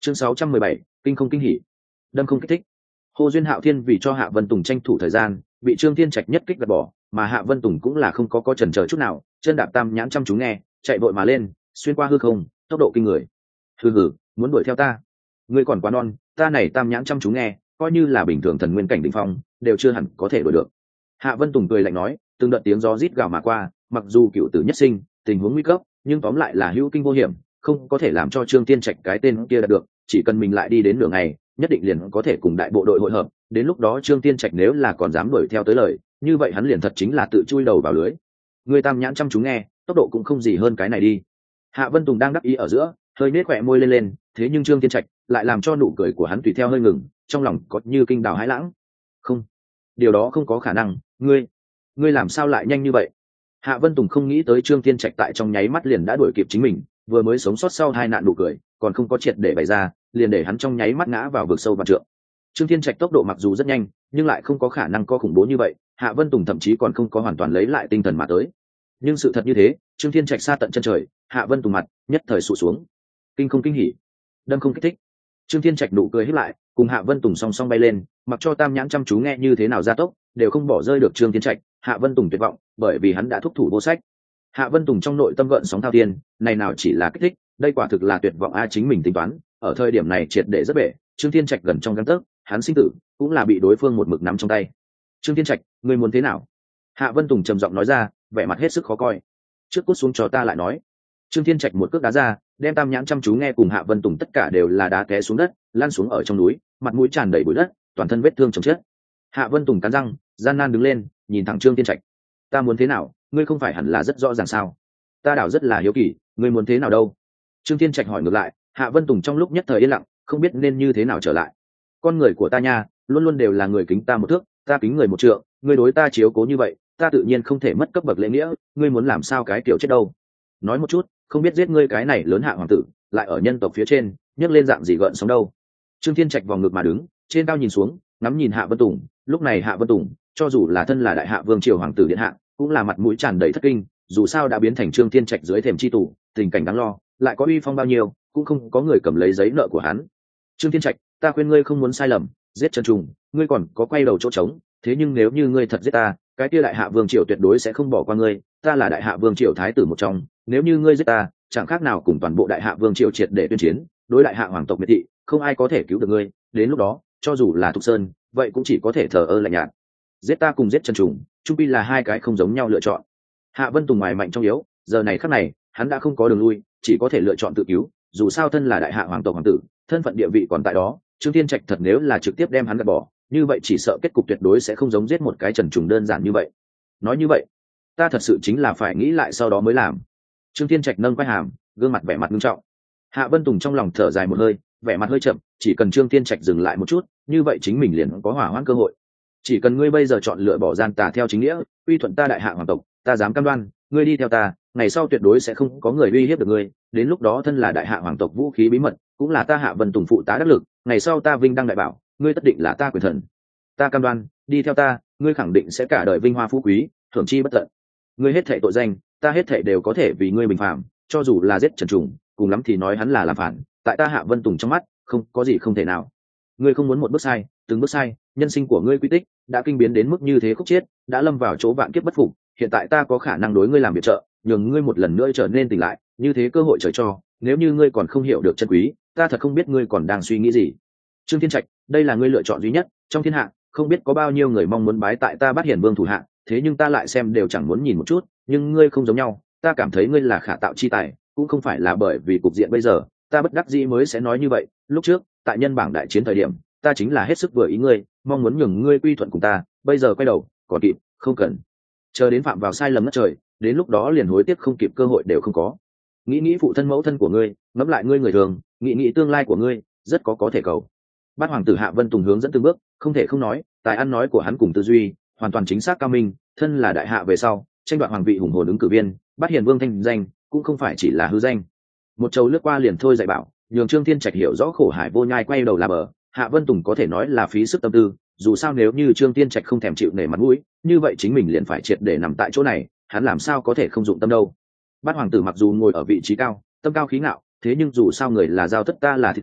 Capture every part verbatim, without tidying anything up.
Chương sáu trăm mười bảy, kinh không kinh hỉ, đâm không kích thích. Hồ Duyên Hạo Thiên vì cho Hạ Vân Tùng tranh thủ thời gian, bị Trương Thiên Trạch nhất kích gạt bỏ, mà Hạ Vân Tùng cũng là không có có chần chờ chút nào, chân đạp tam nhãn chăm chú nghe, chạy vội mà lên, xuyên qua hư không, tốc độ kinh người. Hừ hừ, muốn đuổi theo ta? Ngươi còn quá non, ta này tam nhãn chăm chú nghe, coi như là bình thường thần nguyên cảnh đỉnh phong, đều chưa hẳn có thể đuổi được. Hạ Vân Tùng cười lạnh nói, từng đợt tiếng gió rít gào mà qua, mặc dù cựu tử nhất sinh, tình huống nguy cấp, nhưng tóm lại là hữu kinh vô hiểm, không có thể làm cho Trương Thiên Trạch cái tên kia đạt được, chỉ cần mình lại đi đến nửa ngày, nhất định liền có thể cùng đại bộ đội hội hợp, đến lúc đó Trương Thiên Trạch nếu là còn dám đuổi theo tới lời, như vậy hắn liền thật chính là tự chui đầu vào lưới. Người tam nhãn chăm chú nghe, tốc độ cũng không gì hơn cái này đi. Hạ Vân Tùng đang đắc ý ở giữa, hơi nết khỏe môi lên lên, thế nhưng Trương Thiên Trạch lại làm cho nụ cười của hắn tùy theo hơi ngừng, trong lòng có như kinh đào hãi lãng. Không, điều đó không có khả năng, ngươi, ngươi làm sao lại nhanh như vậy? Hạ Vân Tùng không nghĩ tới Trương Thiên Trạch tại trong nháy mắt liền đã đuổi kịp chính mình, vừa mới sống sót sau hai nạn nụ cười, còn không có triệt để bày ra, liền để hắn trong nháy mắt ngã vào vực sâu vạn trượng. Trương Thiên Trạch tốc độ mặc dù rất nhanh, nhưng lại không có khả năng có khủng bố như vậy, Hạ Vân Tùng thậm chí còn không có hoàn toàn lấy lại tinh thần mà tới. Nhưng sự thật như thế, Trương Thiên Trạch xa tận chân trời, Hạ Vân Tùng mặt nhất thời sụt xuống. Kinh không kinh hỉ, đâm không kích thích. Trương Thiên Trạch nụ cười híp lại, cùng Hạ Vân Tùng song song bay lên, mặc cho tam nhãn chăm chú nghe như thế nào gia tốc, đều không bỏ rơi được Trương Thiên Trạch. Hạ Vân Tùng tuyệt vọng, bởi vì hắn đã thúc thủ vô sách. Hạ Vân Tùng trong nội tâm gợn sóng thao thiên, này nào chỉ là kích thích, đây quả thực là tuyệt vọng a chính mình tính toán, ở thời điểm này triệt để rất bể, Trương Thiên Trạch gần trong gang tấc, hắn sinh tử cũng là bị đối phương một mực nắm trong tay. Trương Thiên Trạch, ngươi muốn thế nào? Hạ Vân Tùng trầm giọng nói ra, vẻ mặt hết sức khó coi. Trước cút xuống cho ta lại nói. Trương Thiên Trạch một cước đá ra, đem tam nhãn chăm chú nghe cùng Hạ Vân Tùng tất cả đều là đá té xuống đất, lăn xuống ở trong núi, mặt mũi tràn đầy bụi đất, toàn thân vết thương chồng chết. Hạ Vân Tùng cắn răng, gian nan đứng lên, nhìn thẳng Trương Thiên Trạch. Ta muốn thế nào, ngươi không phải hẳn là rất rõ ràng sao? Ta đảo rất là hiếu kỳ, ngươi muốn thế nào đâu? Trương Thiên Trạch hỏi ngược lại. Hạ Vân Tùng trong lúc nhất thời yên lặng, không biết nên như thế nào trở lại. Con người của ta nha, luôn luôn đều là người kính ta một thước, ta kính người một trượng, ngươi đối ta chiếu cố như vậy, ta tự nhiên không thể mất cấp bậc lễ nghĩa, ngươi muốn làm sao cái kiểu chết đâu? Nói một chút, không biết giết ngươi cái này lớn hạ hoàng tử, lại ở nhân tộc phía trên, nhấc lên dạng gì gợn sóng đâu? Trương Thiên Trạch vòng ngược mà đứng, trên cao nhìn xuống, ngắm nhìn Hạ Vân Tùng, lúc này Hạ Vân Tùng, cho dù là thân là đại hạ vương triều hoàng tử điện hạ, cũng là mặt mũi tràn đầy thất kinh, dù sao đã biến thành Trương Thiên Trạch dưới thềm chi tù, tình cảnh đáng lo, lại có uy phong bao nhiêu, cũng không có người cầm lấy giấy nợ của hắn. Trương Thiên Trạch, ta khuyên ngươi không muốn sai lầm, giết Trần Trùng, ngươi còn có quay đầu chỗ trống, thế nhưng nếu như ngươi thật giết ta, cái kia đại hạ vương triều tuyệt đối sẽ không bỏ qua ngươi, ta là đại hạ vương triều thái tử một trong, nếu như ngươi giết ta, chẳng khác nào cùng toàn bộ đại hạ vương triều triệt để tuyên chiến, đối đại hạ hoàng tộc miệt thị, không ai có thể cứu được ngươi, đến lúc đó, cho dù là Thục Sơn, vậy cũng chỉ có thể thờ ơ lạnh nhạt. Giết ta cùng giết Trần Trùng, chung quy là hai cái không giống nhau lựa chọn. Hạ Vân Tùng ngoài mạnh trong yếu, giờ này khắc này, hắn đã không có đường lui, chỉ có thể lựa chọn tự cứu, dù sao thân là đại hạ hoàng tộc hoàng tử, thân phận địa vị còn tại đó, Trương Thiên Trạch thật nếu là trực tiếp đem hắn gạt bỏ, như vậy chỉ sợ kết cục tuyệt đối sẽ không giống giết một cái Trần Trùng đơn giản như vậy. Nói như vậy, ta thật sự chính là phải nghĩ lại sau đó mới làm. Trương Thiên Trạch nâng quai hàm, gương mặt vẻ mặt nghiêm trọng. Hạ Vân Tùng trong lòng thở dài một hơi, vẻ mặt hơi chậm, chỉ cần Trương Thiên Trạch dừng lại một chút, như vậy chính mình liền có hỏa hoãn cơ hội. Chỉ cần ngươi bây giờ chọn lựa bỏ gian tà theo chính nghĩa, uy thuận ta đại hạ hoàng tộc, ta dám cam đoan, ngươi đi theo ta, ngày sau tuyệt đối sẽ không có người uy hiếp được ngươi, đến lúc đó thân là đại hạ hoàng tộc vũ khí bí mật, cũng là ta Hạ Vân Tùng phụ tá đắc lực, ngày sau ta vinh đăng đại bảo, ngươi tất định là ta quyền thần. Ta cam đoan, đi theo ta, ngươi khẳng định sẽ cả đời vinh hoa phú quý, thưởng chi bất tận. Ngươi hết thảy tội danh, ta hết thảy đều có thể vì ngươi bình phạm, cho dù là giết Trần Trùng, cùng lắm thì nói hắn là làm phản, tại ta Hạ Vân Tùng trong mắt, không có gì không thể nào. Ngươi không muốn một bước sai, từng bước sai, nhân sinh của ngươi quy tích đã kinh biến đến mức như thế khúc chiết, đã lâm vào chỗ vạn kiếp bất phục, hiện tại ta có khả năng đối ngươi làm việc trợ, nhường ngươi một lần nữa trở nên tỉnh lại, như thế cơ hội trời cho, nếu như ngươi còn không hiểu được chân quý, ta thật không biết ngươi còn đang suy nghĩ gì. Trương Thiên Trạch, đây là ngươi lựa chọn duy nhất, trong thiên hạ, không biết có bao nhiêu người mong muốn bái tại ta Bát Hiển Vương thủ hạ, thế nhưng ta lại xem đều chẳng muốn nhìn một chút, nhưng ngươi không giống nhau, ta cảm thấy ngươi là khả tạo chi tài, cũng không phải là bởi vì cục diện bây giờ, ta bất đắc dĩ mới sẽ nói như vậy, lúc trước, tại nhân bảng đại chiến thời điểm, ta chính là hết sức vừa ý ngươi, mong muốn nhường ngươi quy thuận cùng ta, bây giờ quay đầu, còn kịp, không cần. Chờ đến phạm vào sai lầm ngất trời, đến lúc đó liền hối tiếc không kịp, cơ hội đều không có. Nghĩ nghĩ phụ thân mẫu thân của ngươi, ngẫm lại ngươi người thường, nghĩ nghĩ tương lai của ngươi, rất có có thể cầu. Bát hoàng tử Hạ Vân Tùng hướng dẫn từng bước, không thể không nói, tài ăn nói của hắn cùng tư duy, hoàn toàn chính xác cao minh, thân là đại hạ về sau, tranh đoạt hoàng vị hùng hồn ứng cử viên, Bát Hiển Vương thanh danh, cũng không phải chỉ là hư danh. Một trầu lướt qua liền thôi dạy bảo, nhường Trương Thiên Trạch hiểu rõ khổ hải vô nhai quay đầu là bờ, Hạ Vân Tùng có thể nói là phí sức tâm tư, dù sao nếu như Trương Thiên Trạch không thèm chịu nể mặt mũi, như vậy chính mình liền phải triệt để nằm tại chỗ này, hắn làm sao có thể không dụng tâm đâu. Bát hoàng tử mặc dù ngồi ở vị trí cao, tâm cao khí ngạo, thế nhưng dù sao người là giao thất, ta là thịt cá,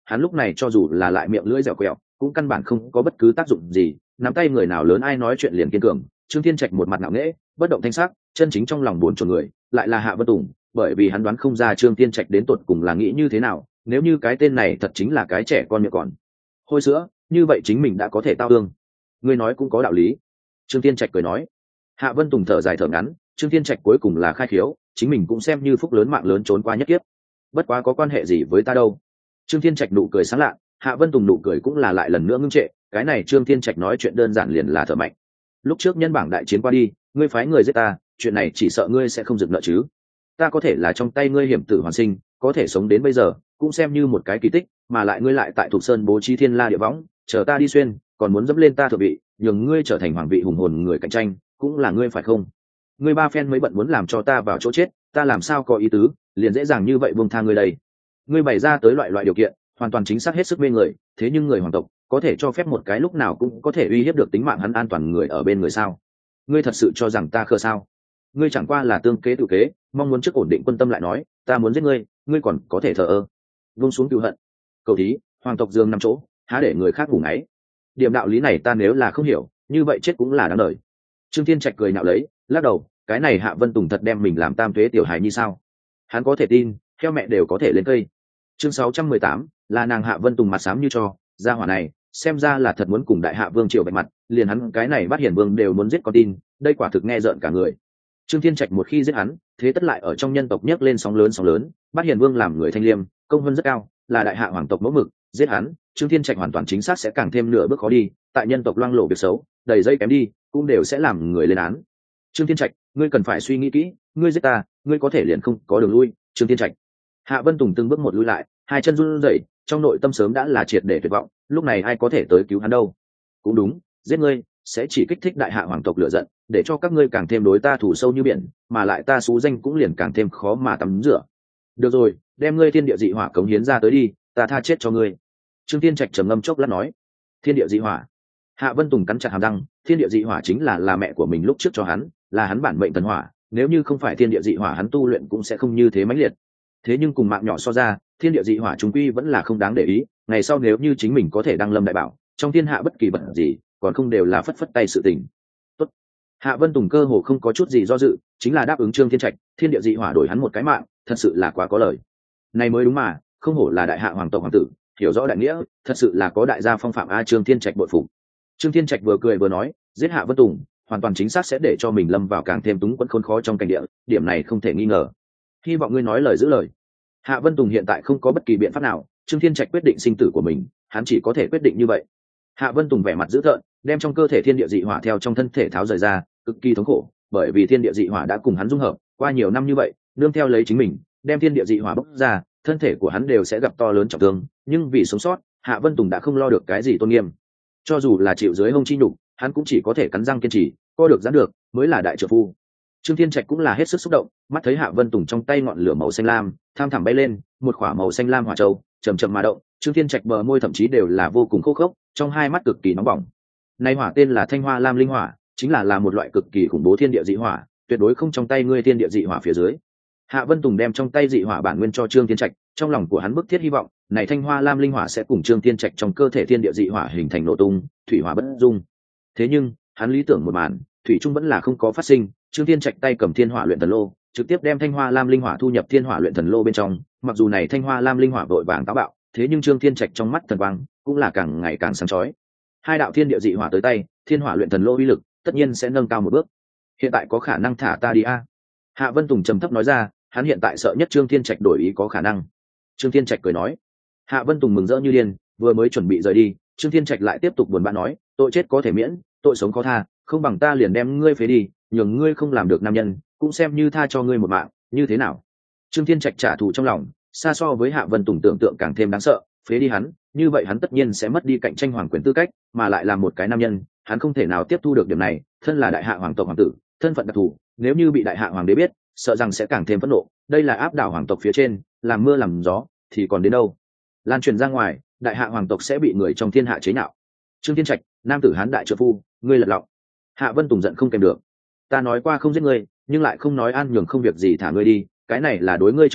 hắn lúc này cho dù là lại miệng lưỡi dẻo quẹo cũng căn bản không có bất cứ tác dụng gì, nắm tay người nào lớn ai nói chuyện liền kiên cường. Trương Thiên Trạch một mặt ngạo nghễ bất động thanh sắc, chân chính trong lòng buồn chồn người lại là Hạ Vân Tùng, bởi vì hắn đoán không ra Trương Thiên Trạch đến tột cùng là nghĩ như thế nào. Nếu như cái tên này thật chính là cái trẻ con miệng còn hôi sữa, như vậy chính mình đã có thể tao thương. Ngươi nói cũng có đạo lý. Trương Thiên Trạch cười nói. Hạ Vân Tùng thở dài thở ngắn, Trương Thiên Trạch cuối cùng là khai khiếu, chính mình cũng xem như phúc lớn mạng lớn trốn qua nhất kiếp. Bất quá có quan hệ gì với ta đâu. Trương Thiên Trạch nụ cười sáng lạ, Hạ Vân Tùng nụ cười cũng là lại lần nữa ngưng trệ. Cái này Trương Thiên Trạch nói chuyện đơn giản liền là thở mạnh. Lúc trước nhân bảng đại chiến qua đi, ngươi phái người giết ta, chuyện này chỉ sợ ngươi sẽ không dừng nợ chứ. Ta có thể là trong tay ngươi hiểm tử hoàn sinh, có thể sống đến bây giờ cũng xem như một cái kỳ tích, mà lại ngươi lại tại Thục Sơn bố trí thiên la địa võng, chờ ta đi xuyên, còn muốn dẫm lên ta thượng vị, nhường ngươi trở thành hoàng vị hùng hồn người cạnh tranh, cũng là ngươi phải không? Ngươi ba phen mới bận muốn làm cho ta vào chỗ chết, ta làm sao có ý tứ, liền dễ dàng như vậy buông tha ngươi đây. Ngươi bày ra tới loại loại điều kiện, hoàn toàn chính xác hết sức mê người, thế nhưng người hoàng tộc có thể cho phép một cái lúc nào cũng có thể uy hiếp được tính mạng hắn an toàn người ở bên người sao? Ngươi thật sự cho rằng ta khờ sao? Ngươi chẳng qua là tương kế tự kế, mong muốn trước ổn định quân tâm lại nói, ta muốn giết ngươi, ngươi còn có thể thờ ơ. Vung xuống cừu hận. Cầu thí, hoàng tộc dương năm chỗ, há để người khác ngủ ngáy. Điểm đạo lý này ta nếu là không hiểu, như vậy chết cũng là đáng đời. Trương Thiên Trạch cười nhạo lấy, lắc đầu, cái này Hạ Vân Tùng thật đem mình làm tam tuế tiểu hài như sao? Hắn có thể tin, theo mẹ đều có thể lên cây. Chương sáu trăm mười tám, là nàng Hạ Vân Tùng mặt xám như cho, gia hỏa này, xem ra là thật muốn cùng đại hạ vương triều bạch mặt, liền hắn cái này bắt hiển vương đều muốn giết con tin, đây quả thực nghe rợn cả người. Trương Thiên Trạch một khi giết hắn, thế tất lại ở trong nhân tộc nhấc lên sóng lớn sóng lớn, bắt hiển vương làm người thanh liêm, công hơn rất cao, là đại hạ hoàng tộc mẫu mực, giết hắn, Trương Thiên Trạch hoàn toàn chính xác sẽ càng thêm nửa bước khó đi, tại nhân tộc loang lộ việc xấu, đầy dây kém đi, cũng đều sẽ làm người lên án. Trương Thiên Trạch, ngươi cần phải suy nghĩ kỹ, ngươi giết ta, ngươi có thể liền không có đường lui. Trương Thiên Trạch. Hạ Vân Tùng từng bước một lui lại, hai chân run rẩy, trong nội tâm sớm đã là triệt để tuyệt vọng, lúc này ai có thể tới cứu hắn đâu? Cũng đúng, giết ngươi sẽ chỉ kích thích đại hạ hoàng tộc lửa giận, để cho các ngươi càng thêm đối ta thủ sâu như biển, mà lại ta xú danh cũng liền càng thêm khó mà tắm rửa. Được rồi, đem ngươi thiên địa dị hỏa cống hiến ra tới đi, ta tha chết cho ngươi. Trương Thiên Trạch trầm ngâm chốc lát nói. Thiên địa dị hỏa. Hạ Vân Tùng cắn chặt hàm răng, thiên địa dị hỏa chính là là mẹ của mình lúc trước cho hắn, là hắn bản mệnh thần hỏa, nếu như không phải thiên địa dị hỏa hắn tu luyện cũng sẽ không như thế mãnh liệt. Thế nhưng cùng mạng nhỏ so ra, thiên địa dị hỏa chúng quy vẫn là không đáng để ý, ngày sau nếu như chính mình có thể đăng lâm đại bảo, trong thiên hạ bất kỳ bận gì, còn không đều là phất phất tay sự tình. Tốt. Hạ Vân Tùng cơ hồ không có chút gì do dự, chính là đáp ứng Trương Thiên Trạch, thiên địa dị hỏa đổi hắn một cái mạng, thật sự là quá có lời. Này mới đúng mà, không hổ là đại hạ hoàng tộc hoàng tử, hiểu rõ đại nghĩa, thật sự là có đại gia phong phạm a. Trương Thiên Trạch bội phục. Trương Thiên Trạch vừa cười vừa nói, giết Hạ Vân Tùng, hoàn toàn chính xác sẽ để cho mình lâm vào càng thêm túng quẫn khốn khó trong cảnh địa, điểm này không thể nghi ngờ. Hy vọng ngươi nói lời giữ lời. Hạ Vân Tùng hiện tại không có bất kỳ biện pháp nào, Trương Thiên Trạch quyết định sinh tử của mình, hắn chỉ có thể quyết định như vậy. Hạ Vân Tùng vẻ mặt dữ tợn, đem trong cơ thể thiên địa dị hỏa theo trong thân thể tháo rời ra, cực kỳ thống khổ, bởi vì thiên địa dị hỏa đã cùng hắn dung hợp qua nhiều năm như vậy, nương theo lấy chính mình, đem thiên địa dị hỏa bốc ra, thân thể của hắn đều sẽ gặp to lớn trọng thương, nhưng vì sống sót, Hạ Vân Tùng đã không lo được cái gì tôn nghiêm. Cho dù là chịu dưới hông chi nhục, hắn cũng chỉ có thể cắn răng kiên trì, co được giãn được, mới là đại trợ phu. Trương Thiên Trạch cũng là hết sức xúc động, mắt thấy Hạ Vân Tùng trong tay ngọn lửa màu xanh lam, tham thẳm bay lên, một quả màu xanh lam hỏa châu, chậm chậm mà động, Trương Thiên Trạch bờ môi thậm chí đều là vô cùng khô khốc, trong hai mắt cực kỳ nóng bỏng. Này hỏa tên là Thanh Hoa Lam Linh Hỏa, chính là là một loại cực kỳ khủng bố thiên địa dị hỏa, tuyệt đối không trong tay ngươi thiên địa dị hỏa phía dưới. Hạ Vân Tùng đem trong tay dị hỏa bản nguyên cho Trương Thiên Trạch, trong lòng của hắn bức thiết hy vọng, này Thanh Hoa Lam Linh Hỏa sẽ cùng Trương Thiên Trạch trong cơ thể thiên địa dị hỏa hình thành nổ tung, thủy hỏa bất dung. Thế nhưng, hắn lý tưởng một màn, thủy chung vẫn là không có phát sinh, Trương Thiên Trạch tay cầm Thiên Hỏa Luyện Thần Lô, trực tiếp đem Thanh Hoa Lam Linh Hỏa thu nhập Thiên Hỏa Luyện Thần Lô bên trong, mặc dù này Thanh Hoa Lam Linh Hỏa vội vàng táo bạo, thế nhưng Trương Thiên Trạch trong mắt thần quang cũng là càng ngày càng sáng chói. Hai đạo thiên địa dị hỏa tới tay, Thiên Hỏa Luyện Thần Lô uy lực tất nhiên sẽ nâng cao một bước. Hiện tại có khả năng thả ta đi a? Hạ Vân Tùng trầm thấp nói ra, hắn hiện tại sợ nhất Trương Thiên Trạch đổi ý có khả năng. Trương Thiên Trạch cười nói. Hạ Vân Tùng mừng rỡ như điên, vừa mới chuẩn bị rời đi, Trương Thiên Trạch lại tiếp tục buồn bã nói, tội chết có thể miễn, tội sống khó tha, không bằng ta liền đem ngươi phế đi, nhường ngươi không làm được nam nhân, cũng xem như tha cho ngươi một mạng, như thế nào? Trương Thiên Trạch trả thù trong lòng, xa so với Hạ Vân Tùng tưởng tượng càng thêm đáng sợ, phế đi hắn, như vậy hắn tất nhiên sẽ mất đi cạnh tranh hoàng quyền tư cách, mà lại là một cái nam nhân, hắn không thể nào tiếp thu được điểm này, thân là đại hạ hoàng tộc hoàng tử, thân phận đặc thù, nếu như bị đại hạ hoàng đế biết, sợ rằng sẽ càng thêm phẫn nộ, đây là áp đảo hoàng tộc phía trên, làm mưa làm gió, thì còn đến đâu? Lan truyền ra ngoài, đại hạ hoàng tộc sẽ bị người trong thiên hạ chế nhạo. Trương Thiên Trạch, nam tử hán đại trợ phu, ngươi lật lọng. Hạ Vân Tùng giận không kèm được. Ta nói qua không giết ngươi, nhưng lại không nói an nhường không việc gì thả ngươi đi, cái này là đối ngươi trừng phạt,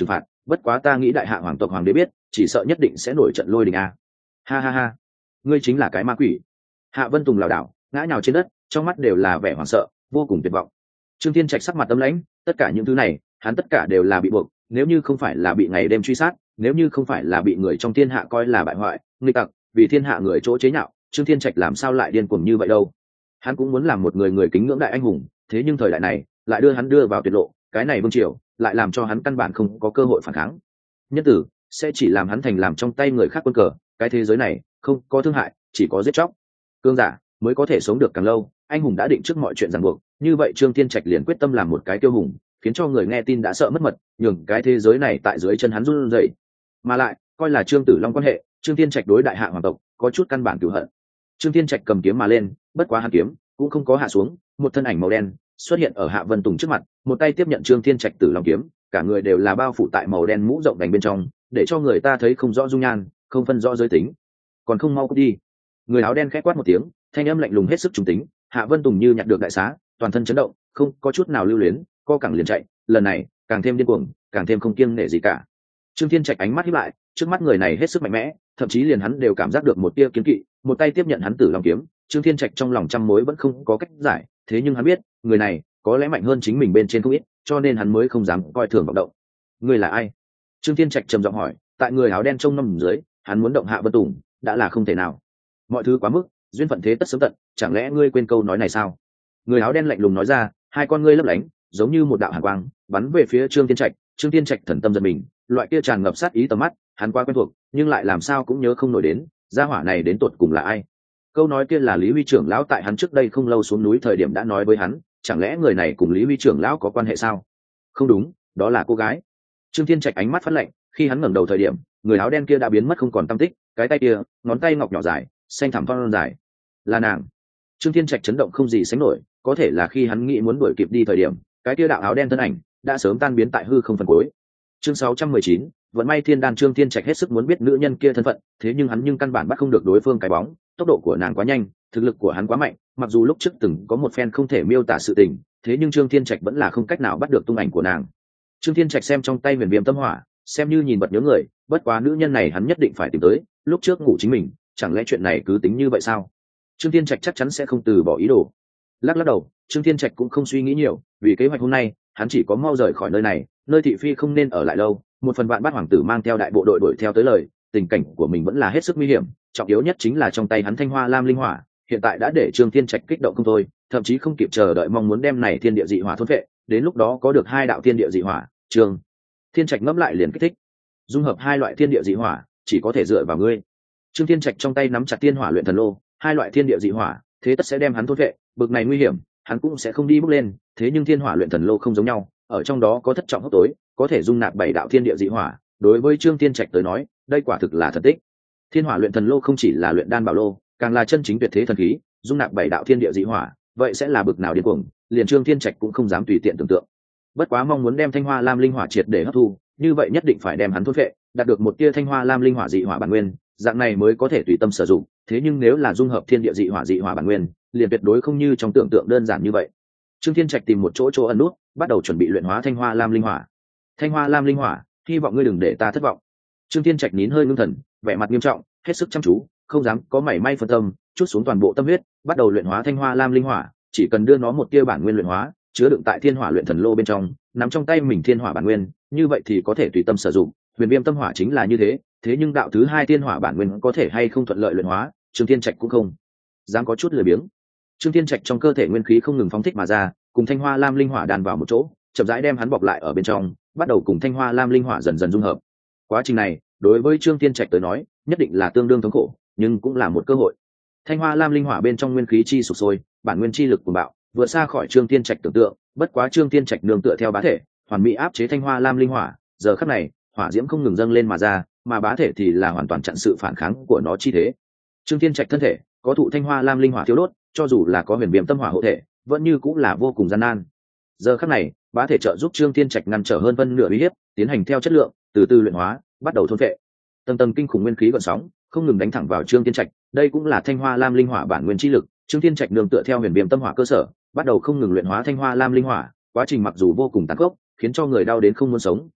bất quá ta nghĩ đại hạ hoàng tộc hoàng đế biết chỉ sợ nhất định sẽ nổi trận lôi đình a. Ha ha ha, ngươi chính là cái ma quỷ. Hạ Vân Tùng lảo đảo ngã nhào trên đất, trong mắt đều là vẻ hoảng sợ vô cùng tuyệt vọng. Trương Thiên Trạch sắc mặt âm lãnh, tất cả những thứ này hắn tất cả đều là bị buộc, nếu như không phải là bị ngày đêm truy sát, nếu như không phải là bị người trong thiên hạ coi là bại hoại nghịch tặc, vì thiên hạ người chỗ chế nhạo, Trương Thiên Trạch làm sao lại điên cuồng như vậy đâu. Hắn cũng muốn làm một người người kính ngưỡng đại anh hùng, thế nhưng thời đại này lại đưa hắn đưa vào tuyệt lộ, cái này vương triều lại làm cho hắn căn bản không có cơ hội phản kháng. Nhân tử sẽ chỉ làm hắn thành làm trong tay người khác quân cờ, cái thế giới này không có thương hại, chỉ có giết chóc. Cương giả mới có thể sống được càng lâu, anh hùng đã định trước mọi chuyện ràng buộc, như vậy Trương Thiên Trạch liền quyết tâm làm một cái tiêu hùng, khiến cho người nghe tin đã sợ mất mật, nhường cái thế giới này tại dưới chân hắn run rẩy. Mà lại coi là Trương Tử Long quan hệ, Trương Thiên Trạch đối đại hạ hoàng tộc có chút căn bản cửu hận. Trương Thiên Trạch cầm kiếm mà lên, bất quá hắn kiếm cũng không có hạ xuống, một thân ảnh màu đen xuất hiện ở Hạ Vân Tùng trước mặt, một tay tiếp nhận Trương Thiên Trạch Tử Long kiếm, cả người đều là bao phủ tại màu đen mũ rộng đành bên trong, để cho người ta thấy không rõ dung nhan, không phân rõ giới tính. Còn không mau cút đi. Người áo đen khẽ quát một tiếng, thanh âm lạnh lùng hết sức trùng tính. Hạ Vân Tùng như nhặt được đại xá, toàn thân chấn động, không có chút nào lưu luyến, co cẳng liền chạy, lần này càng thêm điên cuồng, càng thêm không kiêng nể gì cả. Trương Thiên Trạch ánh mắt híp lại, trước mắt người này hết sức mạnh mẽ, thậm chí liền hắn đều cảm giác được một tia kiến kỵ, một tay tiếp nhận hắn Tử Long kiếm. Trương Thiên Trạch trong lòng trăm mối vẫn không có cách giải, thế nhưng hắn biết người này có lẽ mạnh hơn chính mình bên trên không ít, cho nên hắn mới không dám coi thường vọng động. Người là ai? Trương Thiên Trạch trầm giọng hỏi. Tại người áo đen trông nằm dưới, hắn muốn động Hạ Vân Tùng đã là không thể nào. Mọi thứ quá mức, duyên phận thế tất sớm tận, chẳng lẽ ngươi quên câu nói này sao? Người áo đen lạnh lùng nói ra, hai con ngươi lấp lánh, giống như một đạo hàn quang bắn về phía Trương Thiên Trạch. Trương Thiên Trạch thần tâm giật mình, loại kia tràn ngập sát ý tầm mắt, hắn quá quen thuộc, nhưng lại làm sao cũng nhớ không nổi đến, gia hỏa này đến tột cùng là ai. Câu nói kia là Lý Huy trưởng lão tại hắn trước đây không lâu xuống núi thời điểm đã nói với hắn, chẳng lẽ người này cùng Lý Huy trưởng lão có quan hệ sao? Không đúng, đó là cô gái. Trương Thiên Trạch ánh mắt phát lạnh, khi hắn ngẩng đầu thời điểm, người áo đen kia đã biến mất không còn tăm tích, cái tay kia, ngón tay ngọc nhỏ dài, xanh thẳm thon dài, là nàng. Trương Thiên Trạch chấn động không gì sánh nổi, có thể là khi hắn nghĩ muốn đuổi kịp đi thời điểm, cái kia đạo áo đen thân ảnh đã sớm tan biến tại hư không phần cuối. Chương sáu trăm mười chín, vận may thiên đan. Trương Thiên Trạch hết sức muốn biết nữ nhân kia thân phận, thế nhưng hắn nhưng căn bản bắt không được đối phương cái bóng, tốc độ của nàng quá nhanh, thực lực của hắn quá mạnh, mặc dù lúc trước từng có một phen không thể miêu tả sự tình, thế nhưng Trương Thiên Trạch vẫn là không cách nào bắt được tung ảnh của nàng. Trương Thiên Trạch xem trong tay huyền viêm tâm hỏa, xem như nhìn vật nhớ người, bất quá nữ nhân này hắn nhất định phải tìm tới, lúc trước ngủ chính mình, chẳng lẽ chuyện này cứ tính như vậy sao? Trương Thiên Trạch chắc chắn sẽ không từ bỏ ý đồ. Lắc lắc đầu, Trương Thiên Trạch cũng không suy nghĩ nhiều, vì kế hoạch hôm nay, hắn chỉ có mau rời khỏi nơi này, nơi thị phi không nên ở lại lâu. Một phần vạn bát hoàng tử mang theo đại bộ đội đuổi theo tới lời, tình cảnh của mình vẫn là hết sức nguy hiểm, trọng yếu nhất chính là trong tay hắn Thanh Hoa Lam linh hỏa, hiện tại đã để Trương Thiên Trạch kích động không thôi, thậm chí không kịp chờ đợi mong muốn đem này thiên địa dị hỏa thôn vệ, đến lúc đó có được hai đạo thiên địa dị hỏa, Trương Thiên Trạch ngẫm lại liền kích thích. Dung hợp hai loại thiên địa dị hỏa, chỉ có thể dựa vào ngươi. Trương Thiên Trạch trong tay nắm chặt tiên hỏa luyện thần lô, hai loại thiên địa dị hỏa, thế tất sẽ đem hắn thôn vệ, bực này nguy hiểm, hắn cũng sẽ không đi bước lên, thế nhưng thiên hỏa luyện thần lô không giống nhau, ở trong đó có thất trọng hốc tối, có thể dung nạp bảy đạo thiên địa dị hỏa, đối với Trương Thiên Trạch tới nói, đây quả thực là thần tích. Thiên hỏa luyện thần lô không chỉ là luyện đan bảo lô, càng là chân chính tuyệt thế thần khí, dung nạp bảy đạo thiên địa dị hỏa, vậy sẽ là bực nào điên cuồng, liền Trương Thiên Trạch cũng không dám tùy tiện tưởng tượng. Bất quá mong muốn đem Thanh Hoa Lam linh hỏa triệt để hấp thu, như vậy nhất định phải đem hắn thôn vệ, đạt được một tia Thanh Hoa Lam linh hỏa dị hỏa bản nguyên, dạng này mới có thể tùy tâm sử dụng, thế nhưng nếu là dung hợp thiên địa dị hỏa dị hỏa bản nguyên, liền tuyệt đối không như trong tưởng tượng đơn giản như vậy. Trương Thiên Trạch tìm một chỗ chỗ ẩn nút, bắt đầu chuẩn bị luyện hóa Thanh Hoa Lam linh hỏa. Thanh Hoa Lam linh hỏa, hy vọng ngươi đừng để ta thất vọng. Trương Thiên Trạch nín hơi ngưng thần, vẻ mặt nghiêm trọng, hết sức chăm chú, không dám có mảy may phân tâm, chút xuống toàn bộ tâm huyết, bắt đầu luyện hóa Thanh Hoa Lam linh hỏa, chỉ cần đưa nó một tia bản nguyên luyện hóa, chứa đựng tại thiên hỏa luyện thần lô bên trong, nắm trong tay mình thiên hỏa bản nguyên, như vậy thì có thể tùy tâm sử dụng. Huyền viêm tâm hỏa chính là như thế, thế nhưng đạo thứ hai thiên hỏa bản nguyên có thể hay không thuận lợi luyện hóa, Trương Thiên Trạch cũng không dám có chút lười biếng. Trương Thiên Trạch trong cơ thể nguyên khí không ngừng phóng thích mà ra, cùng Thanh Hoa Lam linh hỏa đan vào một chỗ, chậm rãi đem hắn bọc lại ở bên trong, bắt đầu cùng Thanh Hoa Lam linh hỏa dần dần dung hợp. Quá trình này, đối với Trương Thiên Trạch tới nói, nhất định là tương đương thống khổ, nhưng cũng là một cơ hội. Thanh Hoa Lam linh hỏa bên trong nguyên khí chi sục sôi, bản nguyên chi lực cuồng bạo, vượt xa khỏi Trương Thiên Trạch tưởng tượng, bất quá Trương Thiên Trạch nương tựa theo bá thể, hoàn mỹ áp chế Thanh Hoa Lam linh hỏa, giờ khắc này, hỏa diễm không ngừng dâng lên mà ra, mà bá thể thì là hoàn toàn chặn sự phản kháng của nó chi thế. Trương Thiên Trạch thân thể có thụ Thanh Hoa Lam linh hỏa thiếu đốt, cho dù là có huyền viêm tâm hỏa hộ thể, vẫn như cũng là vô cùng gian nan. Giờ khắc này, bá thể trợ giúp Trương Thiên Trạch ngăn trở hơn phân nửa uy hiếp, tiến hành theo chất lượng, từ từ luyện hóa, bắt đầu thôn phệ. Tầng tầng kinh khủng nguyên khí gợn sóng, không ngừng đánh thẳng vào Trương Thiên Trạch, đây cũng là Thanh Hoa Lam linh hỏa bản nguyên chi lực, Trương Thiên Trạch nương tựa theo huyền viêm tâm hỏa cơ sở, bắt đầu không ngừng luyện hóa Thanh Hoa Lam linh hỏa, quá trình mặc dù vô cùng tàn khốc, khiến cho người đau đến không muốn sống,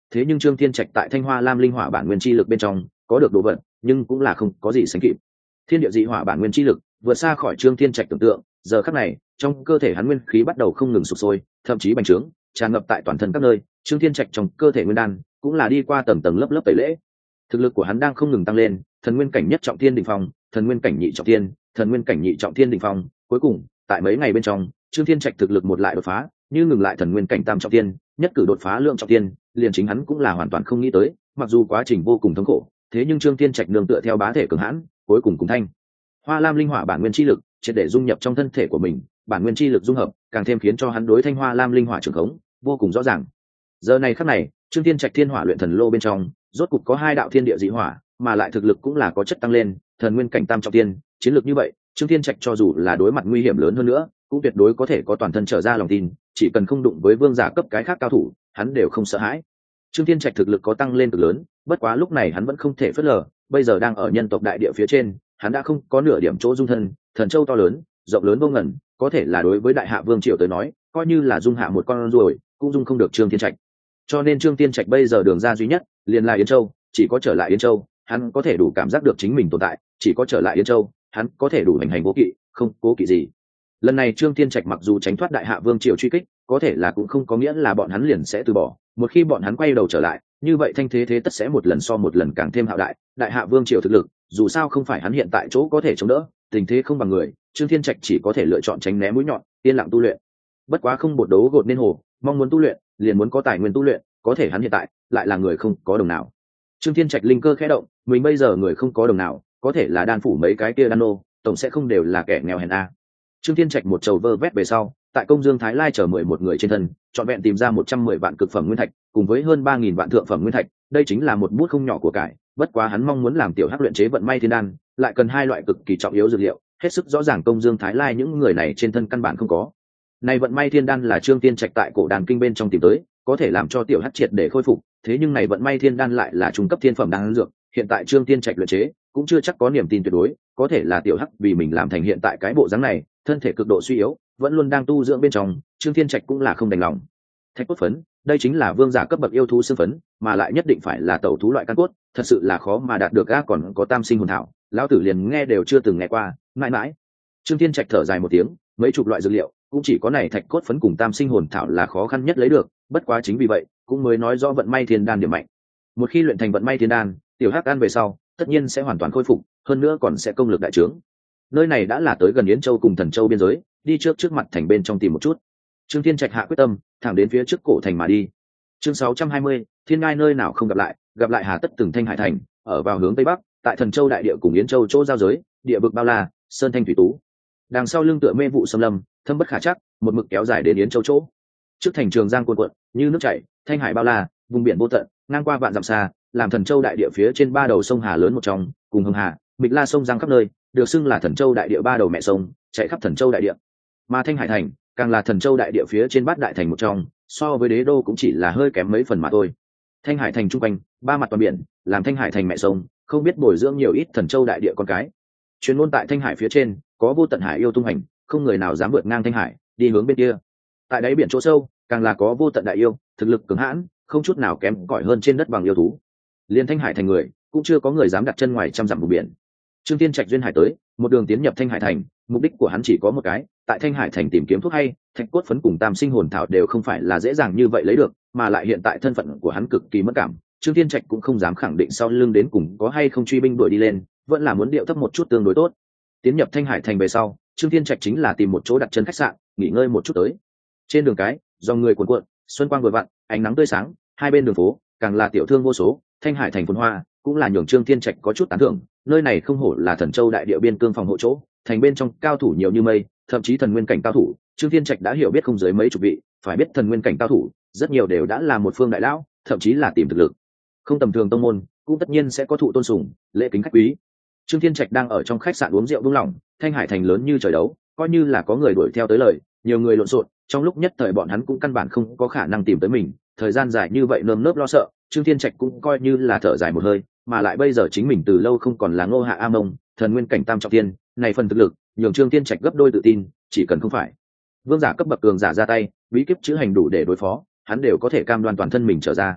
thế nhưng Trương Thiên Trạch tại Thanh Hoa Lam linh hỏa bản nguyên chi lực bên trong có được đồ vật, nhưng cũng là không có gì sánh kịp. Thiên địa dị hỏa bản nguyên chi lực vượt xa khỏi Trương Thiên Trạch tưởng tượng, giờ khắc này, trong cơ thể hắn nguyên khí bắt đầu không ngừng sụp sôi, thậm chí bành trướng, tràn ngập tại toàn thân các nơi. Trương Thiên Trạch trong cơ thể nguyên đan cũng là đi qua tầng tầng lớp lớp tẩy lễ. Thực lực của hắn đang không ngừng tăng lên, thần nguyên cảnh nhất trọng thiên đỉnh phong, thần nguyên cảnh nhị trọng thiên, thần nguyên cảnh nhị trọng thiên đỉnh phong, cuối cùng, tại mấy ngày bên trong, Trương Thiên Trạch thực lực một lại đột phá, như ngừng lại thần nguyên cảnh tam trọng thiên, nhất cử đột phá lượng trọng thiên, liền chính hắn cũng là hoàn toàn không nghĩ tới, mặc dù quá trình vô cùng thống khổ, thế nhưng Trương Thiên Trạch nương tựa theo bá thể cường hãn, cuối cùng cùng Thanh Hoa Lam linh hỏa bản nguyên chi lực, triệt để dung nhập trong thân thể của mình, bản nguyên chi lực dung hợp, càng thêm khiến cho hắn đối Thanh Hoa Lam linh hỏa trường khống vô cùng rõ ràng. Giờ này khắc này, Trương Thiên Trạch thiên hỏa luyện thần lô bên trong, rốt cục có hai đạo thiên địa dị hỏa, mà lại thực lực cũng là có chất tăng lên, thần nguyên cảnh tam trọng thiên, chiến lược như vậy, Trương Thiên Trạch cho dù là đối mặt nguy hiểm lớn hơn nữa, cũng tuyệt đối có thể có toàn thân trở ra lòng tin, chỉ cần không đụng với vương giả cấp cái khác cao thủ, hắn đều không sợ hãi. Trương Thiên Trạch thực lực có tăng lên cực lớn, bất quá lúc này hắn vẫn không thể phớt lờ, bây giờ đang ở nhân tộc đại địa phía trên, hắn đã không có nửa điểm chỗ dung thân, thần châu to lớn, rộng lớn vô ngần, có thể là đối với đại hạ vương triều tới nói, coi như là dung hạ một con ruồi, cũng dung không được Trương Thiên Trạch. Cho nên Trương Thiên Trạch bây giờ đường ra duy nhất, liền là Yến Châu, chỉ có trở lại Yến Châu, hắn có thể đủ cảm giác được chính mình tồn tại, chỉ có trở lại Yến Châu, hắn có thể đủ hành hành vô kỵ, không cố kỵ gì. Lần này Trương Thiên Trạch mặc dù tránh thoát đại hạ vương triều truy kích, có thể là cũng không có nghĩa là bọn hắn liền sẽ từ bỏ, một khi bọn hắn quay đầu trở lại, như vậy thanh thế thế tất sẽ một lần so một lần càng thêm hạo đại. Đại hạ vương triều thực lực, dù sao không phải hắn hiện tại chỗ có thể chống đỡ, tình thế không bằng người, Trương Thiên Trạch chỉ có thể lựa chọn tránh né mũi nhọn, yên lặng tu luyện. Bất quá không bột đấu gột nên hồ, mong muốn tu luyện, liền muốn có tài nguyên tu luyện, có thể hắn hiện tại lại là người không có đồng nào. Trương Thiên Trạch linh cơ khẽ động, mình bây giờ người không có đồng nào, có thể là đan phủ mấy cái kia đan nô, tổng sẽ không đều là kẻ nghèo hèn a. Trương Thiên Trạch một trầu vơ vét về sau, tại công dương Thái Lai chờ mười một người trên thân, chọn vẹn tìm ra một trăm mười vạn cực phẩm nguyên thạch, cùng với hơn ba nghìn vạn thượng phẩm nguyên thạch, đây chính là một bút không nhỏ của cải. Bất quá hắn mong muốn làm tiểu hắc luyện chế vận may thiên đan, lại cần hai loại cực kỳ trọng yếu dược liệu, hết sức rõ ràng công dương Thái Lai những người này trên thân căn bản không có. Này vận may thiên đan là Trương Thiên Trạch tại cổ đàn kinh bên trong tìm tới, có thể làm cho tiểu hắc triệt để khôi phục, thế nhưng này vận may thiên đan lại là trung cấp thiên phẩm đan dược, hiện tại Trương Thiên Trạch luyện chế, cũng chưa chắc có niềm tin tuyệt đối, có thể là tiểu hắc vì mình làm thành hiện tại cái bộ dáng này, thân thể cực độ suy yếu, vẫn luôn đang tu dưỡng bên trong, Trương Thiên Trạch cũng là không đành lòng. Thạch cốt phấn, đây chính là vương giả cấp bậc yêu thú xương phấn, mà lại nhất định phải là tẩu thú loại căn cốt, thật sự là khó mà đạt được. A còn có tam sinh hồn thảo, lão tử liền nghe đều chưa từng nghe qua, mãi mãi. Trương Thiên Trạch thở dài một tiếng, mấy chục loại dược liệu, cũng chỉ có này thạch cốt phấn cùng tam sinh hồn thảo là khó khăn nhất lấy được, bất quá chính vì vậy, cũng mới nói rõ vận may thiên đan điểm mạnh. Một khi luyện thành vận may thiên đan, tiểu hắc ăn về sau, tất nhiên sẽ hoàn toàn khôi phục, hơn nữa còn sẽ công lực đại trướng. Nơi này đã là tới gần Yến Châu cùng Thần Châu biên giới, đi trước trước mặt thành bên trong tìm một chút. Trương Thiên Trạch hạ quyết tâm, thẳng đến phía trước cổ thành mà đi. Chương sáu trăm hai mươi, thiên ngai nơi nào không gặp lại, gặp lại hà tất từng Thanh Hải thành, ở vào hướng tây bắc, tại Thần Châu đại địa cùng Yến Châu chỗ giao giới, địa vực bao la, sơn thanh thủy tú. Đằng sau lưng tựa mê vụ xâm lâm, thâm bất khả chắc, một mực kéo dài đến Yến Châu chỗ. Trước thành Trường Giang cuồn cuộn, như nước chảy, Thanh Hải bao la, vùng biển vô tận, ngang qua vạn dặm xa, làm Thần Châu đại địa phía trên ba đầu sông hà lớn một trong, cùng Hồng Hà, Mịch La sông giang khắp nơi, được xưng là Thần Châu đại địa ba đầu mẹ sông, chạy khắp Thần Châu đại địa. Mà Thanh Hải thành, càng là Thần Châu đại địa phía trên bát đại thành một trong, so với Đế đô cũng chỉ là hơi kém mấy phần mà thôi. Thanh Hải thành trung quanh, ba mặt toàn biển, làm Thanh Hải thành mẹ sông, không biết bồi dưỡng nhiều ít Thần Châu đại địa con cái. Chuyên môn tại Thanh Hải phía trên, có vô tận hải yêu tung hành, không người nào dám vượt ngang Thanh Hải, đi hướng bên kia. Tại đáy biển chỗ sâu, càng là có vô tận đại yêu, thực lực cường hãn, không chút nào kém cỏi hơn trên đất bằng yêu thú. Liên Thanh Hải thành người, cũng chưa có người dám đặt chân ngoài trăm dặm vùng biển. Trương Thiên Trạch duyên hải tới, một đường tiến nhập Thanh Hải thành, mục đích của hắn chỉ có một cái, tại Thanh Hải thành tìm kiếm thuốc hay, thạch cốt phấn cùng tam sinh hồn thảo đều không phải là dễ dàng như vậy lấy được, mà lại hiện tại thân phận của hắn cực kỳ mất cảm, Trương Thiên Trạch cũng không dám khẳng định sau lưng đến cùng có hay không truy binh đuổi đi lên, vẫn là muốn điệu thấp một chút tương đối tốt. Tiến nhập Thanh Hải thành về sau, Trương Thiên Trạch chính là tìm một chỗ đặt chân khách sạn, nghỉ ngơi một chút tới. Trên đường cái, do người cuồn cuộn, xuân quang vừa vặn, ánh nắng tươi sáng, hai bên đường phố, càng là tiểu thương vô số, Thanh Hải thành phồn hoa, cũng là nhường Trương Thiên Trạch có chút tán thưởng, nơi này không hổ là Thần Châu đại địa biên cương phòng hộ chỗ, thành bên trong cao thủ nhiều như mây, thậm chí thần nguyên cảnh cao thủ, Trương Thiên Trạch đã hiểu biết không dưới mấy chục vị, phải biết thần nguyên cảnh cao thủ, rất nhiều đều đã là một phương đại lão, thậm chí là tìm thực lực không tầm thường tông môn, cũng tất nhiên sẽ có thụ tôn sùng, lễ kính khách quý. Trương Thiên Trạch đang ở trong khách sạn uống rượu buông lỏng, Thanh Hải thành lớn như trời đấu, coi như là có người đuổi theo tới lời, nhiều người lộn xộn, trong lúc nhất thời bọn hắn cũng căn bản không có khả năng tìm tới mình, thời gian dài như vậy nơm nớp lo sợ, Trương Thiên Trạch cũng coi như là thở dài một hơi, mà lại bây giờ chính mình từ lâu không còn là Ngô Hạ A Mông, thần nguyên cảnh tam trọng thiên, này phần thực lực, nhường Trương Thiên Trạch gấp đôi tự tin, chỉ cần không phải vương giả cấp bậc cường giả ra tay, bí kíp chữ hành đủ để đối phó, hắn đều có thể cam đoan toàn thân mình trở ra.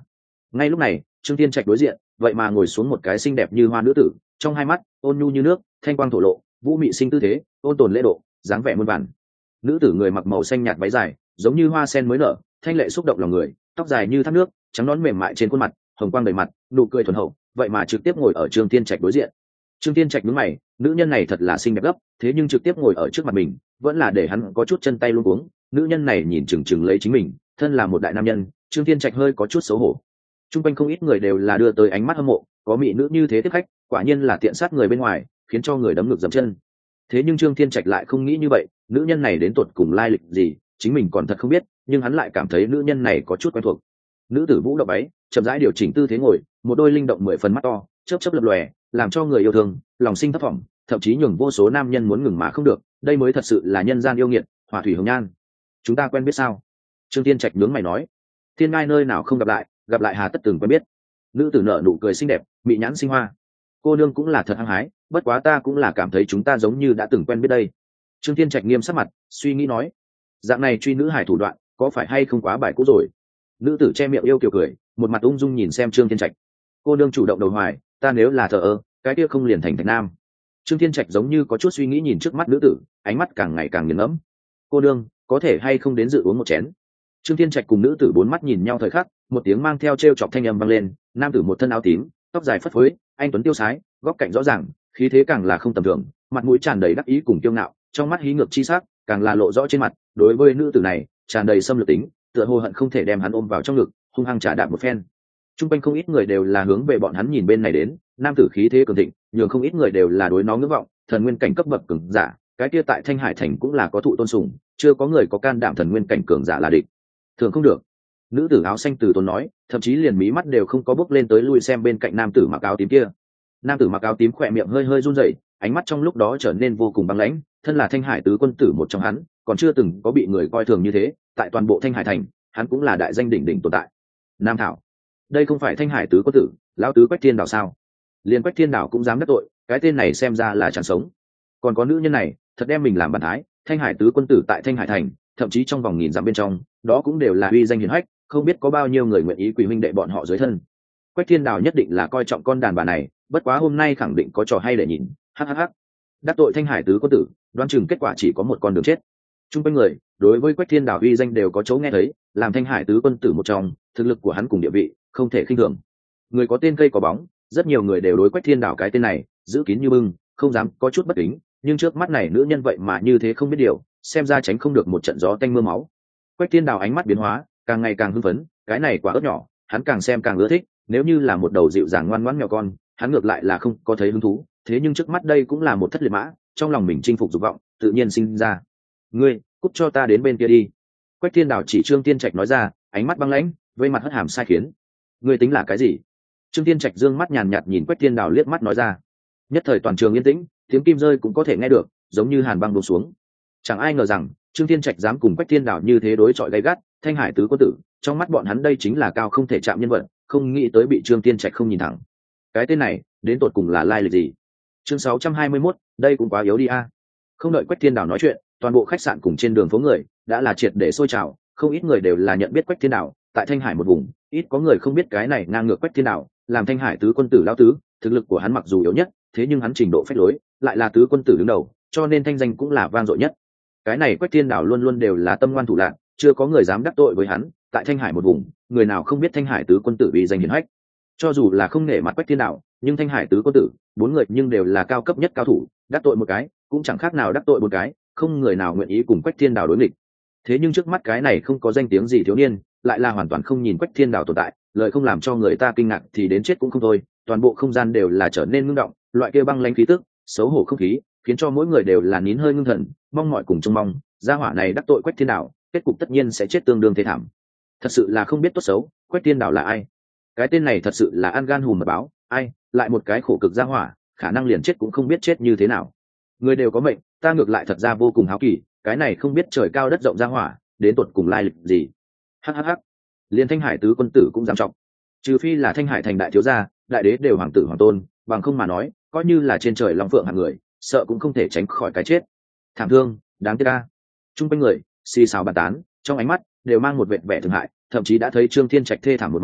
Ngay lúc này Trương Thiên Trạch đối diện vậy mà ngồi xuống một cái xinh đẹp như hoa nữ tử, trong hai mắt ôn nhu như nước, thanh quang thổ lộ, vũ mị sinh tư thế, ôn tồn lễ độ, dáng vẻ muôn vàn. Nữ tử người mặc màu xanh nhạt váy dài, giống như hoa sen mới nở, thanh lệ xúc động lòng người, tóc dài như thác nước, trắng nõn mềm mại trên khuôn mặt, hồng quang đầy mặt, nụ cười thuần hậu, vậy mà trực tiếp ngồi ở Trương Thiên Trạch đối diện. Trương Thiên Trạch nhướng mày, nữ nhân này thật là xinh đẹp gấp, thế nhưng trực tiếp ngồi ở trước mặt mình, vẫn là để hắn có chút chân tay luống cuống. Nữ nhân này nhìn chừng chừng lấy chính mình, thân là một đại nam nhân, Trương Thiên Trạch hơi có chút xấu hổ. Trung quanh không ít người đều là đưa tới ánh mắt hâm mộ, có mỹ nữ như thế tiếp khách, quả nhiên là tiện sát người bên ngoài, khiến cho người đấm ngược dậm chân. Thế nhưng Trương Thiên Trạch lại không nghĩ như vậy, nữ nhân này đến tột cùng lai lịch gì, chính mình còn thật không biết, nhưng hắn lại cảm thấy nữ nhân này có chút quen thuộc. Nữ tử vũ động váy, chậm rãi điều chỉnh tư thế ngồi, một đôi linh động mười phần mắt to, chớp chớp lập lòe, làm cho người yêu thương, lòng sinh thấp vọng, thậm chí nhường vô số nam nhân muốn ngừng mà không được, đây mới thật sự là nhân gian yêu nghiệt, hỏa thủy hồng nhan. Chúng ta quen biết sao? Trương Thiên Trạch nhướng mày nói. Thiên ngai nơi nào không gặp lại, gặp lại hà tất từng quen biết. Nữ tử nở nụ cười xinh đẹp, mị nhãn sinh hoa. Cô nương cũng là thật hăng hái, bất quá ta cũng là cảm thấy chúng ta giống như đã từng quen biết đây. Trương Thiên Trạch nghiêm sắc mặt, suy nghĩ nói, dạng này truy nữ hải thủ đoạn, có phải hay không quá bài cũ rồi? Nữ tử che miệng yêu kiều cười, một mặt ung dung nhìn xem Trương Thiên Trạch. Cô nương chủ động đầu hoài, ta nếu là thờ ơ, cái kia không liền thành Thạch Nam. Trương Thiên Trạch giống như có chút suy nghĩ nhìn trước mắt nữ tử, ánh mắt càng ngày càng nghiền ngẫm. Cô nương, có thể hay không đến dự uống một chén? Trương Thiên Trạch cùng nữ tử bốn mắt nhìn nhau thời khắc, một tiếng mang theo trêu chọc thanh âm vang lên. Nam tử một thân áo tím, tóc dài phất phới, anh tuấn tiêu sái, góc cạnh rõ ràng, khí thế càng là không tầm thường, mặt mũi tràn đầy đắc ý cùng kiêu ngạo, trong mắt hí ngược chi sắc càng là lộ rõ trên mặt. Đối với nữ tử này, tràn đầy xâm lược tính, tựa hồ hận không thể đem hắn ôm vào trong ngực, hung hăng trả đạp một phen. Trung quanh không ít người đều là hướng về bọn hắn nhìn bên này đến, nam tử khí thế cường thịnh, nhường không ít người đều là đối nó ngưỡng vọng, thần nguyên cảnh cấp bậc cường giả, cái kia tại Thanh Hải thành cũng là có thụ tôn sùng, chưa có người có can đảm thần nguyên cảnh cường giả là địch. Thường không được. Nữ tử áo xanh từ tốn nói, thậm chí liền mí mắt đều không có bước lên tới lui xem bên cạnh nam tử mặc áo tím kia. Nam tử mặc áo tím khỏe miệng hơi hơi run rẩy, ánh mắt trong lúc đó trở nên vô cùng băng lãnh, thân là Thanh Hải tứ quân tử một trong hắn, còn chưa từng có bị người coi thường như thế, tại toàn bộ Thanh Hải thành, hắn cũng là đại danh đỉnh đỉnh tồn tại. Nam thảo, đây không phải Thanh Hải tứ quân tử, lão tứ Quách Thiên Đảo sao? Liên Quách Thiên Đảo cũng dám đắc tội, cái tên này xem ra là chẳng sống. Còn có nữ nhân này, thật đem mình làm bản thái, Thanh Hải tứ quân tử tại Thanh Hải thành, thậm chí trong vòng nghìn dặm bên trong, đó cũng đều là uy danh hiển hách, không biết có bao nhiêu người nguyện ý quỳ huynh đệ bọn họ dưới thân. Quách Thiên Đảo nhất định là coi trọng con đàn bà này, bất quá hôm nay khẳng định có trò hay để nhìn. Hhh. Đắc tội Thanh Hải tứ quân tử, đoán chừng kết quả chỉ có một con đường chết. Trung quanh người đối với Quách Thiên Đảo uy danh đều có chỗ nghe thấy, làm Thanh Hải tứ quân tử một trong, thực lực của hắn cùng địa vị không thể khinh thường. Người có tên cây có bóng, rất nhiều người đều đối Quách Thiên Đảo cái tên này giữ kín như bưng, không dám có chút bất kính, nhưng trước mắt này nữ nhân vậy mà như thế không biết điều, xem ra tránh không được một trận gió tanh mưa máu. Quách Thiên Đảo ánh mắt biến hóa, càng ngày càng hưng phấn, cái này quả ớt nhỏ, hắn càng xem càng ưa thích, nếu như là một đầu dịu dàng ngoan ngoãn mèo con, hắn ngược lại là không có thấy hứng thú, thế nhưng trước mắt đây cũng là một thất liệt mã, trong lòng mình chinh phục dục vọng, tự nhiên sinh ra. Ngươi, cút cho ta đến bên kia đi. Quách Thiên Đảo chỉ Trương Thiên Trạch nói ra, ánh mắt băng lãnh, với mặt hất hàm sai khiến. Ngươi tính là cái gì? Trương Thiên Trạch dương mắt nhàn nhạt nhìn Quách Thiên Đảo liếc mắt nói ra. Nhất thời toàn trường yên tĩnh, tiếng kim rơi cũng có thể nghe được, giống như hàn băng đổ xuống. Chẳng ai ngờ rằng Trương Thiên Trạch dám cùng Quách Thiên Đảo như thế đối chọi gay gắt, Thanh Hải tứ quân tử, trong mắt bọn hắn đây chính là cao không thể chạm nhân vật, không nghĩ tới bị Trương Thiên Trạch không nhìn thẳng. Cái tên này, đến tột cùng là lai lịch gì? Chương sáu trăm hai mươi mốt, đây cũng quá yếu đi a. Không đợi Quách Thiên Đảo nói chuyện, toàn bộ khách sạn cùng trên đường phố người đã là triệt để sôi trào, không ít người đều là nhận biết Quách Thiên Đảo, tại Thanh Hải một vùng, ít có người không biết cái này ngang ngược Quách Thiên Đảo, làm Thanh Hải tứ quân tử lão tứ, thực lực của hắn mặc dù yếu nhất, thế nhưng hắn trình độ phách lối, lại là tứ quân tử đứng đầu, cho nên thanh danh cũng là vang dội nhất. Cái này Quách Thiên Đảo luôn luôn đều là tâm ngoan thủ lạn, chưa có người dám đắc tội với hắn, tại Thanh Hải một vùng, người nào không biết Thanh Hải tứ quân tử uy danh hiển hách. Cho dù là không nể mặt Quách Thiên Đảo, nhưng Thanh Hải tứ quân tử, bốn người nhưng đều là cao cấp nhất cao thủ, đắc tội một cái, cũng chẳng khác nào đắc tội một cái, không người nào nguyện ý cùng Quách Thiên Đảo đối nghịch. Thế nhưng trước mắt cái này không có danh tiếng gì thiếu niên, lại là hoàn toàn không nhìn Quách Thiên Đảo tồn tại, lời không làm cho người ta kinh ngạc thì đến chết cũng không thôi, toàn bộ không gian đều là trở nên ngưng động, loại kia băng lãnh khí tức, xấu hổ không khí, khiến cho mỗi người đều là nín hơi ngưng thần, mong mỏi cùng trông mong, gia hỏa này đắc tội Quách Thiên Đảo, kết cục tất nhiên sẽ chết tương đương thê thảm. Thật sự là không biết tốt xấu, Quách Thiên Đảo là ai? Cái tên này thật sự là ăn gan hùm mật báo, ai, lại một cái khổ cực gia hỏa, khả năng liền chết cũng không biết chết như thế nào. Người đều có mệnh, ta ngược lại thật ra vô cùng háo kỳ, cái này không biết trời cao đất rộng gia hỏa, đến tột cùng lai lịch gì? Hắc hắc hắc. Liên Thanh Hải tứ quân tử cũng dám trọng. Trừ phi là Thanh Hải thành đại thiếu gia, đại đế đều hoàng tử hoàng tôn, bằng không mà nói, coi như là trên trời long phượng hạng người, sợ cũng không thể tránh khỏi cái chết. Thảm thương, đáng tiếc a. Trung quanh người xì xào bàn tán, trong ánh mắt đều mang một vẻ vẻ thương hại, thậm chí đã thấy Trương Thiên Trạch thê thảm một màn,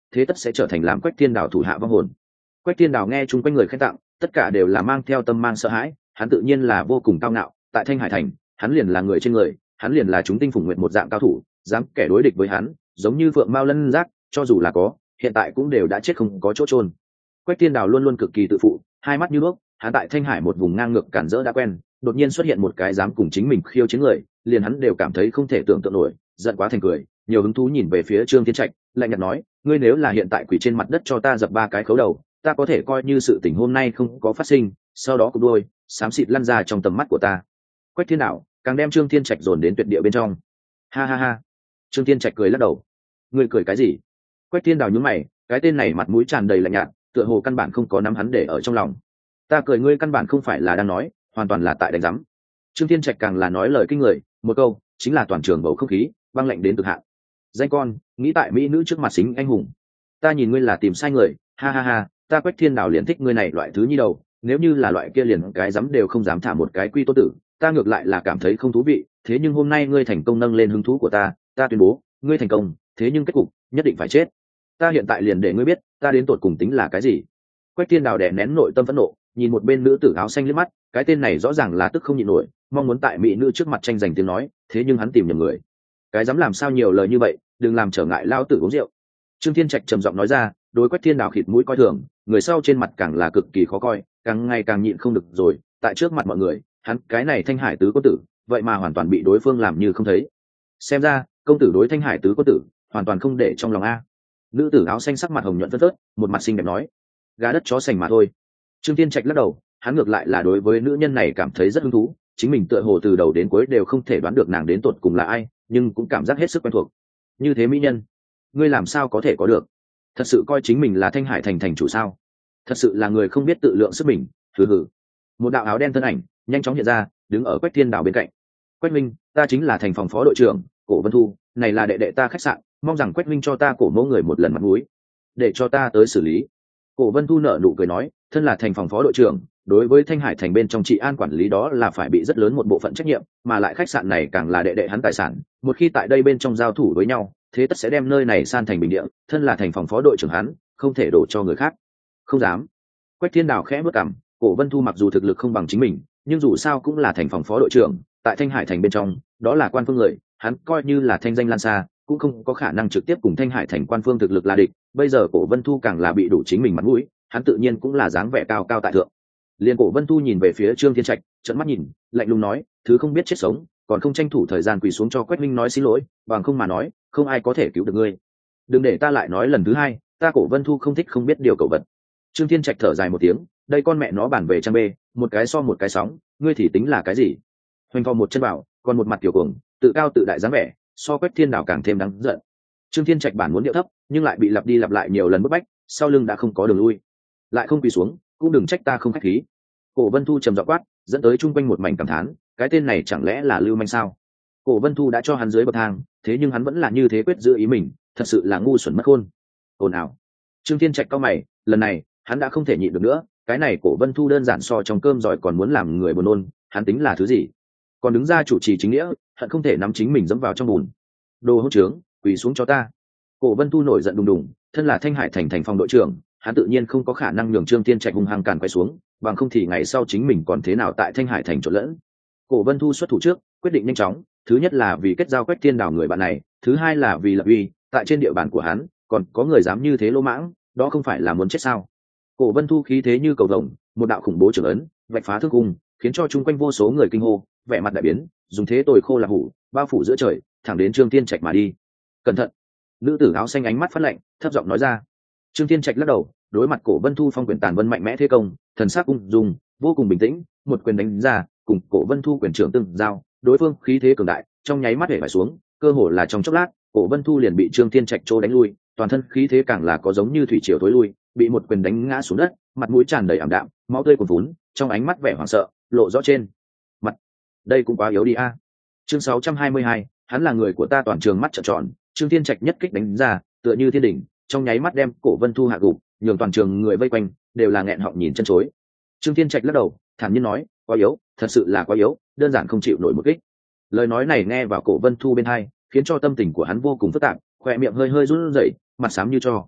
thế tất sẽ trở thành làm Quách Thiên Đào thủ hạ vong hồn. Quách Thiên Đào nghe chung quanh người khen tặng, tất cả đều là mang theo tâm mang sợ hãi, hắn tự nhiên là vô cùng cao ngạo, tại Thanh Hải thành, hắn liền là người trên người, hắn liền là chúng tinh phùng nguyện một dạng cao thủ, dám kẻ đối địch với hắn, giống như phượng mao lân giác, cho dù là có, hiện tại cũng đều đã chết không có chỗ chôn. Quách Thiên Đào luôn luôn cực kỳ tự phụ, hai mắt như nước, hắn tại Thanh Hải một vùng ngang ngược cản rỡ đã quen, đột nhiên xuất hiện một cái dám cùng chính mình khiêu chiến người, liền hắn đều cảm thấy không thể tưởng tượng nổi, giận quá thành cười, nhiều hứng thú nhìn về phía Trương Thiên Trạch, lạnh nhạt nói, ngươi nếu là hiện tại quỳ trên mặt đất cho ta dập ba cái khấu đầu, ta có thể coi như sự tình hôm nay không có phát sinh, sau đó cụp đôi, xám xịt lăn ra trong tầm mắt của ta. Quách Thiên Đào càng đem Trương Thiên Trạch dồn đến tuyệt địa bên trong. Ha ha ha. Trương Thiên Trạch cười lắc đầu. Ngươi cười cái gì? Quách Thiên Đào nhướng mày, cái tên này mặt mũi tràn đầy lạnh nhạt, tựa hồ căn bản không có nắm hắn để ở trong lòng. Ta cười ngươi căn bản không phải là đang nói, hoàn toàn là tại đánh giám. Trương Thiên Trạch càng là nói lời kinh người, một câu chính là toàn trường bầu không khí băng lạnh đến cực hạn. Danh con, nghĩ tại mỹ nữ trước mặt xính anh hùng, ta nhìn ngươi là tìm sai người. Ha ha ha, ta Quách Thiên Đào liền thích ngươi này loại thứ nhi đầu, nếu như là loại kia liền cái dám đều không dám thả một cái quy tô tử, ta ngược lại là cảm thấy không thú vị. Thế nhưng hôm nay ngươi thành công nâng lên hứng thú của ta, ta tuyên bố ngươi thành công, thế nhưng kết cục nhất định phải chết. Ta hiện tại liền để ngươi biết ta đến tột cùng tính là cái gì. Quách Thiên Đào đè nén nội tâm phẫn nộ, nhìn một bên nữ tử áo xanh liếc mắt, cái tên này rõ ràng là tức không nhịn nổi, mong muốn tại mỹ nữ trước mặt tranh giành tiếng nói, thế nhưng hắn tìm nhầm người. Cái dám làm sao nhiều lời như vậy, đừng làm trở ngại lao tử uống rượu. Trương Thiên Trạch trầm giọng nói ra, đối Quách Thiên Đào khịt mũi coi thường, người sau trên mặt càng là cực kỳ khó coi, càng ngày càng nhịn không được rồi, tại trước mặt mọi người, hắn cái này Thanh Hải tứ có tử, vậy mà hoàn toàn bị đối phương làm như không thấy. Xem ra, công tử đối Thanh Hải tứ có tử, hoàn toàn không để trong lòng a. Nữ tử áo xanh sắc mặt hồng nhuận phớt phớt, một mặt xinh đẹp nói, gà đất chó sành mà thôi. Trương Thiên Trạch lắc đầu, hắn ngược lại là đối với nữ nhân này cảm thấy rất hứng thú, chính mình tựa hồ từ đầu đến cuối đều không thể đoán được nàng đến tột cùng là ai, nhưng cũng cảm giác hết sức quen thuộc. Như thế mỹ nhân, ngươi làm sao có thể có được? Thật sự coi chính mình là Thanh Hải thành thành chủ sao? Thật sự là người không biết tự lượng sức mình. Hừ hừ. Một đạo áo đen thân ảnh nhanh chóng hiện ra, đứng ở Quách Thiên Đào bên cạnh. Quách Minh, ta chính là thành phòng phó đội trưởng Cổ Vân Thu, này là đệ đệ ta khách sạn, mong rằng Quách Minh cho ta cổ mẫu người một lần mặt mũi, để cho ta tới xử lý. Cổ Vân Thu nở nụ cười nói, thân là thành phòng phó đội trưởng, đối với Thanh Hải thành bên trong trị an quản lý đó là phải bị rất lớn một bộ phận trách nhiệm, mà lại khách sạn này càng là đệ đệ hắn tài sản, một khi tại đây bên trong giao thủ với nhau, thế tất sẽ đem nơi này san thành bình địa, thân là thành phòng phó đội trưởng hắn, không thể đổ cho người khác. Không dám. Quách Thiên Đào khẽ bước cằm, Cổ Vân Thu mặc dù thực lực không bằng chính mình, nhưng dù sao cũng là thành phòng phó đội trưởng, tại Thanh Hải thành bên trong, đó là quan phương người, hắn coi như là thanh danh lan xa, cũng không có khả năng trực tiếp cùng Thanh Hải thành quan phương thực lực là địch. Bây giờ Cổ Vân Thu càng là bị đủ chính mình mặt mũi, hắn tự nhiên cũng là dáng vẻ cao cao tại thượng. Liên Cổ Vân Thu nhìn về phía Trương Thiên Trạch, trợn mắt nhìn, lạnh lùng nói, thứ không biết chết sống, còn không tranh thủ thời gian quỳ xuống cho Quách Minh nói xin lỗi, bằng không mà nói, không ai có thể cứu được ngươi. Đừng để ta lại nói lần thứ hai, ta Cổ Vân Thu không thích không biết điều cẩu vật. Trương Thiên Trạch thở dài một tiếng, đây con mẹ nó bản về trang bê, một cái so một cái sóng, ngươi thì tính là cái gì? Hoành vào một chân bảo, còn một mặt tiểu cuồng, tự cao tự đại dáng vẻ, so Quách Thiên Đào càng thêm đáng giận. Trương Thiên Trạch bản muốn điệu thấp, nhưng lại bị lặp đi lặp lại nhiều lần bức bách, sau lưng đã không có đường lui. Lại không quỳ xuống, cũng đừng trách ta không khách khí. Cổ Vân Thu trầm giọng quát, dẫn tới chung quanh một mảnh cảm thán, cái tên này chẳng lẽ là lưu manh sao? Cổ Vân Thu đã cho hắn dưới bậc thang, thế nhưng hắn vẫn là như thế quyết giữ ý mình, thật sự là ngu xuẩn mất khôn. Ồn ào. Trương Thiên Trạch cau mày, lần này, hắn đã không thể nhịn được nữa, cái này Cổ Vân Thu đơn giản so trong cơm giỏi còn muốn làm người buồn nôn, hắn tính là thứ gì? Còn đứng ra chủ trì chính nghĩa, hận không thể nắm chính mình dẫm vào trong bùn. Đồ hỗn trướng, quỳ xuống cho ta. Cổ Vân Thu nổi giận đùng đùng, thân là Thanh Hải thành thành phòng đội trưởng, hắn tự nhiên không có khả năng nhường Trương Thiên Trạch hung hăng càn quay xuống, bằng không thì ngày sau chính mình còn thế nào tại Thanh Hải thành trộn lẫn. Cổ Vân Thu xuất thủ trước, quyết định nhanh chóng, thứ nhất là vì kết giao Quách Thiên Đào người bạn này, thứ hai là vì lập uy, tại trên địa bàn của hắn, còn có người dám như thế lỗ mãng, đó không phải là muốn chết sao? Cổ Vân Thu khí thế như cầu vồng, một đạo khủng bố trưởng ấn, vạch phá thương cung, khiến cho chung quanh vô số người kinh hô, vẻ mặt đại biến, dùng thế tồi khô là hủ, bao phủ giữa trời, thẳng đến Trương Thiên Trạch mà đi. Cẩn thận! Nữ tử áo xanh ánh mắt phát lạnh, thấp giọng nói ra. Trương Thiên Trạch lắc đầu, đối mặt Cổ Vân Thu phong quyền tàn vân mạnh mẽ thế công, thần sắc ung dung, vô cùng bình tĩnh, một quyền đánh ra, cùng Cổ Vân Thu quyền trưởng tương giao, đối phương khí thế cường đại, trong nháy mắt hể phải xuống, cơ hồ là trong chốc lát, Cổ Vân Thu liền bị Trương Thiên Trạch trô đánh lui, toàn thân khí thế càng là có giống như thủy triều tối lui, bị một quyền đánh ngã xuống đất, mặt mũi tràn đầy ảm đạm, máu tươi cuồn vún, trong ánh mắt vẻ hoảng sợ lộ rõ trên mặt. Đây cũng quá yếu đi a. Chương sáu trăm hai mươi hai, hắn là người của ta toàn trường mắt trợn tròn, Trương Thiên Trạch nhất kích đánh ra, tựa như thiên đỉnh, trong nháy mắt đem Cổ Vân Thu hạ gục, nhường toàn trường người vây quanh đều là nghẹn họng nhìn chân chối. Trương Thiên Trạch lắc đầu, thản nhiên nói, quá yếu, thật sự là quá yếu, đơn giản không chịu nổi một kích. Lời nói này nghe vào Cổ Vân Thu bên tai, khiến cho tâm tình của hắn vô cùng phức tạp, khóe miệng hơi hơi run rẩy, mặt xám như tro.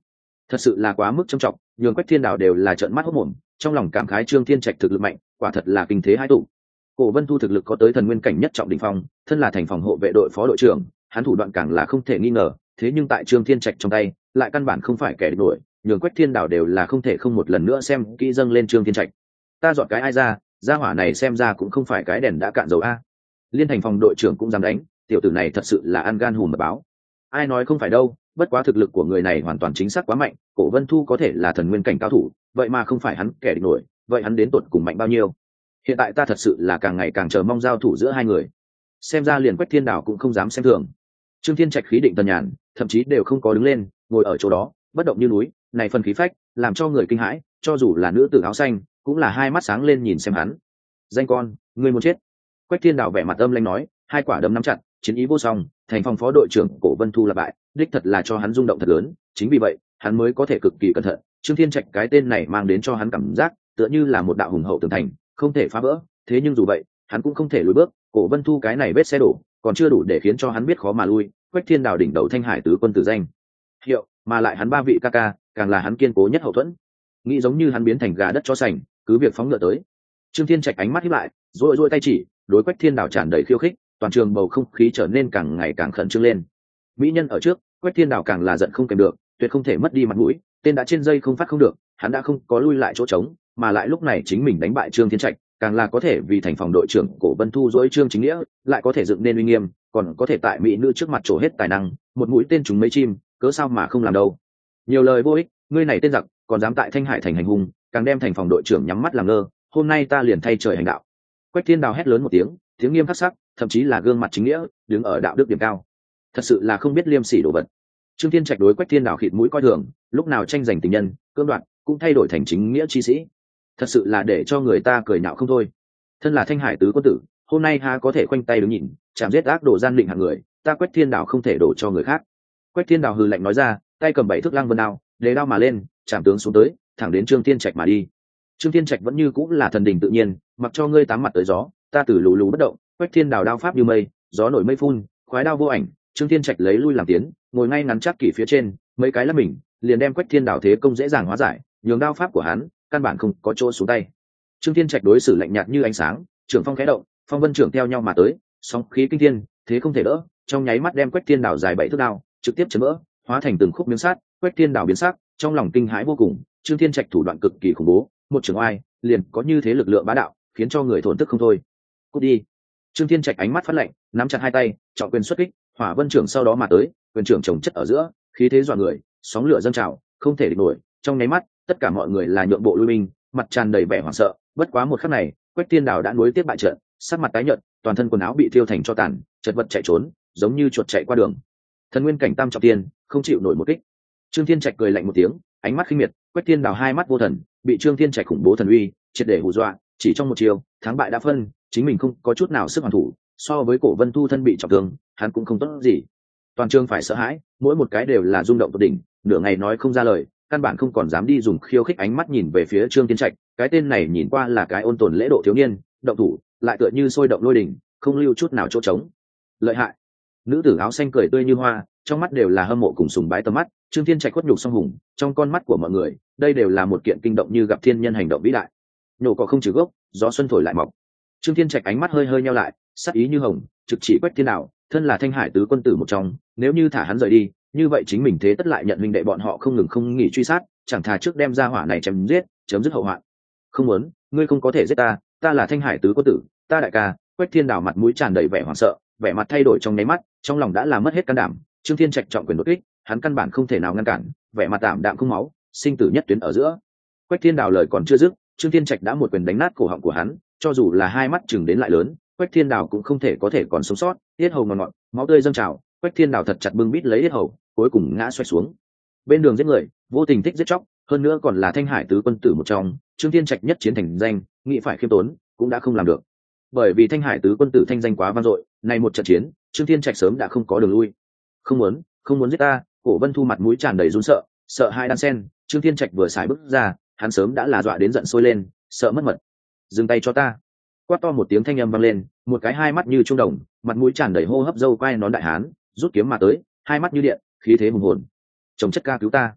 thật sự là quá mức trầm trọng, nhường Quách Thiên Đào đều là trợn mắt hốt mồm, trong lòng cảm khái Trương Thiên Trạch thực lực mạnh, quả thật là kinh thế hai tụ. Cổ Vân Thu thực lực có tới thần nguyên cảnh nhất trọng đỉnh phong, thân là thành phòng hộ vệ đội phó đội trưởng, hắn thủ đoạn càng là không thể nghi ngờ, thế nhưng tại Trương Thiên Trạch trong tay, lại căn bản không phải kẻ địch nổi, nhường Quách Thiên Đào đều là không thể không một lần nữa xem kỹ dâng lên Trương Thiên Trạch. Ta dọn cái ai ra, gia hỏa này xem ra cũng không phải cái đèn đã cạn dầu a. Liên thành phòng đội trưởng cũng dám đánh, tiểu tử này thật sự là ăn gan hùm mật báo. Ai nói không phải đâu, bất quá thực lực của người này hoàn toàn chính xác quá mạnh, Cổ Vân Thu có thể là thần nguyên cảnh cao thủ, vậy mà không phải hắn kẻ địch nổi, vậy hắn đến tột cùng mạnh bao nhiêu? Hiện tại ta thật sự là càng ngày càng chờ mong giao thủ giữa hai người. Xem ra liền Quách Thiên Đào cũng không dám xem thường. Trương Thiên Trạch khí định tần nhàn, thậm chí đều không có đứng lên, ngồi ở chỗ đó, bất động như núi, này phần khí phách, làm cho người kinh hãi, cho dù là nữ tử áo xanh, cũng là hai mắt sáng lên nhìn xem hắn. Danh con, ngươi muốn chết? Quách Thiên Đào vẻ mặt âm lãnh nói, hai quả đấm nắm chặt, chiến ý vô song, thành phòng phó đội trưởng Cổ Vân Thu là bại, đích thật là cho hắn rung động thật lớn, chính vì vậy, hắn mới có thể cực kỳ cẩn thận. Trương Thiên Trạch cái tên này mang đến cho hắn cảm giác, tựa như là một đạo hùng hậu tường thành, không thể phá vỡ, thế nhưng dù vậy, hắn cũng không thể lùi bước, Cổ Vân Thu cái này vết xe đổ, còn chưa đủ để khiến cho hắn biết khó mà lui. Quách Thiên Đào đỉnh đầu Thanh Hải tứ quân tử danh hiệu, mà lại hắn ba vị ca ca, càng là hắn kiên cố nhất hậu thuẫn. Nghĩ giống như hắn biến thành gà đất chó sành, cứ việc phóng ngựa tới. Trương Thiên Trạch ánh mắt híp lại, rũi rũi tay chỉ, đối Quách Thiên Đào tràn đầy khiêu khích, toàn trường bầu không khí trở nên càng ngày càng khẩn trương lên. Mỹ nhân ở trước, Quách Thiên Đào càng là giận không kèm được, tuyệt không thể mất đi mặt mũi, tên đã trên dây không phát không được, hắn đã không có lui lại chỗ trống, mà lại lúc này chính mình đánh bại Trương Thiên Trạch, càng là có thể vì thành phòng đội trưởng Cổ Vân Thu dối Trương chính nghĩa, lại có thể dựng nên uy nghiêm, còn có thể tại mỹ nữ trước mặt trổ hết tài năng, một mũi tên trúng mấy chim, cớ sao mà không làm đâu. Nhiều lời vô ích, ngươi này tên giặc, còn dám tại Thanh Hải thành hành hung, càng đem thành phòng đội trưởng nhắm mắt làm ngơ, hôm nay ta liền thay trời hành đạo. Quách Thiên Đào hét lớn một tiếng, tiếng nghiêm khắc sắc, thậm chí là gương mặt chính nghĩa, đứng ở đạo đức điểm cao. Thật sự là không biết liêm sỉ đồ vật. Trương Thiên Trạch đối Quách Thiên Đào khịt mũi coi thường, lúc nào tranh giành tình nhân, cưỡng đoạt, cũng thay đổi thành chính nghĩa chi sĩ. Thật sự là để cho người ta cười nhạo không thôi. Thân là Thanh Hải tứ quân tử, hôm nay ha có thể khoanh tay đứng nhìn, chạm giết ác đồ gian định hạng người, ta Quách Thiên Đào không thể đổ cho người khác. Quách Thiên Đào hừ lạnh nói ra, tay cầm bảy thước lăng vân đao, đề đao mà lên, chạm tướng xuống tới, thẳng đến Trương Thiên Trạch mà đi. Trương Thiên Trạch vẫn như cũng là thần đình tự nhiên, mặc cho ngươi tám mặt tới gió, ta từ lù lù bất động. Quách Thiên Đào đao pháp như mây, gió nổi mây phun, khoái đao vô ảnh. Trương Thiên Trạch lấy lui làm tiến, ngồi ngay ngắn chắc kỷ phía trên, mấy cái là mình, liền đem Quách Thiên Đào thế công dễ dàng hóa giải, nhường đao pháp của hắn, căn bản không có chỗ xuống tay. Trương Thiên Trạch đối xử lạnh nhạt như ánh sáng, trưởng phong khẽ động, phong vân trưởng theo nhau mà tới, sóng khí kinh thiên, thế không thể đỡ, trong nháy mắt đem Quách Thiên Đào dài bảy thước đao, trực tiếp chấn vỡ, hóa thành từng khúc miếng sắt. Quách Thiên Đào biến sắc, trong lòng kinh hãi vô cùng, Trương Thiên Trạch thủ đoạn cực kỳ khủng bố, một trường oai, liền có như thế lực lượng bá đạo, khiến cho người thổn thức không thôi. Cút đi. Trương Thiên Trạch ánh mắt phát lạnh, nắm chặt hai tay, trọng quyền xuất kích, hỏa vân trưởng sau đó mà tới, quyền trưởng chồng chất ở giữa, khí thế dọa người, sóng lửa dâng trào, không thể địch nổi. Trong nháy mắt, tất cả mọi người là nhượng bộ lui binh, mặt tràn đầy vẻ hoảng sợ. Bất quá một khắc này, Quách Thiên Đào đã nuối tiếp bại trận, sắc mặt tái nhợt, toàn thân quần áo bị thiêu thành tro tàn, chật vật chạy trốn, giống như chuột chạy qua đường. Thần nguyên cảnh tam trọng tiên, không chịu nổi một kích. Trương Thiên Trạch cười lạnh một tiếng, ánh mắt khinh miệt. Quách Thiên Đào hai mắt vô thần, bị Trương Thiên Trạch khủng bố thần uy triệt để hù dọa, chỉ trong một chiều, thắng bại đã phân, chính mình không có chút nào sức hoàn thủ, so với Cổ Vân Thu thân bị trọng thương, hắn cũng không tốt gì. Toàn trường phải sợ hãi, mỗi một cái đều là rung động tột đỉnh, nửa ngày nói không ra lời, căn bản không còn dám đi dùng khiêu khích ánh mắt nhìn về phía Trương Thiên Trạch, cái tên này nhìn qua là cái ôn tồn lễ độ thiếu niên, động thủ lại tựa như sôi động lôi đỉnh, không lưu chút nào chỗ trống. Lợi hại. Nữ tử áo xanh cười tươi như hoa, trong mắt đều là hâm mộ cùng sùng bái tầm mắt. Trương Thiên Trạch khuất nhục song hùng, trong con mắt của mọi người, đây đều là một kiện kinh động như gặp thiên nhân hành động vĩ đại. Nhổ cỏ không trừ gốc, gió xuân thổi lại mọc. Trương Thiên Trạch ánh mắt hơi hơi nheo lại, sắc ý như hồng, trực chỉ Quách Thiên Đào, thân là Thanh Hải tứ quân tử một trong, nếu như thả hắn rời đi, như vậy chính mình thế tất lại nhận huynh đệ bọn họ không ngừng không nghỉ truy sát, chẳng thà trước đem ra hỏa này chém giết, chấm dứt hậu hoạn. Không muốn, ngươi không có thể giết ta, ta là Thanh Hải tứ quân tử, ta đại ca. Quách Thiên Đào mặt mũi tràn đầy vẻ hoảng sợ, vẻ mặt thay đổi trong nháy mắt, trong lòng đã làm mất hết can đảm. Trương Thiên Trạch trọng quyền đột kích, hắn căn bản không thể nào ngăn cản, vẻ mặt tạm đạm không máu, sinh tử nhất tuyến ở giữa. Quách Thiên Đào lời còn chưa dứt, Trương Thiên Trạch đã một quyền đánh nát cổ họng của hắn, cho dù là hai mắt chừng đến lại lớn, Quách Thiên Đào cũng không thể có thể còn sống sót, yết hầu ngọt ngọt, máu tươi dâng trào. Quách Thiên Đào thật chặt bưng bít lấy yết hầu, cuối cùng ngã xoay xuống. Bên đường giết người, vô tình thích giết chóc, hơn nữa còn là Thanh Hải tứ quân tử một trong, Trương Thiên Trạch nhất chiến thành danh, nghĩ phải khiêm tốn, cũng đã không làm được. Bởi vì Thanh Hải tứ quân tử thanh danh quá vang dội, này một trận chiến, Trương Thiên Trạch sớm đã không có đường lui. Không muốn, không muốn giết ta. Cổ Vân Thu mặt mũi tràn đầy run sợ, sợ hai đan sen. Trương Thiên Trạch vừa xài bước ra, hắn sớm đã là dọa đến giận sôi lên, sợ mất mật. Dừng tay cho ta. Quát to một tiếng thanh âm vang lên, một cái hai mắt như trung đồng, mặt mũi tràn đầy hô hấp dâu quai nón đại hán, rút kiếm mà tới, hai mắt như điện, khí thế hùng hồn. Chồng chất ca cứu ta.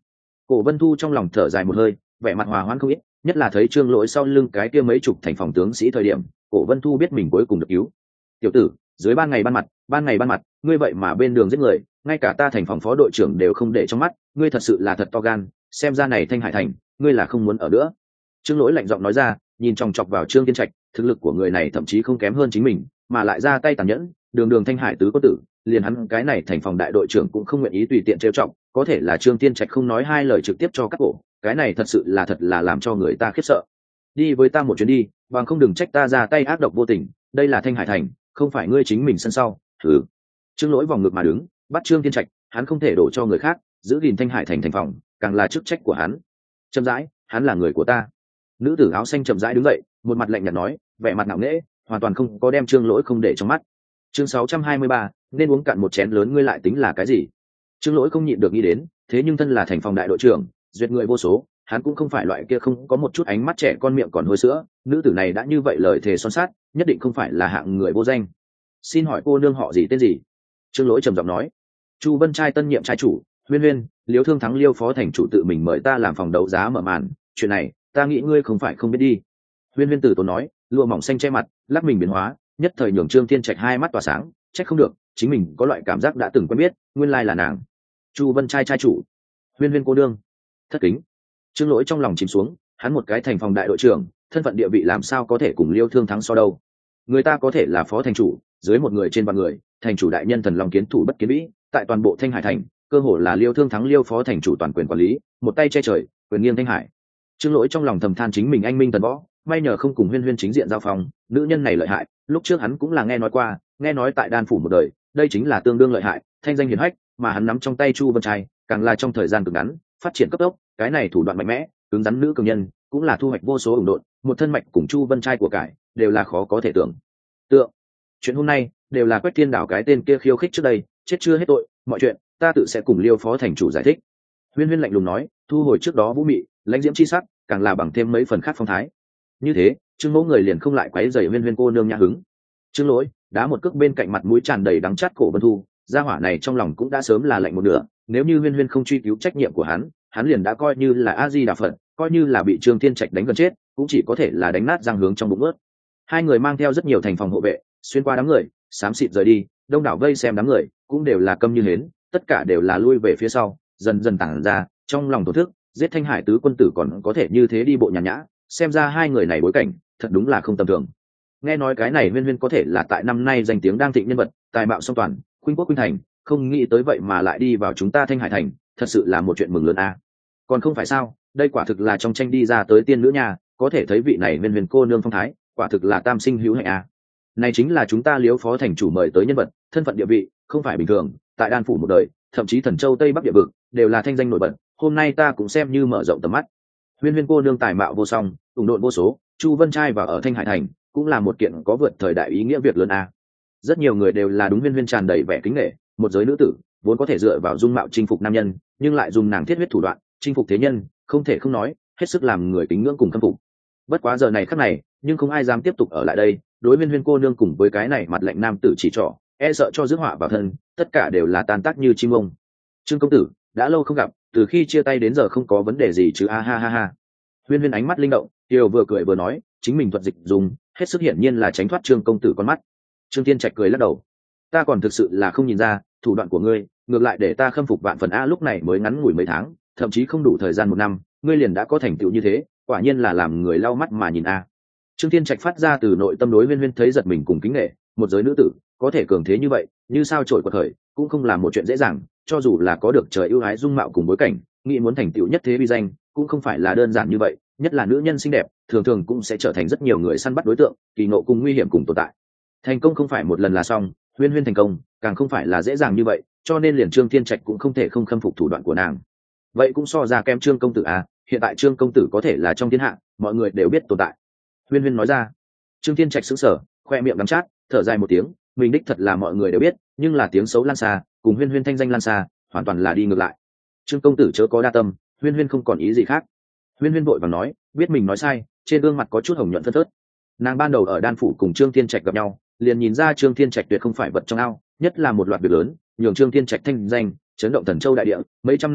Cổ Vân Thu trong lòng thở dài một hơi, vẻ mặt hòa hoãn không ít, nhất là thấy Trương Lỗi sau lưng cái kia mấy chục thành phòng tướng sĩ thời điểm, Cổ Vân Thu biết mình cuối cùng được cứu. Tiểu tử, dưới ban ngày ban mặt, ban ngày ban mặt, ngươi vậy mà bên đường giết người, ngay cả ta thành phòng phó đội trưởng đều không để trong mắt, ngươi thật sự là thật to gan, xem ra này Thanh Hải thành, ngươi là không muốn ở nữa. Trương Lỗi lạnh giọng nói ra, nhìn chòng chọc vào Trương Thiên Trạch, thực lực của người này thậm chí không kém hơn chính mình, mà lại ra tay tàn nhẫn, đường đường Thanh Hải tứ có tử, liền hắn cái này thành phòng đại đội trưởng cũng không nguyện ý tùy tiện trêu chọc, có thể là Trương Thiên Trạch không nói hai lời trực tiếp cho cắt cổ, cái này thật sự là thật là làm cho người ta khiếp sợ. Đi với ta một chuyến đi, bằng không đừng trách ta ra tay ác độc vô tình, đây là Thanh Hải thành, không phải ngươi chính mình sân sau. Thử. Trương Lỗi vòng ngược mà đứng, bắt Trương Thiên Trạch, hắn không thể đổ cho người khác, giữ gìn Thanh Hải thành thành phòng, càng là chức trách của hắn. Chậm rãi, hắn là người của ta. Nữ tử áo xanh chậm rãi đứng dậy, một mặt lạnh nhạt nói, vẻ mặt ngạo nghễ, hoàn toàn không có đem Trương Lỗi không để trong mắt. Chương sáu trăm hai mươi ba, nên uống cạn một chén lớn ngươi lại tính là cái gì? Trương Lỗi không nhịn được nghĩ đến, thế nhưng thân là thành phòng đại đội trưởng, duyệt người vô số, hắn cũng không phải loại kia không có một chút ánh mắt trẻ con miệng còn hôi sữa, nữ tử này đã như vậy lời thề son sát, nhất định không phải là hạng người vô danh. Xin hỏi cô nương họ gì tên gì? Trương Lỗi trầm giọng nói. Chu Vân trai tân nhiệm trai chủ, Huyên Huyên, Liêu Thương Thắng Liêu phó thành chủ tự mình mời ta làm phòng đấu giá mở màn, chuyện này, ta nghĩ ngươi không phải không biết đi. Huyên Huyên tử tốn nói, lụa mỏng xanh che mặt, lắc mình biến hóa, nhất thời nhường Trương Thiên Trạch hai mắt tỏa sáng, trách không được, chính mình có loại cảm giác đã từng quen biết, nguyên lai là nàng. Chu Vân trai trai chủ, Huyên Huyên cô đương. Thất kính. Trương Lỗi trong lòng chìm xuống, hắn một cái thành phòng đại đội trưởng, thân phận địa vị làm sao có thể cùng Liêu Thương Thắng so đâu. Người ta có thể là phó thành chủ, dưới một người trên vạn người, thành chủ đại nhân thần long kiến thủ bất kiến vĩ, tại toàn bộ Thanh Hải thành, cơ hồ là Liêu Thương Thắng Liêu phó thành chủ toàn quyền quản lý, một tay che trời, quyền nghiêng Thanh Hải. Trương Lỗi trong lòng thầm than chính mình anh minh thần võ, may nhờ không cùng Huyên Huyên chính diện giao phòng, nữ nhân này lợi hại, lúc trước hắn cũng là nghe nói qua, nghe nói tại Đan phủ một đời, đây chính là tương đương lợi hại, thanh danh hiển hách, mà hắn nắm trong tay Chu Vân trai, càng là trong thời gian cực ngắn, phát triển cấp tốc, cái này thủ đoạn mạnh mẽ, cứng rắn nữ cường nhân, cũng là thu hoạch vô số ủng độn, một thân mạch cùng Chu Vân trai của cải, đều là khó có thể tưởng tượng. Chuyện hôm nay đều là Quách Thiên Đảo cái tên kia khiêu khích trước đây, chết chưa hết tội, mọi chuyện ta tự sẽ cùng Liêu phó thành chủ giải thích. Huyên Huyên lạnh lùng nói, thu hồi trước đó vũ mị, lãnh diễm chi sắc, càng là bằng thêm mấy phần khác phong thái. Như thế, Trương Mẫu người liền không lại quấy rầy Huyên Huyên cô nương nhã hứng. Trương Lỗi đá một cước bên cạnh mặt mũi tràn đầy đắng chát Cổ Vân Thu, gia hỏa này trong lòng cũng đã sớm là lạnh một nửa, nếu như Huyên Huyên không truy cứu trách nhiệm của hắn, hắn liền đã coi như là A Di Đà Phật, coi như là bị Trương Thiên Trạch đánh gần chết, cũng chỉ có thể là đánh nát răng hướng trong bụng ướt. Hai người mang theo rất nhiều thành phòng hộ vệ, xuyên qua đám người, xám xịt rời đi, đông đảo vây xem đám người, cũng đều là câm như hến, tất cả đều là lui về phía sau, dần dần tản ra, trong lòng thổn thức, giết Thanh Hải tứ quân tử còn có thể như thế đi bộ nhàn nhã, xem ra hai người này bối cảnh, thật đúng là không tầm thường. Nghe nói cái này Huyên Huyên có thể là tại năm nay danh tiếng đang thịnh nhân vật, tài mạo song toàn, khuynh quốc khuynh thành, không nghĩ tới vậy mà lại đi vào chúng ta Thanh Hải thành, thật sự là một chuyện mừng lớn a. À. Còn không phải sao, đây quả thực là trong tranh đi ra tới tiên nữ nhà, có thể thấy vị này Huyên Huyên cô nương phong thái, quả thực là tam sinh hữu hạnh a. À. Này chính là chúng ta Liếu phó thành chủ mời tới nhân vật, thân phận địa vị không phải bình thường, tại Đan phủ một đời, thậm chí Thần Châu Tây Bắc địa vực đều là thanh danh nổi bật, hôm nay ta cũng xem như mở rộng tầm mắt. Huyên Huyên cô nương tài mạo vô song, ủng độn vô số, Chu Vân trai và ở Thanh Hải thành cũng là một kiện có vượt thời đại ý nghĩa việc lớn a. Rất nhiều người đều là đúng Huyên Huyên tràn đầy vẻ kính nể, một giới nữ tử vốn có thể dựa vào dung mạo chinh phục nam nhân, nhưng lại dùng nàng thiết huyết thủ đoạn chinh phục thế nhân, không thể không nói, hết sức làm người kính ngưỡng cùng khâm phục. Bất quá giờ này khắc này, nhưng không ai dám tiếp tục ở lại đây, đối Huyên Huyên cô nương cùng với cái này mặt lạnh nam tử chỉ trỏ, e sợ cho rước họa vào thân, tất cả đều là tan tác như chim ông. Trương công tử, đã lâu không gặp, từ khi chia tay đến giờ không có vấn đề gì chứ a ha ha ha. Huyên Huyên ánh mắt linh động, Kiều vừa cười vừa nói, chính mình thuật dịch dùng, hết sức hiển nhiên là tránh thoát Trương công tử con mắt. Trương Thiên Trạch cười lắc đầu, ta còn thực sự là không nhìn ra, thủ đoạn của ngươi, ngược lại để ta khâm phục vạn phần a, lúc này mới ngắn ngủi mấy tháng, thậm chí không đủ thời gian một năm, ngươi liền đã có thành tựu như thế, quả nhiên là làm người lau mắt mà nhìn a. Trương Thiên Trạch phát ra từ nội tâm đối Huyên Huyên thấy giật mình cùng kính nể, một giới nữ tử có thể cường thế như vậy, như sao trổi quật khởi, cũng không là một chuyện dễ dàng, cho dù là có được trời ưu ái dung mạo cùng bối cảnh, nghĩ muốn thành tựu nhất thế uy danh, cũng không phải là đơn giản như vậy, nhất là nữ nhân xinh đẹp, thường thường cũng sẽ trở thành rất nhiều người săn bắt đối tượng, kỳ ngộ cùng nguy hiểm cùng tồn tại. Thành công không phải một lần là xong, Huyên Huyên thành công, càng không phải là dễ dàng như vậy, cho nên liền Trương Thiên Trạch cũng không thể không khâm phục thủ đoạn của nàng. Vậy cũng so ra kem Trương công tử à, hiện tại Trương công tử có thể là trong thiên hạ, mọi người đều biết tồn tại. Huyên Huyên nói ra. Trương Thiên Trạch sững sờ, khoe miệng đắng chát, thở dài một tiếng, mình đích thật là mọi người đều biết, nhưng là tiếng xấu lan xa, cùng Huyên Huyên thanh danh lan xa, hoàn toàn là đi ngược lại. Trương công tử chớ có đa tâm, Huyên Huyên không còn ý gì khác. Huyên Huyên vội vàng nói, biết mình nói sai, trên gương mặt có chút hồng nhuận phớt phớt. Nàng ban đầu ở Đan phủ cùng Trương Thiên Trạch gặp nhau, liền nhìn ra Trương Thiên Trạch tuyệt không phải vật trong ao, nhất là một loạt việc lớn, nhường Trương Thiên Trạch thanh danh chấn động Thần Châu đại địa, mấy trăm năm qua,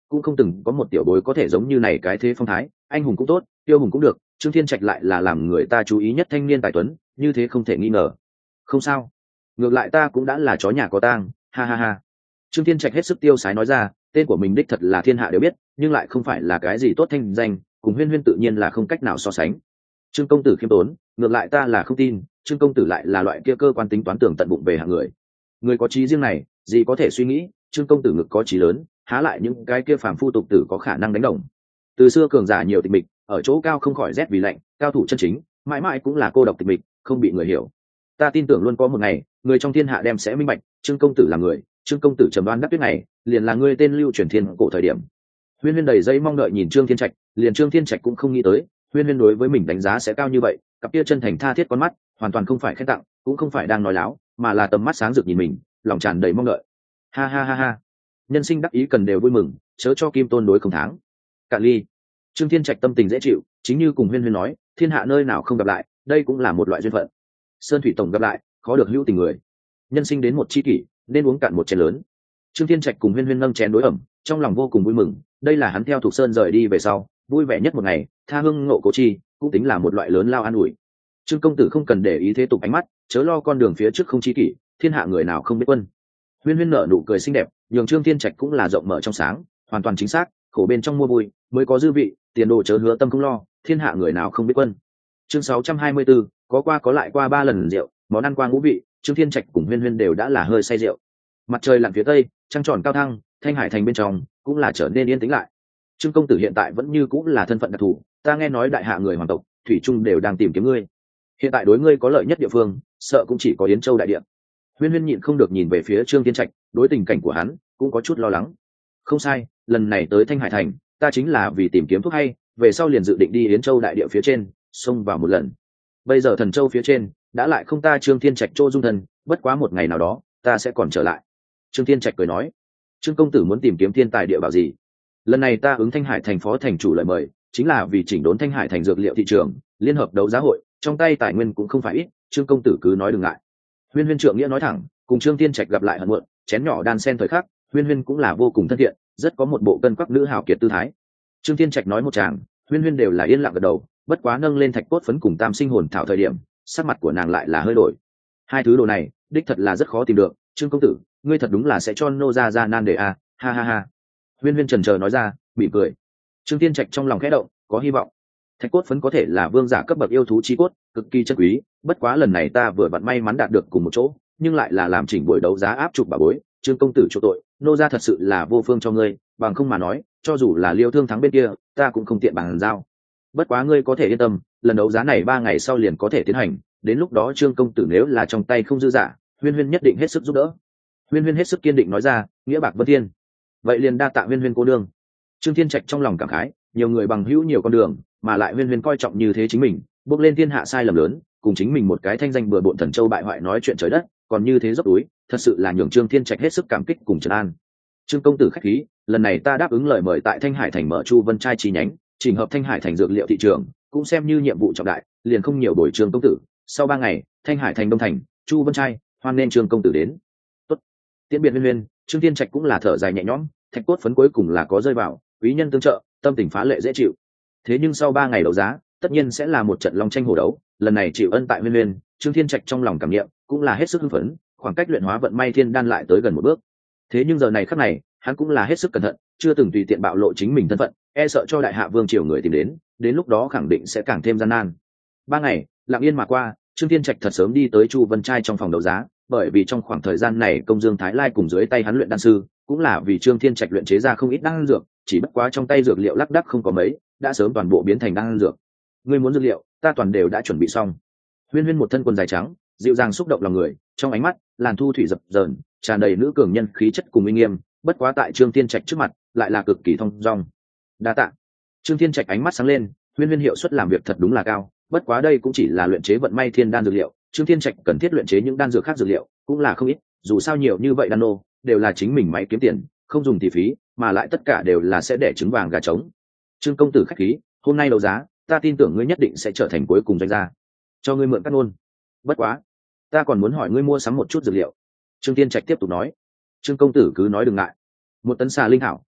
cũng không từng có một tiểu bối có thể giống như này cái thế phong thái, anh hùng cũng tốt, tiêu hùng cũng được, Trương Thiên Trạch lại là làm người ta chú ý nhất thanh niên tài tuấn, như thế không thể nghi ngờ. Không sao, ngược lại ta cũng đã là chó nhà có tang, ha ha ha. Trương Thiên Trạch hết sức tiêu sái nói ra, tên của mình đích thật là thiên hạ đều biết, nhưng lại không phải là cái gì tốt thanh danh, cùng Huyên Huyên tự nhiên là không cách nào so sánh. Trương công tử khiêm tốn, ngược lại ta là không tin, Trương công tử lại là loại kia cơ quan tính toán tưởng tận bụng về hạng người. Người có trí riêng này, gì có thể suy nghĩ, Trương công tử ngực có trí lớn, há lại những cái kia phàm phu tục tử có khả năng đánh đồng. Từ xưa cường giả nhiều tịch mịch, ở chỗ cao không khỏi rét vì lạnh, cao thủ chân chính, mãi mãi cũng là cô độc tịch mịch, không bị người hiểu. Ta tin tưởng luôn có một ngày, người trong thiên hạ đem sẽ minh bạch, Trương công tử là người, Trương công tử trầm đoan đắc tuyết này, liền là ngươi tên lưu truyền thiên cổ thời điểm. Huyên Huyên đầy dây mong đợi nhìn Trương Thiên Trạch, liền Trương Thiên Trạch cũng không nghĩ tới, Huyên Huyên đối với mình đánh giá sẽ cao như vậy, cặp kia chân thành tha thiết con mắt, hoàn toàn không phải khen tặng, cũng không phải đang nói láo, mà là tầm mắt sáng rực nhìn mình, lòng tràn đầy mong đợi. Ha ha ha ha. Nhân sinh đắc ý cần đều vui mừng, chớ cho kim tôn đối không tháng. Cạn ly. Trương Thiên Trạch tâm tình dễ chịu, chính như cùng Huyên Huyên nói, thiên hạ nơi nào không gặp lại, đây cũng là một loại duyên phận. Sơn thủy tổng gặp lại, khó được hữu tình người. Nhân sinh đến một chi kỷ, nên uống cạn một chén lớn. Trương Thiên Trạch cùng Huyên Huyên nâng chén đối ẩm, trong lòng vô cùng vui mừng, đây là hắn theo Thục Sơn rời đi về sau, vui vẻ nhất một ngày, tha hương ngộ cố chi, cũng tính là một loại lớn lao an ủi. Trương công tử không cần để ý thế tục ánh mắt, chớ lo con đường phía trước không chi kỷ, thiên hạ người nào không biết quân. Huyên Huyên nở nụ cười xinh đẹp, nhường Trương Thiên Trạch cũng là rộng mở trong sáng, hoàn toàn chính xác, khổ bên trong mua vui, mới có dư vị, tiền đồ chớ hứa tâm không lo, thiên hạ người nào không biết quân. Chương sáu trăm hai mươi 624, có qua có lại qua ba lần rượu, món ăn qua ngũ vị, Trương Thiên Trạch cùng Huyên Huyên đều đã là hơi say rượu. Mặt trời lặn phía tây, trăng tròn cao thăng, Thanh Hải thành bên trong cũng là trở nên yên tĩnh lại. Trương công tử hiện tại vẫn như cũng là thân phận đặc thù, ta nghe nói đại hạ người hoàng tộc thủy trung đều đang tìm kiếm ngươi. Hiện tại đối ngươi có lợi nhất địa phương, sợ cũng chỉ có Yến Châu đại địa. Huyên Huyên nhịn không được nhìn về phía Trương Thiên Trạch, đối tình cảnh của hắn cũng có chút lo lắng. Không sai, lần này tới Thanh Hải thành, ta chính là vì tìm kiếm thuốc hay, về sau liền dự định đi Yến Châu đại địa phía trên, xông vào một lần. Bây giờ Thần Châu phía trên đã lại không ta Trương Thiên Trạch chỗ dung thân, bất quá một ngày nào đó, ta sẽ còn trở lại. Trương Thiên Trạch cười nói, Trương công tử muốn tìm kiếm thiên tài địa bảo gì? Lần này ta ứng Thanh Hải thành phó thành chủ lời mời, chính là vì chỉnh đốn Thanh Hải thành dược liệu thị trường, liên hợp đấu giá hội, trong tay tài nguyên cũng không phải ít, Trương công tử cứ nói đừng ngại. Huyên Huyên trượng nghĩa nói thẳng, cùng Trương Thiên Trạch gặp lại hận muộn, chén nhỏ đan sen thời khắc, Huyên Huyên cũng là vô cùng thân thiện, rất có một bộ cân quắc nữ hào kiệt tư thái. Trương Thiên Trạch nói một tràng, Huyên Huyên đều là yên lặng gật đầu, bất quá nâng lên thạch cốt phấn cùng tam sinh hồn thảo thời điểm, sắc mặt của nàng lại là hơi đổi. Hai thứ đồ này, đích thật là rất khó tìm được, Trương công tử, ngươi thật đúng là sẽ cho nô ra ra nan đề à, ha ha ha. Huyên Huyên trần chờ nói ra, bị cười. Trương Thiên Trạch trong lòng khẽ động, có hy vọng. Thạch cốt phấn có thể là vương giả cấp bậc yêu thú chi cốt, cực kỳ chân quý, bất quá lần này ta vừa vặn may mắn đạt được cùng một chỗ, nhưng lại là làm chỉnh buổi đấu giá áp chụp bà bối, Trương công tử chỗ tội, nô ra thật sự là vô phương cho ngươi, bằng không mà nói, cho dù là Liêu Thương thắng bên kia, ta cũng không tiện bàn giao. Bất quá ngươi có thể yên tâm, lần đấu giá này ba ngày sau liền có thể tiến hành, đến lúc đó Trương công tử nếu là trong tay không dư giả, Huyên Huyên nhất định hết sức giúp đỡ. Huyên Huyên hết sức kiên định nói ra, nghĩa bạc vân thiên. Vậy liền đa tạ Huyên Huyên cô đương. Trương Thiên Trạch trong lòng cảm khái, nhiều người bằng hữu nhiều con đường, mà lại Huyên Huyên coi trọng như thế chính mình, bước lên thiên hạ sai lầm lớn, cùng chính mình một cái thanh danh bừa bộn Thần Châu bại hoại nói chuyện trời đất, còn như thế dốc túi, thật sự là nhường Trương Thiên Trạch hết sức cảm kích cùng trấn an. Trương công tử khách khí, lần này ta đáp ứng lời mời tại Thanh Hải thành mở Chu Vân trai chi nhánh, chỉnh hợp Thanh Hải thành dược liệu thị trường, cũng xem như nhiệm vụ trọng đại, liền không nhiều bồi Trương công tử. Sau ba ngày, Thanh Hải thành Đông thành, Chu Vân trai, hoan nên Trương công tử đến. Tốt. Tiễn biệt Huyên Huyên, Trương Thiên Trạch cũng là thở dài nhẹ nhõm, thạch cốt phấn cuối cùng là có rơi vào, quý nhân tương trợ, tâm tình phá lệ dễ chịu. Thế nhưng sau ba ngày đấu giá, tất nhiên sẽ là một trận long tranh hổ đấu, lần này chịu ân tại Huyên Huyên, Trương Thiên Trạch trong lòng cảm nghiệm cũng là hết sức hưng phấn, khoảng cách luyện hóa vận may thiên đan lại tới gần một bước. Thế nhưng giờ này khắc này, hắn cũng là hết sức cẩn thận, chưa từng tùy tiện bạo lộ chính mình thân phận, e sợ cho đại hạ vương triều người tìm đến, đến lúc đó khẳng định sẽ càng thêm gian nan. Ba ngày, lặng yên mà qua, Trương Thiên Trạch thật sớm đi tới Chu Vân trai trong phòng đấu giá, bởi vì trong khoảng thời gian này Công Dương Thái Lai cùng dưới tay hắn luyện đan sư, cũng là vì Trương Thiên Trạch luyện chế ra không ít đan dược, chỉ bất quá trong tay dược liệu lác đác không có mấy, đã sớm toàn bộ biến thành đan dược. Ngươi muốn dược liệu, ta toàn đều đã chuẩn bị xong. Huyên Huyên một thân quần dài trắng, dịu dàng xúc động lòng người, trong ánh mắt làn thu thủy dập dờn, tràn đầy nữ cường nhân khí chất cùng uy nghiêm, bất quá tại Trương Thiên Trạch trước mặt, lại là cực kỳ thông dong. Đa tạ. Trương Thiên Trạch ánh mắt sáng lên, Huyên Huyên hiệu suất làm việc thật đúng là cao, bất quá đây cũng chỉ là luyện chế vận may thiên đan dược liệu, Trương Thiên Trạch cần thiết luyện chế những đan dược khác dược liệu, cũng là không ít, dù sao nhiều như vậy đan nô, đều là chính mình máy kiếm tiền, không dùng thì phí, mà lại tất cả đều là sẽ để trứng vàng gà trống. Trương công tử khách khí, hôm nay đấu giá, ta tin tưởng ngươi nhất định sẽ trở thành cuối cùng doanh gia. Cho ngươi mượn cắt ngôn. Bất quá, ta còn muốn hỏi ngươi mua sắm một chút dược liệu. Trương Thiên Trạch tiếp tục nói. Trương công tử cứ nói đừng ngại. Một tấn xà linh hảo, phúc,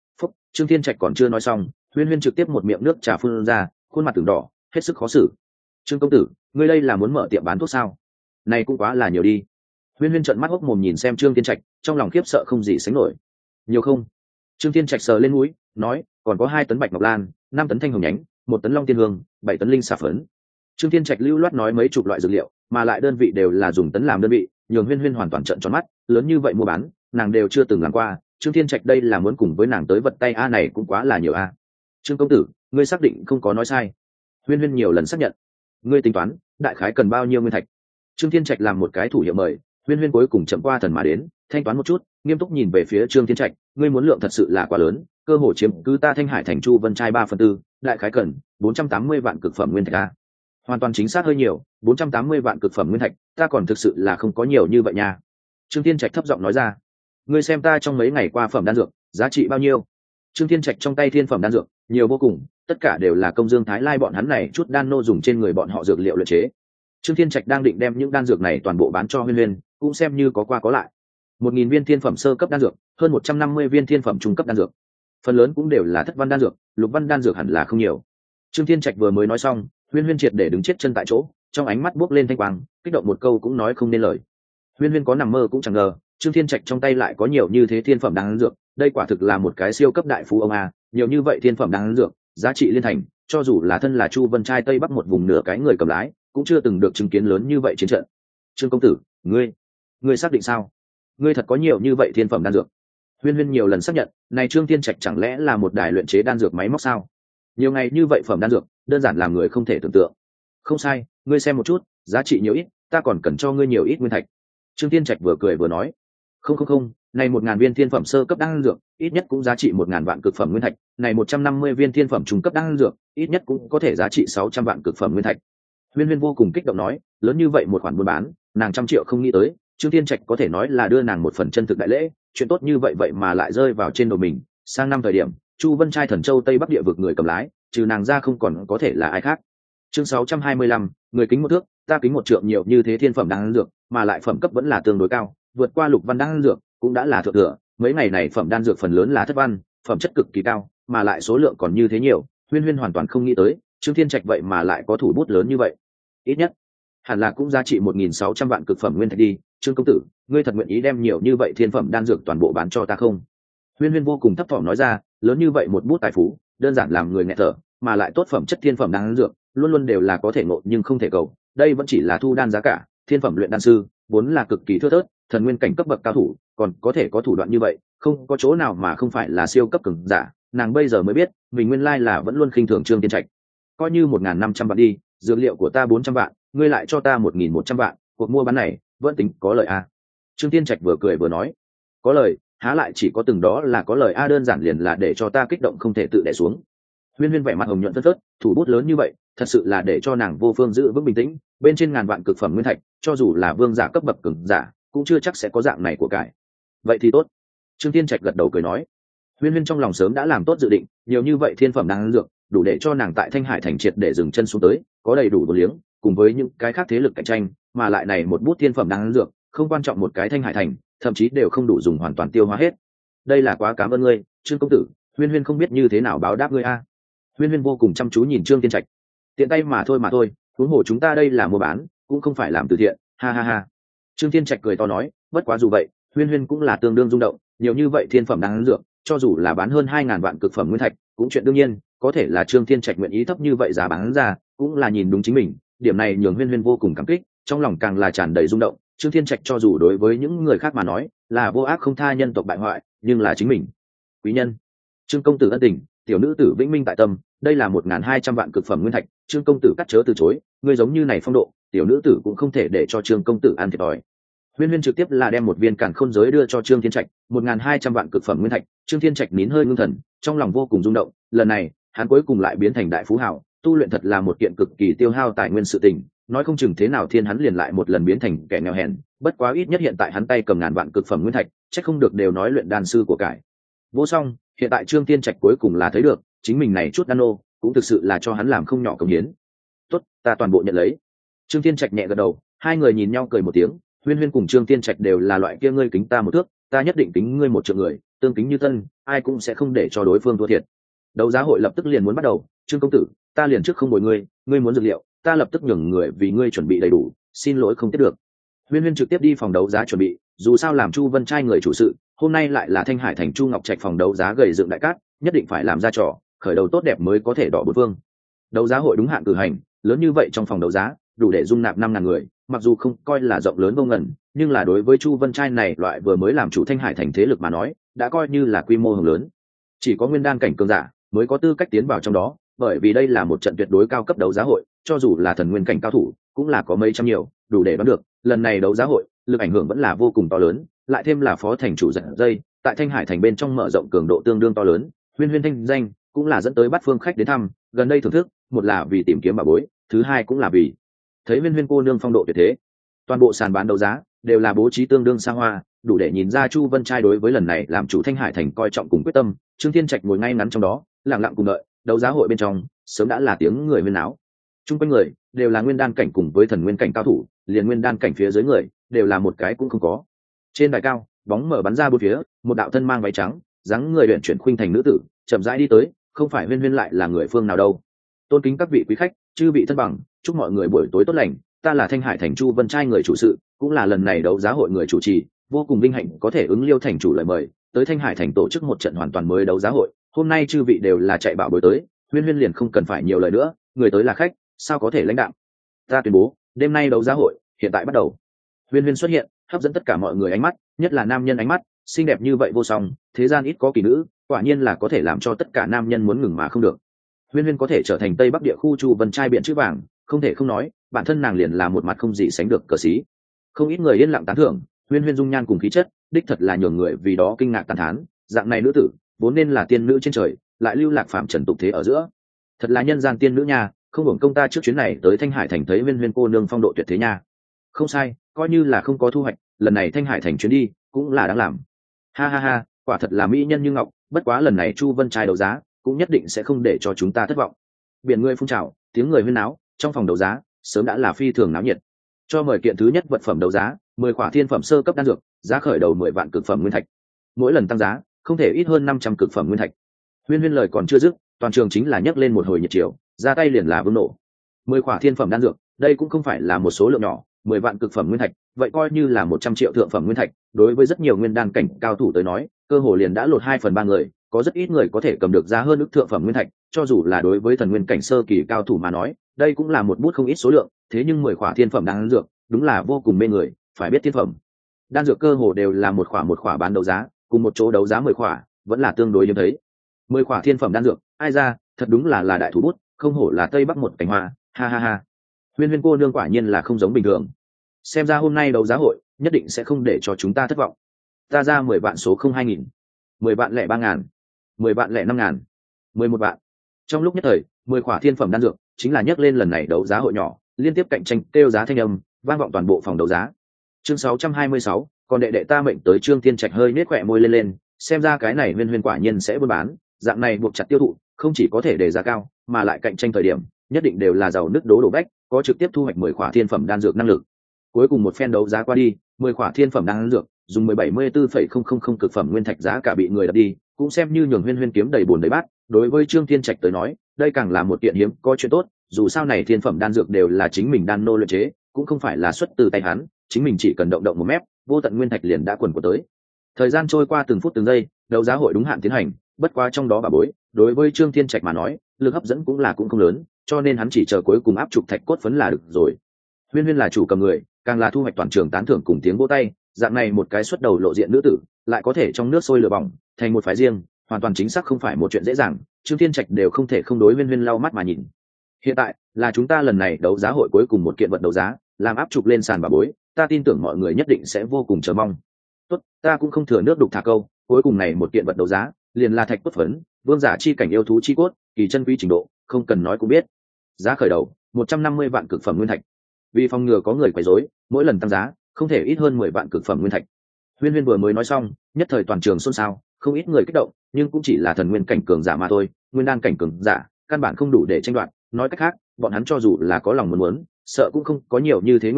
Trương Thiên Trạch còn chưa nói xong, Huyên Huyên trực tiếp một miệng nước trà phun ra, khuôn mặt từng đỏ, hết sức khó xử. Trương công tử, ngươi đây là muốn mở tiệm bán thuốc sao? Này cũng quá là nhiều đi. Huyên Huyên trợn mắt hốc mồm nhìn xem Trương Thiên Trạch, trong lòng khiếp sợ không gì sánh nổi. Nhiều không? Trương Thiên Trạch sờ lên mũi, nói, còn có hai tấn bạch ngọc lan, năm tấn thanh hồng nhánh, một tấn long tiên hương, bảy tấn linh xà phấn. Trương Thiên Trạch lưu loát nói mấy chục loại dược liệu, mà lại đơn vị đều là dùng tấn làm đơn vị, nhường Huyên Huyên hoàn toàn trợn tròn mắt, lớn như vậy mua bán, nàng đều chưa từng làm qua. Trương Thiên Trạch đây là muốn cùng với nàng tới vật tay a này cũng quá là nhiều a. Trương công tử, ngươi xác định không có nói sai? Huyên Huyên nhiều lần xác nhận. Ngươi tính toán, đại khái cần bao nhiêu nguyên thạch? Trương Thiên Trạch làm một cái thủ hiệu mời, Huyên Huyên cuối cùng chậm qua thần mà đến, thanh toán một chút, nghiêm túc nhìn về phía Trương Thiên Trạch, ngươi muốn lượng thật sự là quá lớn, cơ hội chiếm cứ ta Thanh Hải thành Chu Vân trai ba phần tư, đại khái cần bốn trăm tám mươi vạn cực phẩm nguyên thạch a. Hoàn toàn chính xác hơi nhiều, bốn trăm tám mươi vạn cực phẩm nguyên thạch, ta còn thực sự là không có nhiều như vậy nha. Trương Thiên Trạch thấp giọng nói ra, ngươi xem ta trong mấy ngày qua phẩm đan dược, giá trị bao nhiêu? Trương Thiên Trạch trong tay thiên phẩm đan dược, nhiều vô cùng, tất cả đều là công dương Thái Lai bọn hắn này chút đan nô dùng trên người bọn họ dược liệu luyện chế. Trương Thiên Trạch đang định đem những đan dược này toàn bộ bán cho Huyên Huyên, cũng xem như có qua có lại. Một nghìn viên thiên phẩm sơ cấp đan dược, hơn một trăm năm mươi viên thiên phẩm trung cấp đan dược. Phần lớn cũng đều là thất văn đan dược, lục văn đan dược hẳn là không nhiều. Trương Thiên Trạch vừa mới nói xong, Huyên Huyên triệt để đứng chết chân tại chỗ, trong ánh mắt buốc lên thanh quang, kích động một câu cũng nói không nên lời. Huyên Huyên có nằm mơ cũng chẳng ngờ, Trương Thiên Trạch trong tay lại có nhiều như thế thiên phẩm đan dược, đây quả thực là một cái siêu cấp đại phú ông a, nhiều như vậy thiên phẩm đan dược, giá trị liên thành, cho dù là thân là Chu Vân trai Tây Bắc một vùng nửa cái người cầm lái, cũng chưa từng được chứng kiến lớn như vậy chiến trận. Trương công tử, ngươi, ngươi xác định sao? Ngươi thật có nhiều như vậy thiên phẩm đan dược? Huyên Huyên nhiều lần xác nhận, này Trương Thiên Trạch chẳng lẽ là một đài luyện chế đan dược máy móc sao? Nhiều ngày như vậy phẩm đan dược, đơn giản làm người không thể tưởng tượng. Không sai, ngươi xem một chút, giá trị nhiều ít, ta còn cần cho ngươi nhiều ít nguyên thạch. Trương Thiên Trạch vừa cười vừa nói, không không không, này một ngàn viên thiên phẩm sơ cấp đan dược, ít nhất cũng giá trị một ngàn vạn cực phẩm nguyên thạch, này một trăm năm mươi viên thiên phẩm trung cấp đan dược, ít nhất cũng có thể giá trị sáu trăm vạn cực phẩm nguyên thạch. Huyên Huyên vô cùng kích động nói, lớn như vậy một khoản buôn bán, nàng trăm triệu không nghĩ tới, Trương Thiên Trạch có thể nói là đưa nàng một phần chân thực đại lễ, chuyện tốt như vậy vậy mà lại rơi vào trên đầu mình. Sang năm thời điểm, Chu Vân trai Thần Châu Tây Bắc địa vực người cầm lái, trừ nàng ra không còn có thể là ai khác. Chương sáu trăm hai mươi lăm, người kính một thước, ta kính một trượng nhiều như thế thiên phẩm đan dược, mà lại phẩm cấp vẫn là tương đối cao, vượt qua lục văn đan dược, cũng đã là thượng thừa. Mấy ngày này phẩm đan dược phần lớn là thất văn, phẩm chất cực kỳ cao, mà lại số lượng còn như thế nhiều. Huyên Huyên hoàn toàn không nghĩ tới, Trương Thiên Trạch vậy mà lại có thủ bút lớn như vậy. Ít nhất, hẳn là cũng giá trị một nghìn sáu trăm vạn cực phẩm nguyên thạch đi. Trương công tử, ngươi thật nguyện ý đem nhiều như vậy thiên phẩm đan dược toàn bộ bán cho ta không? Huyên Huyên vô cùng thấp thỏm nói ra, lớn như vậy một bút tài phú, đơn giản làm người nghẹt thở, mà lại tốt phẩm chất thiên phẩm đan dược, luôn luôn đều là có thể ngộ nhưng không thể cầu. Đây vẫn chỉ là thu đan giá cả, thiên phẩm luyện đan sư vốn là cực kỳ thưa thớt, thần nguyên cảnh cấp bậc cao thủ, còn có thể có thủ đoạn như vậy, không có chỗ nào mà không phải là siêu cấp cường giả. Nàng bây giờ mới biết, mình nguyên lai là vẫn luôn khinh thường Trương Thiên Trạch. Coi như một ngàn năm trăm vạn đi, dược liệu của ta bốn trăm vạn, ngươi lại cho ta một nghìn một trăm vạn, cuộc mua bán này vẫn tính có lợi a. Trương Thiên Trạch vừa cười vừa nói, có lời, há lại chỉ có từng đó là có lời a, đơn giản liền là để cho ta kích động không thể tự đè xuống. Huyên Huyên vẻ mặt hồng nhuận phất phớt, thủ bút lớn như vậy, thật sự là để cho nàng vô phương giữ vững bình tĩnh. Bên trên ngàn vạn cực phẩm nguyên thạch, cho dù là vương giả cấp bậc cường giả, cũng chưa chắc sẽ có dạng này của cải. Vậy thì tốt. Trương Thiên Trạch gật đầu cười nói. Huyên Huyên trong lòng sớm đã làm tốt dự định, nhiều như vậy thiên phẩm đan dược, đủ để cho nàng tại Thanh Hải thành triệt để dừng chân xuống tới, có đầy đủ đồ liếng, cùng với những cái khác thế lực cạnh tranh, mà lại này một bút thiên phẩm đan dược, không quan trọng một cái Thanh Hải thành, thậm chí đều không đủ dùng hoàn toàn tiêu hóa hết. Đây là quá cảm ơn ngươi, Trương công tử. Huyên Huyên không biết như thế nào báo đáp ngươi a. Huyên Huyên vô cùng chăm chú nhìn Trương Thiên Trạch. Tiện tay mà thôi mà thôi, huống hồ chúng ta đây là mua bán, cũng không phải làm từ thiện, ha ha ha. Trương Thiên Trạch cười to nói, bất quá dù vậy, Huyên Huyên cũng là tương đương rung động, nhiều như vậy thiên phẩm đan dược, cho dù là bán hơn hai ngàn vạn cực phẩm nguyên thạch, cũng chuyện đương nhiên, có thể là Trương Thiên Trạch nguyện ý thấp như vậy giá bán ra, cũng là nhìn đúng chính mình, điểm này nhường Huyên Huyên vô cùng cảm kích, trong lòng càng là tràn đầy rung động. Trương Thiên Trạch cho dù đối với những người khác mà nói là vô ác không tha nhân tộc bại hoại, nhưng là chính mình, quý nhân. Trương công tử ân tình, tiểu nữ tử vĩnh minh tại tâm, đây là một ngàn hai trăm vạn cực phẩm nguyên thạch. Trương công tử cắt chớ từ chối, ngươi giống như này phong độ, tiểu nữ tử cũng không thể để cho Trương công tử ăn thiệt thòi. Huyên Huyên trực tiếp là đem một viên càn khôn giới đưa cho Trương Thiên Trạch, một ngàn hai trăm vạn cực phẩm nguyên thạch. Trương Thiên Trạch nín hơi ngưng thần, trong lòng vô cùng rung động, lần này hắn cuối cùng lại biến thành đại phú hào, tu luyện thật là một kiện cực kỳ tiêu hao tài nguyên sự tình, nói không chừng thế nào thiên hắn liền lại một lần biến thành kẻ nghèo hèn. Bất quá ít nhất hiện tại hắn tay cầm ngàn vạn cực phẩm nguyên thạch, chắc không được đều nói luyện đan sư của cải. Vô song, hiện tại Trương Thiên Trạch cuối cùng là thấy được, chính mình này chút đan ô cũng thực sự là cho hắn làm không nhỏ công hiến. Tốt, ta toàn bộ nhận lấy. Trương Thiên Trạch nhẹ gật đầu, hai người nhìn nhau cười một tiếng. Huyên Huyên cùng Trương Tiên Trạch đều là loại kia ngươi kính ta một thước, ta nhất định kính ngươi một triệu người, tương kính như tân, ai cũng sẽ không để cho đối phương thua thiệt. Đấu giá hội lập tức liền muốn bắt đầu, Trương công tử, ta liền trước không bồi ngươi, ngươi muốn dược liệu, ta lập tức nhường người vì ngươi chuẩn bị đầy đủ, xin lỗi không tiếp được. Huyên Huyên trực tiếp đi phòng đấu giá chuẩn bị, dù sao làm Chu Vân Trai người chủ sự, hôm nay lại là Thanh Hải thành Chu Ngọc Trạch phòng đấu giá gầy dựng đại cát, nhất định phải làm ra trò, khởi đầu tốt đẹp mới có thể đỏ bốn phương. Đấu giá hội đúng hạn cử hành, lớn như vậy trong phòng đấu giá, đủ để dung nạp năm ngàn người, mặc dù không coi là rộng lớn vô ngần, nhưng là đối với Chu Vân Trai này loại vừa mới làm chủ Thanh Hải thành thế lực mà nói, đã coi như là quy mô hùng lớn. Chỉ có nguyên đan cảnh cường giả mới có tư cách tiến vào trong đó, bởi vì đây là một trận tuyệt đối cao cấp đấu giá hội, cho dù là thần nguyên cảnh cao thủ, cũng là có mấy trăm nhiều, đủ để đoán được, lần này đấu giá hội, lực ảnh hưởng vẫn là vô cùng to lớn, lại thêm là phó thành chủ giật dây, tại Thanh Hải thành bên trong mở rộng cường độ tương đương to lớn, Huyên Huyên thanh danh cũng là dẫn tới bắt phương khách đến thăm, gần đây thưởng thức, một là vì tìm kiếm bảo bối, thứ hai cũng là vì thấy Huyên Huyên cô nương phong độ tuyệt thế. Toàn bộ sàn bán đấu giá đều là bố trí tương đương xa hoa, đủ để nhìn ra Chu Vân Trai đối với lần này làm chủ Thanh Hải thành coi trọng cùng quyết tâm. Trương Thiên Trạch ngồi ngay ngắn trong đó, lặng lặng cùng đợi. Đấu giá hội bên trong sớm đã là tiếng người huyên náo, chung quanh người đều là nguyên đan cảnh cùng với thần nguyên cảnh cao thủ, liền nguyên đan cảnh phía dưới người đều là một cái cũng không có. Trên đài cao, bóng mở bắn ra bốn phía, một đạo thân mang váy trắng, dáng người luyện chuyển khuynh thành nữ tử chậm rãi đi tới, không phải Huyên Huyên lại là người phương nào đâu. Tôn kính các vị quý khách, chư vị thân bằng, chúc mọi người buổi tối tốt lành, ta là Thanh Hải thành Chu Vân Trai người chủ sự, cũng là lần này đấu giá hội người chủ trì, vô cùng vinh hạnh có thể ứng Liêu thành chủ lời mời tới Thanh Hải thành tổ chức một trận hoàn toàn mới đấu giá hội. Hôm nay chư vị đều là chạy bảo bối tới, Huyên Huyên liền không cần phải nhiều lời nữa, người tới là khách, sao có thể lãnh đạo. Ta tuyên bố, đêm nay đấu giá hội hiện tại bắt đầu. Huyên Huyên xuất hiện, hấp dẫn tất cả mọi người ánh mắt, nhất là nam nhân ánh mắt, xinh đẹp như vậy vô song, thế gian ít có kỳ nữ, quả nhiên là có thể làm cho tất cả nam nhân muốn ngừng mà không được. Huyên Huyên có thể trở thành Tây Bắc địa khu Chu Vân Trai biển chữ vàng, không thể không nói, bản thân nàng liền là một mặt không gì sánh được cờ sĩ. Không ít người yên lặng tán thưởng, Huyên Huyên dung nhan cùng khí chất, đích thật là nhường người vì đó kinh ngạc tán thán, dạng này nữ tử, vốn nên là tiên nữ trên trời, lại lưu lạc phạm trần tục thế ở giữa. Thật là nhân gian tiên nữ nha, không hưởng công ta trước chuyến này tới Thanh Hải thành thấy Huyên Huyên cô nương phong độ tuyệt thế nha. Không sai, coi như là không có thu hoạch, lần này Thanh Hải thành chuyến đi cũng là đáng làm. Ha ha ha, quả thật là mỹ nhân như ngọc, bất quá lần này Chu Vân Trai đấu giá cũng nhất định sẽ không để cho chúng ta thất vọng. Biển người phun trào, tiếng người huyên náo, trong phòng đấu giá sớm đã là phi thường náo nhiệt. Cho mời kiện thứ nhất vật phẩm đấu giá, mười khỏa thiên phẩm sơ cấp đan dược, giá khởi đầu mười vạn cực phẩm nguyên thạch. Mỗi lần tăng giá, không thể ít hơn năm trăm cực phẩm nguyên thạch. Huyên Huyên lời còn chưa dứt, toàn trường chính là nhấc lên một hồi nhiệt chiều, ra tay liền là vương nổ. Mười khỏa thiên phẩm đan dược, đây cũng không phải là một số lượng nhỏ, mười vạn cực phẩm nguyên thạch, vậy coi như là một trăm triệu thượng phẩm nguyên thạch, đối với rất nhiều nguyên đan cảnh cao thủ tới nói, cơ hồ liền đã lột hai phần ba người, có rất ít người có thể cầm được giá hơn ức thượng phẩm nguyên thạch, cho dù là đối với thần nguyên cảnh sơ kỳ cao thủ mà nói, đây cũng là một bút không ít số lượng, thế nhưng mười khỏa thiên phẩm đan dược, đúng là vô cùng mê người, phải biết thiên phẩm đan dược cơ hồ đều là một khỏa một khỏa bán đấu giá, cùng một chỗ đấu giá mười khỏa, vẫn là tương đối hiếm thấy. Mười khỏa thiên phẩm đan dược, ai ra, thật đúng là là đại thủ bút, không hổ là Tây Bắc một cánh hoa, ha ha ha. Huyên Huyên cô nương quả nhiên là không giống bình thường. Xem ra hôm nay đấu giá hội nhất định sẽ không để cho chúng ta thất vọng. Ta ra mười vạn số không hai nghìn, mười vạn lẻ ba ngàn, mười vạn lẻ năm ngàn, mười một vạn. Trong lúc nhất thời, mười khỏa thiên phẩm đan dược chính là nhắc lên lần này đấu giá hội nhỏ, liên tiếp cạnh tranh kêu giá thanh âm vang vọng toàn bộ phòng đấu giá. Chương sáu trăm hai mươi sáu, còn đệ đệ ta mệnh tới. Trương Thiên Trạch hơi nết khỏe môi lên lên, xem ra cái này Huyên Huyên quả nhiên sẽ buôn bán, dạng này buộc chặt tiêu thụ, không chỉ có thể để giá cao, mà lại cạnh tranh thời điểm, nhất định đều là giàu nước đố đổ bách, có trực tiếp thu hoạch mười khỏa thiên phẩm đan dược năng lực. Cuối cùng một phen đấu giá qua đi, mười khỏa thiên phẩm đan dược, dùng mười bảy mươi tư phẩy không không không cực phẩm nguyên thạch giá cả bị người đập đi, cũng xem như nhường Huyên Huyên kiếm đầy bồn đầy bát. Đối với Trương Thiên Trạch tới nói, đây càng là một kiện hiếm có chuyện tốt, dù sao này thiên phẩm đan dược đều là chính mình đan nô luyện chế, cũng không phải là xuất từ tay hắn, chính mình chỉ cần động động một mép, vô tận nguyên thạch liền đã quần của tới. Thời gian trôi qua từng phút từng giây, đấu giá hội đúng hạn tiến hành, bất quá trong đó bà bối, đối với Trương Thiên Trạch mà nói, lực hấp dẫn cũng là cũng không lớn, cho nên hắn chỉ chờ cuối cùng áp trục thạch cốt phấn là được rồi. Huyên Huyên là chủ cầm người, càng là thu hoạch toàn trường tán thưởng cùng tiếng vỗ tay, dạng này một cái xuất đầu lộ diện nữ tử, lại có thể trong nước sôi lửa bỏng, thành một phái riêng, hoàn toàn chính xác không phải một chuyện dễ dàng, Trương Thiên Trạch đều không thể không đối Huyên Huyên lau mắt mà nhìn. Hiện tại là chúng ta lần này đấu giá hội cuối cùng một kiện vật đấu giá, làm áp trục lên sàn bà bối, ta tin tưởng mọi người nhất định sẽ vô cùng chờ mong. Tốt, ta cũng không thừa nước đục thả câu, cuối cùng này một kiện vật đấu giá, liền là thạch cốt phấn, vương giả chi cảnh yêu thú chi cốt, kỳ chân quý trình độ, không cần nói cũng biết. Giá khởi đầu, một trăm năm mươi vạn cực phẩm nguyên thạch. Vì phòng ngừa có người quấy rối, mỗi lần tăng giá, không thể ít hơn mười vạn cực phẩm nguyên thạch. Huyên Huyên vừa mới nói xong, nhất thời toàn trường xôn xao, không ít người kích động, nhưng cũng chỉ là thần nguyên cảnh cường giả mà thôi, nguyên đan cảnh cường giả, căn bản không đủ để tranh đoạt, nói cách khác, bọn hắn cho dù là có lòng muốn muốn, sợ cũng không có nhiều như thế nguyên thạch,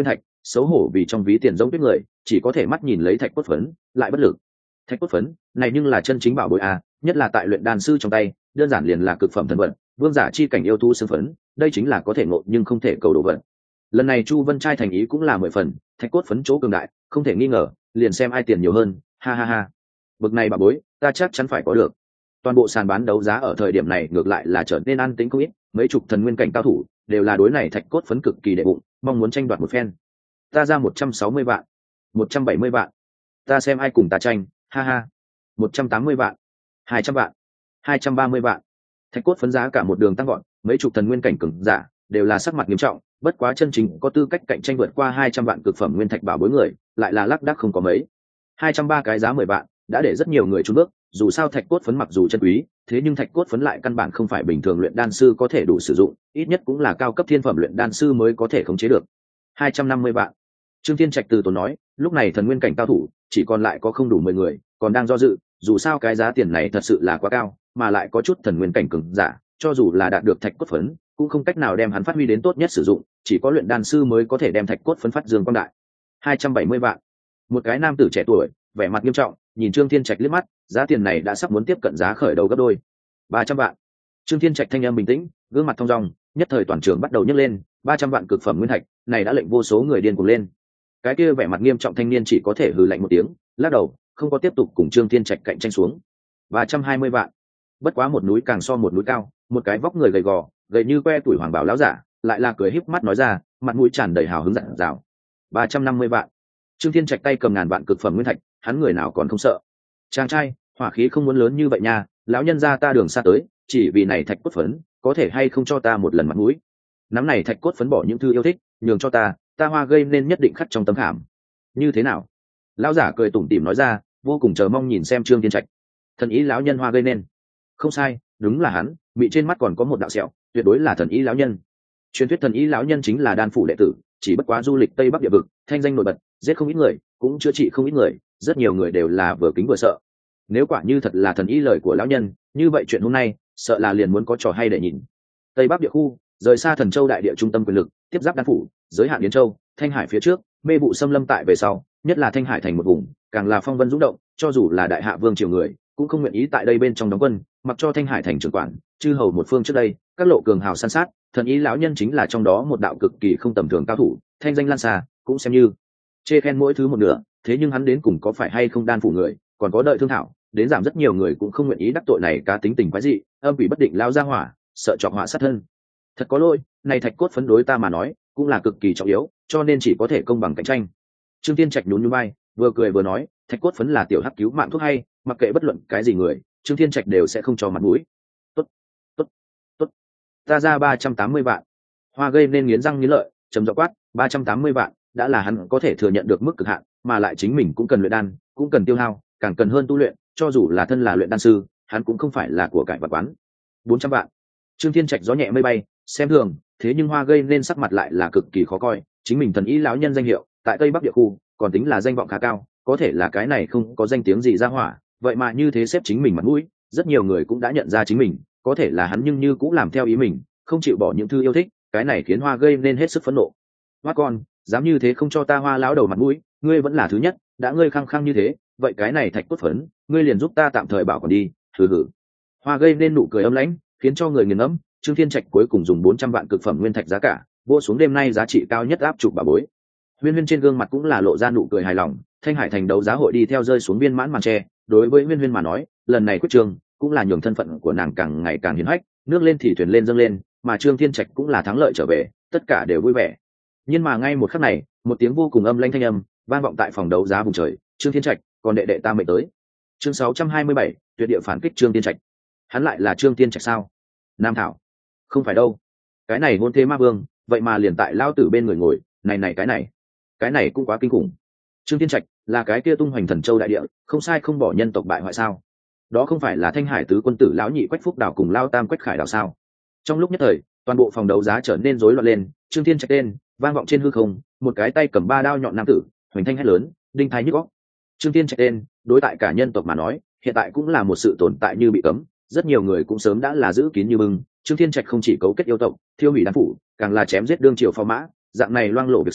xấu hổ vì trong ví tiền giống tuyết người, chỉ có thể mắt nhìn lấy thạch cốt phấn lại bất lực. Thạch cốt phấn này nhưng là chân chính bảo bối a, nhất là tại luyện đan sư trong tay, đơn giản liền là cực phẩm thần vật, vương giả chi cảnh yêu thú xương phấn, đây chính là có thể ngộ nhưng không thể cầu đồ vật. Lần này Chu Vân trai thành ý cũng là mười phần, thạch cốt phấn chỗ cường đại không thể nghi ngờ, liền xem ai tiền nhiều hơn, ha ha ha. Bực này bảo bối ta chắc chắn phải có được. Toàn bộ sàn bán đấu giá ở thời điểm này ngược lại là trở nên an tĩnh không ít, mấy chục thần nguyên cảnh cao thủ đều là đối này thạch cốt phấn cực kỳ đệ bụng, mong muốn tranh đoạt một phen. Ta ra một trăm sáu mươi vạn, một trăm bảy mươi vạn, ta xem ai cùng ta tranh, ha ha. Một trăm tám mươi vạn, hai trăm vạn, hai trăm ba mươi vạn. Thạch cốt phấn giá cả một đường tăng gọn, mấy chục thần nguyên cảnh cường giả đều là sắc mặt nghiêm trọng, bất quá chân chính có tư cách cạnh tranh vượt qua hai trăm vạn cực phẩm nguyên thạch bảo bối người, lại là lác đác không có mấy. hai trăm ba cái giá mười vạn, đã để rất nhiều người trốn bước, dù sao thạch cốt phấn mặc dù chân quý, thế nhưng thạch cốt phấn lại căn bản không phải bình thường luyện đan sư có thể đủ sử dụng, ít nhất cũng là cao cấp thiên phẩm luyện đan sư mới có thể khống chế được. hai trăm năm mươi vạn. Trương Thiên Trạch từ tốn nói, lúc này thần nguyên cảnh cao thủ chỉ còn lại có không đủ mười người, còn đang do dự, dù sao cái giá tiền này thật sự là quá cao, mà lại có chút thần nguyên cảnh cường giả, cho dù là đạt được thạch cốt phấn, cũng không cách nào đem hắn phát huy đến tốt nhất sử dụng, chỉ có luyện đan sư mới có thể đem thạch cốt phấn phát dương quang đại. hai trăm bảy mươi vạn. Một cái nam tử trẻ tuổi, vẻ mặt nghiêm trọng, nhìn Trương Thiên Trạch liếc mắt, giá tiền này đã sắp muốn tiếp cận giá khởi đầu gấp đôi. ba trăm vạn. Trương Thiên Trạch thanh âm bình tĩnh, gương mặt thông dong, nhất thời toàn trường bắt đầu nhấc lên, ba trăm vạn cực phẩm nguyên thạch, này đã lệnh vô số người điên cuồng lên. Cái kia vẻ mặt nghiêm trọng thanh niên chỉ có thể hừ lạnh một tiếng, lắc đầu, không có tiếp tục cùng Trương Thiên Trạch cạnh tranh xuống. ba trăm hai mươi vạn. Bất quá một núi càng so một núi cao, một cái vóc người gầy gò, gầy như que tuổi hoàng bảo lão giả, lại là cười híp mắt nói ra, mặt mũi tràn đầy hào hứng dặn dào. ba trăm năm mươi vạn. Trương Thiên Trạch tay cầm ngàn vạn cực phẩm nguyên thạch, hắn người nào còn không sợ. Chàng trai, hỏa khí không muốn lớn như vậy nha, lão nhân gia ta đường xa tới, chỉ vì này thạch cốt phấn, có thể hay không cho ta một lần mặt mũi. Nắm này thạch cốt phấn bỏ những thứ yêu thích, nhường cho ta, ta hoa gây nên nhất định khắc trong tấm khảm. Như thế nào? Lão giả cười tủm tỉm nói ra, vô cùng chờ mong nhìn xem Trương Thiên Trạch. Thần ý lão nhân hoa gây nên. Không sai, đúng là hắn, bị trên mắt còn có một đạo sẹo, tuyệt đối là thần ý lão nhân. Truyền thuyết thần ý lão nhân chính là đan phủ đệ tử, chỉ bất quá du lịch Tây Bắc địa vực, thanh danh nổi bật, giết không ít người, cũng chữa trị không ít người, rất nhiều người đều là vừa kính vừa sợ. Nếu quả như thật là thần ý lời của lão nhân, như vậy chuyện hôm nay, sợ là liền muốn có trò hay để nhìn. Tây Bắc địa khu, rời xa Thần Châu đại địa trung tâm quyền lực, tiếp giáp đan phủ, giới hạn Yến Châu, Thanh Hải phía trước, mê vụ xâm lâm tại về sau, nhất là Thanh Hải thành một vùng, càng là phong vân dũng động, cho dù là đại hạ vương triều người, cũng không nguyện ý tại đây bên trong đóng quân, mặc cho Thanh Hải thành trưởng quản, chư hầu một phương trước đây, các lộ cường hào san sát, thần ý lão nhân chính là trong đó một đạo cực kỳ không tầm thường cao thủ, thanh danh lan xa, cũng xem như chê khen mỗi thứ một nửa, thế nhưng hắn đến cùng có phải hay không đan phủ người, còn có đợi thương thảo, đến giảm rất nhiều người cũng không nguyện ý đắc tội này cá tính tình quái dị, âm quỷ bất định lao ra hỏa, sợ chọc họa sát thân. Thật có lỗi, này thạch cốt phấn đối ta mà nói, cũng là cực kỳ trọng yếu, cho nên chỉ có thể công bằng cạnh tranh. Trương Tiên Trạch nhún nhún vai, vừa cười vừa nói, thạch cốt phấn là tiểu hắc cứu mạng thuốc hay, mặc kệ bất luận cái gì người, Trương Thiên Trạch đều sẽ không cho mặt mũi. Tốt, tốt, tốt. Ta ra ba trăm tám mươi vạn. Hoa gây nên nghiến răng nghiến lợi, trầm giọng quát, ba trăm tám mươi vạn, đã là hắn có thể thừa nhận được mức cực hạn, mà lại chính mình cũng cần luyện đan, cũng cần tiêu hao, càng cần hơn tu luyện, cho dù là thân là luyện đan sư, hắn cũng không phải là của cải vật quán. bốn trăm vạn. Trương Thiên Trạch gió nhẹ mây bay, xem thường, thế nhưng Hoa gây nên sắc mặt lại là cực kỳ khó coi, chính mình thần ý lão nhân danh hiệu, tại Tây Bắc địa khu, còn tính là danh vọng khá cao, có thể là cái này không có danh tiếng gì ra hỏa, vậy mà như thế xếp chính mình mặt mũi, rất nhiều người cũng đã nhận ra chính mình, có thể là hắn nhưng như cũng làm theo ý mình, không chịu bỏ những thứ yêu thích, cái này khiến Hoa gây nên hết sức phẫn nộ. Hoa con, dám như thế không cho ta Hoa lão đầu mặt mũi, ngươi vẫn là thứ nhất, đã ngươi khăng khăng như thế, vậy cái này thạch cốt phấn, ngươi liền giúp ta tạm thời bảo còn đi, hừ hừ. Hoa gây nên nụ cười âm lãnh, khiến cho người nghiền ngẫm. Trương Thiên Trạch cuối cùng dùng bốn trăm vạn cực phẩm nguyên thạch giá cả, vô xuống đêm nay giá trị cao nhất áp chụp bà bối. Huyên Huyên trên gương mặt cũng là lộ ra nụ cười hài lòng, Thanh Hải thành đấu giá hội đi theo rơi xuống viên mãn màn tre, đối với Huyên Huyên mà nói, lần này quyết trường cũng là nhường thân phận của nàng càng ngày càng hiển hách, nước lên thì thuyền lên dâng lên, mà Trương Thiên Trạch cũng là thắng lợi trở về, tất cả đều vui vẻ. Nhưng mà ngay một khắc này, một tiếng vô cùng âm lãnh thanh âm vang vọng tại phòng đấu giá vùng trời, Trương Thiên Trạch, còn đệ đệ ta mệnh tới. Chương sáu trăm hai mươi bảy, tuyệt địa phản kích Trương Thiên Trạch. Hắn lại là Trương Thiên Trạch sao? Nam Thảo, không phải đâu. Cái này ngôn thế ma vương, vậy mà liền tại lao tử bên người ngồi, này này cái này, cái này cũng quá kinh khủng. Trương Thiên Trạch là cái kia tung hoành thần châu đại địa, không sai không bỏ nhân tộc bại hoại sao? Đó không phải là Thanh Hải tứ quân tử lão nhị Quách Phúc Đào cùng lao tam Quách Khải Đào sao? Trong lúc nhất thời, toàn bộ phòng đấu giá trở nên rối loạn lên, Trương Thiên Trạch tên vang vọng trên hư không, một cái tay cầm ba đao nhọn nam tử, hoành thanh hét lớn, đinh thái nhức óc. Trương Thiên Trạch tên, đối tại cả nhân tộc mà nói, hiện tại cũng là một sự tồn tại như bị cấm, rất nhiều người cũng sớm đã là giữ kín như bưng. Trương Thiên Trạch không chỉ cấu kết yêu tộc, thiêu hủy đan phủ, càng là chém giết đương triều phò mã, dạng này loang lộ việc xấu,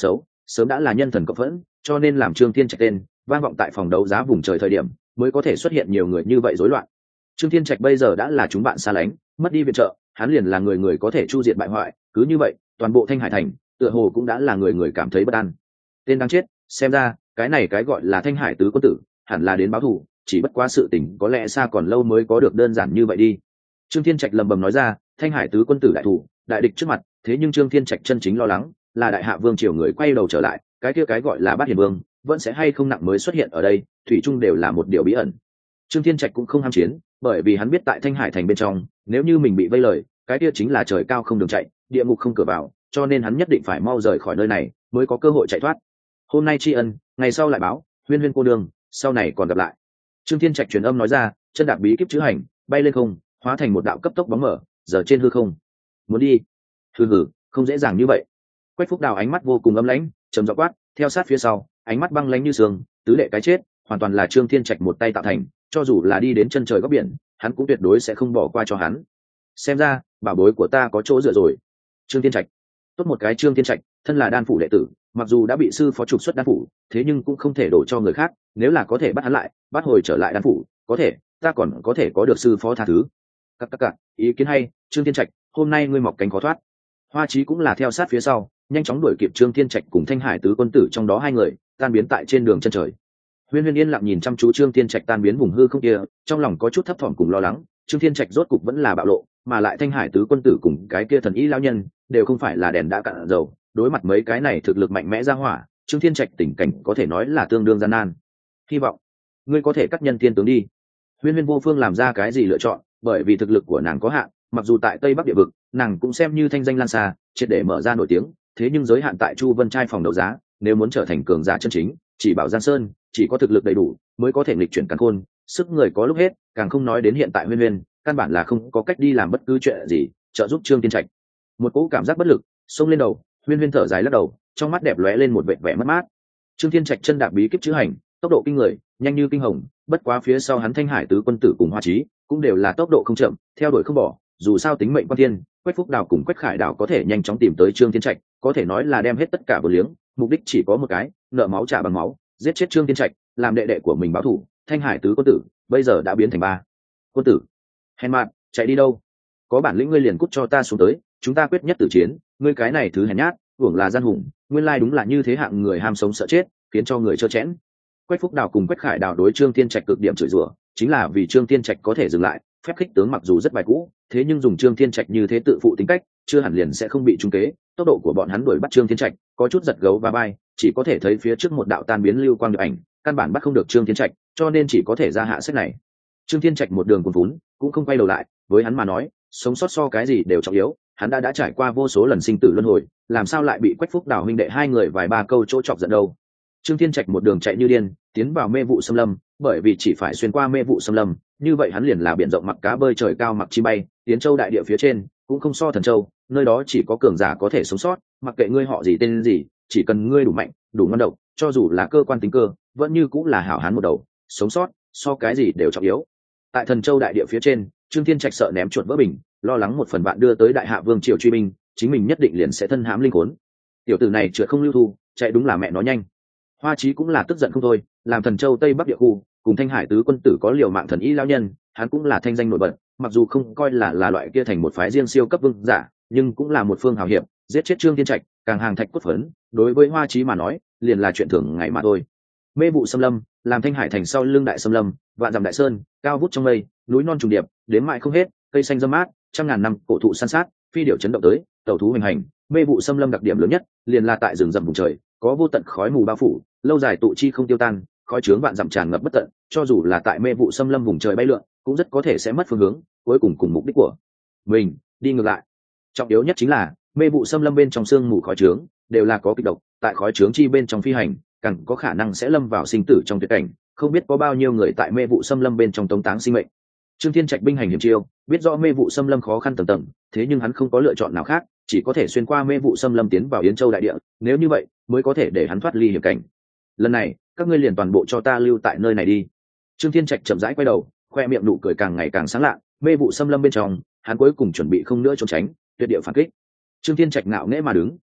sớm đã là nhân thần cộng phẫn, cho nên làm Trương Thiên Trạch tên vang vọng tại phòng đấu giá vùng trời thời điểm mới có thể xuất hiện nhiều người như vậy rối loạn. Trương Thiên Trạch bây giờ đã là chúng bạn xa lánh, mất đi viện trợ, hắn liền là người người có thể chu diệt bại hoại, cứ như vậy toàn bộ Thanh Hải thành tựa hồ cũng đã là người người cảm thấy bất an. Tên đáng chết, xem ra cái này cái gọi là Thanh Hải tứ quân tử hẳn là đến báo thù, chỉ bất quá sự tình có lẽ xa còn lâu mới có được đơn giản như vậy đi. Trương Thiên Trạch lầm bầm nói ra, Thanh Hải tứ quân tử đại thủ đại địch trước mặt, thế nhưng Trương Thiên Trạch chân chính lo lắng là đại hạ vương triều người quay đầu trở lại, cái kia cái gọi là Bát Hiền Vương vẫn sẽ hay không nặng mới xuất hiện ở đây, thủy chung đều là một điều bí ẩn. Trương Thiên Trạch cũng không ham chiến, bởi vì hắn biết tại Thanh Hải thành bên trong, nếu như mình bị vây lời, cái kia chính là trời cao không đường chạy, địa ngục không cửa vào, cho nên hắn nhất định phải mau rời khỏi nơi này mới có cơ hội chạy thoát. Hôm nay tri ân, ngày sau lại báo, Huyên Huyên cô đương, sau này còn gặp lại. Trương Thiên Trạch truyền âm nói ra, chân đạp bí kíp chữ hành, bay lên không, hóa thành một đạo cấp tốc bóng mở, giờ trên hư không. Muốn đi? Hừ hừ, không dễ dàng như vậy. Quách Phúc Đào ánh mắt vô cùng ấm lãnh, trầm giọng quát, theo sát phía sau, ánh mắt băng lãnh như sương, tứ lệ cái chết, hoàn toàn là Trương Thiên Trạch một tay tạo thành, cho dù là đi đến chân trời góc biển, hắn cũng tuyệt đối sẽ không bỏ qua cho hắn. Xem ra, bảo bối của ta có chỗ dựa rồi. Trương Thiên Trạch, tốt một cái Trương Thiên Trạch, thân là đan phủ đệ tử, mặc dù đã bị sư phó trục xuất đan phủ, thế nhưng cũng không thể đổ cho người khác, nếu là có thể bắt hắn lại, bắt hồi trở lại đan phủ, có thể, ta còn có thể có được sư phó tha thứ. Các các các, ý kiến hay, Trương Thiên Trạch, hôm nay ngươi mọc cánh khó thoát. Hoa Chí cũng là theo sát phía sau, nhanh chóng đuổi kịp Trương Thiên Trạch cùng Thanh Hải tứ quân tử trong đó hai người, tan biến tại trên đường chân trời. Huyên Huyên yên lặng nhìn chăm chú Trương Thiên Trạch tan biến vùng hư không kia, trong lòng có chút thấp thỏm cùng lo lắng. Trương Thiên Trạch rốt cục vẫn là bạo lộ, mà lại Thanh Hải tứ quân tử cùng cái kia thần ý lão nhân đều không phải là đèn đã cạn dầu. Đối mặt mấy cái này thực lực mạnh mẽ ra hỏa, Trương Thiên Trạch tình cảnh có thể nói là tương đương gian nan. Hy vọng ngươi có thể cắt nhân thiên tướng đi. Huyên Huyên vô phương làm ra cái gì lựa chọn, bởi vì thực lực của nàng có hạn, mặc dù tại Tây Bắc địa vực, nàng cũng xem như thanh danh lan xa, triệt để mở ra nổi tiếng, thế nhưng giới hạn tại Chu Vân Trai phòng đấu giá, nếu muốn trở thành cường giả chân chính, chỉ bảo Giang Sơn, chỉ có thực lực đầy đủ mới có thể nghịch chuyển càn khôn, sức người có lúc hết, càng không nói đến hiện tại Huyên Huyên, căn bản là không có cách đi làm bất cứ chuyện gì trợ giúp Trương Thiên Trạch. Một cỗ cảm giác bất lực xông lên đầu, Huyên Huyên thở dài lắc đầu, trong mắt đẹp lóe lên một vẻ vẻ mất mát. Trương Thiên Trạch chân đạp bí kíp chữ hành, tốc độ kinh người, nhanh như kinh hồng, bất quá phía sau hắn Thanh Hải tứ quân tử cùng Hoa Chí cũng đều là tốc độ không chậm, theo đuổi không bỏ, dù sao tính mệnh quan thiên, Quách Phúc Đào cùng Quách Khải Đào có thể nhanh chóng tìm tới Trương Thiên Trạch, có thể nói là đem hết tất cả vô liếng, mục đích chỉ có một cái, nợ máu trả bằng máu, giết chết Trương Thiên Trạch, làm đệ đệ của mình báo thù. Thanh Hải tứ quân tử bây giờ đã biến thành ba quân tử. Hèn mạn, chạy đi đâu? Có bản lĩnh ngươi liền cút cho ta xuống tới, chúng ta quyết nhất tử chiến, ngươi cái này thứ hèn nhát, hưởng là gian hùng, nguyên lai đúng là như thế hạng người ham sống sợ chết, khiến cho người trơ chẽn. Quách Phúc Đào cùng Quách Khải Đào đối Trương Thiên Trạch cực điểm chửi rủa, chính là vì Trương Thiên Trạch có thể dừng lại, phép khích tướng mặc dù rất bài cũ, thế nhưng dùng Trương Thiên Trạch như thế tự phụ tính cách, chưa hẳn liền sẽ không bị trúng kế. Tốc độ của bọn hắn đuổi bắt Trương Thiên Trạch có chút giật gấu và bay, chỉ có thể thấy phía trước một đạo tan biến lưu quang được ảnh, căn bản bắt không được Trương Thiên Trạch, cho nên chỉ có thể ra hạ sách này. Trương Thiên Trạch một đường cuồn vốn, cũng không quay đầu lại, với hắn mà nói, sống sót so cái gì đều trọng yếu, hắn đã đã trải qua vô số lần sinh tử luân hồi, làm sao lại bị Quách Phúc Đào huynh đệ hai người vài ba câu chỗ chọc giận đâu. Trương Thiên Trạch một đường chạy như điên, tiến vào mê vụ xâm lâm, bởi vì chỉ phải xuyên qua mê vụ xâm lâm, như vậy hắn liền là biển rộng mặc cá bơi trời cao mặc chim bay, tiến châu đại địa phía trên, cũng không so thần châu, nơi đó chỉ có cường giả có thể sống sót, mặc kệ ngươi họ gì tên gì, chỉ cần ngươi đủ mạnh, đủ ngon độc, cho dù là cơ quan tính cơ, vẫn như cũng là hảo hán một đầu, sống sót, so cái gì đều trọng yếu. Tại thần châu đại địa phía trên, Trương Thiên Trạch sợ ném chuột vỡ bình, lo lắng một phần bạn đưa tới đại hạ vương triều truy binh, chính mình nhất định liền sẽ thân hãm linh khốn. Tiểu tử này trượt không lưu thu, chạy đúng là mẹ nó nhanh. Hoa Chí cũng là tức giận không thôi, làm thần châu tây bắc địa khu cùng Thanh Hải tứ quân tử có liều mạng thần y lão nhân, hắn cũng là thanh danh nổi bật, mặc dù không coi là là loại kia thành một phái riêng siêu cấp vương giả, nhưng cũng là một phương hào hiệp, giết chết Trương Thiên Trạch, càng hàng thạch cốt phấn, đối với Hoa Chí mà nói, liền là chuyện thường ngày mà thôi. Mê vụ xâm lâm, làm Thanh Hải thành sau lưng đại xâm lâm, vạn dặm đại sơn, cao vút trong mây, núi non trùng điệp, đến mãi không hết, cây xanh râm mát, trăm ngàn năm cổ thụ san sát, phi điểu chấn động tới, tẩu thú hành hành. Mê vụ xâm lâm đặc điểm lớn nhất, liền là tại rừng rậm vùng trời, có vô tận khói mù bao phủ, lâu dài tụ chi không tiêu tan, khói trướng vạn dặm tràn ngập bất tận, cho dù là tại mê vụ xâm lâm vùng trời bay lượn, cũng rất có thể sẽ mất phương hướng, cuối cùng cùng mục đích của mình đi ngược lại. Trọng yếu nhất chính là mê vụ xâm lâm bên trong sương mù khói trướng đều là có kịch độc, tại khói trướng chi bên trong phi hành, càng có khả năng sẽ lâm vào sinh tử trong tuyệt cảnh, không biết có bao nhiêu người tại mê vụ xâm lâm bên trong tống táng sinh mệnh. Trương Thiên Trạch binh hành hiểm chiêu, biết rõ mê vụ xâm lâm khó khăn tầng tầng, thế nhưng hắn không có lựa chọn nào khác, chỉ có thể xuyên qua mê vụ xâm lâm tiến vào Yến Châu đại địa, nếu như vậy mới có thể để hắn thoát ly hiểm cảnh. Lần này, các ngươi liền toàn bộ cho ta lưu tại nơi này đi. Trương Thiên Trạch chậm rãi quay đầu, khoe miệng nụ cười càng ngày càng sáng lạ, mê vụ xâm lâm bên trong, hắn cuối cùng chuẩn bị không nữa trốn tránh, tuyệt địa phản kích. Trương Thiên Trạch ngạo nghễ mà đứng,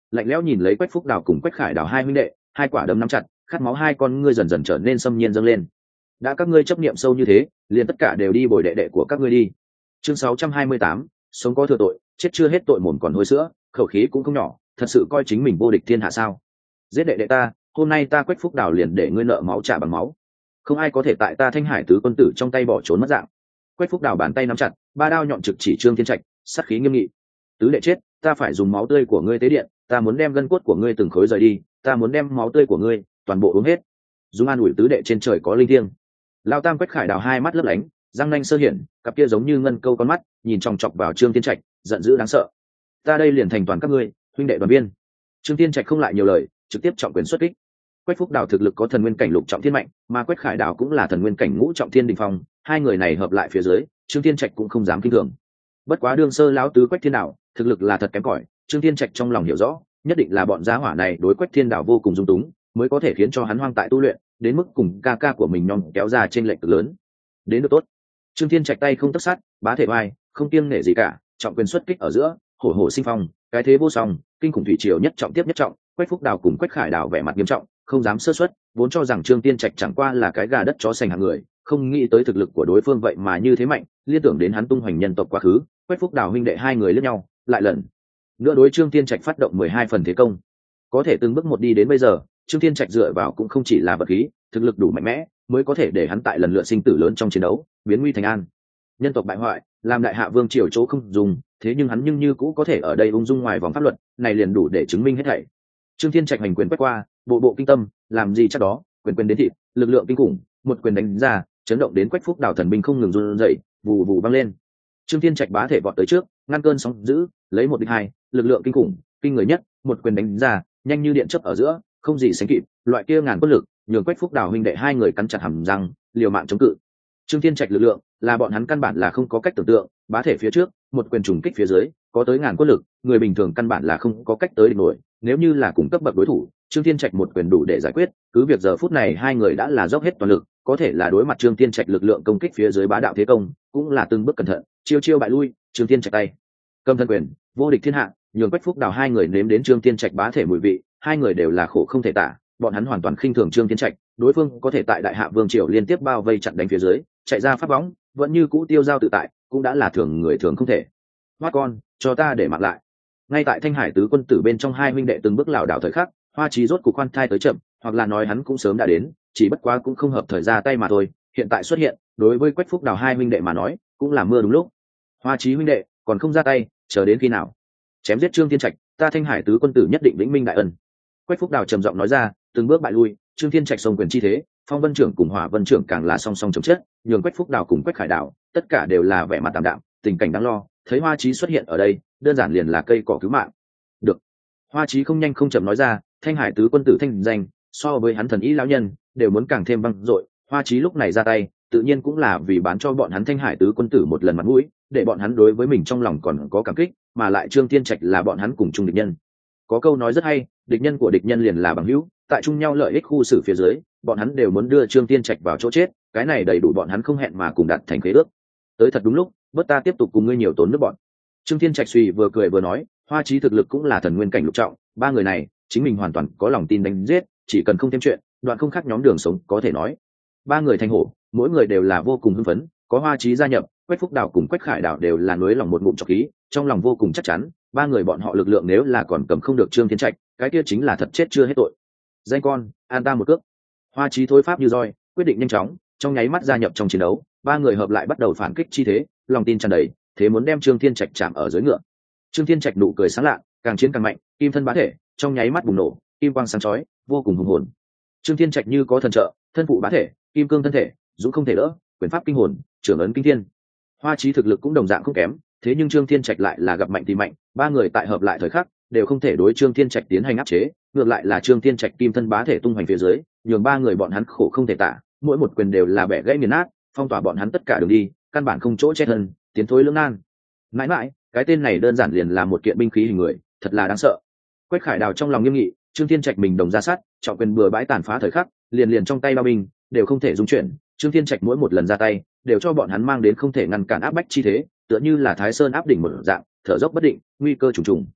lạnh lẽo nhìn lấy Quách Phúc Đào cùng Quách Khải Đào hai huynh đệ, hai quả đấm nắm chặt, khát máu hai con ngươi dần dần trở nên xâm nhiên dâng lên. Đã các ngươi chấp niệm sâu như thế, liền tất cả đều đi bồi đệ đệ của các ngươi đi. Chương sáu trăm hai mươi tám, sống có thừa tội, chết chưa hết tội mồm còn hôi sữa, khẩu khí cũng không nhỏ, thật sự coi chính mình vô địch thiên hạ sao? Giết đệ đệ ta, hôm nay ta Quách Phúc Đào liền để ngươi nợ máu trả bằng máu. Không ai có thể tại ta Thanh Hải tứ quân tử trong tay bỏ trốn mất dạng. Quách Phúc Đào bàn tay nắm chặt, ba đao nhọn trực chỉ Trương Thiên Trạch, sát khí nghiêm nghị. Tứ đệ chết, ta phải dùng máu tươi của ngươi tế điện, ta muốn đem gân cốt của ngươi từng khối rời đi, ta muốn đem máu tươi của ngươi toàn bộ uống hết. Dung an ủi tứ đệ trên trời có linh thiêng. Lao Tam Quách Khải Đào hai mắt lấp lánh, răng nanh sơ hiển, cặp kia giống như ngân câu con mắt, nhìn chòng chọc vào Trương Thiên Trạch, giận dữ đáng sợ. Ta đây liền thành toàn các ngươi, huynh đệ đoàn viên. Trương Thiên Trạch không lại nhiều lời, trực tiếp trọng quyền xuất kích. Quách Phúc Đào thực lực có thần nguyên cảnh lục trọng thiên mạnh, mà Quách Khải Đào cũng là thần nguyên cảnh ngũ trọng thiên đỉnh phong, hai người này hợp lại phía dưới, Trương Thiên Trạch cũng không dám kinh thường. Bất quá đương sơ lão tứ Quách Thiên Đào, thực lực là thật kém cỏi, Trương Thiên Trạch trong lòng hiểu rõ, nhất định là bọn gia hỏa này đối Quách Thiên Đào vô cùng dung túng, mới có thể khiến cho hắn hoang tại tu luyện, đến mức cùng ca ca của mình nhom kéo ra trên lệch cực lớn. Đến được tốt. Trương Thiên Trạch tay không tấc sắt, bá thể vai, không kiêng nể gì cả, trọng quyền xuất kích ở giữa, hổ hổ sinh phong, cái thế vô song, kinh khủng thủy triều nhất trọng tiếp nhất trọng, Quách Phúc Đào cùng Quách Khải Đào vẻ mặt nghiêm trọng, không dám sơ suất, vốn cho rằng Trương Thiên Trạch chẳng qua là cái gà đất chó sành hạng người, không nghĩ tới thực lực của đối phương vậy mà như thế mạnh, liên tưởng đến hắn tung hoành nhân tộc quá khứ, Quách Phúc Đào huynh đệ hai người liếc nhau, lại lần nữa đối Trương Thiên Trạch phát động mười hai phần thế công. Có thể từng bước một đi đến bây giờ, Trương Thiên Trạch dựa vào cũng không chỉ là vật khí, thực lực đủ mạnh mẽ, mới có thể để hắn tại lần lượt sinh tử lớn trong chiến đấu, biến nguy thành an. Nhân tộc bại hoại, làm đại hạ vương triều chỗ không dùng, thế nhưng hắn nhưng như cũ có thể ở đây ung dung ngoài vòng pháp luật, này liền đủ để chứng minh hết thảy. Trương Thiên Trạch hành quyền quét qua, bộ bộ kinh tâm, làm gì chắc đó, quyền quyền đến thịt, lực lượng kinh khủng, một quyền đánh ra, chấn động đến Quách Phúc Đào thần binh không ngừng run rẩy, vù vù vang lên. Trương Thiên Trạch bá thể vọt tới trước, ngăn cơn sóng dữ, lấy một địch hai, lực lượng kinh khủng, kinh người nhất, một quyền đánh ra, nhanh như điện chớp ở giữa, không gì sánh kịp, loại kia ngàn quân lực, nhường Quách Phúc Đào huynh đệ hai người cắn chặt hàm răng, liều mạng chống cự. Trương Thiên Trạch lực lượng, là bọn hắn căn bản là không có cách tưởng tượng, bá thể phía trước, một quyền trùng kích phía dưới, có tới ngàn quân lực, người bình thường căn bản là không có cách tới địch nổi, nếu như là cùng cấp bậc đối thủ, Trương Thiên Trạch một quyền đủ để giải quyết, cứ việc giờ phút này hai người đã là dốc hết toàn lực, có thể là đối mặt Trương Thiên Trạch lực lượng công kích phía dưới bá đạo thế công, cũng là từng bước cẩn thận, chiêu chiêu bại lui, Trương Thiên Trạch tay cầm thân quyền, vô địch thiên hạ, nhường Quách Phúc Đào hai người nếm đến Trương Thiên Trạch bá thể mùi vị, hai người đều là khổ không thể tả, bọn hắn hoàn toàn khinh thường Trương Thiên Trạch, đối phương có thể tại đại hạ vương triều liên tiếp bao vây chặn đánh phía dưới, chạy ra phát bóng, vẫn như cũ tiêu dao tự tại, cũng đã là thường người thường không thể. Hoa con, cho ta để mặc lại. Ngay tại Thanh Hải tứ quân tử bên trong hai huynh đệ từng bước lảo đảo thời khắc, Hoa Chí rốt cục khoan thai tới chậm, hoặc là nói hắn cũng sớm đã đến, chỉ bất quá cũng không hợp thời ra tay mà thôi, hiện tại xuất hiện, đối với Quách Phúc Đào hai huynh đệ mà nói, cũng là mưa đúng lúc. Hoa Chí huynh đệ, còn không ra tay, chờ đến khi nào? Chém giết Trương Thiên Trạch, ta Thanh Hải tứ quân tử nhất định vĩnh minh đại ân. Quách Phúc Đào trầm giọng nói ra, từng bước bại lui, Trương Thiên Trạch xông quyền chi thế, Phong Vân trưởng cùng Hỏa Vân trưởng càng là song song chống chết, nhường Quách Phúc Đào cùng Quách Khải Đào, tất cả đều là vẻ mặt tạm đạm, tình cảnh đáng lo, thấy Hoa Chí xuất hiện ở đây, đơn giản liền là cây cỏ cứu mạng. Được. Hoa Chí không nhanh không chậm nói ra, Thanh Hải tứ quân tử thanh danh, so với hắn thần ý lão nhân, đều muốn càng thêm vang dội. Hoa Chí lúc này ra tay, tự nhiên cũng là vì bán cho bọn hắn Thanh Hải tứ quân tử một lần mặt mũi, để bọn hắn đối với mình trong lòng còn có cảm kích, mà lại Trương Thiên Trạch là bọn hắn cùng chung địch nhân. Có câu nói rất hay, địch nhân của địch nhân liền là bằng hữu, tại chung nhau lợi ích khu xử phía dưới, bọn hắn đều muốn đưa Trương Thiên Trạch vào chỗ chết, cái này đầy đủ bọn hắn không hẹn mà cùng đạt thành khế ước. Tới thật đúng lúc, bớt ta tiếp tục cùng ngươi nhiều tốn nước bọn. Trương Thiên Trạch suy vừa cười vừa nói, Hoa Chí thực lực cũng là thần nguyên cảnh lục trọng, ba người này, chính mình hoàn toàn có lòng tin đánh giết, chỉ cần không thêm chuyện, đoạn không khác nhóm đường sống có thể nói. Ba người thành hổ, mỗi người đều là vô cùng hưng phấn, có Hoa Chí gia nhập, Quách Phúc Đào cùng Quách Khải Đào đều là núi lòng một ngụm trọc khí, trong lòng vô cùng chắc chắn, ba người bọn họ lực lượng nếu là còn cầm không được Trương Thiên Trạch, cái kia chính là thật chết chưa hết tội. Danh con, an ta một cước. Hoa Chí thôi pháp như roi, quyết định nhanh chóng, trong nháy mắt gia nhập trong chiến đấu, ba người hợp lại bắt đầu phản kích chi thế, lòng tin tràn đầy, thế muốn đem Trương Thiên Trạch chạm ở dưới ngựa. Trương Thiên Trạch nụ cười sáng lạ, càng chiến càng mạnh, kim thân bá thể, trong nháy mắt bùng nổ, kim quang sáng chói, vô cùng hùng hồn. Trương Thiên Trạch như có thần trợ, thân phụ bá thể, kim cương thân thể, dũng không thể đỡ, quyền pháp kinh hồn, trưởng ấn kinh thiên. Hoa Chí thực lực cũng đồng dạng không kém, thế nhưng Trương Thiên Trạch lại là gặp mạnh thì mạnh, ba người tại hợp lại thời khắc, đều không thể đối Trương Thiên Trạch tiến hành áp chế, ngược lại là Trương Thiên Trạch kim thân bá thể tung hoành phía dưới, nhường ba người bọn hắn khổ không thể tả, mỗi một quyền đều là bẻ gãy nghiền nát, phong tỏa bọn hắn tất cả đường đi, căn bản không chỗ che thân, tiến thối lưỡng nan. Mãi mãi, cái tên này đơn giản liền là một kiện binh khí hình người, thật là đáng sợ. Quách Khải Đào trong lòng nghiêm nghị, Trương Thiên Trạch mình đồng ra sát, trọng quyền bừa bãi tàn phá thời khắc, liền liền trong tay bao binh, đều không thể dung chuyển, Trương Thiên Trạch mỗi một lần ra tay, đều cho bọn hắn mang đến không thể ngăn cản áp bách chi thế, tựa như là Thái Sơn áp đỉnh một dạng, thở dốc bất định, nguy cơ trùng trùng.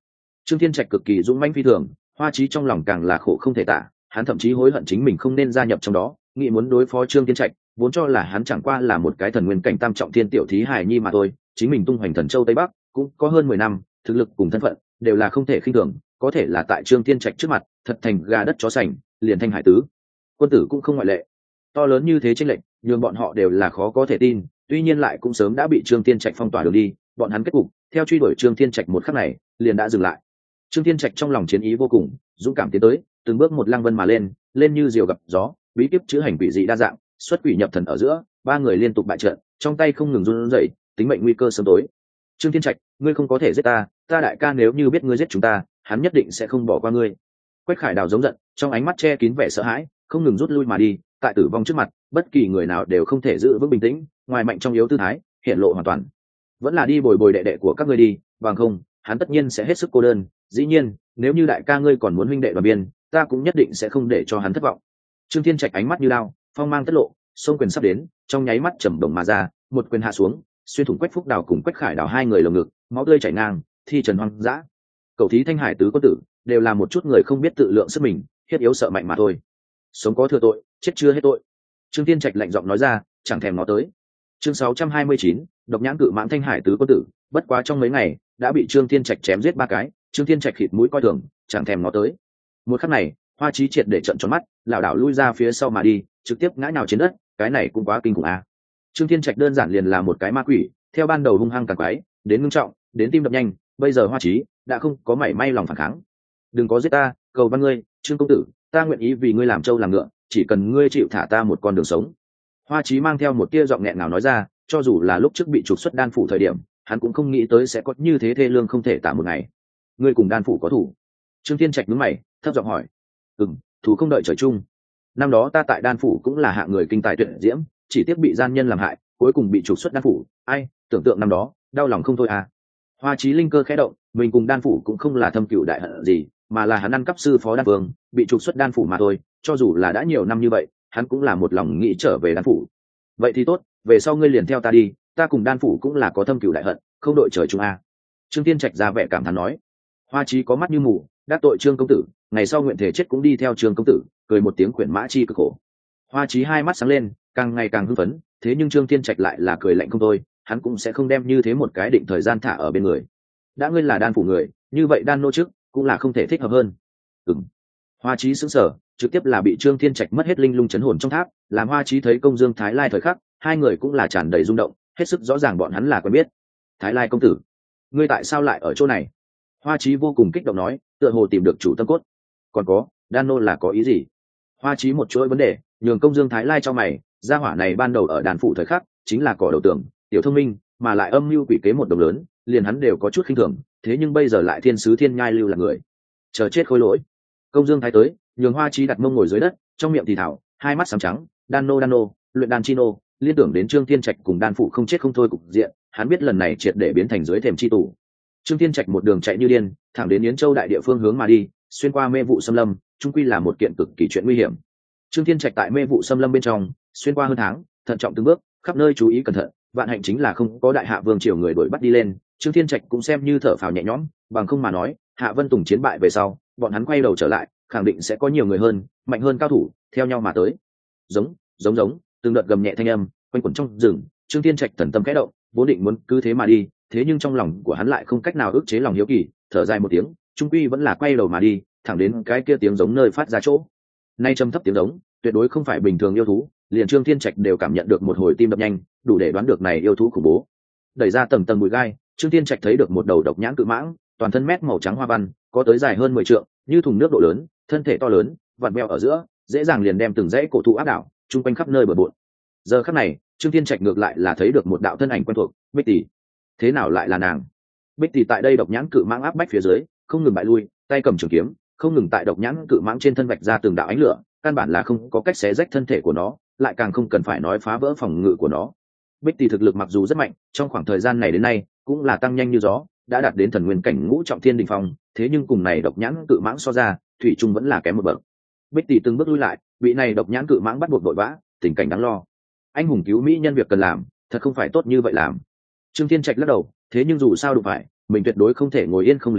Trương Thiên Trạch cực kỳ dũng mãnh phi thường, Hoa Chí trong lòng càng là khổ không thể tả, hắn thậm chí hối hận chính mình không nên gia nhập trong đó, nghĩ muốn đối phó Trương Thiên Trạch, vốn cho là hắn chẳng qua là một cái thần nguyên cảnh tam trọng thiên tiểu thí hài nhi mà thôi, chính mình tung hoành thần châu tây bắc, cũng có hơn mười năm, thực lực cùng thân phận đều là không thể khinh thường, có thể là tại Trương Thiên Trạch trước mặt, thật thành gà đất chó sành, liền thanh hải tứ, quân tử cũng không ngoại lệ. To lớn như thế chênh lệch, nhưng bọn họ đều là khó có thể tin, tuy nhiên lại cũng sớm đã bị Trương Thiên Trạch phong tỏa đường đi, bọn hắn kết cục, theo truy đuổi Trương Thiên Trạch một khắc này, liền đã dừng lại. Trương Thiên Trạch trong lòng chiến ý vô cùng, dũng cảm tiến tới, từng bước một lăng vân mà lên, lên như diều gặp gió, bí kíp chữ hành quỷ dị đa dạng, xuất quỷ nhập thần ở giữa, ba người liên tục bại trận, trong tay không ngừng run rẩy, tính mệnh nguy cơ sớm tối. Trương Thiên Trạch, ngươi không có thể giết ta, ta đại ca nếu như biết ngươi giết chúng ta, hắn nhất định sẽ không bỏ qua ngươi. Quách Khải Đào giống giận, trong ánh mắt che kín vẻ sợ hãi, không ngừng rút lui mà đi, tại tử vong trước mặt, bất kỳ người nào đều không thể giữ vững bình tĩnh, ngoài mạnh trong yếu tư thái, hiện lộ hoàn toàn. Vẫn là đi bồi bồi đệ đệ của các ngươi đi, bằng không, hắn tất nhiên sẽ hết sức cô đơn. Dĩ nhiên, nếu như đại ca ngươi còn muốn huynh đệ đoàn biên, ta cũng nhất định sẽ không để cho hắn thất vọng. Trương Thiên Trạch ánh mắt như lao, phong mang tất lộ, sông quyền sắp đến, trong nháy mắt trầm động mà ra, một quyền hạ xuống, xuyên thủng Quách Phúc Đào cùng Quách Khải Đào hai người lồng ngực, máu tươi chảy ngang, thi trần hoang dã. Cầu thí Thanh Hải tứ có tử, đều là một chút người không biết tự lượng sức mình, hiết yếu sợ mạnh mà thôi. Sống có thừa tội, chết chưa hết tội. Trương Thiên Trạch lạnh giọng nói ra, chẳng thèm nó tới. Chương sáu trăm hai mươi chín, độc nhãn cự mãng Thanh Hải tứ có tử, bất quá trong mấy ngày đã bị Trương Thiên Trạch chém giết ba cái, Trương Thiên Trạch khịt mũi coi thường, chẳng thèm nó tới. Một khắc này, Hoa Chí triệt để trợn tròn mắt, lảo đảo lui ra phía sau mà đi, trực tiếp ngã nhào trên đất, cái này cũng quá kinh khủng à. Trương Thiên Trạch đơn giản liền là một cái ma quỷ, theo ban đầu hung hăng càng quái, đến ngưng trọng, đến tim đập nhanh, bây giờ Hoa Chí đã không có mảy may lòng phản kháng. Đừng có giết ta, cầu văn ngươi, Trương công tử, ta nguyện ý vì ngươi làm trâu làm ngựa, chỉ cần ngươi chịu thả ta một con đường sống. Hoa Chí mang theo một tia giọng nghẹn ngào nói ra, cho dù là lúc trước bị trục xuất đan phủ thời điểm, hắn cũng không nghĩ tới sẽ có như thế thê lương không thể tả một ngày. Ngươi cùng đan phủ có thủ? Trương Thiên Trạch nhướng mày, thấp giọng hỏi. Ừm, thủ không đợi trời chung. Năm đó ta tại đan phủ cũng là hạng người kinh tài tuyệt diễm, chỉ tiếc bị gian nhân làm hại, cuối cùng bị trục xuất đan phủ. Ai, tưởng tượng năm đó, đau lòng không thôi à. Hoa Chí linh cơ khẽ động, mình cùng đan phủ cũng không là thâm cửu đại hận gì, mà là hắn ăn cắp sư phó đan vương, bị trục xuất đan phủ mà thôi. Cho dù là đã nhiều năm như vậy, hắn cũng là một lòng nghĩ trở về đan phủ. Vậy thì tốt, về sau ngươi liền theo ta đi, ta cùng đan phủ cũng là có thâm cửu đại hận, không đội trời chung à. Trương Thiên Trạch ra vẻ cảm thán nói. Hoa Chí có mắt như mù, đắc tội Trương công tử, ngày sau nguyện thể chết cũng đi theo Trương công tử, cười một tiếng quyển mã chi cực khổ. Hoa Chí hai mắt sáng lên, càng ngày càng hưng phấn, thế nhưng Trương Thiên Trạch lại là cười lạnh không thôi, hắn cũng sẽ không đem như thế một cái định thời gian thả ở bên người. Đã ngươi là đan phủ người, như vậy đan nô chức cũng là không thể thích hợp hơn. Ừm. Hoa Chí sững sờ, trực tiếp là bị Trương Thiên Trạch mất hết linh lung chấn hồn trong tháp, làm Hoa Chí thấy Công Dương Thái Lai thời khắc, hai người cũng là tràn đầy rung động, hết sức rõ ràng bọn hắn là quen biết. Thái Lai công tử, ngươi tại sao lại ở chỗ này? Hoa Chí vô cùng kích động nói, tựa hồ tìm được chủ tâm cốt. Còn có, đan nô là có ý gì? Hoa Chí một chuỗi vấn đề, nhường Công Dương Thái Lai cho mày, gia hỏa này ban đầu ở đàn phủ thời khắc, chính là cỏ đầu tường, tiểu thông minh, mà lại âm mưu quỷ kế một đồng lớn, liền hắn đều có chút khinh thường, thế nhưng bây giờ lại thiên sứ thiên nhai lưu là người, chờ chết khôi lỗi. Công Dương Thái tới, nhường Hoa Chí đặt mông ngồi dưới đất, trong miệng thì thào, hai mắt sáng trắng, đan nô đan nô, luyện đan chi nô, liên tưởng đến Trương Thiên Trạch cùng đan phủ không chết không thôi cục diện, hắn biết lần này triệt để biến thành dưới thềm chi tủ. Trương Thiên Trạch một đường chạy như điên, thẳng đến Yến Châu đại địa phương hướng mà đi, xuyên qua mê vụ xâm lâm, chung quy là một kiện cực kỳ chuyện nguy hiểm. Trương Thiên Trạch tại mê vụ xâm lâm bên trong, xuyên qua hơn tháng, thận trọng từng bước, khắp nơi chú ý cẩn thận, vạn hạnh chính là không có đại hạ vương triều người đuổi bắt đi lên, Trương Thiên Trạch cũng xem như thở phào nhẹ nhõm, bằng không mà nói, Hạ Vân Tùng chiến bại về sau, bọn hắn quay đầu trở lại, khẳng định sẽ có nhiều người hơn, mạnh hơn cao thủ, theo nhau mà tới. Giống, giống giống, từng đợt gầm nhẹ thanh âm, quanh quẩn trong rừng, Trương Thiên Trạch thần tâm khẽ động, vốn định muốn cứ thế mà đi, thế nhưng trong lòng của hắn lại không cách nào ức chế lòng hiếu kỳ, thở dài một tiếng, trung quy vẫn là quay đầu mà đi, thẳng đến cái kia tiếng giống nơi phát ra chỗ. Nay trầm thấp tiếng giống, tuyệt đối không phải bình thường yêu thú, liền Trương Thiên Trạch đều cảm nhận được một hồi tim đập nhanh, đủ để đoán được này yêu thú khủng bố. Đẩy ra tầng tầng bụi gai, Trương Thiên Trạch thấy được một đầu độc nhãn cự mãng, toàn thân mét màu trắng hoa văn, có tới dài hơn mười trượng, như thùng nước độ lớn, thân thể to lớn, vặn vẹo ở giữa, dễ dàng liền đem từng dãy cổ thụ áp đảo, trung quanh khắp nơi bừa bộn. Giờ khắc này, Trương Thiên Trạch ngược lại là thấy được một đạo thân ảnh quen thuộc, Bích Tỷ. Thế nào lại là nàng? Bích Tỷ tại đây độc nhãn cự mãng áp bách phía dưới, không ngừng bại lui, tay cầm trường kiếm, không ngừng tại độc nhãn cự mãng trên thân vạch ra từng đạo ánh lửa, căn bản là không có cách xé rách thân thể của nó, lại càng không cần phải nói phá vỡ phòng ngự của nó. Bích Tỷ thực lực mặc dù rất mạnh, trong khoảng thời gian này đến nay cũng là tăng nhanh như gió, đã đạt đến thần nguyên cảnh ngũ trọng thiên đỉnh phong, thế nhưng cùng này độc nhãn cự mãng so ra, thủy chung vẫn là kém một bậc. Bích Tỷ từng bước lui lại, vị này độc nhãn cự mãng bắt buộc vội vã, tình cảnh đáng lo. Anh hùng cứu mỹ nhân việc cần làm, thật không phải tốt như vậy làm. Trương Thiên Trạch lắc đầu, thế nhưng dù sao đụng phải, mình tuyệt đối không thể ngồi yên không lý đến,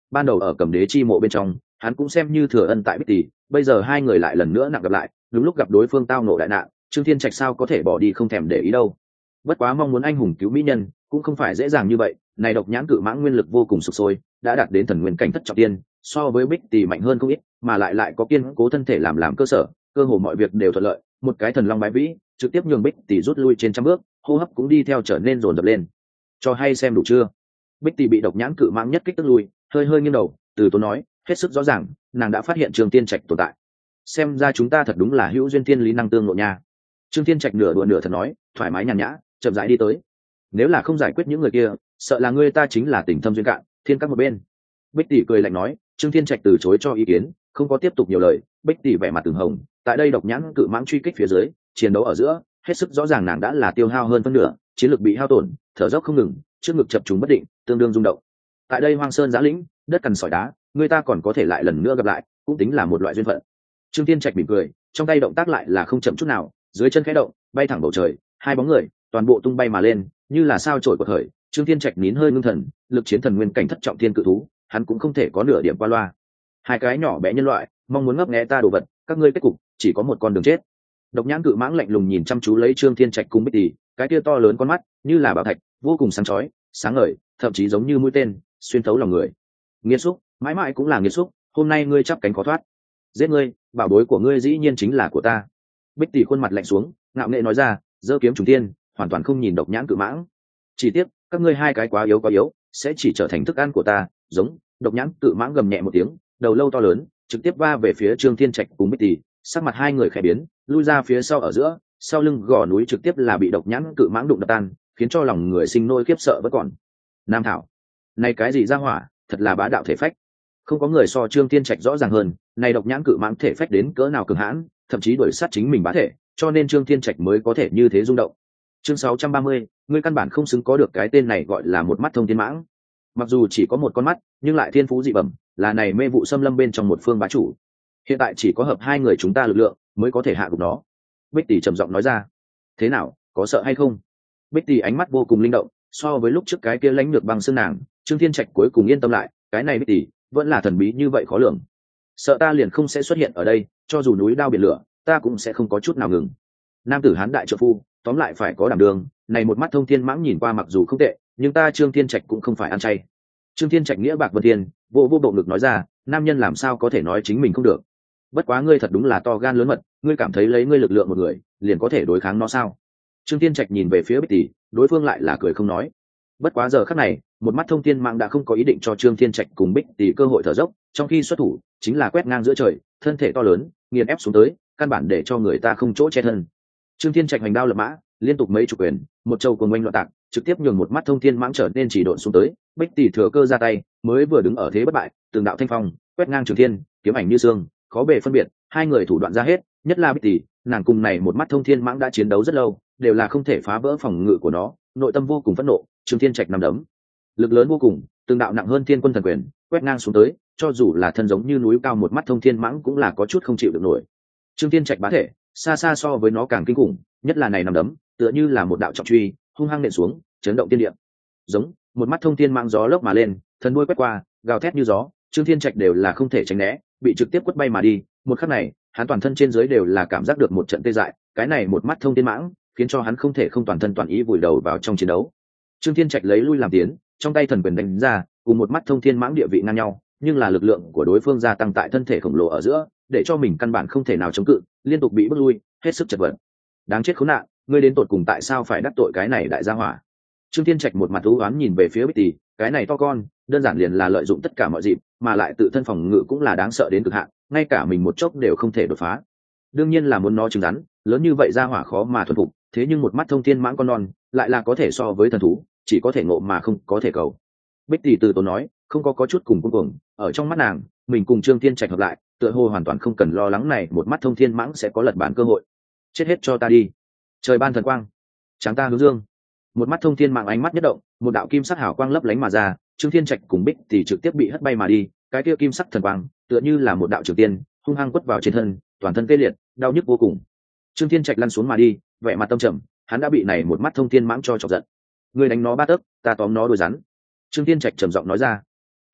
ban đầu ở Cầm Đế chi mộ bên trong hắn cũng xem như thừa ân tại Bích Tỷ, bây giờ hai người lại lần nữa nặng gặp lại, đúng lúc gặp đối phương tao nộ đại nạn, Trương Thiên Trạch sao có thể bỏ đi không thèm để ý đâu. Bất quá mong muốn anh hùng cứu mỹ nhân cũng không phải dễ dàng như vậy, này độc nhãn cự mãng nguyên lực vô cùng sục sôi, đã đạt đến thần nguyên cảnh thất trọng tiên, so với Bích Tỷ mạnh hơn không ít, mà lại lại có kiên cố thân thể làm làm cơ sở, cơ hồ mọi việc đều thuận lợi, một cái thần long bái vĩ, trực tiếp nhường Bích Tỷ rút lui trên trăm bước, hô hấp cũng đi theo trở nên dồn dập lên. Cho hay xem đủ chưa? Bích Tỷ bị độc nhãn cự mãng nhất kích tức lui, hơi hơi nghiêng đầu, từ tốn nói, hết sức rõ ràng, nàng đã phát hiện Trương Tiên Trạch tồn tại. Xem ra chúng ta thật đúng là hữu duyên thiên lý năng tương ngộ nha. Trương Tiên Trạch nửa đùa nửa thật nói, thoải mái nhàn nhã, chậm rãi đi tới. Nếu là không giải quyết những người kia, sợ là ngươi ta chính là tình thâm duyên cạn, thiên các một bên. Bích Tỷ cười lạnh nói, Trương Tiên Trạch từ chối cho ý kiến, không có tiếp tục nhiều lời. Bích Tỷ vẻ mặt từng hồng, tại đây độc nhãn cự mãng truy kích phía dưới, chiến đấu ở giữa, hết sức rõ ràng nàng đã là tiêu hao hơn phân nửa, chiến lực bị hao tổn, thở dốc không ngừng, trước ngực chập trùng bất định, tương đương rung động. Tại đây hoang sơn giã lĩnh, đất cằn sỏi đá, người ta còn có thể lại lần nữa gặp lại, cũng tính là một loại duyên phận. Trương Tiên Trạch mỉm cười, trong tay động tác lại là không chậm chút nào, dưới chân khẽ động, bay thẳng bầu trời, hai bóng người toàn bộ tung bay mà lên, như là sao trổi của thời. Trương Tiên Trạch nín hơi ngưng thần, lực chiến thần nguyên cảnh thất trọng thiên cự thú, hắn cũng không thể có nửa điểm qua loa. Hai cái nhỏ bé nhân loại, mong muốn ngấp nghé ta đồ vật, các ngươi kết cục chỉ có một con đường chết. Độc nhãn cự mãng lạnh lùng nhìn chăm chú lấy Trương Tiên Trạch cùng Bích Tỷ, cái kia to lớn con mắt như là bảo thạch, vô cùng sáng chói, sáng ngời, thậm chí giống như mũi tên xuyên thấu lòng người. Nghiệt xúc, mãi mãi cũng là nghiệt xúc, hôm nay ngươi chắp cánh khó thoát. Giết ngươi, bảo bối của ngươi dĩ nhiên chính là của ta. Bích Tỷ khuôn mặt lạnh xuống, ngạo nghễ nói ra, giơ kiếm trùng tiên, hoàn toàn không nhìn độc nhãn cự mãng. Chỉ tiếc, các ngươi hai cái quá yếu quá yếu, sẽ chỉ trở thành thức ăn của ta. Giống. Độc nhãn cự mãng gầm nhẹ một tiếng, đầu lâu to lớn, trực tiếp va về phía Trương Thiên Trạch cùng Bích Tỷ, sắc mặt hai người khẽ biến, lui ra phía sau ở giữa, sau lưng gò núi trực tiếp là bị độc nhãn cự mãng đụng đập tan, khiến cho lòng người sinh nỗi khiếp sợ vẫn còn. Nam Thảo, này cái gì ra hỏa, thật là bá đạo thể phách. Không có người so Trương Thiên Trạch rõ ràng hơn, này độc nhãn cự mãng thể phách đến cỡ nào cường hãn, thậm chí đuổi sát chính mình bá thể, cho nên Trương Thiên Trạch mới có thể như thế rung động. Chương sáu trăm ba mươi, ngươi căn bản không xứng có được cái tên này gọi là một mắt thông thiên mãng. Mặc dù chỉ có một con mắt, nhưng lại thiên phú dị bẩm, là này mê vụ xâm lâm bên trong một phương bá chủ. Hiện tại chỉ có hợp hai người chúng ta lực lượng mới có thể hạ gục nó. Bích Tỷ trầm giọng nói ra. Thế nào, có sợ hay không? Bích Tỷ ánh mắt vô cùng linh động, so với lúc trước cái kia lãnh lược băng xương nàng, Trương Thiên Trạch cuối cùng yên tâm lại, cái này Bích Tỷ vẫn là thần bí như vậy khó lường. Sợ ta liền không sẽ xuất hiện ở đây, cho dù núi đao biển lửa, ta cũng sẽ không có chút nào ngừng. Nam tử hán đại trợ phu, tóm lại phải có đảm đường, này một mắt thông thiên mãng nhìn qua mặc dù không tệ, nhưng ta Trương Thiên Trạch cũng không phải ăn chay. Trương Thiên Trạch nghĩa bạc vân thiên, vô vô bộ ngực nói ra, nam nhân làm sao có thể nói chính mình không được. Bất quá ngươi thật đúng là to gan lớn mật, ngươi cảm thấy lấy ngươi lực lượng một người liền có thể đối kháng nó sao? Trương Thiên Trạch nhìn về phía Bích Tỷ, đối phương lại là cười không nói. Bất quá giờ khắc này, một mắt thông thiên mạng đã không có ý định cho Trương Thiên Trạch cùng Bích Tỷ cơ hội thở dốc, trong khi xuất thủ chính là quét ngang giữa trời, thân thể to lớn nghiền ép xuống tới, căn bản để cho người ta không chỗ che thân. Trương Thiên Trạch hành đao lập mã, liên tục mấy chục quyền, một châu cuồng oanh loạn tạc, trực tiếp nhường một mắt thông thiên mãng trở nên chỉ độn xuống tới. Bích Tỷ thừa cơ ra tay, mới vừa đứng ở thế bất bại, từng đạo thanh phong quét ngang trường thiên, kiếm ảnh như xương, khó bề phân biệt, hai người thủ đoạn ra hết, nhất là Bích Tỷ, nàng cùng này một mắt thông thiên mãng đã chiến đấu rất lâu, đều là không thể phá vỡ phòng ngự của nó, nội tâm vô cùng phẫn nộ. Trương Thiên Trạch nằm đấm, lực lớn vô cùng, từng đạo nặng hơn thiên quân thần quyền quét ngang xuống tới, cho dù là thân giống như núi cao một mắt thông thiên mãng cũng là có chút không chịu được nổi. Trương Thiên Trạch bá thể xa xa so với nó càng kinh khủng, nhất là này nằm đấm tựa như là một đạo trọng truy hung hăng nện xuống, chấn động thiên địa. Giống. Một mắt thông thiên mãng gió lốc mà lên, thần đuôi quét qua, gào thét như gió, Trương Thiên Trạch đều là không thể tránh né, bị trực tiếp quất bay mà đi. Một khắc này, hắn toàn thân trên dưới đều là cảm giác được một trận tê dại, cái này một mắt thông thiên mãng khiến cho hắn không thể không toàn thân toàn ý vùi đầu vào trong chiến đấu. Trương Thiên Trạch lấy lui làm tiến, trong tay thần quyền đánh ra, cùng một mắt thông thiên mãng địa vị ngang nhau, nhưng là lực lượng của đối phương gia tăng tại thân thể khổng lồ ở giữa, để cho mình căn bản không thể nào chống cự, liên tục bị bước lui, hết sức chật vật. Đáng chết khốn nạn, ngươi đến tột cùng tại sao phải đắc tội cái này đại gia hỏa? Trương Thiên Trạch một mặt u oán nhìn về phía Bích Tỷ, cái này to con, đơn giản liền là lợi dụng tất cả mọi dịp, mà lại tự thân phòng ngự cũng là đáng sợ đến cực hạn, ngay cả mình một chốc đều không thể đột phá. Đương nhiên là muốn nó trứng rắn, lớn như vậy gia hỏa khó mà thuần phục, thế nhưng một mắt thông thiên mãng con non, lại là có thể so với thần thú, chỉ có thể ngộ mà không có thể cầu. Bích Tỷ từ tốn nói, không có có chút cùng cuồng cuồng, ở trong mắt nàng, mình cùng Trương Thiên Trạch hợp lại, tựa hồ hoàn toàn không cần lo lắng này một mắt thông thiên mãng sẽ có lật bản cơ hội. Chết hết cho ta đi. Trời ban thần quang, tráng ta hướng dương. Một mắt thông thiên mãng ánh mắt nhất động, một đạo kim sắc hào quang lấp lánh mà ra, Trương Thiên Trạch cùng Bích Tỷ trực tiếp bị hất bay mà đi, cái kia kim sắc thần quang, tựa như là một đạo trường tiên, hung hăng quất vào trên thân, toàn thân tê liệt, đau nhức vô cùng. Trương Thiên Trạch lăn xuống mà đi, vẻ mặt tâm trầm, hắn đã bị này một mắt thông thiên mãng cho chọc giận. Ngươi đánh nó ba tấc, ta tóm nó đuôi rắn. Trương Thiên Trạch trầm giọng nói ra.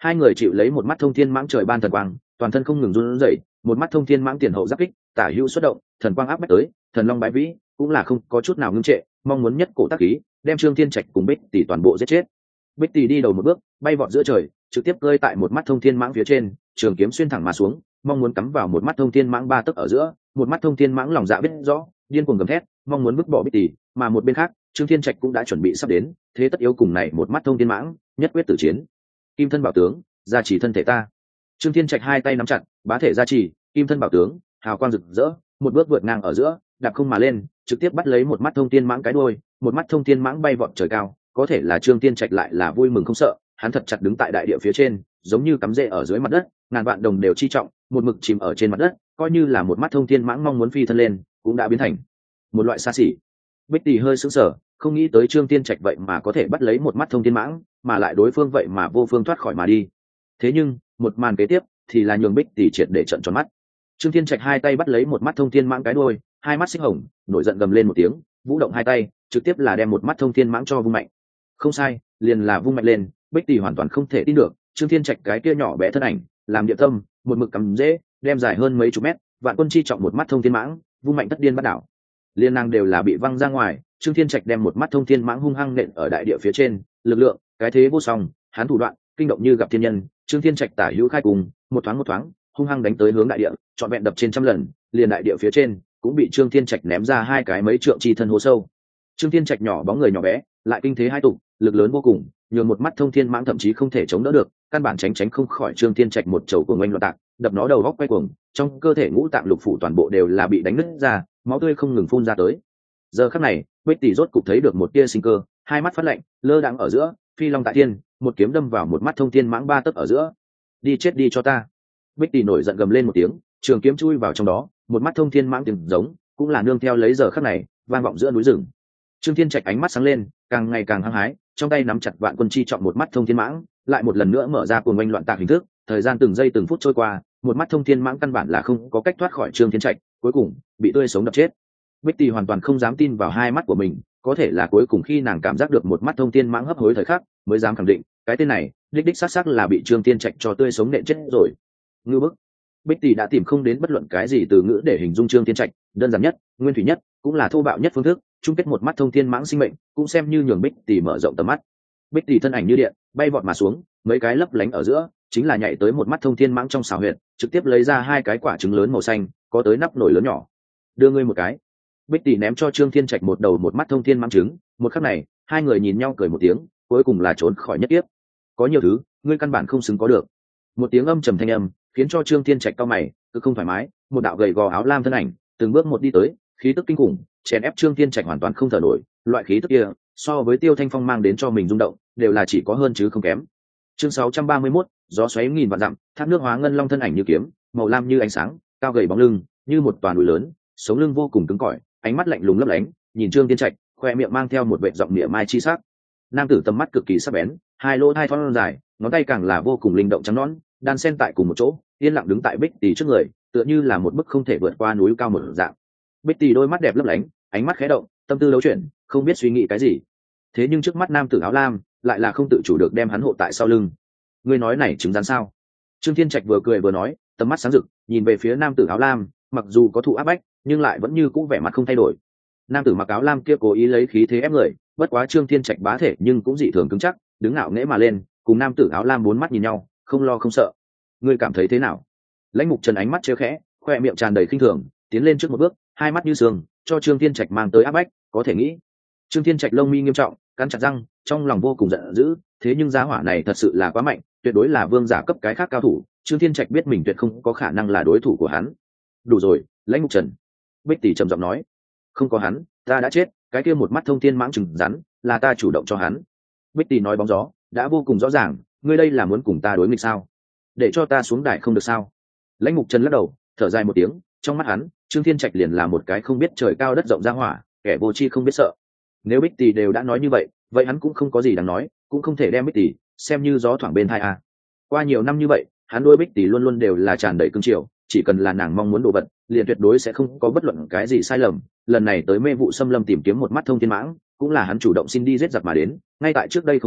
Hai người chịu lấy một mắt thông thiên mãng trời ban thần quang, toàn thân không ngừng run rẩy, một mắt thông thiên mãng tiền hậu giáp kích, tả hữu xuất động, thần quang áp bách tới, thần long bái vĩ, cũng là không có chút nào ngưng trệ, mong muốn nhất cổ tác khí, đem Trương Thiên Trạch cùng Bích Tỷ toàn bộ giết chết. Bích Tỷ đi đầu một bước, bay vọt giữa trời, trực tiếp rơi tại một mắt thông thiên mãng phía trên, trường kiếm xuyên thẳng mà xuống, mong muốn cắm vào một mắt thông thiên mãng ba tấc ở giữa, một mắt thông thiên mãng lòng dạ biết rõ, điên cuồng gầm thét, mong muốn vứt bỏ Bích Tỷ, mà một bên khác, Trương Thiên Trạch cũng đã chuẩn bị sắp đến, thế tất yếu cùng này một mắt thông thiên mãng, nhất quyết tử chiến. Kim thân bảo tướng, gia trì thân thể ta. Trương Thiên Trạch hai tay nắm chặt, bá thể gia trì, kim thân bảo tướng, hào quang rực rỡ, một bước vượt ngang ở giữa, đạp không mà lên, trực tiếp bắt lấy một mắt thông thiên mãng cái đuôi, một mắt thông thiên mãng bay vọt trời cao, có thể là Trương Thiên Trạch lại là vui mừng không sợ, hắn thật chặt đứng tại đại địa phía trên, giống như cắm rễ ở dưới mặt đất, ngàn vạn đồng đều chi trọng, một mực chìm ở trên mặt đất, coi như là một mắt thông thiên mãng mong muốn phi thân lên, cũng đã biến thành một loại xa xỉ. Bích Tỷ hơi sững sờ, không nghĩ tới Trương Thiên Trạch vậy mà có thể bắt lấy một mắt thông thiên mãng, mà lại đối phương vậy mà vô phương thoát khỏi mà đi. Thế nhưng, một màn kế tiếp thì là nhường Bích Tỷ triệt để trợn tròn mắt. Trương Thiên Trạch hai tay bắt lấy một mắt thông thiên mãng cái đuôi, hai mắt xích hồng, nổi giận gầm lên một tiếng, vũ động hai tay, trực tiếp là đem một mắt thông thiên mãng cho vung mạnh. Không sai, liền là vung mạnh lên, Bích Tỷ hoàn toàn không thể tin được, Trương Thiên Trạch cái kia nhỏ bé thân ảnh, làm địa tâm, một mực cắm dễ, đem dài hơn mấy chục mét, vạn quân chi trọng một mắt thông thiên mãng, vung mạnh tất điên bắt đảo. Liên năng đều là bị văng ra ngoài, Trương Thiên Trạch đem một mắt thông thiên mãng hung hăng nện ở đại địa phía trên, lực lượng, cái thế vô song, hắn thủ đoạn, kinh động như gặp thiên nhân, Trương Thiên Trạch tả hữu khai cùng, một thoáng một thoáng, hung hăng đánh tới hướng đại địa, trọn vẹn đập trên trăm lần, liền đại địa phía trên cũng bị Trương Thiên Trạch ném ra hai cái mấy trượng chi thân hố sâu. Trương Thiên Trạch nhỏ bóng người nhỏ bé, lại kinh thế hai tục, lực lớn vô cùng, nhường một mắt thông thiên mãng thậm chí không thể chống đỡ được, căn bản tránh tránh không khỏi Trương Thiên Trạch một chầu cuồng oanh loạn tạc, đập nó đầu góc quay cuồng, trong cơ thể ngũ tạng lục phủ toàn bộ đều là bị đánh nứt ra, máu tươi không ngừng phun ra tới. Giờ khắc này, Bích Tỷ rốt cục thấy được một tia sinh cơ, hai mắt phát lạnh, lơ đãng ở giữa, phi long tại thiên, một kiếm đâm vào một mắt thông thiên mãng ba tấc ở giữa. Đi chết đi cho ta. Bích Tỷ nổi giận gầm lên một tiếng, trường kiếm chui vào trong đó, một mắt thông thiên mãng tiếng giống, cũng là nương theo lấy giờ khắc này, vang vọng giữa núi rừng. Trương Thiên Trạch ánh mắt sáng lên, càng ngày càng hăng hái, trong tay nắm chặt vạn quân chi trọng một mắt thông thiên mãng, lại một lần nữa mở ra cuồng oanh loạn tạc hình thức, thời gian từng giây từng phút trôi qua, một mắt thông thiên mãng căn bản là không có cách thoát khỏi Trương Thiên Trạch, cuối cùng bị tươi sống đập chết. Bích Tỷ hoàn toàn không dám tin vào hai mắt của mình, có thể là cuối cùng khi nàng cảm giác được một mắt thông thiên mãng hấp hối thời khắc, mới dám khẳng định, cái tên này, đích đích xác xác là bị Trương Thiên Trạch cho tươi sống nện chết rồi. Ngư bức. Bích Tỷ đã tìm không đến bất luận cái gì từ ngữ để hình dung Trương Thiên Trạch, đơn giản nhất, nguyên thủy nhất, cũng là thô bạo nhất phương thức, chung kết một mắt thông thiên mãng sinh mệnh, cũng xem như nhường Bích Tỷ mở rộng tầm mắt. Bích Tỷ thân ảnh như điện, bay vọt mà xuống, mấy cái lấp lánh ở giữa, chính là nhảy tới một mắt thông thiên mãng trong xào huyệt, trực tiếp lấy ra hai cái quả trứng lớn màu xanh, có tới nắp nồi lớn nhỏ. Đưa ngươi một cái. Bích Tỷ ném cho Trương Thiên Trạch một đầu một mắt thông thiên mãng trứng, một khắc này, hai người nhìn nhau cười một tiếng, cuối cùng là trốn khỏi nhất kiếp. Có nhiều thứ, ngươi căn bản không xứng có được. Một tiếng âm trầm thanh âm, khiến cho Trương Thiên Trạch cau mày, cứ không thoải mái, một đạo gầy gò áo lam thân ảnh, từng bước một đi tới, khí tức kinh khủng, chèn ép Trương Thiên Trạch hoàn toàn không thở nổi, loại khí tức kia, so với Tiêu Thanh Phong mang đến cho mình rung động, đều là chỉ có hơn chứ không kém. Chương sáu trăm ba mươi mốt, gió xoáy nghìn vạn dặm, thác nước hóa ngân long thân ảnh như kiếm, màu lam như ánh sáng, cao gầy bóng lưng, như một toàn núi lớn, sống lưng vô cùng cứng cỏi, ánh mắt lạnh lùng lấp lánh, nhìn Trương Thiên Trạch, khoe miệng mang theo một vệt giọng mỉa mai chi sắc. Nam tử tầm mắt cực kỳ sắc bén, hai lỗ hai thon dài, ngón tay càng là vô cùng linh động trắng nõn, đan xen tại cùng một chỗ, yên lặng đứng tại Bích Tỷ trước người, tựa như là một bức không thể vượt qua núi cao một dạng. Bích Tỷ đôi mắt đẹp lấp lánh, ánh mắt khẽ động, tâm tư đấu chuyển, không biết suy nghĩ cái gì. Thế nhưng trước mắt nam tử áo lam, lại là không tự chủ được đem hắn hộ tại sau lưng. Ngươi nói này chứng rắn sao? Trương Thiên Trạch vừa cười vừa nói, tầm mắt sáng rực, nhìn về phía nam tử áo lam, mặc dù có thụ áp bách, nhưng lại vẫn như cũ vẻ mặt không thay đổi. Nam tử mặc áo lam kia cố ý lấy khí thế ép người, bất quá Trương Thiên Trạch bá thể nhưng cũng dị thường cứng chắc, đứng ngạo nghễ mà lên, cùng nam tử áo lam bốn mắt nhìn nhau, không lo không sợ. Ngươi cảm thấy thế nào? Lãnh Mục Trần ánh mắt trêu khẽ, khoe miệng tràn đầy khinh thường, tiến lên trước một bước, hai mắt như sương, cho Trương Thiên Trạch mang tới áp bách, có thể nghĩ. Trương Thiên Trạch lông mi nghiêm trọng, cắn chặt răng, trong lòng vô cùng giận dữ, thế nhưng giá hỏa này thật sự là quá mạnh, tuyệt đối là vương giả cấp cái khác cao thủ, Trương Thiên Trạch biết mình tuyệt không có khả năng là đối thủ của hắn. Đủ rồi, Lãnh Mục Trần. Bích Tỷ trầm giọng nói, không có hắn, ta đã chết, cái kia một mắt thông thiên mãng chừng rắn, là ta chủ động cho hắn. Bích Tỷ nói bóng gió, đã vô cùng rõ ràng, ngươi đây là muốn cùng ta đối nghịch sao? Để cho ta xuống đài không được sao? Lãnh Mục Trần lắc đầu, thở dài một tiếng, trong mắt hắn, Trương Thiên Trạch liền là một cái không biết trời cao đất rộng ra hỏa, kẻ vô tri không biết sợ. Nếu Bích Tỷ đều đã nói như vậy, vậy hắn cũng không có gì đáng nói, cũng không thể đem Bích Tỷ xem như gió thoảng bên tai a. Qua nhiều năm như vậy, hắn đôi Bích Tỷ luôn luôn đều là tràn đầy cương triều, chỉ cần là nàng mong muốn đồ vật, liền tuyệt đối sẽ không có bất luận cái gì sai lầm. Lần này tới Mê Vụ Xâm Lâm tìm kiếm một mắt thông thiên mãng, cũng là hắn chủ động xin đi giết giặc mà đến, ngay tại trước đây không lâu,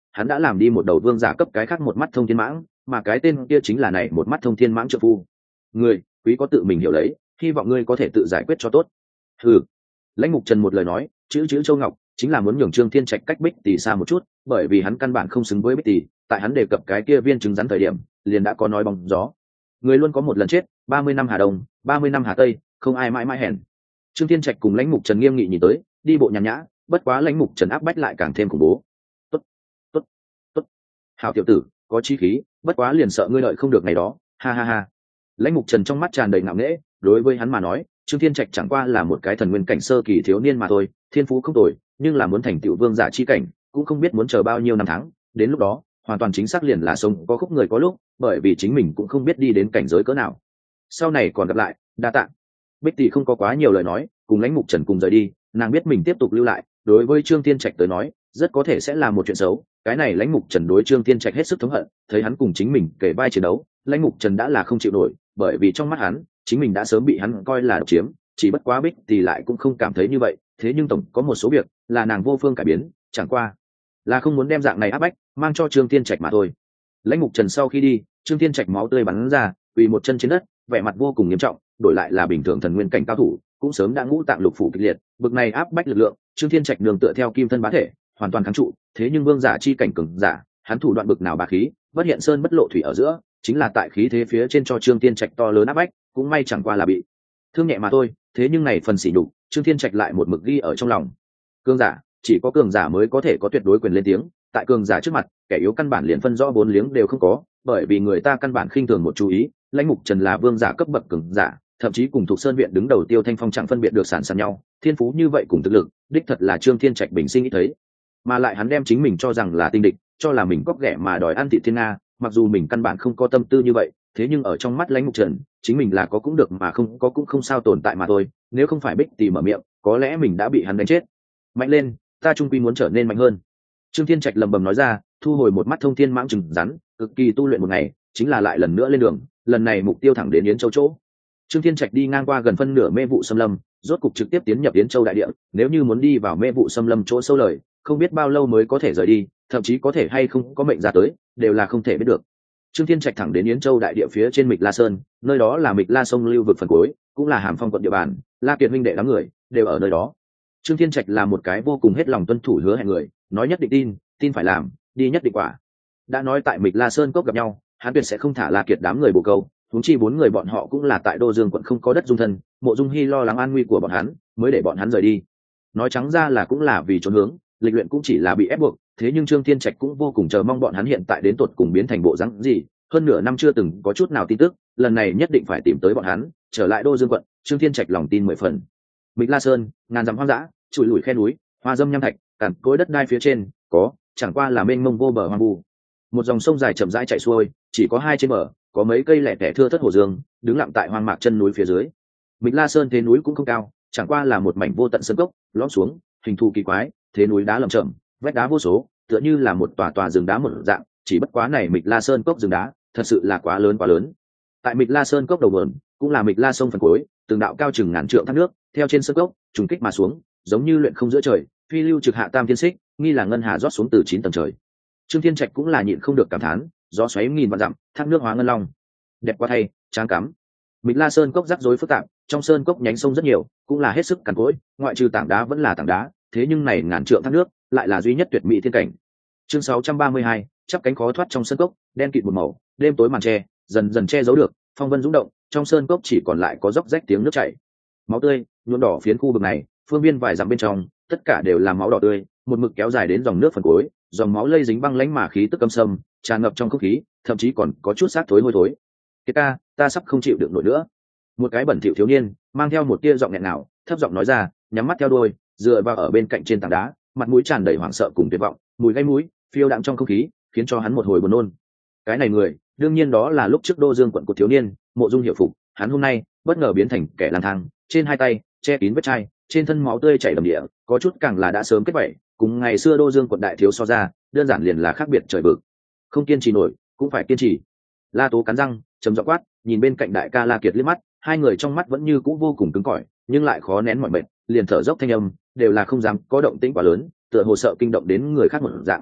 hắn đã làm đi một đầu vương giả cấp cái khác một mắt thông thiên mãng, mà cái tên kia chính là này một mắt thông thiên mãng trợ phu. Người quý có tự mình hiểu lấy, hy vọng ngươi có thể tự giải quyết cho tốt. Ừ. Lãnh Mục Trần một lời nói, chữ chữ châu ngọc, chính là muốn nhường Trương Thiên Trạch cách Bích Tỷ xa một chút, bởi vì hắn căn bản không xứng với Bích Tỷ. Tại hắn đề cập cái kia viên trứng rắn thời điểm, liền đã có nói bóng gió. Người luôn có một lần chết, ba mươi năm Hà Đông, ba mươi năm Hà Tây, không ai mãi mãi hèn. Trương Thiên Trạch cùng Lãnh Mục Trần nghiêm nghị nhìn tới, đi bộ nhàn nhã, bất quá Lãnh Mục Trần áp bách lại càng thêm khủng bố. Tốt, tốt, tốt. Hảo tiểu tử, có chí khí, bất quá liền sợ ngươi đợi không được ngày đó, ha ha ha. Lãnh Mục Trần trong mắt tràn đầy ngạo nghễ, đối với hắn mà nói, Trương Thiên Trạch chẳng qua là một cái thần nguyên cảnh sơ kỳ thiếu niên mà thôi, thiên phú không tồi, nhưng là muốn thành tựu vương giả chi cảnh, cũng không biết muốn chờ bao nhiêu năm tháng, đến lúc đó, hoàn toàn chính xác liền là sống có khúc người có lúc, bởi vì chính mình cũng không biết đi đến cảnh giới cỡ nào. Sau này còn gặp lại, đa tạ. Bích Tỷ không có quá nhiều lời nói, cùng Lãnh Mục Trần cùng rời đi, nàng biết mình tiếp tục lưu lại, đối với Trương Thiên Trạch tới nói, rất có thể sẽ là một chuyện xấu. Cái này Lãnh Mục Trần đối Trương Thiên Trạch hết sức thống hận, thấy hắn cùng chính mình kể vai chiến đấu, Lãnh Mục Trần đã là không chịu nổi, bởi vì trong mắt hắn, chính mình đã sớm bị hắn coi là độc chiếm, chỉ bất quá Bích Tỷ lại cũng không cảm thấy như vậy, thế nhưng tổng có một số việc là nàng vô phương cải biến, chẳng qua là không muốn đem dạng này áp bách mang cho Trương Thiên Trạch mà thôi. Lãnh Mục Trần sau khi đi, Trương Thiên Trạch máu tươi bắn ra, quỳ một chân trên đất, vẻ mặt vô cùng nghiêm trọng, đổi lại là bình thường thần nguyên cảnh cao thủ, cũng sớm đã ngũ tạng lục phủ kịch liệt, bực này áp bách lực lượng, Trương Thiên Trạch nương tựa theo kim thân bá thể, hoàn toàn kháng trụ, thế nhưng vương giả chi cảnh cường giả, hắn thủ đoạn bực nào bá khí, bất hiện sơn bất lộ thủy ở giữa, chính là tại khí thế phía trên cho Trương Thiên Trạch to lớn áp bách, cũng may chẳng qua là bị thương nhẹ mà thôi, thế nhưng này phần sỉ nhục, Trương Thiên Trạch lại một mực ghi ở trong lòng. Cường giả, chỉ có cường giả mới có thể có tuyệt đối quyền lên tiếng, tại cường giả trước mặt, kẻ yếu căn bản liền phân rõ bốn liếng đều không có, bởi vì người ta căn bản khinh thường một chú ý, Lãnh Mục Trần là vương giả cấp bậc cường giả, thậm chí cùng thuộc Sơn viện đứng đầu Tiêu Thanh Phong chẳng phân biệt được sản sản nhau, thiên phú như vậy cùng thực lực, đích thật là Trương Thiên Trạch bình sinh nghĩ thấy. Mà lại hắn đem chính mình cho rằng là tinh địch, cho là mình cóc ghẻ mà đòi ăn thị thiên nga, mặc dù mình căn bản không có tâm tư như vậy, thế nhưng ở trong mắt Lãnh Mục Trần, chính mình là có cũng được mà không có cũng không sao tồn tại mà thôi, nếu không phải Bích Tỷ mở miệng, có lẽ mình đã bị hắn đánh chết. Mạnh lên, ta trung quy muốn trở nên mạnh hơn. Trương Thiên Trạch lầm bầm nói ra, thu hồi một mắt thông thiên mãng chừng rắn, cực kỳ tu luyện một ngày, chính là lại lần nữa lên đường, lần này mục tiêu thẳng đến Yến Châu chỗ. Trương Thiên Trạch đi ngang qua gần phân nửa mê vụ xâm lâm, rốt cục trực tiếp tiến nhập Yến Châu đại địa, nếu như muốn đi vào mê vụ xâm lâm chỗ sâu lời, không biết bao lâu mới có thể rời đi, thậm chí có thể hay không có mệnh ra tới, đều là không thể biết được. Trương Thiên Trạch thẳng đến Yến Châu đại địa phía trên Mịch La Sơn, nơi đó là Mịch La sông lưu vực phần cuối, cũng là Hàm Phong quận địa bàn, La Kiệt huynh đệ đám người đều ở nơi đó. Trương Thiên Trạch là một cái vô cùng hết lòng tuân thủ hứa hẹn người, nói nhất định tin, tin phải làm, đi nhất định quả. Đã nói tại Mịch La Sơn cốc gặp nhau, hắn tuyệt sẽ không thả La Kiệt đám người bồ câu, huống chi bốn người bọn họ cũng là tại Đô Dương quận không có đất dung thân, Mộ Dung Hi lo lắng an nguy của bọn hắn, mới để bọn hắn rời đi. Nói trắng ra là cũng là vì trốn hướng, lịch luyện cũng chỉ là bị ép buộc, thế nhưng Trương Thiên Trạch cũng vô cùng chờ mong bọn hắn hiện tại đến tuột cùng biến thành bộ dáng gì, hơn nửa năm chưa từng có chút nào tin tức, lần này nhất định phải tìm tới bọn hắn, trở lại Đô Dương quận, Trương Thiên Trạch lòng tin mười phần. Mịch La Sơn, ngàn dặm hoang dã, trụi lủi khe núi, hoa dâm nham thạch, cằn cỗi đất đai phía trên, có, chẳng qua là mênh mông vô bờ hoang vu. Một dòng sông dài chậm rãi chảy xuôi, chỉ có hai trên bờ, có mấy cây lẻ tẻ thưa thớt hồ dương, đứng lặng tại hoang mạc chân núi phía dưới. Mịch La Sơn thế núi cũng không cao, chẳng qua là một mảnh vô tận sơn cốc, lõm xuống, hình thù kỳ quái, thế núi đá lởm chởm, vách đá vô số, tựa như là một tòa tòa rừng đá một dạng, chỉ bất quá này Mịch La Sơn cốc rừng đá, thật sự là quá lớn quá lớn. Tại Mịch La Sơn cốc đầu nguồn, cũng là Mịch La sông phần cuối, từng đạo cao chừng ngàn trượng thác nước, theo trên sơn cốc, trùng kích mà xuống, giống như luyện không giữa trời, phi lưu trực hạ tam thiên xích, nghi là ngân hà rót xuống từ chín tầng trời. Trương Thiên Trạch cũng là nhịn không được cảm thán, gió xoáy nghìn vạn dặm, thác nước hóa ngân long, đẹp quá thay, tráng cắm. Mịch La Sơn cốc rắc rối phức tạp, trong sơn cốc nhánh sông rất nhiều, cũng là hết sức cằn cỗi, ngoại trừ tảng đá vẫn là tảng đá, thế nhưng này ngàn trượng thác nước lại là duy nhất tuyệt mỹ thiên cảnh. Chương sáu trăm ba mươi hai, chắp cánh khó thoát trong sơn cốc, đen kịt một màu, đêm tối màn che, dần dần che giấu được, phong vân dũng động, trong sơn cốc chỉ còn lại có róc rách tiếng nước chảy. Máu tươi nhuộm đỏ phiến khu vực này, phương viên vài dặm bên trong, tất cả đều là máu đỏ tươi, một mực kéo dài đến dòng nước phần cuối, dòng máu lây dính băng lãnh mà khí tức căm sâm, tràn ngập trong không khí, thậm chí còn có chút xác thối hôi thối. Kiệt ca, ta sắp không chịu được nổi nữa. Một cái bẩn thỉu thiếu niên, mang theo một tia giọng nghẹn ngào, thấp giọng nói ra, nhắm mắt theo đuôi, dựa vào ở bên cạnh trên tảng đá, mặt mũi tràn đầy hoảng sợ cùng tuyệt vọng, mùi gai mũi phiêu đạm trong không khí, khiến cho hắn một hồi buồn nôn. Cái này người, đương nhiên đó là lúc trước Đô Dương quận của thiếu niên, Mộ Dung Hiểu Phục, hắn hôm nay bất ngờ biến thành kẻ lang thang, trên hai tay che kín vết chai, trên thân máu tươi chảy đầm địa, có chút càng là đã sớm kết vảy, cùng ngày xưa Đô Dương quận đại thiếu so ra, đơn giản liền là khác biệt trời vực. Không kiên trì nổi, cũng phải kiên trì. La Tố cắn răng, trầm giọng quát, nhìn bên cạnh đại ca La Kiệt liếc mắt, hai người trong mắt vẫn như cũ vô cùng cứng cỏi, nhưng lại khó nén mọi mệt, liền thở dốc thanh âm, đều là không dám có động tĩnh quá lớn, tựa hồ sợ kinh động đến người khác một dạng.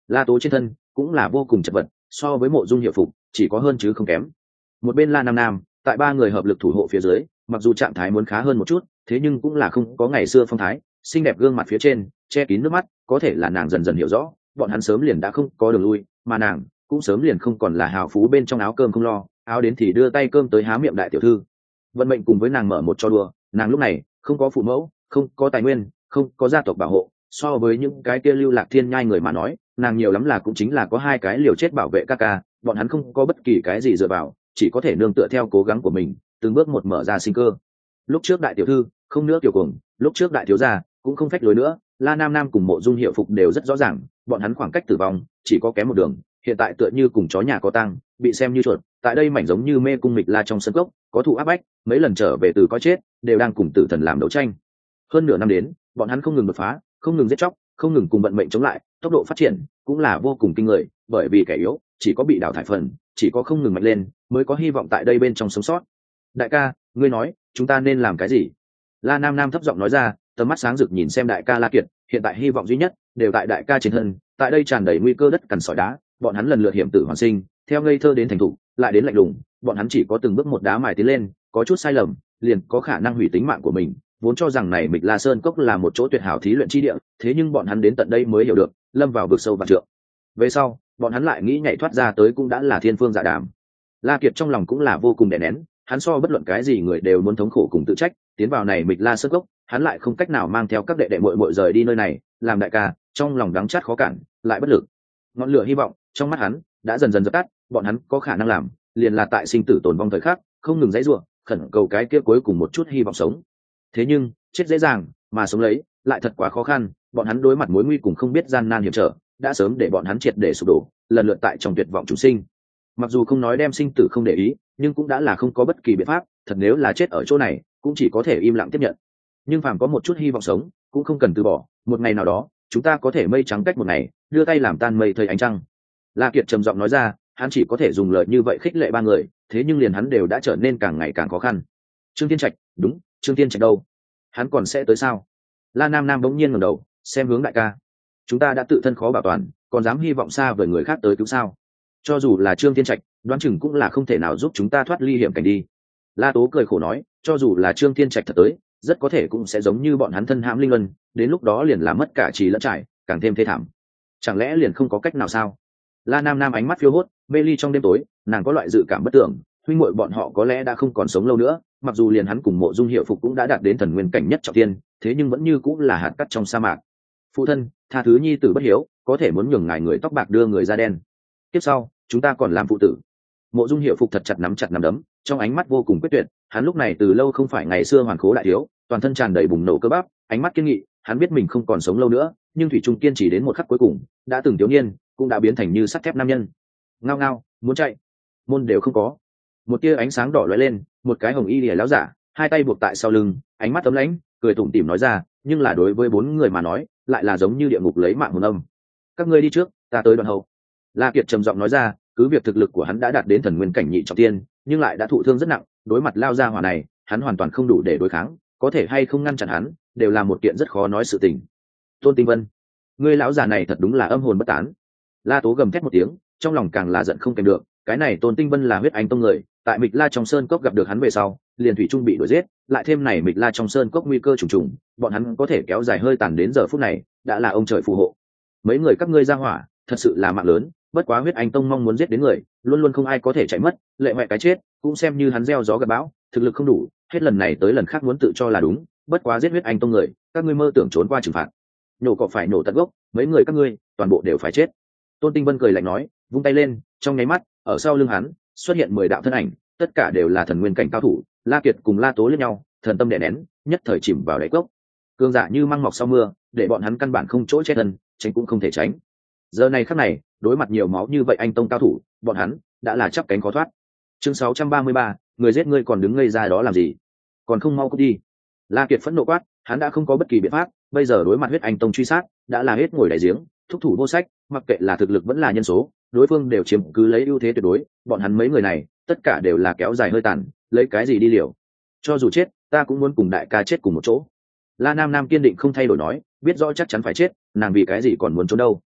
La Tố trên thân cũng là vô cùng chật vật, so với Mộ Dung Hiệu Phục chỉ có hơn chứ không kém. Một bên La Nam Nam tại ba người hợp lực thủ hộ phía dưới, mặc dù trạng thái muốn khá hơn một chút, thế nhưng cũng là không có ngày xưa phong thái, xinh đẹp gương mặt phía trên che kín nước mắt, có thể là nàng dần dần hiểu rõ, bọn hắn sớm liền đã không có đường lui, mà nàng cũng sớm liền không còn là hào phú bên trong áo cơm không lo, áo đến thì đưa tay cơm tới há miệng đại tiểu thư. Vận mệnh cùng với nàng mở một trò đùa, nàng lúc này không có phụ mẫu, không có tài nguyên, không có gia tộc bảo hộ, so với những cái kia lưu lạc thiên nhai người mà nói, nàng nhiều lắm là cũng chính là có hai cái liều chết bảo vệ ca ca, bọn hắn không có bất kỳ cái gì dựa vào, chỉ có thể nương tựa theo cố gắng của mình, từng bước một mở ra sinh cơ. Lúc trước đại tiểu thư không nữa tiểu cuồng, lúc trước đại thiếu gia cũng không phách lối nữa, La Nam Nam cùng Mộ Dung Hiệu Phục đều rất rõ ràng, bọn hắn khoảng cách tử vong chỉ có kém một đường, hiện tại tựa như cùng chó nhà có tang, bị xem như chuột, tại đây mảnh giống như mê cung mịch la trong sân gốc, có thụ áp bách, mấy lần trở về từ có chết, đều đang cùng tử thần làm đấu tranh. Hơn nửa năm đến, bọn hắn không ngừng đột phá, không ngừng giết chóc, không ngừng cùng vận mệnh chống lại, tốc độ phát triển cũng là vô cùng kinh người, bởi vì kẻ yếu chỉ có bị đào thải phần, chỉ có không ngừng mạnh lên mới có hy vọng tại đây bên trong sống sót. Đại ca, ngươi nói chúng ta nên làm cái gì? La Nam Nam thấp giọng nói ra, tầm mắt sáng rực nhìn xem đại ca La Kiệt, hiện tại hy vọng duy nhất đều tại đại ca trên thân, tại đây tràn đầy nguy cơ đất cằn sỏi đá, bọn hắn lần lượt hiểm tử hoàn sinh, theo ngây thơ đến thành thục, lại đến lạnh lùng, bọn hắn chỉ có từng bước một đá mài tiến lên, có chút sai lầm, liền có khả năng hủy tính mạng của mình. Vốn cho rằng này Mịch La Sơn cốc là một chỗ tuyệt hảo thí luyện chi địa, thế nhưng bọn hắn đến tận đây mới hiểu được, lâm vào vực sâu vạn trượng. Về sau, bọn hắn lại nghĩ nhảy thoát ra tới cũng đã là thiên phương dạ đàm. La Kiệt trong lòng cũng là vô cùng đè nén, hắn so bất luận cái gì người đều muốn thống khổ cùng tự trách, tiến vào này Mịch La Sơn cốc, hắn lại không cách nào mang theo các đệ đệ muội muội rời đi nơi này, làm đại ca, trong lòng đắng chát khó cản, lại bất lực. Ngọn lửa hy vọng trong mắt hắn đã dần dần dập tắt, bọn hắn có khả năng làm, liền là tại sinh tử tồn vong thời khắc, không ngừng giãy giụa, khẩn cầu cái kia cuối cùng một chút hy vọng sống. Thế nhưng, chết dễ dàng, mà sống lấy lại thật quá khó khăn, bọn hắn đối mặt mối nguy cùng không biết gian nan hiểm trở, đã sớm để bọn hắn triệt để sụp đổ, lần lượt tại trong tuyệt vọng chúng sinh. Mặc dù không nói đem sinh tử không để ý, nhưng cũng đã là không có bất kỳ biện pháp, thật nếu là chết ở chỗ này, cũng chỉ có thể im lặng tiếp nhận. Nhưng phàm có một chút hy vọng sống, cũng không cần từ bỏ, một ngày nào đó, chúng ta có thể mây trắng cách một ngày, đưa tay làm tan mây thời ánh trăng. La Kiệt trầm giọng nói ra, hắn chỉ có thể dùng lời như vậy khích lệ ba người, thế nhưng liền hắn đều đã trở nên càng ngày càng khó khăn. Trương Thiên Trạch, đúng, Trương Thiên Trạch đâu? Hắn còn sẽ tới sao? La Nam Nam bỗng nhiên ngẩng đầu, xem hướng đại ca. Chúng ta đã tự thân khó bảo toàn, còn dám hy vọng xa vời người khác tới cứu sao? Cho dù là Trương Thiên Trạch, đoán chừng cũng là không thể nào giúp chúng ta thoát ly hiểm cảnh đi. La Tố cười khổ nói, cho dù là Trương Thiên Trạch thật tới, rất có thể cũng sẽ giống như bọn hắn thân hãm linh luân, đến lúc đó liền là mất cả trì lẫn trải, càng thêm thê thảm. Chẳng lẽ liền không có cách nào sao? La Nam Nam ánh mắt phiêu hốt, mê ly trong đêm tối, nàng có loại dự cảm bất tưởng, huynh muội bọn họ có lẽ đã không còn sống lâu nữa, mặc dù liền hắn cùng Mộ Dung Hiệu Phục cũng đã đạt đến thần nguyên cảnh nhất trọng thiên, thế nhưng vẫn như cũng là hạt cát trong sa mạc. Phụ thân, tha thứ nhi tử bất hiếu, có thể muốn nhường ngài người tóc bạc đưa người da đen. Tiếp sau, chúng ta còn làm phụ tử. Mộ Dung Hiệu Phục thật chặt nắm chặt nắm đấm, trong ánh mắt vô cùng quyết tuyệt, hắn lúc này từ lâu không phải ngày xưa hoàn khố đại thiếu, toàn thân tràn đầy bùng nổ cơ bắp, ánh mắt kiên nghị, hắn biết mình không còn sống lâu nữa, nhưng thủy trung kiên trì đến một khắc cuối cùng, đã từng thiếu niên, cũng đã biến thành như sắt thép nam nhân. Ngao ngao, muốn chạy, môn đều không có. Một tia ánh sáng đỏ lóe lên, một cái hồng y lìa láo giả, hai tay buộc tại sau lưng, ánh mắt ấm lãnh, cười tủm tỉm nói ra, nhưng là đối với bốn người mà nói, lại là giống như địa ngục lấy mạng hồn âm. Các ngươi đi trước, ta tới đoạn hậu. La Kiệt trầm giọng nói ra, cứ việc thực lực của hắn đã đạt đến thần nguyên cảnh nhị trọng tiên, nhưng lại đã thụ thương rất nặng, đối mặt lao ra hỏa này, hắn hoàn toàn không đủ để đối kháng, có thể hay không ngăn chặn hắn, đều là một kiện rất khó nói sự tình. Tôn Tinh Vân, ngươi lão già này thật đúng là âm hồn bất tán. La Tố gầm thét một tiếng, trong lòng càng là giận không kèm được, cái này Tôn Tinh Vân là huyết anh tông người, tại Mịch La trong sơn cốc gặp được hắn về sau, liền thủy trung bị đuổi giết, lại thêm này Mịch La trong sơn cốc nguy cơ trùng trùng, bọn hắn có thể kéo dài hơi tàn đến giờ phút này, đã là ông trời phù hộ. Mấy người các ngươi ra hỏa, thật sự là mạng lớn, bất quá huyết anh tông mong muốn giết đến người, luôn luôn không ai có thể chạy mất, lệ mẹ cái chết, cũng xem như hắn gieo gió gặt bão, thực lực không đủ, hết lần này tới lần khác muốn tự cho là đúng, bất quá giết huyết anh tông người, các ngươi mơ tưởng trốn qua trừng phạt. Nổ cỏ phải nổ tận gốc, mấy người các ngươi, toàn bộ đều phải chết. Tôn Tinh Vân cười lạnh nói, vung tay lên, trong nháy mắt, ở sau lưng hắn xuất hiện mười đạo thân ảnh, tất cả đều là thần nguyên cảnh cao thủ. La Kiệt cùng La Tố liếc nhau, thần tâm đè nén, nhất thời chìm vào đáy cốc. Cương giả như măng mọc sau mưa, để bọn hắn căn bản không chỗ che thân, tránh cũng không thể tránh. Giờ này khắc này, đối mặt nhiều máu như vậy anh tông cao thủ, bọn hắn đã là chắp cánh khó thoát. Chương sáu trăm ba mươi ba, người giết ngươi còn đứng ngây ra đó làm gì? Còn không mau cút đi. La Kiệt phẫn nộ quát, hắn đã không có bất kỳ biện pháp, bây giờ đối mặt huyết anh tông truy sát, đã là hết ngồi đại giếng, thúc thủ vô sách, mặc kệ là thực lực vẫn là nhân số, đối phương đều chiếm cứ lấy ưu thế tuyệt đối, bọn hắn mấy người này, tất cả đều là kéo dài hơi tàn, lấy cái gì đi liều? Cho dù chết, ta cũng muốn cùng đại ca chết cùng một chỗ. La Nam Nam kiên định không thay đổi nói, biết rõ chắc chắn phải chết, nàng vì cái gì còn muốn trốn đâu?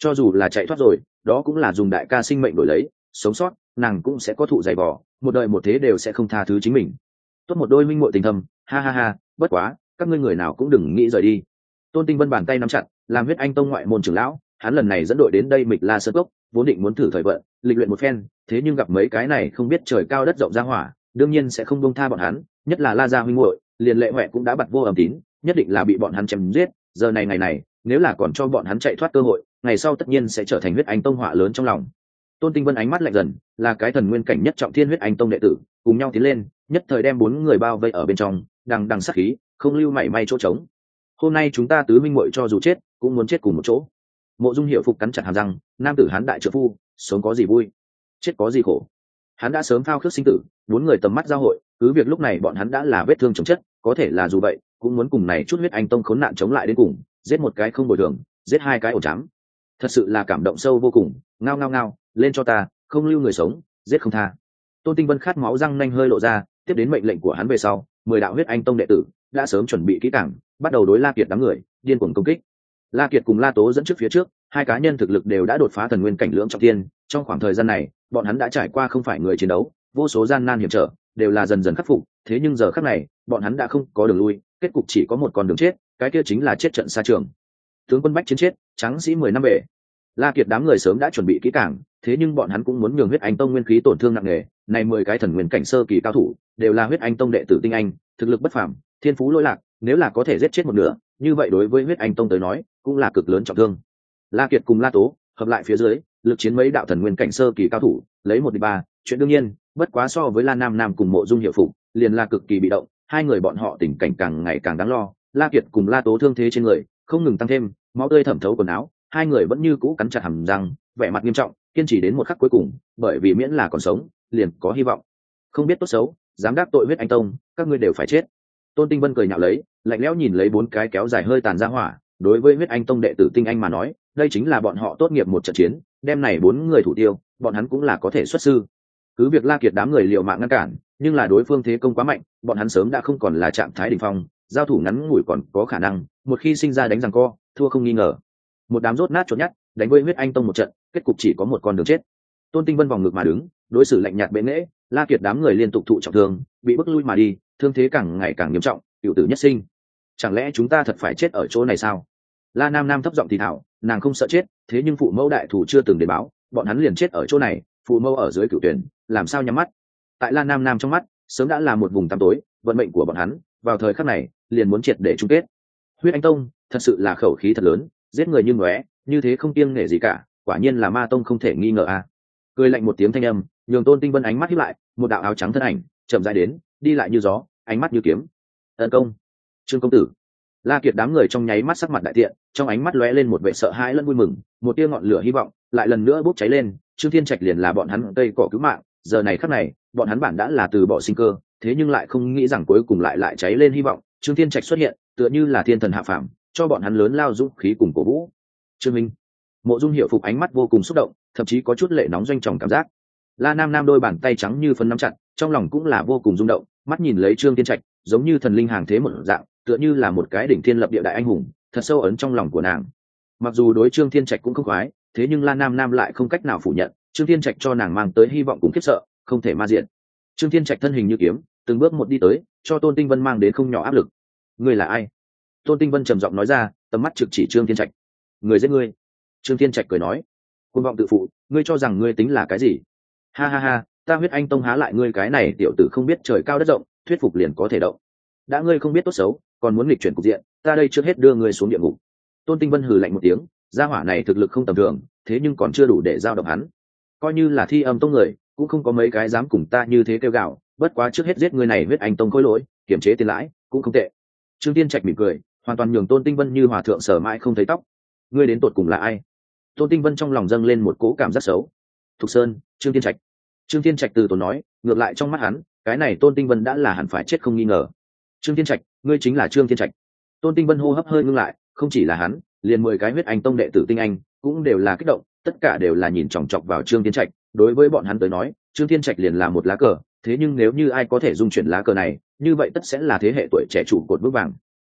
cho dù là chạy thoát rồi, đó cũng là dùng đại ca sinh mệnh đổi lấy, sống sót nàng cũng sẽ có thụ dày vò, một đời một thế đều sẽ không tha thứ chính mình. Tốt một đôi minh muội tình thầm, ha ha ha, bất quá các ngươi người nào cũng đừng nghĩ rời đi. Tôn Tinh Vân bàn tay nắm chặt, làm huyết anh tông ngoại môn trưởng lão, hắn lần này dẫn đội đến đây Mịch La Sơn Cốc, vốn định muốn thử thời vận, lịch luyện một phen, thế nhưng gặp mấy cái này không biết trời cao đất rộng ra hỏa, đương nhiên sẽ không buông tha bọn hắn, nhất là La gia huynh muội, liền Lệ Hoè cũng đã bật vô âm tín, nhất định là bị bọn hắn chém giết, giờ này ngày này, nếu là còn cho bọn hắn chạy thoát cơ hội, ngày sau tất nhiên sẽ trở thành huyết anh tông họa lớn trong lòng. Tôn Tinh Vân ánh mắt lạnh dần, là cái thần nguyên cảnh nhất trọng thiên huyết anh tông đệ tử, cùng nhau tiến lên, nhất thời đem bốn người bao vây ở bên trong, đằng đằng sát khí, không lưu mảy may chỗ trống. Hôm nay chúng ta tứ minh muội cho dù chết, cũng muốn chết cùng một chỗ. Mộ Dung Hiểu Phục cắn chặt hàm răng, nam tử hán đại trợ phu, sống có gì vui, chết có gì khổ. Hắn đã sớm phao khước sinh tử, bốn người tầm mắt giao hội, cứ việc lúc này bọn hắn đã là vết thương chồng chất, có thể là dù vậy, cũng muốn cùng này chút huyết anh tông khốn nạn chống lại đến cùng, giết một cái không bồi thường, giết hai cái ổ chám. Thật sự là cảm động sâu vô cùng, ngao ngao ngao, lên cho ta, không lưu người sống, giết không tha. Tôn Tinh Vân khát máu răng nanh hơi lộ ra, tiếp đến mệnh lệnh của hắn về sau, mười đạo huyết anh tông đệ tử đã sớm chuẩn bị kỹ càng, bắt đầu đối La Kiệt đám người điên cuồng công kích. La Kiệt cùng La Tố dẫn trước phía trước, hai cá nhân thực lực đều đã đột phá thần nguyên cảnh lưỡng trọng thiên, trong khoảng thời gian này, bọn hắn đã trải qua không phải người chiến đấu, vô số gian nan hiểm trở, đều là dần dần khắc phục, thế nhưng giờ khắc này, bọn hắn đã không có đường lui, kết cục chỉ có một con đường chết, cái kia chính là chết trận xa trường. Tướng quân bách chiến chết, tráng sĩ mười năm về. La Kiệt đám người sớm đã chuẩn bị kỹ càng, thế nhưng bọn hắn cũng muốn nhường huyết anh tông nguyên khí tổn thương nặng nề, này mười cái thần nguyên cảnh sơ kỳ cao thủ, đều là huyết anh tông đệ tử tinh anh, thực lực bất phàm, thiên phú lỗi lạc, nếu là có thể giết chết một nửa, như vậy đối với huyết anh tông tới nói, cũng là cực lớn trọng thương. La Kiệt cùng La Tố hợp lại phía dưới, lực chiến mấy đạo thần nguyên cảnh sơ kỳ cao thủ, lấy một địch ba, chuyện đương nhiên, bất quá so với La Nam Nam cùng Mộ Dung Hiểu Phục, liền là cực kỳ bị động, hai người bọn họ tình cảnh càng ngày càng đáng lo. La Kiệt cùng La Tố thương thế trên người không ngừng tăng thêm, máu tươi thẩm thấu quần áo, hai người vẫn như cũ cắn chặt hàm răng, vẻ mặt nghiêm trọng, kiên trì đến một khắc cuối cùng, bởi vì miễn là còn sống, liền có hy vọng. Không biết tốt xấu, dám đắc tội huyết anh tông, các ngươi đều phải chết. Tôn Tinh Vân cười nhạo lấy, lạnh lẽo nhìn lấy bốn cái kéo dài hơi tàn ra hỏa, đối với huyết anh tông đệ tử tinh anh mà nói, đây chính là bọn họ tốt nghiệp một trận chiến, đem này bốn người thủ tiêu, bọn hắn cũng là có thể xuất sư. Cứ việc La Kiệt đám người liều mạng ngăn cản, nhưng là đối phương thế công quá mạnh, bọn hắn sớm đã không còn là trạng thái đỉnh phong, giao thủ ngắn ngủi còn có khả năng, một khi sinh ra đánh giằng co, thua không nghi ngờ. Một đám rốt nát chốt nhát, đánh với huyết anh tông một trận, kết cục chỉ có một con đường chết. Tôn Tinh Vân vòng ngược mà đứng, đối xử lạnh nhạt bệ nghễ, La Kiệt đám người liên tục thụ trọng thương, bị bức lui mà đi, thương thế càng ngày càng nghiêm trọng, cửu tử nhất sinh. Chẳng lẽ chúng ta thật phải chết ở chỗ này sao? La Nam Nam thấp giọng thì thào, nàng không sợ chết, thế nhưng phụ mẫu đại thủ chưa từng đến báo, bọn hắn liền chết ở chỗ này, phụ mẫu ở dưới cửu tuyển, làm sao nhắm mắt? Tại La Nam Nam trong mắt, sớm đã là một vùng tăm tối, vận mệnh của bọn hắn, vào thời khắc này, liền muốn triệt để chung kết. Huyết Anh Tông, thật sự là khẩu khí thật lớn, giết người như ngóe, như thế không kiêng nể gì cả, quả nhiên là ma tông không thể nghi ngờ a. À. Cười lạnh một tiếng thanh âm, nhường Tôn Tinh Vân ánh mắt híp lại, một đạo áo trắng thân ảnh, chậm rãi đến, đi lại như gió, ánh mắt như kiếm. Tấn công, Trương công tử. La Kiệt đám người trong nháy mắt sắc mặt đại tiện, trong ánh mắt lóe lên một vẻ sợ hãi lẫn vui mừng, một tia ngọn lửa hy vọng, lại lần nữa bốc cháy lên. Trương Thiên Trạch liền là bọn hắn cây cỏ cứu mạng, giờ này khắc này, bọn hắn bản đã là từ bỏ sinh cơ, thế nhưng lại không nghĩ rằng cuối cùng lại lại cháy lên hy vọng. Trương Thiên Trạch xuất hiện, tựa như là thiên thần hạ phàm, cho bọn hắn lớn lao dũng khí cùng cổ vũ. Trương Minh, Mộ Dung Hiểu Phục ánh mắt vô cùng xúc động, thậm chí có chút lệ nóng doanh tròng cảm giác. La Nam Nam đôi bàn tay trắng như phấn nắm chặt, trong lòng cũng là vô cùng rung động, mắt nhìn lấy Trương Thiên Trạch, giống như thần linh hàng thế một dạng, tựa như là một cái đỉnh thiên lập địa đại anh hùng, thật sâu ấn trong lòng của nàng. Mặc dù đối Trương Thiên Trạch cũng không khoái, thế nhưng La Nam Nam lại không cách nào phủ nhận, Trương Thiên Trạch cho nàng mang tới hy vọng cùng khiếp sợ, không thể ma diện. Trương Thiên Trạch thân hình như kiếm, từng bước một đi tới, cho Tôn Tinh Vân mang đến không nhỏ áp lực. Ngươi là ai? Tôn Tinh Vân trầm giọng nói ra, tầm mắt trực chỉ Trương Thiên Trạch. Người giết ngươi. Trương Thiên Trạch cười nói, cuồng vọng tự phụ, ngươi cho rằng ngươi tính là cái gì? Ha ha ha, ta Huyết Anh Tông há lại ngươi cái này tiểu tử không biết trời cao đất rộng, thuyết phục liền có thể động. Đã ngươi không biết tốt xấu, còn muốn nghịch chuyển cục diện, ta đây trước hết đưa ngươi xuống địa ngục. Tôn Tinh Vân hừ lạnh một tiếng, gia hỏa này thực lực không tầm thường, thế nhưng còn chưa đủ để giao động hắn. Coi như là Thi Âm Tông người, cũng không có mấy cái dám cùng ta như thế kêu gào, bất quá trước hết giết ngươi này Huyết Anh Tông khối lỗi, kiểm chế tiền lãi, cũng không tệ. Trương Thiên Trạch mỉm cười, hoàn toàn nhường Tôn Tinh Vân như hòa thượng sở mãi không thấy tóc. Ngươi đến tột cùng là ai? Tôn Tinh Vân trong lòng dâng lên một cỗ cảm giác xấu. Thục Sơn, Trương Thiên Trạch. Trương Thiên Trạch từ tốn nói, ngược lại trong mắt hắn, cái này Tôn Tinh Vân đã là hẳn phải chết không nghi ngờ. Trương Thiên Trạch, ngươi chính là Trương Thiên Trạch. Tôn Tinh Vân hô hấp hơi ngưng lại, không chỉ là hắn, liền mười cái Huyết Anh Tông đệ tử tinh anh cũng đều là kích động, tất cả đều là nhìn chòng chọc vào Trương Thiên Trạch. Đối với bọn hắn tới nói, Trương Thiên Trạch liền là một lá cờ, thế nhưng nếu như ai có thể dung chuyển lá cờ này, như vậy tất sẽ là thế hệ tuổi trẻ trụ cột vững vàng.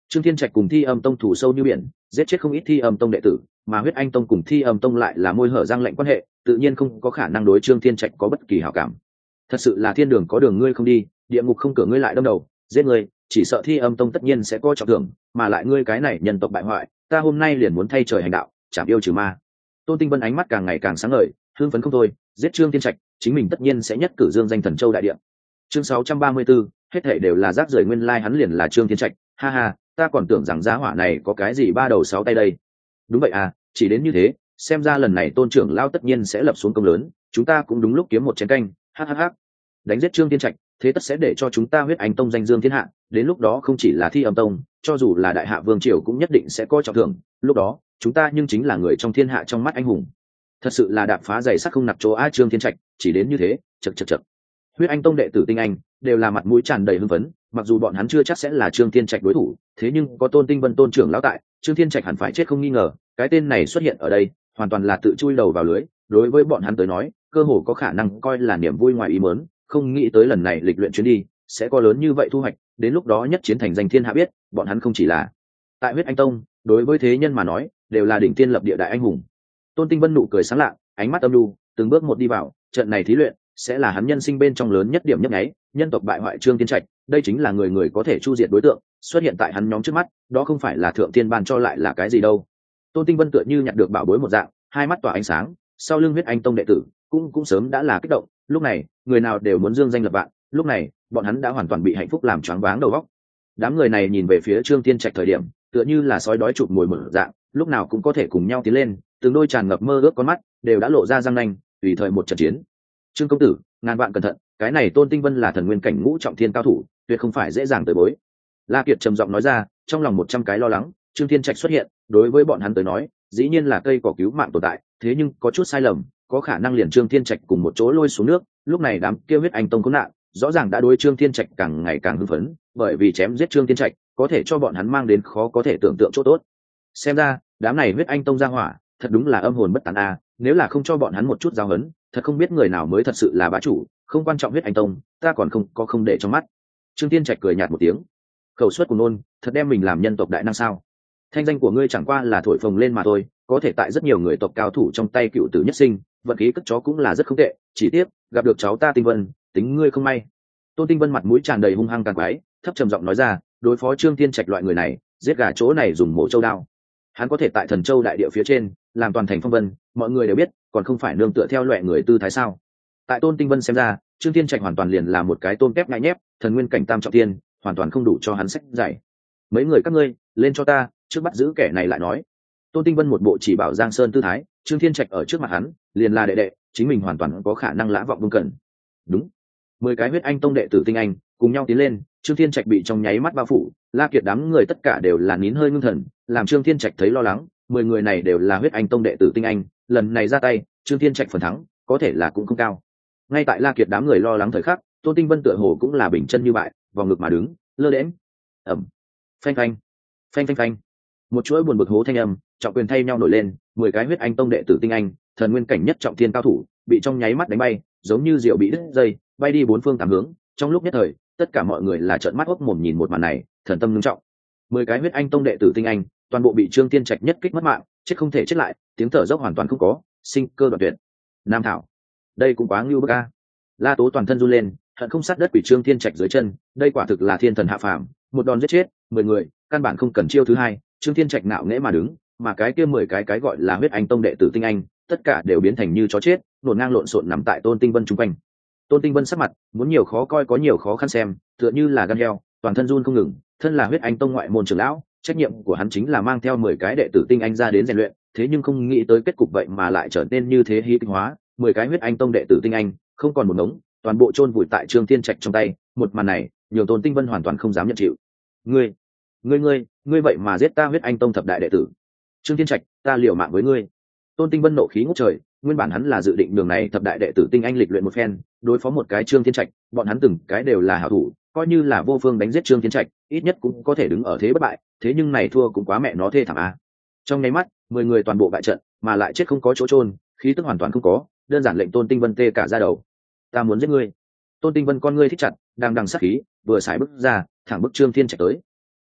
Trương Thiên Trạch cùng Thi Âm Tông thủ sâu như biển, giết chết không ít Thi Âm Tông đệ tử, mà Huyết Anh Tông cùng Thi Âm Tông lại là môi hở răng lệnh quan hệ, tự nhiên không có khả năng đối Trương Thiên Trạch có bất kỳ hảo cảm. Thật sự là thiên đường có đường ngươi không đi, địa ngục không cửa ngươi lại đâm đầu, giết ngươi, chỉ sợ Thi Âm Tông tất nhiên sẽ có trọng thưởng, mà lại ngươi cái này nhân tộc bại hoại, ta hôm nay liền muốn thay trời hành đạo, chảm yêu trừ ma. Tôn Tinh Vân ánh mắt càng ngày càng sáng ngời, hưng phấn không thôi, giết Trương Thiên Trạch, chính mình tất nhiên sẽ nhất cử dương danh Thần Châu đại địa. Chương sáu trăm ba mươi 634, hết thảy đều là rác rưởi, nguyên lai hắn liền là Trương Thiên Trạch, ha ha, ta còn tưởng rằng giá hỏa này có cái gì ba đầu sáu tay đây. Đúng vậy à, chỉ đến như thế, xem ra lần này Tôn trưởng lão tất nhiên sẽ lập xuống công lớn, chúng ta cũng đúng lúc kiếm một chén canh, ha ha ha. Đánh giết Trương Thiên Trạch, thế tất sẽ để cho chúng ta Huyết Anh Tông danh dương thiên hạ, đến lúc đó không chỉ là Thi Âm Tông, cho dù là Đại Hạ Vương triều cũng nhất định sẽ coi trọng thưởng, lúc đó, chúng ta nhưng chính là người trong thiên hạ trong mắt anh hùng. Thật sự là đạp phá giày sắt không nạp chỗ a. Trương Thiên Trạch, chỉ đến như thế, chậc chậc chậc. Huyết Anh Tông đệ tử tinh anh đều là mặt mũi tràn đầy hưng phấn, mặc dù bọn hắn chưa chắc sẽ là Trương Thiên Trạch đối thủ, thế nhưng có Tôn Tinh Vân Tôn trưởng lão tại, Trương Thiên Trạch hẳn phải chết không nghi ngờ, cái tên này xuất hiện ở đây, hoàn toàn là tự chui đầu vào lưới, đối với bọn hắn tới nói, cơ hồ có khả năng coi là niềm vui ngoài ý muốn, không nghĩ tới lần này lịch luyện chuyến đi sẽ có lớn như vậy thu hoạch, đến lúc đó nhất chiến thành danh thiên hạ biết, bọn hắn không chỉ là tại Huyết Anh Tông, đối với thế nhân mà nói, đều là đỉnh tiên lập địa đại anh hùng. Tôn Tinh Vân nụ cười sáng lạ, ánh mắt âm nhu, từng bước một đi vào, trận này thí luyện sẽ là hắn nhân sinh bên trong lớn nhất điểm nhấp nháy, nhân tộc bại hoại Trương Thiên Trạch, đây chính là người người có thể chu diệt đối tượng, xuất hiện tại hắn nhóm trước mắt, đó không phải là thượng tiên ban cho lại là cái gì đâu. Tôn Tinh Vân tựa như nhặt được bảo bối một dạng, hai mắt tỏa ánh sáng, sau lưng Huyết Anh Tông đệ tử cũng cũng sớm đã là kích động, lúc này, người nào đều muốn dương danh lập vạn, lúc này, bọn hắn đã hoàn toàn bị hạnh phúc làm choáng váng đầu óc. Đám người này nhìn về phía Trương Thiên Trạch thời điểm, tựa như là sói đói chụp mồi mở dạng, lúc nào cũng có thể cùng nhau tiến lên, từng đôi tràn ngập mơ ước con mắt đều đã lộ ra răng nanh, tùy thời một trận chiến. Trương công tử, ngàn vạn cẩn thận, cái này Tôn Tinh Vân là thần nguyên cảnh ngũ trọng thiên cao thủ, tuyệt không phải dễ dàng tới bối. La Kiệt trầm giọng nói ra, trong lòng một trăm cái lo lắng. Trương Thiên Trạch xuất hiện, đối với bọn hắn tới nói, dĩ nhiên là cây cỏ cứu mạng tồn tại, thế nhưng có chút sai lầm, có khả năng liền Trương Thiên Trạch cùng một chỗ lôi xuống nước. Lúc này đám kia Huyết Anh Tông có nạn, rõ ràng đã đối Trương Thiên Trạch càng ngày càng hưng phấn, bởi vì chém giết Trương Thiên Trạch có thể cho bọn hắn mang đến khó có thể tưởng tượng chỗ tốt. Xem ra, đám này Huyết Anh Tông ra hỏa, thật đúng là âm hồn bất tán a, nếu là không cho bọn hắn một chút giáo huấn, thật không biết người nào mới thật sự là bá chủ, không quan trọng Huyết Anh Tông, ta còn không có không để trong mắt. Trương Thiên Trạch cười nhạt một tiếng, khẩu suất của nôn, thật đem mình làm nhân tộc đại năng sao? Thanh danh của ngươi chẳng qua là thổi phồng lên mà thôi, có thể tại rất nhiều người tộc cao thủ trong tay cựu tử nhất sinh, vận khí cất chó cũng là rất không tệ, chỉ tiếc gặp được cháu ta Tinh Vân, tính ngươi không may. Tôn Tinh Vân mặt mũi tràn đầy hung hăng càng quái, thấp trầm giọng nói ra, đối phó Trương Thiên Trạch loại người này, giết gà chỗ này dùng mổ châu đao. Hắn có thể tại Thần Châu đại địa phía trên làm toàn thành phong vân, mọi người đều biết, còn không phải nương tựa theo loại người tư thái sao? Tại Tôn Tinh Vân xem ra, Trương Thiên Trạch hoàn toàn liền là một cái tôn kép ngại nhép, thần nguyên cảnh tam trọng thiên, hoàn toàn không đủ cho hắn sách giải. Mấy người các ngươi, lên cho ta, trước bắt giữ kẻ này lại nói. Tôn Tinh Vân một bộ chỉ bảo Giang Sơn tư thái, Trương Thiên Trạch ở trước mặt hắn, liền là đệ đệ, chính mình hoàn toàn có khả năng lã vọng vương cần. Đúng. Mười cái Huyết Anh Tông đệ tử tinh anh cùng nhau tiến lên, Trương Thiên Trạch bị trong nháy mắt bao phủ, La Kiệt đám người tất cả đều là nín hơi ngưng thần, làm Trương Thiên Trạch thấy lo lắng, mười người này đều là Huyết Anh Tông đệ tử tinh anh, lần này ra tay, Trương Thiên Trạch phần thắng, có thể là cũng không cao. Ngay tại La Kiệt đám người lo lắng thời khắc, Tôn Tinh Vân tựa hồ cũng là bình chân như bại, vòng ngực mà đứng, lơ đễnh. Ầm. Phanh phanh. Phanh phanh phanh. Một chuỗi buồn bực hố thanh âm, trọng quyền thay nhau nổi lên, mười cái Huyết Anh Tông đệ tử tinh anh, thần nguyên cảnh nhất trọng thiên cao thủ, bị trong nháy mắt đánh bay, giống như diều bị đứt dây, bay đi bốn phương tám hướng. Trong lúc nhất thời, tất cả mọi người là trợn mắt hốc mồm nhìn một màn này, thần tâm nghiêm trọng. Mười cái Huyết Anh Tông đệ tử tinh anh, toàn bộ bị Trương Thiên Trạch nhất kích mất mạng, chết không thể chết lại, tiếng thở dốc hoàn toàn không có, sinh cơ đoạn tuyệt. Nam thảo, đây cũng quá ngưu bức a. La Tố toàn thân run lên, hận không sát đất quỷ Trương Thiên Trạch dưới chân, đây quả thực là thiên thần hạ phàm, một đòn giết chết mười người, căn bản không cần chiêu thứ hai. Trương Thiên Trạch nạo nghễ mà đứng, mà cái kia mười cái cái gọi là Huyết Anh Tông đệ tử tinh anh, tất cả đều biến thành như chó chết, nổn ngang lộn xộn nằm tại Tôn Tinh Vân trung quanh. Tôn Tinh Vân sắc mặt muốn nhiều khó coi có nhiều khó khăn xem, tựa như là gan heo, toàn thân run không ngừng. Thân là Huyết Anh Tông ngoại môn trưởng lão, trách nhiệm của hắn chính là mang theo mười cái đệ tử tinh anh ra đến rèn luyện, thế nhưng không nghĩ tới kết cục vậy mà lại trở nên như thế hí kịch hóa, mười cái Huyết Anh Tông đệ tử tinh anh không còn một ngống, toàn bộ chôn vùi tại Trương Thiên Trạch trong tay. Một màn này, nhiều Tôn Tinh Vân hoàn toàn không dám nhận chịu. Ngươi, ngươi ngươi, ngươi vậy mà giết ta Huyết Anh Tông thập đại đệ tử. Trương Thiên Trạch, ta liều mạng với ngươi. Tôn Tinh Vân nộ khí ngút trời, nguyên bản hắn là dự định đường này thập đại đệ tử tinh anh lịch luyện một phen, đối phó một cái Trương Thiên Trạch, bọn hắn từng cái đều là hảo thủ, coi như là vô phương đánh giết Trương Thiên Trạch, ít nhất cũng có thể đứng ở thế bất bại, thế nhưng này thua cũng quá mẹ nó thê thảm a. Trong nháy mắt, mười người toàn bộ bại trận, mà lại chết không có chỗ chôn, khí tức hoàn toàn không có, đơn giản lệnh Tôn Tinh Vân tê cả da đầu. Ta muốn giết ngươi. Tôn Tinh Vân con ngươi thích chặt, đang đằng sát khí, vừa xài bước ra, thẳng bức Trương Thiên Trạch tới.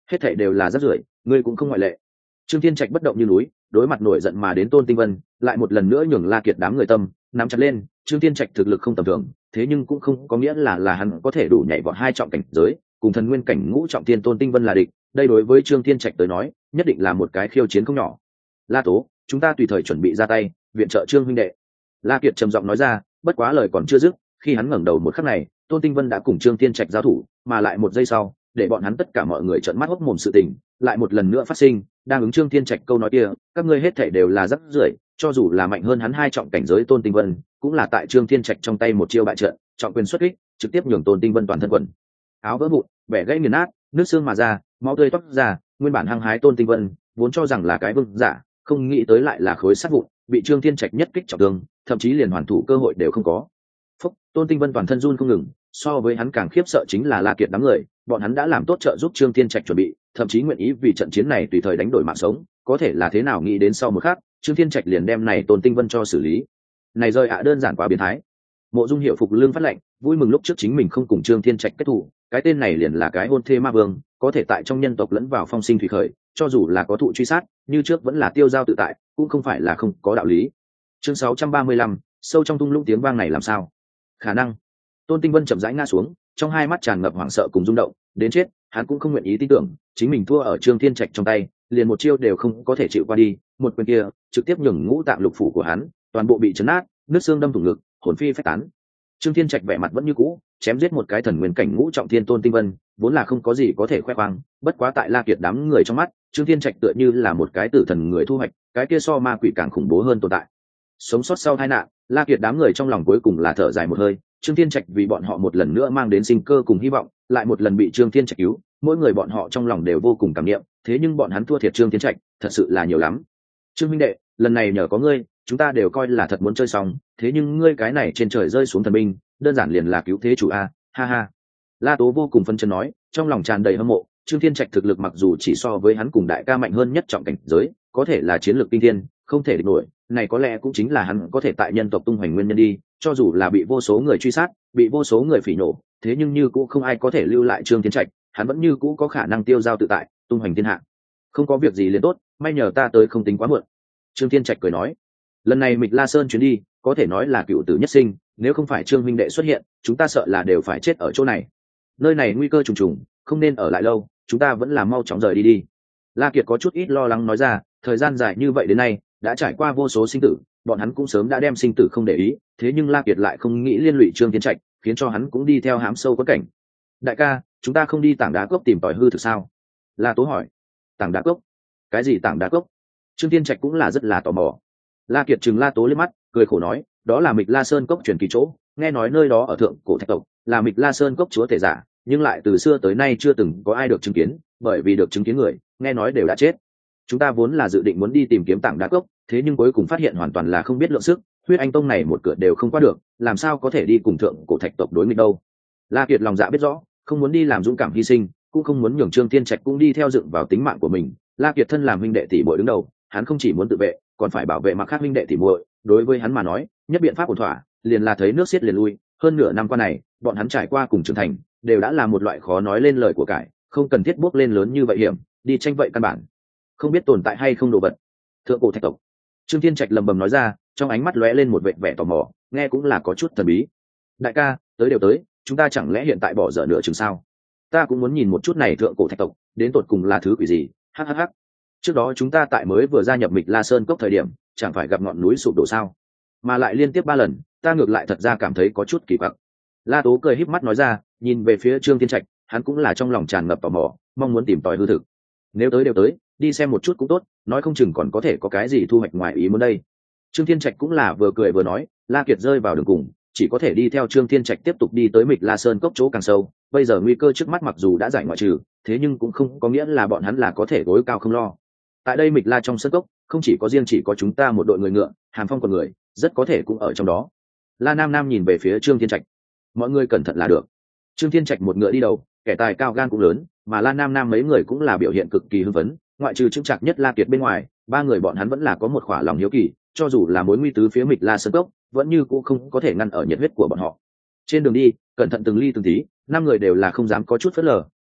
hết thảy đều là rác rưởi, ngươi cũng không ngoại lệ. Trương Thiên Trạch bất động như núi, đối mặt nổi giận mà đến Tôn Tinh Vân, lại một lần nữa nhường La Kiệt đám người tâm nắm chặt lên. Trương Thiên Trạch thực lực không tầm thường, thế nhưng cũng không có nghĩa là là hắn có thể đủ nhảy vọt hai trọng cảnh giới, cùng thần nguyên cảnh ngũ trọng thiên Tôn Tinh Vân là địch. Đây đối với Trương Thiên Trạch tới nói, nhất định là một cái khiêu chiến không nhỏ. La Tố, chúng ta tùy thời chuẩn bị ra tay, viện trợ Trương huynh đệ. La Kiệt trầm giọng nói ra, bất quá lời còn chưa dứt, khi hắn ngẩng đầu một khắc này, Tôn Tinh Vân đã cùng Trương Thiên Trạch giao thủ, mà lại một giây sau, để bọn hắn tất cả mọi người trợn mắt hốc mồm sự tình, lại một lần nữa phát sinh, đang ứng Trương Thiên Trạch câu nói kia, các ngươi hết thảy đều là rắc rưởi, cho dù là mạnh hơn hắn hai trọng cảnh giới Tôn Tinh Vân, cũng là tại Trương Thiên Trạch trong tay một chiêu bại trận, trọng quyền xuất kích, trực tiếp nhường Tôn Tinh Vân toàn thân quần áo vỡ vụn, bẻ gãy nghiền nát, nước xương mà ra, máu tươi toát ra, nguyên bản hăng hái Tôn Tinh Vân, vốn cho rằng là cái vương giả, không nghĩ tới lại là khối sắt vụn, bị Trương Thiên Trạch nhất kích trọng thương, thậm chí liền hoàn thủ cơ hội đều không có. Phúc, Tôn Tinh Vân toàn thân run không ngừng, so với hắn càng khiếp sợ chính là La Kiệt đám người, bọn hắn đã làm tốt trợ giúp Trương Thiên Trạch chuẩn bị, thậm chí nguyện ý vì trận chiến này tùy thời đánh đổi mạng sống, có thể là thế nào nghĩ đến sau một khắc, Trương Thiên Trạch liền đem này Tôn Tinh Vân cho xử lý. Này rơi ạ đơn giản quá biến thái. Mộ Dung Hiểu phục lương phát lệnh, vui mừng lúc trước chính mình không cùng Trương Thiên Trạch kết thù, cái tên này liền là cái hôn thê ma vương, có thể tại trong nhân tộc lẫn vào phong sinh thủy khởi, cho dù là có thụ truy sát, như trước vẫn là tiêu giao tự tại, cũng không phải là không có đạo lý. Chương sáu trăm ba mươi lăm, sâu trong thung lũng tiếng vang này làm sao? Khả năng. Tôn Tinh Vân chậm rãi ngã xuống, trong hai mắt tràn ngập hoảng sợ cùng rung động, đến chết, hắn cũng không nguyện ý tin tưởng, chính mình thua ở Trương Thiên Trạch trong tay, liền một chiêu đều không có thể chịu qua đi, một quyền kia, trực tiếp nhường ngũ tạng lục phủ của hắn, toàn bộ bị chấn nát, nước xương đâm thủng ngực, hồn phi phách tán. Trương Thiên Trạch vẻ mặt vẫn như cũ, chém giết một cái thần nguyên cảnh ngũ trọng thiên Tôn Tinh Vân, vốn là không có gì có thể khoe khoang, bất quá tại La Kiệt đám người trong mắt, Trương Thiên Trạch tựa như là một cái tử thần người thu hoạch, cái kia so ma quỷ càng khủng bố hơn tồn tại. Sống sót sau tai nạn, La Kiệt đám người trong lòng cuối cùng là thở dài một hơi, Trương Thiên Trạch vì bọn họ một lần nữa mang đến sinh cơ cùng hy vọng, lại một lần bị Trương Thiên Trạch cứu, mỗi người bọn họ trong lòng đều vô cùng cảm niệm, thế nhưng bọn hắn thua thiệt Trương Thiên Trạch, thật sự là nhiều lắm. Trương huynh đệ, lần này nhờ có ngươi, chúng ta đều coi là thật muốn chơi xong, thế nhưng ngươi cái này trên trời rơi xuống thần binh, đơn giản liền là cứu thế chủ a, ha ha. La Tố vô cùng phân chấn nói, trong lòng tràn đầy hâm mộ, Trương Thiên Trạch thực lực mặc dù chỉ so với hắn cùng đại ca mạnh hơn nhất trọng cảnh giới, có thể là chiến lược kinh thiên, không thể địch nổi, này có lẽ cũng chính là hắn có thể tại nhân tộc tung hoành nguyên nhân đi, cho dù là bị vô số người truy sát, bị vô số người phỉ nổ, thế nhưng như cũng không ai có thể lưu lại Trương Thiên Trạch, hắn vẫn như cũ có khả năng tiêu giao tự tại, tung hoành thiên hạ. Không có việc gì liền tốt, may nhờ ta tới không tính quá muộn. Trương Thiên Trạch cười nói, lần này Mịch La Sơn chuyến đi, có thể nói là cựu tử nhất sinh, nếu không phải Trương huynh đệ xuất hiện, chúng ta sợ là đều phải chết ở chỗ này. Nơi này nguy cơ trùng trùng, không nên ở lại lâu, chúng ta vẫn là mau chóng rời đi đi. La Kiệt có chút ít lo lắng nói ra, thời gian dài như vậy đến nay, đã trải qua vô số sinh tử, bọn hắn cũng sớm đã đem sinh tử không để ý, thế nhưng La Kiệt lại không nghĩ liên lụy Trương Thiên Trạch, khiến cho hắn cũng đi theo hám sâu có cảnh. Đại ca, chúng ta không đi tảng đá cốc tìm tòi hư thực sao? La Tố hỏi. Tảng đá cốc? Cái gì tảng đá cốc? Trương Thiên Trạch cũng là rất là tò mò. La Kiệt trừng La Tố liếc mắt, cười khổ nói, đó là Mịch La Sơn cốc truyền kỳ chỗ, nghe nói nơi đó ở thượng cổ thạch tộc, là Mịch La Sơn cốc chúa tể giả, nhưng lại từ xưa tới nay chưa từng có ai được chứng kiến, bởi vì được chứng kiến người, nghe nói đều đã chết. Chúng ta vốn là dự định muốn đi tìm kiếm tảng đá cốc, thế nhưng cuối cùng phát hiện hoàn toàn là không biết lượng sức, huyết anh tông này một cửa đều không qua được, làm sao có thể đi cùng thượng cổ thạch tộc đối nghịch đâu. La Kiệt lòng dạ biết rõ, không muốn đi làm dũng cảm hy sinh, cũng không muốn nhường Trương Thiên Trạch cũng đi theo dựng vào tính mạng của mình. La Kiệt thân làm huynh đệ tỷ muội đứng đầu, hắn không chỉ muốn tự vệ, còn phải bảo vệ mặt khác huynh đệ tỷ muội. Đối với hắn mà nói, nhất biện pháp ổn thỏa, liền là thấy nước xiết liền lui. Hơn nửa năm qua này, bọn hắn trải qua cùng trưởng thành, đều đã là một loại khó nói lên lời của cải, không cần thiết bước lên lớn như vậy hiểm, đi tranh vậy căn bản không biết tồn tại hay không đồ vật. Thượng cổ thạch tộc. Trương Thiên Trạch lầm bầm nói ra, trong ánh mắt lóe lên một vẻ vẻ tò mò, nghe cũng là có chút thần bí. Đại ca, tới đều tới, chúng ta chẳng lẽ hiện tại bỏ dở nửa chừng sao? Ta cũng muốn nhìn một chút này thượng cổ thạch tộc, đến tột cùng là thứ quỷ gì? Hắc hắc hắc. Trước đó chúng ta tại mới vừa gia nhập Mịch La Sơn cốc thời điểm, chẳng phải gặp ngọn núi sụp đổ sao? Mà lại liên tiếp ba lần, ta ngược lại thật ra cảm thấy có chút kỳ quặc. La Tố cười híp mắt nói ra, nhìn về phía Trương Thiên Trạch, hắn cũng là trong lòng tràn ngập tò mò, mong muốn tìm tòi hư thực. Nếu tới đều tới, đi xem một chút cũng tốt, nói không chừng còn có thể có cái gì thu hoạch ngoài ý muốn đây. Trương Thiên Trạch cũng là vừa cười vừa nói, La Kiệt rơi vào đường cùng, chỉ có thể đi theo Trương Thiên Trạch tiếp tục đi tới Mịch La Sơn cốc chỗ càng sâu. Bây giờ nguy cơ trước mắt mặc dù đã giải ngoại trừ, thế nhưng cũng không có nghĩa là bọn hắn là có thể gối cao không lo. Tại đây Mịch La trong sơn cốc, không chỉ có riêng chỉ có chúng ta một đội người ngựa, Hàn Phong còn người, rất có thể cũng ở trong đó. La Nam Nam nhìn về phía Trương Thiên Trạch, mọi người cẩn thận là được. Trương Thiên Trạch một ngựa đi đầu, kẻ tài cao gan cũng lớn, mà La Nam Nam mấy người cũng là biểu hiện cực kỳ hưng phấn, ngoại trừ chứng chặt nhất La Kiệt bên ngoài, ba người bọn hắn vẫn là có một khỏa lòng hiếu kỳ, cho dù là mối nguy tứ phía Mịch La Sơn cốc, vẫn như cũ không có thể ngăn ở nhiệt huyết của bọn họ. Trên đường đi, cẩn thận từng ly từng tí, năm người đều là không dám có chút phớt lờ,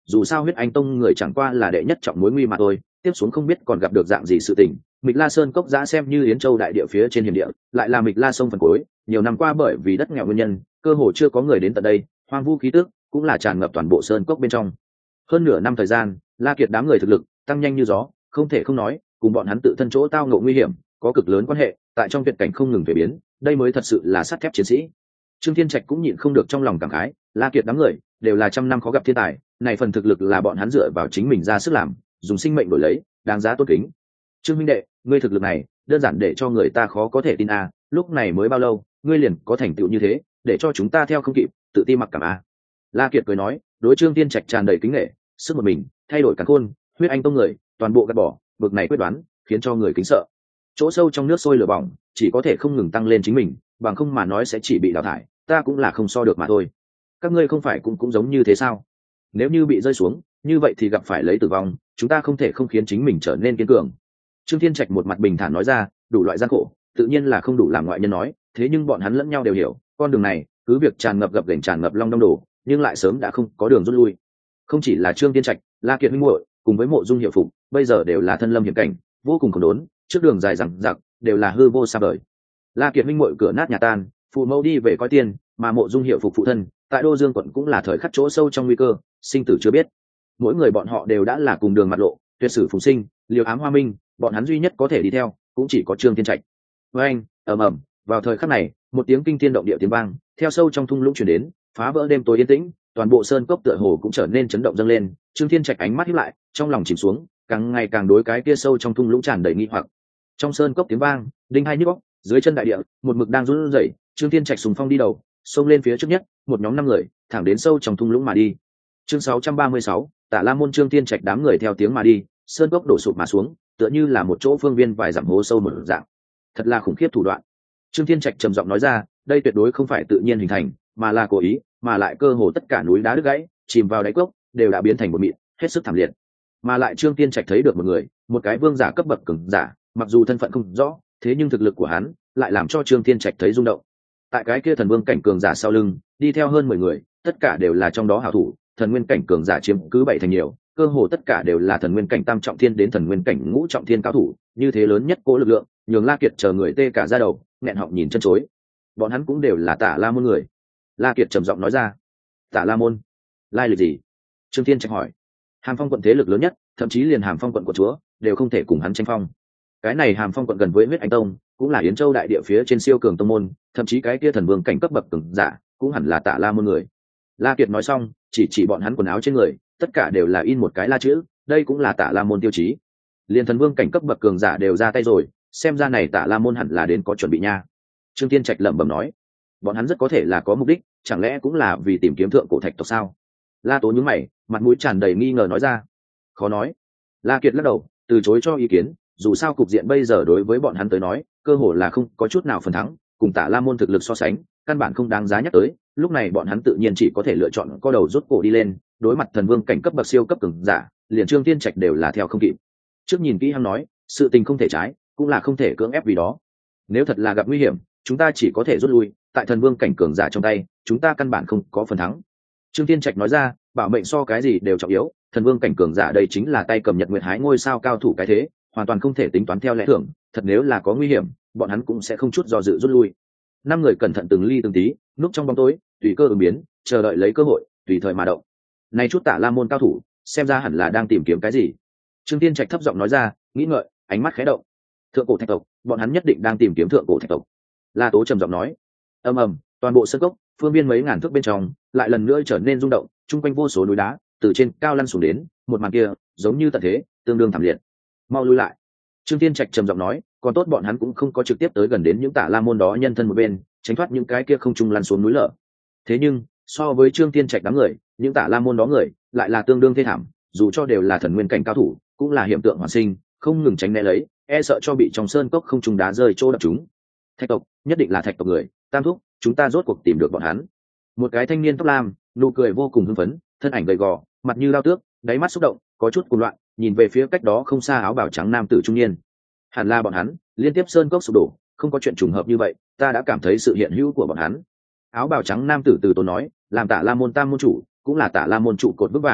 dù sao huyết anh tông người chẳng qua là đệ nhất trọng mối nguy mà thôi, tiếp xuống không biết còn gặp được dạng gì sự tình. Mịch La Sơn cốc giã xem như Yến Châu đại địa phía trên hiểm địa, lại là Mịch La sông phần cuối, nhiều năm qua bởi vì đất nghèo nguyên nhân, cơ hồ chưa có người đến tận đây, hoang vu khí tức cũng là tràn ngập toàn bộ sơn cốc bên trong. Hơn nửa năm thời gian, La Kiệt đám người thực lực tăng nhanh như gió, không thể không nói, cùng bọn hắn tự thân chỗ tao ngộ nguy hiểm có cực lớn quan hệ, tại trong tuyệt cảnh không ngừng thay biến, đây mới thật sự là sắt thép chiến sĩ. Trương Thiên Trạch cũng nhịn không được trong lòng cảm khái, La Kiệt đám người đều là trăm năm khó gặp thiên tài, này phần thực lực là bọn hắn dựa vào chính mình ra sức làm, dùng sinh mệnh đổi lấy, đáng giá tôn kính. Trương minh đệ, ngươi thực lực này, đơn giản để cho người ta khó có thể tin a, lúc này mới bao lâu, ngươi liền có thành tựu như thế, để cho chúng ta theo không kịp, tự ti mặc cảm a. La Kiệt cười nói, đối Trương Thiên Trạch tràn đầy kính nể, sức một mình, thay đổi càn khôn, huyết anh tông người, toàn bộ gạt bỏ, bực này quyết đoán, khiến cho người kính sợ. Chỗ sâu trong nước sôi lửa bỏng, chỉ có thể không ngừng tăng lên chính mình, bằng không mà nói sẽ chỉ bị đào thải, ta cũng là không so được mà thôi. Các ngươi không phải cũng cũng giống như thế sao? Nếu như bị rơi xuống, như vậy thì gặp phải lấy tử vong, chúng ta không thể không khiến chính mình trở nên kiên cường. Trương Thiên Trạch một mặt bình thản nói ra, đủ loại gian khổ, tự nhiên là không đủ làm ngoại nhân nói, thế nhưng bọn hắn lẫn nhau đều hiểu, con đường này, cứ việc tràn ngập gập ghềnh tràn ngập long đông đổ, nhưng lại sớm đã không có đường rút lui. Không chỉ là Trương Thiên Trạch, La Kiệt huynh muội, cùng với Mộ Dung Hiệu Phục, bây giờ đều là thân lâm hiểm cảnh, vô cùng khốn đốn, trước đường dài dằng dặc, đều là hư vô xa vời. La Kiệt huynh muội cửa nát nhà tan, phụ mẫu đi về coi tiền, mà Mộ Dung Hiệu Phục phụ thân, tại Đô Dương quận cũng là thời khắc chỗ sâu trong nguy cơ, sinh tử chưa biết. Mỗi người bọn họ đều đã là cùng đường mặt lộ, tuyệt sử phùng sinh, liều ám hoa minh, bọn hắn duy nhất có thể đi theo, cũng chỉ có Trương Thiên Trạch. Với anh, ầm ầm, vào thời khắc này, một tiếng kinh thiên động địa tiếng vang, theo sâu trong thung lũng truyền đến, phá vỡ đêm tối yên tĩnh, toàn bộ sơn cốc tựa hồ cũng trở nên chấn động dâng lên. Trương Thiên Trạch ánh mắt híp lại, trong lòng chìm xuống, càng ngày càng đối cái kia sâu trong thung lũng tràn đầy nghi hoặc. Trong sơn cốc tiếng vang, đinh hai nhức óc, dưới chân đại địa, một mực đang run rẩy. Trương Thiên Trạch sùng phong đi đầu, xông lên phía trước nhất, một nhóm năm người, thẳng đến sâu trong thung lũng mà đi. Chương sáu trăm ba mươi sáu, Tả La môn. Trương Thiên Trạch đám người theo tiếng mà đi, sơn cốc đổ sụp mà xuống, tựa như là một chỗ phương viên vài dặm hố sâu một dạng. Thật là khủng khiếp thủ đoạn. Trương Thiên Trạch trầm giọng nói ra, đây tuyệt đối không phải tự nhiên hình thành, mà là cố ý, mà lại cơ hồ tất cả núi đá đứt gãy, chìm vào đáy cốc, đều đã biến thành một mịn, hết sức thảm liệt. Mà lại Trương Thiên Trạch thấy được một người, một cái vương giả cấp bậc cường giả, mặc dù thân phận không rõ, thế nhưng thực lực của hắn lại làm cho Trương Thiên Trạch thấy rung động. Tại cái kia thần vương cảnh cường giả sau lưng, đi theo hơn mười người, tất cả đều là trong đó hảo thủ, thần nguyên cảnh cường giả chiếm cứ bảy thành nhiều, cơ hồ tất cả đều là thần nguyên cảnh tam trọng thiên đến thần nguyên cảnh ngũ trọng thiên cao thủ, như thế lớn nhất cố lực lượng, nhường La Kiệt chờ người tê cả da đầu, nghẹn họng nhìn chân chối. Bọn hắn cũng đều là Tả La môn người. La Kiệt trầm giọng nói ra. Tả La môn? Lai lịch gì? Trương Thiên Trạch hỏi. Hàm Phong quận thế lực lớn nhất, thậm chí liền Hàm Phong quận của chúa đều không thể cùng hắn tranh phong. Cái này Hàm Phong quận gần với huyết anh tông, cũng là Yến Châu đại địa phía trên siêu cường tông môn, thậm chí cái kia thần vương cảnh cấp bậc cường giả cũng hẳn là Tả La môn người. La Kiệt nói xong, chỉ chỉ bọn hắn quần áo trên người, tất cả đều là in một cái La chữ, đây cũng là Tả La môn tiêu chí. Liên thần vương cảnh cấp bậc cường giả đều ra tay rồi, xem ra này Tả La môn hẳn là đến có chuẩn bị nha. Trương Thiên Trạch lẩm bẩm nói, bọn hắn rất có thể là có mục đích, chẳng lẽ cũng là vì tìm kiếm thượng cổ thạch tộc sao? La Tố nhướng mày, mặt mũi tràn đầy nghi ngờ nói ra. Khó nói. La Kiệt lắc đầu, từ chối cho ý kiến, dù sao cục diện bây giờ đối với bọn hắn tới nói, cơ hồ là không có chút nào phần thắng, cùng Tả La môn thực lực so sánh, căn bản không đáng giá nhắc tới, lúc này bọn hắn tự nhiên chỉ có thể lựa chọn co đầu rút cổ đi lên, đối mặt thần vương cảnh cấp bậc siêu cấp cường giả, liền Trương Thiên Trạch đều là theo không kịp. Trước nhìn kỹ hắn nói, sự tình không thể trái, cũng là không thể cưỡng ép vì đó. Nếu thật là gặp nguy hiểm, chúng ta chỉ có thể rút lui, tại thần vương cảnh cường giả trong tay, chúng ta căn bản không có phần thắng. Trương Thiên Trạch nói ra, bảo mệnh so cái gì đều trọng yếu, thần vương cảnh cường giả đây chính là tay cầm Nhật Nguyệt Hái ngôi sao cao thủ cái thế, hoàn toàn không thể tính toán theo lẽ thường, thật nếu là có nguy hiểm, bọn hắn cũng sẽ không chút do dự rút lui. Năm người cẩn thận từng ly từng tí, núp trong bóng tối, tùy cơ ứng biến, chờ đợi lấy cơ hội, tùy thời mà động. Này chút Tả La môn cao thủ, xem ra hẳn là đang tìm kiếm cái gì. Trương Thiên Trạch thấp giọng nói ra, nghĩ ngợi, ánh mắt khẽ động. Thượng cổ thạch tộc, bọn hắn nhất định đang tìm kiếm thượng cổ thạch tộc. La Tố trầm giọng nói. Ầm ầm, toàn bộ sân cốc, phương viên mấy ngàn thước bên trong, lại lần nữa trở nên rung động, chung quanh vô số núi đá từ trên cao lăn xuống đến, một màn kia giống như tận thế, tương đương thảm liệt. Mau lui lại. Trương Thiên Trạch trầm giọng nói, còn tốt bọn hắn cũng không có trực tiếp tới gần đến những Tả La môn đó nhân thân một bên, tránh thoát những cái kia không trung lăn xuống núi lở. Thế nhưng, so với Trương Thiên Trạch đám người, những Tả La môn đó người lại là tương đương thê thảm, dù cho đều là thần nguyên cảnh cao thủ, cũng là hiện tượng hoàn sinh, không ngừng tránh né lấy, e sợ cho bị trong sơn cốc không trung đá rơi chỗ đập chúng. Thạch tộc, nhất định là thạch tộc người, Tam thúc, chúng ta rốt cuộc tìm được bọn hắn. Một cái thanh niên tóc lam, nụ cười vô cùng hưng phấn, thân ảnh gầy gò, mặt như lao tước, đáy mắt xúc động, có chút cuồng loạn, nhìn về phía cách đó không xa áo bào trắng nam tử trung niên. Hẳn là bọn hắn, liên tiếp sơn cốc sụp đổ, không có chuyện trùng hợp như vậy, ta đã cảm thấy sự hiện hữu của bọn hắn. Áo bào trắng nam tử từ tốn nói, làm Tả La môn tam môn chủ, cũng là Tả La môn trụ cột vững vàng,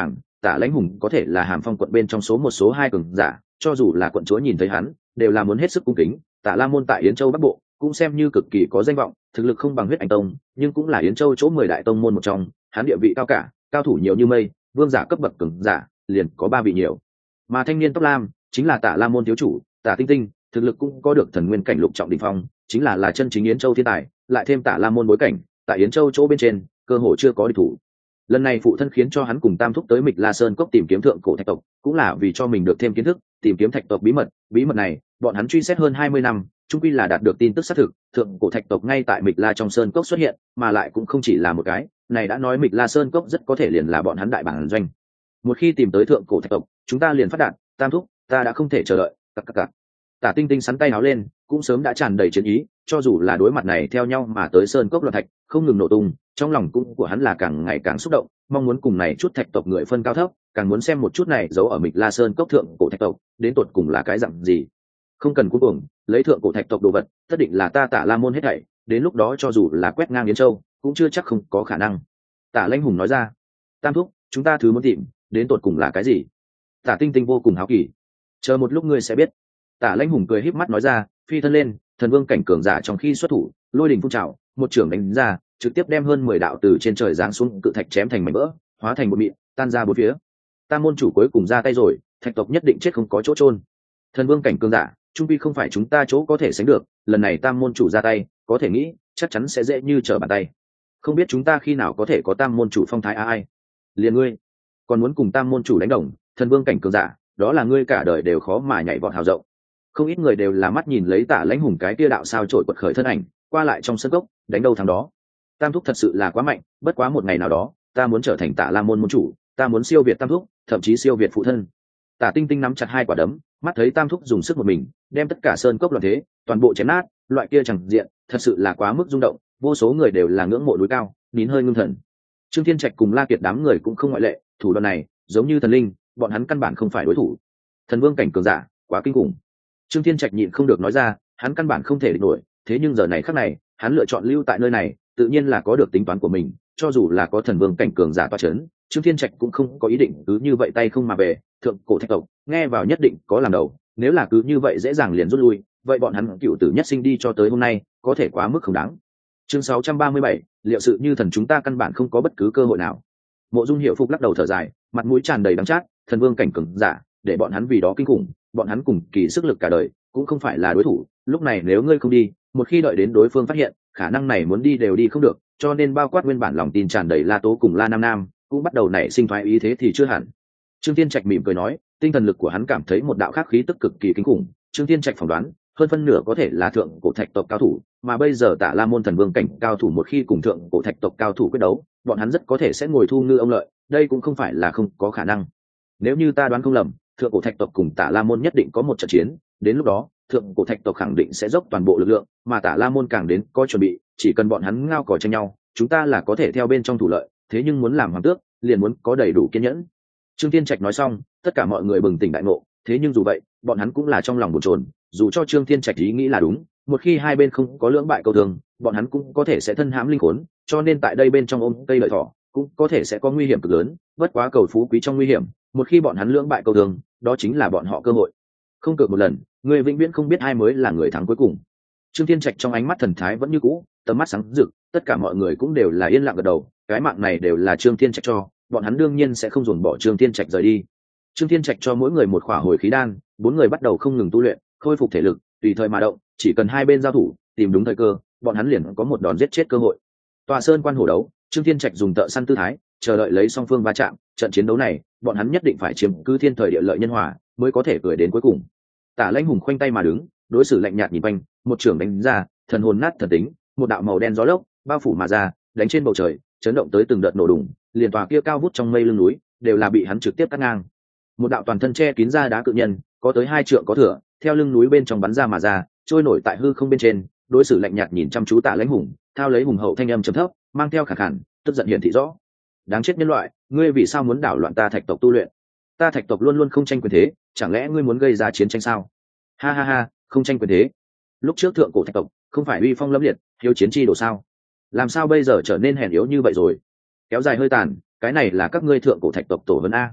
Tả Lãnh Hùng có thể là Hàm Phong quận bên trong số một số hai cường giả, cho dù là quận chúa nhìn thấy hắn đều là muốn hết sức cung kính. Tả La Môn tại Yến Châu Bắc Bộ cũng xem như cực kỳ có danh vọng, thực lực không bằng Huyết Ảnh Tông, nhưng cũng là Yến Châu chỗ mười đại tông môn một trong, hắn địa vị cao cả, cao thủ nhiều như mây, vương giả cấp bậc cường giả liền có ba vị nhiều. Mà thanh niên tóc lam chính là Tả La Môn thiếu chủ, Tả Tinh Tinh, thực lực cũng có được thần nguyên cảnh lục trọng đỉnh phong, chính là là chân chính Yến Châu thiên tài, lại thêm Tả La Môn bối cảnh, tại Yến Châu chỗ bên trên, cơ hội chưa có địch thủ. Lần này phụ thân khiến cho hắn cùng Tam Thúc tới Mịch La Sơn cốc tìm kiếm thượng cổ thạch tộc, cũng là vì cho mình được thêm kiến thức, tìm kiếm thạch tộc bí mật. Bí mật này, bọn hắn truy xét hơn hai mươi năm, chung quy là đạt được tin tức xác thực, thượng cổ thạch tộc ngay tại Mịch La trong sơn cốc xuất hiện, mà lại cũng không chỉ là một cái, này đã nói Mịch La Sơn cốc rất có thể liền là bọn hắn đại bản doanh. Một khi tìm tới thượng cổ thạch tộc, chúng ta liền phát đạt, Tam Thúc, ta đã không thể chờ đợi. Cặc cặc cặc. Tả Tinh Tinh sắn tay áo lên, cũng sớm đã tràn đầy chiến ý, cho dù là đối mặt này theo nhau mà tới sơn cốc loạn thạch, không ngừng nổ tung, trong lòng cũng của hắn là càng ngày càng xúc động, mong muốn cùng này chút thạch tộc người phân cao thấp, càng muốn xem một chút này giấu ở Mịch La Sơn cốc thượng cổ thạch tộc, đến tột cùng là cái dạng gì. Không cần cuống cuồng, lấy thượng cổ thạch tộc đồ vật, tất định là ta Tả La Môn hết thảy, đến lúc đó cho dù là quét ngang Yến Châu, cũng chưa chắc không có khả năng. Tả Lãnh Hùng nói ra. Tam Thúc, chúng ta thứ muốn tìm, đến tột cùng là cái gì? Tả Tinh Tinh vô cùng háo kỳ. Chờ một lúc ngươi sẽ biết. Tả Lãnh Hùng cười híp mắt nói ra, phi thân lên, thần vương cảnh cường giả trong khi xuất thủ, lôi đình phun trào, một trưởng đánh ra, trực tiếp đem hơn mười đạo từ trên trời giáng xuống cự thạch chém thành mảnh vỡ, hóa thành một mịn, tan ra bốn phía. Tam môn chủ cuối cùng ra tay rồi, thạch tộc nhất định chết không có chỗ chôn. Thần vương cảnh cường giả, trung quy không phải chúng ta chỗ có thể sánh được, lần này Tam môn chủ ra tay, có thể nghĩ, chắc chắn sẽ dễ như trở bàn tay. Không biết chúng ta khi nào có thể có Tam môn chủ phong thái a ai? Liền ngươi, còn muốn cùng Tam môn chủ đánh đồng, thần vương cảnh cường giả, đó là ngươi cả đời đều khó mà nhảy vọt hào rộng. Không ít người đều là mắt nhìn lấy Tả Lãnh Hùng cái kia đạo sao trổi quật khởi thân ảnh, qua lại trong sân cốc, đánh đâu thắng đó. Tam Thúc thật sự là quá mạnh, bất quá một ngày nào đó, ta muốn trở thành Tả La Môn môn chủ, ta muốn siêu việt Tam Thúc, thậm chí siêu việt phụ thân. Tả Tinh Tinh nắm chặt hai quả đấm, mắt thấy Tam Thúc dùng sức một mình, đem tất cả sơn cốc loạn thế, toàn bộ chém nát, loại kia chẳng diện, thật sự là quá mức rung động, vô số người đều là ngưỡng mộ núi cao, nín hơi ngưng thần. Trương Thiên Trạch cùng La Kiệt đám người cũng không ngoại lệ, thủ đoạn này, giống như thần linh, bọn hắn căn bản không phải đối thủ. Thần vương cảnh cường giả, quá kinh khủng. Trương Thiên Trạch nhịn không được nói ra, hắn căn bản không thể địch nổi, thế nhưng giờ này khắc này, hắn lựa chọn lưu tại nơi này, tự nhiên là có được tính toán của mình, cho dù là có thần vương cảnh cường giả toa chấn, Trương Thiên Trạch cũng không có ý định cứ như vậy tay không mà về, thượng cổ thạch tộc, nghe vào nhất định có làm đầu, nếu là cứ như vậy dễ dàng liền rút lui, vậy bọn hắn cựu tử nhất sinh đi cho tới hôm nay, có thể quá mức không đáng. Chương sáu trăm ba mươi bảy, liệu sự như thần chúng ta căn bản không có bất cứ cơ hội nào. Mộ Dung Hiểu Phục lắc đầu thở dài, mặt mũi tràn đầy đắng chát, thần vương cảnh cường giả, để bọn hắn vì đó kinh khủng, bọn hắn cùng kỳ sức lực cả đời, cũng không phải là đối thủ, lúc này nếu ngươi không đi, một khi đợi đến đối phương phát hiện, khả năng này muốn đi đều đi không được, cho nên bao quát nguyên bản lòng tin tràn đầy La Tố cùng La Nam Nam, cũng bắt đầu nảy sinh thoái ý thế thì chưa hẳn. Trương Thiên Trạch mỉm cười nói, tinh thần lực của hắn cảm thấy một đạo khác khí tức cực kỳ kinh khủng, Trương Thiên Trạch phỏng đoán, hơn phân nửa có thể là thượng cổ thạch tộc cao thủ, mà bây giờ Tả La Môn thần vương cảnh cao thủ một khi cùng thượng cổ thạch tộc cao thủ quyết đấu, bọn hắn rất có thể sẽ ngồi thu ngư ông lợi, đây cũng không phải là không có khả năng. Nếu như ta đoán không lầm, thượng cổ thạch tộc cùng Tả La Môn nhất định có một trận chiến, đến lúc đó, thượng cổ thạch tộc khẳng định sẽ dốc toàn bộ lực lượng, mà Tả La Môn càng đến có chuẩn bị, chỉ cần bọn hắn ngao cò tranh nhau, chúng ta là có thể theo bên trong thủ lợi, thế nhưng muốn làm hoàng tước, liền muốn có đầy đủ kiên nhẫn. Trương Thiên Trạch nói xong, tất cả mọi người bừng tỉnh đại ngộ, thế nhưng dù vậy, bọn hắn cũng là trong lòng bồn chồn, dù cho Trương Thiên Trạch ý nghĩ là đúng, một khi hai bên không có lưỡng bại câu thương, bọn hắn cũng có thể sẽ thân hãm linh khốn, cho nên tại đây bên trong ôm cây lợi thỏ, cũng có thể sẽ có nguy hiểm cực lớn, bất quá cầu phú quý trong nguy hiểm, một khi bọn hắn lưỡng bại câu thương, đó chính là bọn họ cơ hội. Không cược một lần, người vĩnh viễn không biết ai mới là người thắng cuối cùng. Trương Thiên Trạch trong ánh mắt thần thái vẫn như cũ, tầm mắt sáng rực, tất cả mọi người cũng đều là yên lặng gật đầu, cái mạng này đều là Trương Thiên Trạch cho, bọn hắn đương nhiên sẽ không dồn bỏ Trương Thiên Trạch rời đi. Trương Thiên Trạch cho mỗi người một khỏa hồi khí đan, bốn người bắt đầu không ngừng tu luyện, khôi phục thể lực, tùy thời mà động, chỉ cần hai bên giao thủ, tìm đúng thời cơ, bọn hắn liền có một đòn giết chết cơ hội. Tòa sơn quan hổ đấu, Trương Thiên Trạch dùng tợ săn tư thái, chờ đợi lấy song phương va chạm, trận chiến đấu này, bọn hắn nhất định phải chiếm cứ thiên thời địa lợi nhân hòa, mới có thể cười đến cuối cùng. Tả Lãnh Hùng khoanh tay mà đứng, đối xử lạnh nhạt nhìn quanh, một trường đánh ra, thần hồn nát thần tính, một đạo màu đen gió lốc bao phủ mà ra, đánh trên bầu trời, chấn động tới từng đợt nổ đùng, liền tòa kia cao vút trong mây lưng núi, đều là bị hắn trực tiếp cắt ngang. Một đạo toàn thân che kín da đá cự nhân, có tới hai trượng có thừa, theo lưng núi bên trong bắn ra mà ra, trôi nổi tại hư không bên trên, đối xử lạnh nhạt nhìn chăm chú Tả Lãnh Hùng, thao lấy hùng hậu thanh âm trầm thấp, mang theo khàn khàn, tức giận hiển thị rõ. Đáng chết nhân loại, ngươi vì sao muốn đảo loạn ta Thạch tộc tu luyện? Ta Thạch tộc luôn luôn không tranh quyền thế, chẳng lẽ ngươi muốn gây ra chiến tranh sao? Ha ha ha, không tranh quyền thế. Lúc trước thượng cổ Thạch tộc không phải uy phong lẫm liệt, hiếu chiến chi đồ sao? Làm sao bây giờ trở nên hèn yếu như vậy rồi? Kéo dài hơi tàn, cái này là các ngươi thượng cổ Thạch tộc tổ huấn a.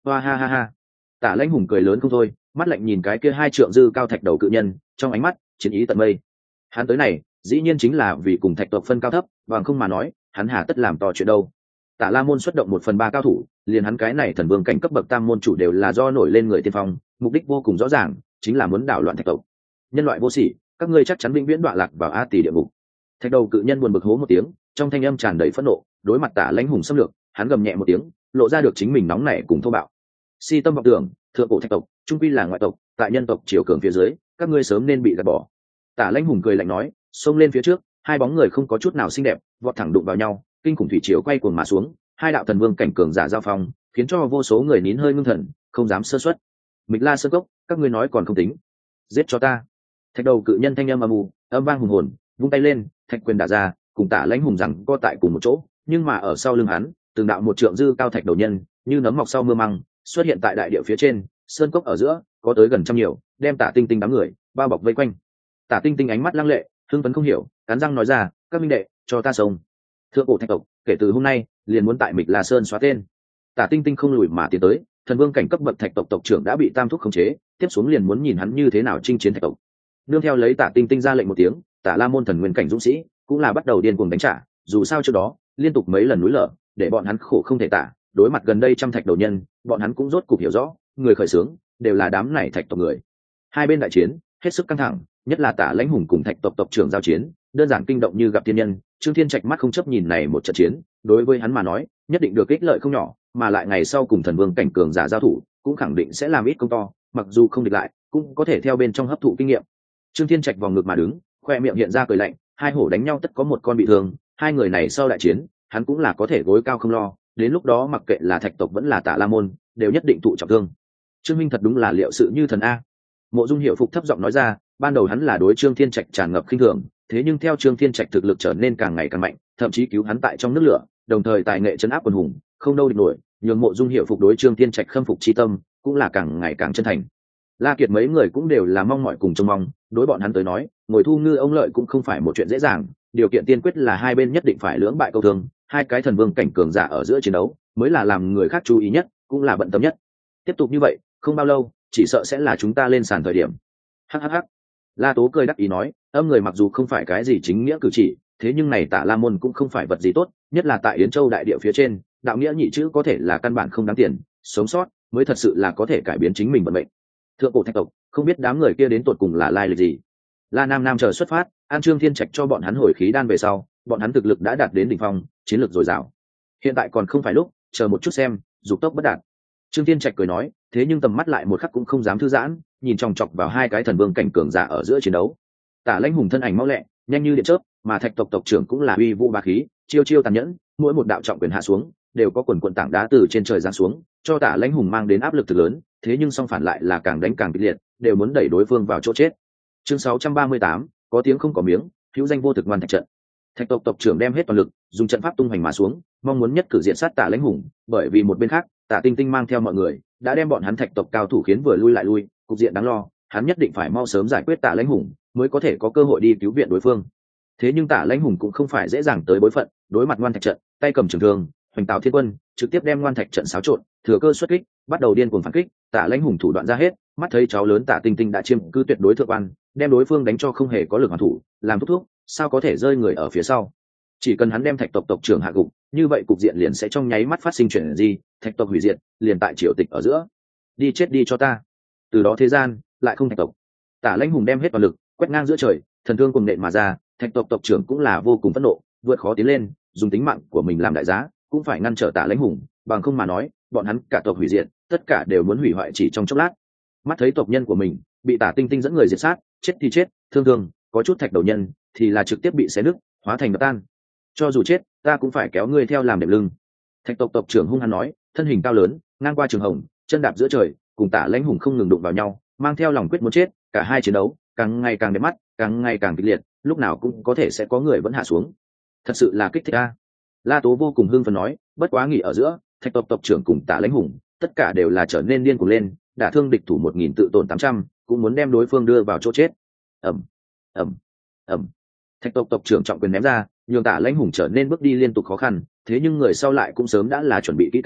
hoa ha ha ha. Tả Lãnh Hùng cười lớn không thôi, mắt lạnh nhìn cái kia hai trượng dư cao thạch đầu cự nhân, trong ánh mắt chiến ý tận mây. Hắn tới này dĩ nhiên chính là vì cùng thạch tộc phân cao thấp, bằng không mà nói hắn hà tất làm to chuyện đâu. Tả La Môn xuất động một phần ba cao thủ, liền hắn cái này thần vương cảnh cấp bậc tam môn chủ đều là do nổi lên người tiên phong, mục đích vô cùng rõ ràng, chính là muốn đảo loạn thạch tộc. Nhân loại vô sỉ, các ngươi chắc chắn vĩnh viễn đọa lạc vào a tỷ địa ngục. Thạch đầu cự nhân buồn bực hố một tiếng, trong thanh âm tràn đầy phẫn nộ, đối mặt Tả Lãnh Hùng xâm lược, hắn gầm nhẹ một tiếng, lộ ra được chính mình nóng nảy cùng thô bạo. Si tâm vọng tưởng, thượng cổ thạch tộc, trung quy là ngoại tộc, tại nhân tộc triều cường phía dưới, các ngươi sớm nên bị gạt bỏ. Tả Lãnh Hùng cười lạnh nói, xông lên phía trước, hai bóng người không có chút nào xinh đẹp, vọt thẳng đụng vào nhau, kinh khủng thủy triều quay cuồng mà xuống, hai đạo thần vương cảnh cường giả giao phong, khiến cho vô số người nín hơi ngưng thần, không dám sơ suất. Mịch La Sơn Cốc, các ngươi nói còn không tính, giết cho ta. Thạch đầu cự nhân thanh âm âm u, âm vang hùng hồn, vung tay lên, thạch quyền đả ra, cùng Tả Lãnh Hùng rằng co tại cùng một chỗ, nhưng mà ở sau lưng hắn, từng đạo một trượng dư cao thạch đầu nhân, như nấm mọc sau mưa măng, xuất hiện tại đại địa phía trên, sơn cốc ở giữa, có tới gần trăm nhiều, đem Tả Tinh Tinh đám người bao bọc vây quanh. Tả Tinh Tinh ánh mắt lăng lệ, hưng phấn không hiểu, cắn răng nói ra, các minh đệ, cho ta sống. Thượng cổ thạch tộc, kể từ hôm nay, liền muốn tại Mịch La Sơn xóa tên. Tả Tinh Tinh không lùi mà tiến tới, thần vương cảnh cấp bậc thạch tộc tộc trưởng đã bị tam thúc khống chế, tiếp xuống liền muốn nhìn hắn như thế nào chinh chiến thạch tộc. Nương theo lấy Tả Tinh Tinh ra lệnh một tiếng, Tả La Môn thần nguyên cảnh dũng sĩ cũng là bắt đầu điên cuồng đánh trả, dù sao trước đó liên tục mấy lần núi lở, để bọn hắn khổ không thể tả, đối mặt gần đây trăm thạch đầu nhân, bọn hắn cũng rốt cục hiểu rõ, người khởi xướng đều là đám này thạch tộc người. Hai bên đại chiến hết sức căng thẳng, nhất là Tả Lãnh Hùng cùng thạch tộc tộc trưởng giao chiến, đơn giản kinh động như gặp thiên nhân. Trương Thiên Trạch mắt không chấp nhìn này một trận chiến, đối với hắn mà nói, nhất định được ích lợi không nhỏ, mà lại ngày sau cùng thần vương cảnh cường giả giao thủ, cũng khẳng định sẽ làm ít công to, mặc dù không địch lại, cũng có thể theo bên trong hấp thụ kinh nghiệm. Trương Thiên Trạch vòng ngực mà đứng, khoe miệng hiện ra cười lạnh, hai hổ đánh nhau tất có một con bị thương, hai người này sau đại chiến, hắn cũng là có thể gối cao không lo, đến lúc đó mặc kệ là thạch tộc vẫn là Tả La Môn, đều nhất định thụ trọng thương. Trương Minh thật đúng là liệu sự như thần a. Mộ Dung Hiệu Phục thấp giọng nói ra, ban đầu hắn là đối Trương Thiên Trạch tràn ngập khinh thường, thế nhưng theo Trương Thiên Trạch thực lực trở nên càng ngày càng mạnh, thậm chí cứu hắn tại trong nước lửa, đồng thời tài nghệ trấn áp quần hùng, không đâu địch nổi, nhường Mộ Dung Hiệu Phục đối Trương Thiên Trạch khâm phục chi tâm, cũng là càng ngày càng chân thành. La Kiệt mấy người cũng đều là mong mỏi cùng trông mong, đối bọn hắn tới nói, ngồi thu ngư ông lợi cũng không phải một chuyện dễ dàng, điều kiện tiên quyết là hai bên nhất định phải lưỡng bại câu thương, hai cái thần vương cảnh cường giả ở giữa chiến đấu, mới là làm người khác chú ý nhất, cũng là bận tâm nhất. Tiếp tục như vậy, không bao lâu, chỉ sợ sẽ là chúng ta lên sàn thời điểm. Hắc hắc hắc. La Tố cười đắc ý nói, âm người mặc dù không phải cái gì chính nghĩa cử chỉ, thế nhưng này Tả La Môn cũng không phải vật gì tốt, nhất là tại Yến Châu đại địa phía trên, đạo nghĩa nhị chữ có thể là căn bản không đáng tiền, sống sót mới thật sự là có thể cải biến chính mình vận mệnh. Thượng cổ thạch tộc, không biết đám người kia đến tột cùng là lai lịch gì. La Nam Nam chờ xuất phát, An Trương Thiên Trạch cho bọn hắn hồi khí đan về sau, bọn hắn thực lực đã đạt đến đỉnh phong, chiến lược dồi dào. Hiện tại còn không phải lúc, chờ một chút xem, dục tốc bất đạt. Trương Thiên Trạch cười nói, thế nhưng tầm mắt lại một khắc cũng không dám thư giãn, nhìn chòng chọc vào hai cái thần vương cảnh cường giả ở giữa chiến đấu. Tả Lãnh Hùng thân ảnh mau lẹ, nhanh như điện chớp, mà thạch tộc tộc trưởng cũng là uy vũ bá khí, chiêu chiêu tàn nhẫn, mỗi một đạo trọng quyền hạ xuống, đều có quần quần tảng đá từ trên trời giáng xuống, cho Tả Lãnh Hùng mang đến áp lực thực lớn, thế nhưng song phản lại là càng đánh càng kịch liệt, đều muốn đẩy đối phương vào chỗ chết. Chương sáu trăm ba mươi tám, có tiếng không có miếng, hữu danh vô thực ngoan thạch trận. Thạch tộc tộc trưởng đem hết toàn lực, dùng trận pháp tung hoành mà xuống, mong muốn nhất cử diện sát Tả Lãnh Hùng, bởi vì một bên khác, Tả Tinh Tinh mang theo mọi người, đã đem bọn hắn thạch tộc cao thủ khiến vừa lui lại lui, cục diện đáng lo, hắn nhất định phải mau sớm giải quyết Tả Lãnh Hùng, mới có thể có cơ hội đi cứu viện đối phương. Thế nhưng Tả Lãnh Hùng cũng không phải dễ dàng tới bối phận, đối mặt ngoan thạch trận, tay cầm trường thương, hoành tạo thiên quân, trực tiếp đem ngoan thạch trận xáo trộn, thừa cơ xuất kích, bắt đầu điên cuồng phản kích. Tả Lãnh Hùng thủ đoạn ra hết, mắt thấy cháu lớn Tả Tinh Tinh đã chiếm cứ tuyệt đối thượng quan, đem đối phương đánh cho không hề có lực hoàn thủ, làm thúc thúc, sao có thể rơi người ở phía sau. Chỉ cần hắn đem thạch tộc tộc trưởng hạ gục, như vậy cục diện liền sẽ trong nháy mắt phát sinh chuyện gì, thạch tộc hủy diệt, liền tại triều tịch ở giữa. Đi chết đi cho ta. Từ đó thế gian lại không thạch tộc. Tả Lãnh Hùng đem hết toàn lực, quét ngang giữa trời, thần thương cùng nện mà ra, thạch tộc tộc trưởng cũng là vô cùng phẫn nộ, vượt khó tiến lên, dùng tính mạng của mình làm đại giá, cũng phải ngăn trở Tả Lãnh Hùng, bằng không mà nói, bọn hắn cả tộc hủy diệt, tất cả đều muốn hủy hoại chỉ trong chốc lát. Mắt thấy tộc nhân của mình bị Tả Tinh Tinh dẫn người diệt sát, chết thì chết, thương thương, có chút thạch đầu nhân thì là trực tiếp bị xé nứt, hóa thành đập tan. Cho dù chết, ta cũng phải kéo ngươi theo làm đệm lưng. Thạch tộc tộc trưởng hung hăng nói, thân hình cao lớn, ngang qua trường hồng, chân đạp giữa trời, cùng Tả Lãnh Hùng không ngừng đụng vào nhau, mang theo lòng quyết muốn chết. Cả hai chiến đấu càng ngày càng đẹp mắt, càng ngày càng kịch liệt, lúc nào cũng có thể sẽ có người vẫn hạ xuống. Thật sự là kích thích a. La Tố vô cùng hưng phấn nói, bất quá nghỉ ở giữa, thạch tộc tộc trưởng cùng Tả Lãnh Hùng, tất cả đều là trở nên điên cuồng lên, đả thương địch thủ một nghìn tự tổn tám trăm, cũng muốn đem đối phương đưa vào chỗ chết. Ầm, ầm, ầm. Thạch tộc tộc trưởng trọng quyền ném ra, nhường Tả Lãnh Hùng trở nên bước đi liên tục khó khăn, thế nhưng người sau lại cũng sớm đã là chuẩn bị kỹ càng,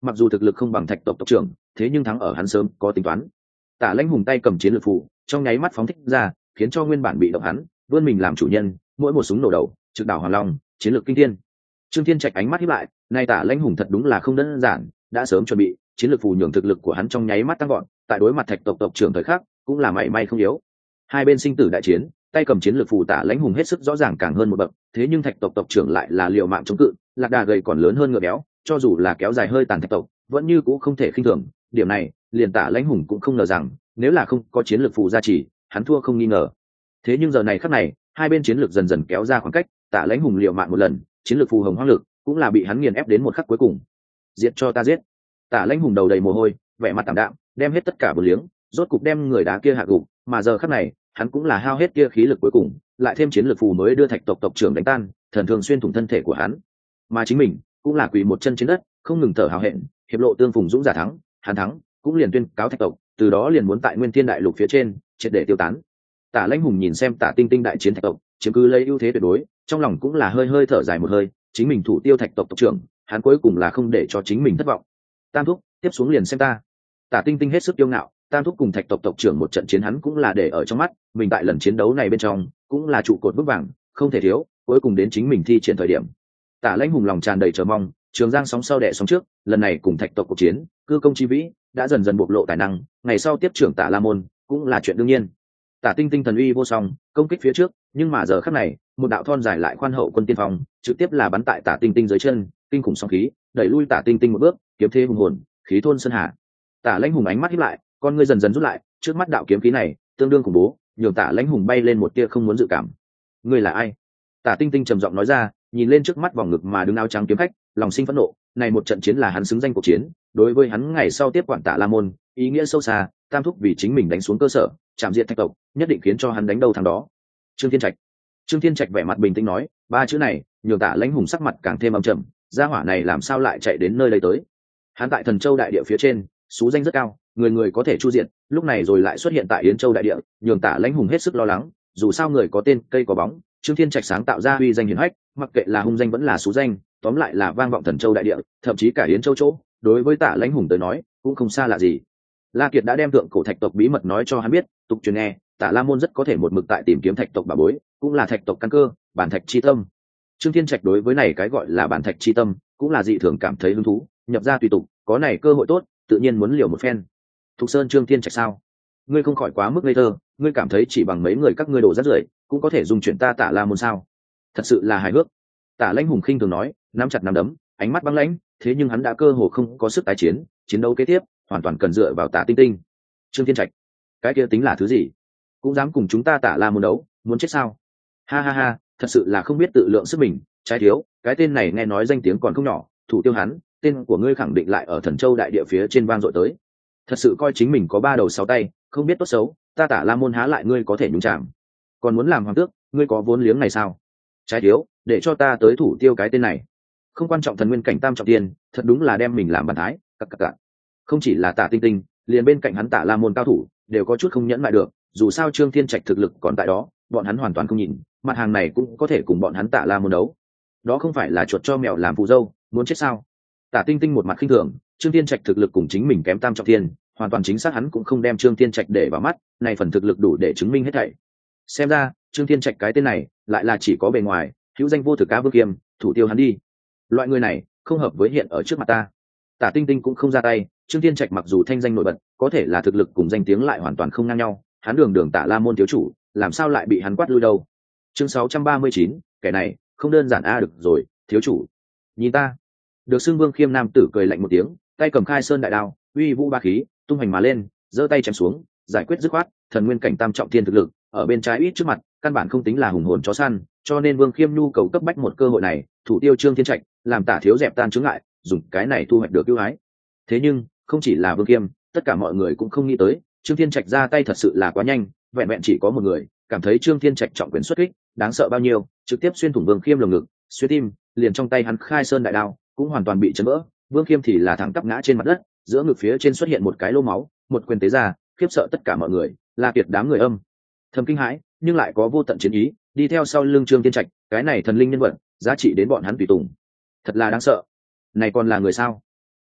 mặc dù thực lực không bằng thạch tộc tộc trưởng, thế nhưng thắng ở hắn sớm có tính toán. Tả Lãnh Hùng tay cầm chiến lược phù, trong nháy mắt phóng thích ra, khiến cho nguyên bản bị động hắn vươn mình làm chủ nhân, mỗi một súng nổ đầu trực đảo Hoàng Long, chiến lược kinh thiên. Trương Thiên Trạch ánh mắt híp lại, nay Tả Lãnh Hùng thật đúng là không đơn giản, đã sớm chuẩn bị, chiến lược phù nhường thực lực của hắn trong nháy mắt tăng gọn, tại đối mặt thạch tộc tộc trưởng thời khắc, cũng là mảy may không yếu. Hai bên sinh tử đại chiến, tay cầm chiến lược phù Tả Lãnh Hùng hết sức rõ ràng càng hơn một bậc, thế nhưng thạch tộc tộc trưởng lại là liều mạng chống cự, lạc đà gầy còn lớn hơn ngựa béo, cho dù là kéo dài hơi tàn thạch tộc, vẫn như cũ không thể khinh thường. Điểm này, liền Tả Lãnh Hùng cũng không ngờ rằng, nếu là không có chiến lược phù gia trì, hắn thua không nghi ngờ. Thế nhưng giờ này khắc này, hai bên chiến lược dần dần kéo ra khoảng cách, Tả Lãnh Hùng liều mạng một lần, chiến lược phù hồng hoang lực cũng là bị hắn nghiền ép đến một khắc cuối cùng. Giết cho ta giết. Tả Lãnh Hùng đầu đầy mồ hôi, vẻ mặt tạm đạm, đem hết tất cả bờ liếng, rốt cục đem người đá kia hạ gục, mà giờ khắc này, hắn cũng là hao hết kia khí lực cuối cùng, lại thêm chiến lược phù mới đưa thạch tộc tộc trưởng đánh tan, thần thường xuyên thủng thân thể của hắn. Mà chính mình, cũng là quỳ một chân trên đất, không ngừng thở hào hẹn, hiệp lộ tương phùng dũng giả thắng, hắn thắng, cũng liền tuyên cáo thạch tộc, từ đó liền muốn tại Nguyên Thiên Đại Lục phía trên, triệt để tiêu tán. Tả Lãnh Hùng nhìn xem Tả Tinh Tinh đại chiến thạch tộc, chiếm cứ lấy ưu thế tuyệt đối, trong lòng cũng là hơi hơi thở dài một hơi, chính mình thủ tiêu thạch tộc tộc trưởng, hắn cuối cùng là không để cho chính mình thất vọng. Tam thúc, tiếp xuống liền xem ta. Tả Tinh Tinh hết sức kiêu ngạo, Tam thúc cùng thạch tộc tộc trưởng một trận chiến hắn cũng là để ở trong mắt, mình tại lần chiến đấu này bên trong, cũng là trụ cột vững vàng, không thể thiếu, cuối cùng đến chính mình thi triển thời điểm. Tả Lãnh Hùng lòng tràn đầy chờ mong, Trường Giang sóng sau đẻ sóng trước, lần này cùng thạch tộc cuộc chiến, cư công chi vĩ, đã dần dần bộc lộ tài năng, ngày sau tiếp trưởng Tả La Môn, cũng là chuyện đương nhiên. Tả Tinh Tinh thần uy vô song, công kích phía trước, nhưng mà giờ khắc này, một đạo thon dài lại khoan hậu quân tiên phong, trực tiếp là bắn tại Tả Tinh Tinh dưới chân, kinh khủng sóng khí, đẩy lui Tả Tinh Tinh một bước, kiếm thế hùng hồn, khí thôn sơn hà. Tả Lãnh Hùng ánh mắt híp lại, con ngươi dần dần rút lại, trước mắt đạo kiếm khí này, tương đương khủng bố, nhường Tả Lãnh Hùng bay lên một tia không muốn dự cảm. Ngươi là ai? Tả Tinh Tinh trầm giọng nói ra, nhìn lên trước mắt vòng ngực mà đứng áo trắng kiếm khách, lòng sinh phẫn nộ, này một trận chiến là hắn xứng danh cuộc chiến, đối với hắn ngày sau tiếp quản Tả La Môn, ý nghĩa sâu xa, Tam thúc vì chính mình đánh xuống cơ sở, chạm diện thạch tộc, nhất định khiến cho hắn đánh đầu thằng đó. Trương Thiên Trạch. Trương Thiên Trạch vẻ mặt bình tĩnh nói, ba chữ này, nhường Tả Lãnh Hùng sắc mặt càng thêm âm trầm, gia hỏa này làm sao lại chạy đến nơi đây tới? Hắn tại Thần Châu đại địa phía trên, số danh rất cao, người người có thể chu diện, lúc này rồi lại xuất hiện tại Yến Châu đại địa, nhường Tả Lãnh Hùng hết sức lo lắng, dù sao người có tên, cây có bóng, Trương Thiên Trạch sáng tạo ra uy danh hiển hách, mặc kệ là hung danh vẫn là số danh, tóm lại là vang vọng Thần Châu đại địa, thậm chí cả Yến Châu chỗ, đối với Tả Lãnh Hùng tới nói, cũng không xa lạ gì. La Kiệt đã đem thượng cổ thạch tộc bí mật nói cho hắn biết, tục truyền nghe, Tả La Môn rất có thể một mực tại tìm kiếm thạch tộc bà bối, cũng là thạch tộc căn cơ, bản thạch chi tâm. Trương Thiên Trạch đối với này cái gọi là bản thạch chi tâm, cũng là dị thường cảm thấy hứng thú, nhập ra tùy tục, có này cơ hội tốt, tự nhiên muốn liều một phen. Thục Sơn Trương Thiên Trạch sao? Ngươi không khỏi quá mức ngây thơ, ngươi cảm thấy chỉ bằng mấy người các ngươi đổ rác rưởi, cũng có thể dùng chuyện ta Tả La Môn sao? Thật sự là hài hước. Tả Lãnh Hùng khinh thường nói, nắm chặt nắm đấm, ánh mắt băng lãnh, thế nhưng hắn đã cơ hồ không có sức tái chiến, chiến đấu kế tiếp hoàn toàn cần dựa vào Tả Tinh Tinh. Trương Thiên Trạch, cái kia tính là thứ gì? Cũng dám cùng chúng ta Tả La Môn đấu, muốn chết sao? Ha ha ha, thật sự là không biết tự lượng sức mình, trái thiếu, cái tên này nghe nói danh tiếng còn không nhỏ, thủ tiêu hắn, tên của ngươi khẳng định lại ở Thần Châu đại địa phía trên vang dội tới. Thật sự coi chính mình có ba đầu sáu tay, không biết tốt xấu, ta Tả La Môn há lại ngươi có thể nhúng chạm. Còn muốn làm hoàng tước, ngươi có vốn liếng này sao? Trái thiếu, để cho ta tới thủ tiêu cái tên này. Không quan trọng thần nguyên cảnh tam trọng tiên, thật đúng là đem mình làm bàn thái, cặc cặc cặc. Không chỉ là Tả Tinh Tinh, liền bên cạnh hắn Tả La Môn cao thủ, đều có chút không nhẫn lại được, dù sao Trương Thiên Trạch thực lực còn tại đó, bọn hắn hoàn toàn không nhìn, mặt hàng này cũng có thể cùng bọn hắn Tả La Môn đấu. Đó không phải là chuột cho mèo làm phù dâu, muốn chết sao? Tả Tinh Tinh một mặt khinh thường, Trương Thiên Trạch thực lực cùng chính mình kém tam trọng thiên, hoàn toàn chính xác hắn cũng không đem Trương Thiên Trạch để vào mắt, này phần thực lực đủ để chứng minh hết thảy. Xem ra, Trương Thiên Trạch cái tên này, lại là chỉ có bề ngoài, hữu danh vô thực cá vương kiêm, thủ tiêu hắn đi. Loại người này, không hợp với hiện ở trước mặt ta. Tả Tinh Tinh cũng không ra tay, Trương Thiên Trạch mặc dù thanh danh nổi bật, có thể là thực lực cùng danh tiếng lại hoàn toàn không ngang nhau, hắn đường đường Tả La Môn thiếu chủ, làm sao lại bị hắn quát lui đâu? Chương sáu trăm ba mươi chín, kẻ này, không đơn giản a được rồi, thiếu chủ. Nhìn ta. Được xưng Vương Khiêm nam tử cười lạnh một tiếng, tay cầm khai sơn đại đao, uy vũ ba khí, tung hành mà lên, giơ tay chém xuống, giải quyết dứt khoát, thần nguyên cảnh tam trọng thiên thực lực, ở bên trái ít trước mặt, căn bản không tính là hùng hồn chó săn, cho nên Vương Khiêm nhu cầu cấp bách một cơ hội này, thủ tiêu Trương Thiên Trạch, làm Tả thiếu dẹp tan chướng ngại, dùng cái này thu hoạch được ưu ái. Thế nhưng, không chỉ là Vương Khiêm, tất cả mọi người cũng không nghĩ tới, Trương Thiên Trạch ra tay thật sự là quá nhanh, vẹn vẹn chỉ có một người, cảm thấy Trương Thiên Trạch trọng quyền xuất kích, đáng sợ bao nhiêu, trực tiếp xuyên thủng Vương Khiêm lồng ngực, xuyên tim, liền trong tay hắn khai sơn đại đao, cũng hoàn toàn bị chấn vỡ. Vương Khiêm thì là thẳng tắp ngã trên mặt đất, giữa ngực phía trên xuất hiện một cái lô máu, một quyền tế ra, khiếp sợ tất cả mọi người, La Kiệt đám người âm thầm kinh hãi, nhưng lại có vô tận chiến ý, đi theo sau lưng Trương Thiên Trạch, cái này thần linh nhân vật, giá trị đến bọn hắn tùy tùng, thật là đáng sợ. Này còn là người sao?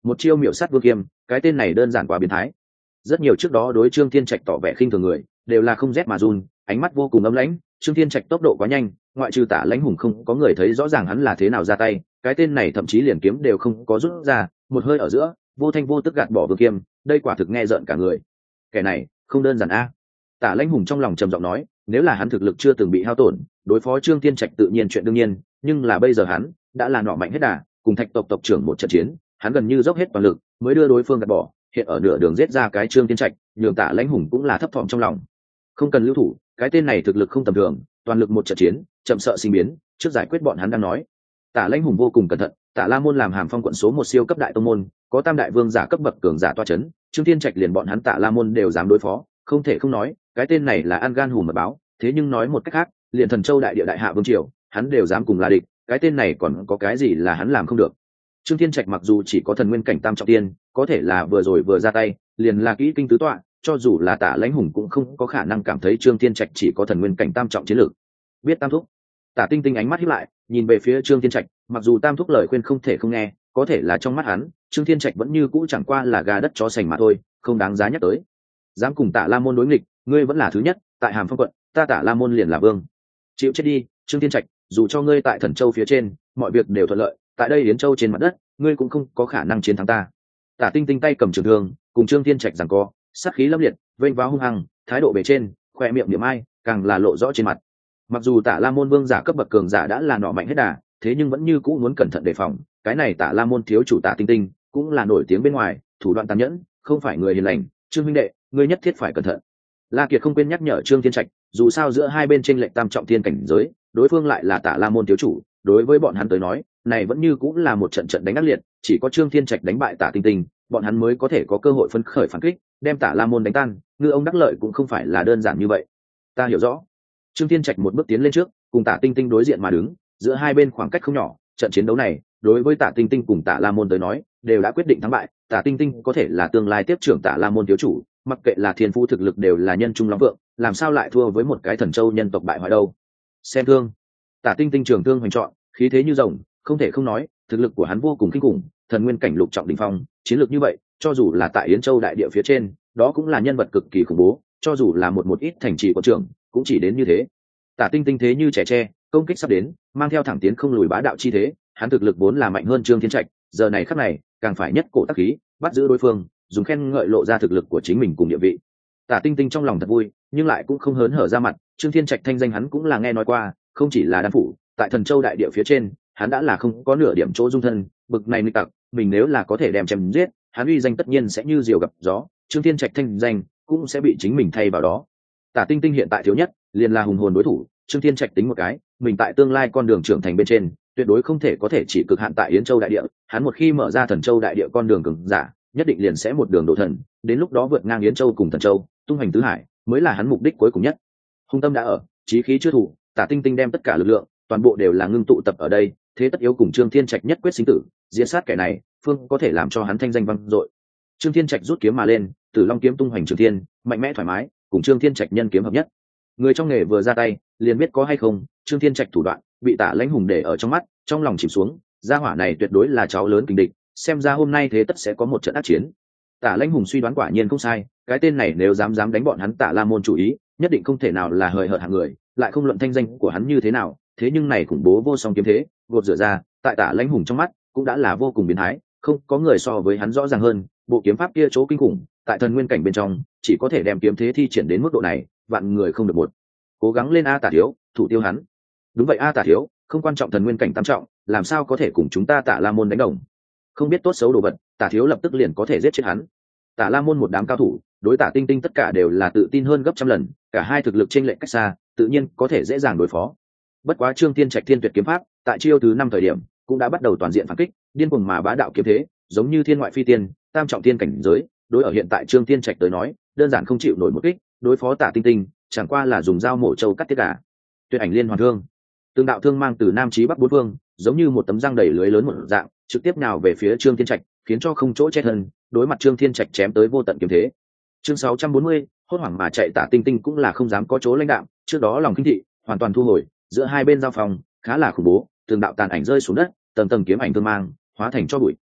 một chiêu miểu sát vương kiêm, cái tên này đơn giản quá biến thái. Rất nhiều trước đó đối Trương Thiên Trạch tỏ vẻ khinh thường người đều là không rét mà run, ánh mắt vô cùng ấm lãnh. Trương Thiên Trạch tốc độ quá nhanh, ngoại trừ Tả Lãnh Hùng không có người thấy rõ ràng hắn là thế nào ra tay, cái tên này thậm chí liền kiếm đều không có rút ra, một hơi ở giữa vô thanh vô tức gạt bỏ vương kiêm, đây quả thực nghe rợn cả người. Kẻ này không đơn giản a. Tả Lãnh Hùng trong lòng trầm giọng nói, nếu là hắn thực lực chưa từng bị hao tổn, đối phó Trương Thiên Trạch tự nhiên chuyện đương nhiên, nhưng là bây giờ hắn đã là nọ mạnh hết đà, cùng Thạch tộc tộc trưởng một trận chiến, hắn gần như dốc hết toàn lực mới đưa đối phương gạt bỏ, hiện ở nửa đường giết ra cái Trương Thiên Trạch, nhường Tả Lãnh Hùng cũng là thấp thỏm trong lòng. Không cần lưu thủ, cái tên này thực lực không tầm thường, toàn lực một trận chiến, chậm sợ sinh biến, trước giải quyết bọn hắn đang nói. Tả Lãnh Hùng vô cùng cẩn thận, Tả La môn làm Hàm Phong quận số một siêu cấp đại tông môn, có tam đại vương giả cấp bậc cường giả toa chấn, Trương Thiên Trạch liền bọn hắn Tả La môn đều dám đối phó, không thể không nói, cái tên này là ăn gan hùm mật báo, thế nhưng nói một cách khác, liền Thần Châu đại địa đại hạ vương triều, hắn đều dám cùng là địch, cái tên này còn có cái gì là hắn làm không được. Trương Thiên Trạch mặc dù chỉ có thần nguyên cảnh tam trọng tiên, có thể là vừa rồi vừa ra tay, liền là kỹ kinh tứ tọa, cho dù là Tả Lãnh Hùng cũng không có khả năng cảm thấy Trương Thiên Trạch chỉ có thần nguyên cảnh tam trọng chiến lược. Biết Tam Thúc. Tả Tinh Tinh ánh mắt híp lại, nhìn về phía Trương Thiên Trạch, mặc dù Tam Thúc lời khuyên không thể không nghe, có thể là trong mắt hắn, Trương Thiên Trạch vẫn như cũ chẳng qua là gà đất chó sành mà thôi, không đáng giá nhắc tới. Dám cùng Tả La môn đối nghịch, ngươi vẫn là thứ nhất, tại Hàm Phong quận, ta Tả La môn liền là vương. Chịu chết đi, Trương Thiên Trạch, dù cho ngươi tại Thần Châu phía trên, mọi việc đều thuận lợi, tại đây Yến Châu trên mặt đất, ngươi cũng không có khả năng chiến thắng ta. Tả Tinh Tinh tay cầm trường thương, cùng Trương Thiên Trạch giằng co, sát khí lâm liệt, vênh váo hung hăng, thái độ bề trên, khoe miệng niệm ai, càng là lộ rõ trên mặt. Mặc dù Tả La môn vương giả cấp bậc cường giả đã là nọ mạnh hết đà, thế nhưng vẫn như cũ muốn cẩn thận đề phòng, cái này Tả La môn thiếu chủ Tả Tinh Tinh cũng là nổi tiếng bên ngoài, thủ đoạn tàn nhẫn, không phải người hiền lành, Trương huynh đệ, ngươi nhất thiết phải cẩn thận. La Kiệt không quên nhắc nhở Trương Thiên Trạch, dù sao giữa hai bên chênh lệch tam trọng thiên cảnh giới, đối phương lại là Tả La môn thiếu chủ, đối với bọn hắn tới nói, này vẫn như cũng là một trận trận đánh ác liệt, chỉ có Trương Thiên Trạch đánh bại Tả Tinh Tinh, bọn hắn mới có thể có cơ hội phấn khởi phản kích, đem Tả La môn đánh tan, ngư ông đắc lợi cũng không phải là đơn giản như vậy. Ta hiểu rõ. Trương Thiên Trạch một bước tiến lên trước, cùng Tả Tinh Tinh đối diện mà đứng, giữa hai bên khoảng cách không nhỏ, trận chiến đấu này, đối với Tả Tinh Tinh cùng Tả La môn tới nói, đều đã quyết định thắng bại, Tả Tinh Tinh có thể là tương lai tiếp trưởng Tả La môn thiếu chủ, mặc kệ là thiên phú thực lực đều là nhân trung lắm vượng, làm sao lại thua với một cái Thần Châu nhân tộc bại hoại đâu. Xem thương. Tả Tinh Tinh trường thương hoành trọn, khí thế như rồng, không thể không nói, thực lực của hắn vô cùng kinh khủng, thần nguyên cảnh lục trọng đỉnh phong, chiến lược như vậy, cho dù là tại Yến Châu đại địa phía trên, đó cũng là nhân vật cực kỳ khủng bố, cho dù là một một ít thành trì của trưởng, cũng chỉ đến như thế. Tả Tinh Tinh thế như trẻ tre, công kích sắp đến, mang theo thẳng tiến không lùi bá đạo chi thế, hắn thực lực vốn là mạnh hơn Trương Thiên Trạch, giờ này khắc này, càng phải nhất cổ tác khí, bắt giữ đối phương, dùng khen ngợi lộ ra thực lực của chính mình cùng địa vị. Tả Tinh Tinh trong lòng thật vui, nhưng lại cũng không hớn hở ra mặt, Trương Thiên Trạch thanh danh hắn cũng là nghe nói qua, không chỉ là đan phủ, tại Thần Châu đại địa phía trên, hắn đã là không có nửa điểm chỗ dung thân, bực này nghịch tặc, mình nếu là có thể đem chém giết, hắn uy danh tất nhiên sẽ như diều gặp gió, Trương Thiên Trạch thanh danh cũng sẽ bị chính mình thay vào đó. Tả Tinh Tinh hiện tại thiếu nhất, liền là hùng hồn đối thủ, Trương Thiên Trạch tính một cái, mình tại tương lai con đường trưởng thành bên trên, tuyệt đối không thể có thể chỉ cực hạn tại Yến Châu đại địa, hắn một khi mở ra Thần Châu đại địa con đường cường giả, nhất định liền sẽ một đường độ thần, đến lúc đó vượt ngang Yến Châu cùng Thần Châu, tung hành tứ hải, mới là hắn mục đích cuối cùng nhất. Hung tâm đã ở, chí khí chưa thủ, Tả Tinh Tinh đem tất cả lực lượng, toàn bộ đều là ngưng tụ tập ở đây, thế tất yếu cùng Trương Thiên Trạch nhất quyết sinh tử, diễn sát kẻ này, phương có thể làm cho hắn thanh danh vang dội. Trương Thiên Trạch rút kiếm mà lên, Tử Long kiếm tung hoành trường thiên, mạnh mẽ thoải mái, cùng Trương Thiên Trạch nhân kiếm hợp nhất. Người trong nghề vừa ra tay, liền biết có hay không, Trương Thiên Trạch thủ đoạn, bị Tả Lãnh Hùng để ở trong mắt, trong lòng chìm xuống, gia hỏa này tuyệt đối là cháu lớn kình địch, xem ra hôm nay thế tất sẽ có một trận ác chiến. Tả Lãnh Hùng suy đoán quả nhiên không sai, cái tên này nếu dám dám đánh bọn hắn Tả La môn chủ ý, nhất định không thể nào là hời hợt hạng người, lại không luận thanh danh của hắn như thế nào, thế nhưng này khủng bố vô song kiếm thế, gột rửa ra, tại Tả Lãnh Hùng trong mắt, cũng đã là vô cùng biến thái, không có người so với hắn rõ ràng hơn, bộ kiếm pháp kia chỗ kinh khủng, tại thần nguyên cảnh bên trong, chỉ có thể đem kiếm thế thi triển đến mức độ này, vạn người không được một. Cố gắng lên a Tả thiếu, thủ tiêu hắn. Đúng vậy a Tả thiếu, không quan trọng thần nguyên cảnh tam trọng, làm sao có thể cùng chúng ta Tả La môn đánh đồng. Không biết tốt xấu đồ vật, Tả thiếu lập tức liền có thể giết chết hắn. Tả La môn một đám cao thủ, đối Tả Tinh Tinh tất cả đều là tự tin hơn gấp trăm lần, cả hai thực lực chênh lệch cách xa, tự nhiên có thể dễ dàng đối phó. Bất quá Trương Thiên Trạch thiên tuyệt kiếm pháp, tại chiêu thứ năm thời điểm, cũng đã bắt đầu toàn diện phản kích, điên cuồng mà bá đạo kiếm thế, giống như thiên ngoại phi tiên, tam trọng thiên cảnh giới, đối ở hiện tại Trương Thiên Trạch tới nói, đơn giản không chịu nổi một kích, đối phó Tả Tinh Tinh, chẳng qua là dùng dao mổ trâu cắt tiết gà. Tuyệt ảnh liên hoàn thương, tương đạo thương mang từ nam chí bắc bốn phương, giống như một tấm răng đầy lưới lớn một dạng, trực tiếp nào về phía Trương Thiên Trạch, khiến cho không chỗ che thân, đối mặt Trương Thiên Trạch chém tới vô tận kiếm thế. Chương sáu trăm bốn mươi, hốt hoảng mà chạy Tả Tinh Tinh cũng là không dám có chỗ lãnh đạm, trước đó lòng kinh thị hoàn toàn thu hồi, giữa hai bên giao phòng khá là khủng bố, từng đạo tàn ảnh rơi xuống đất, tầng tầng kiếm ảnh thương mang hóa thành cho bụi.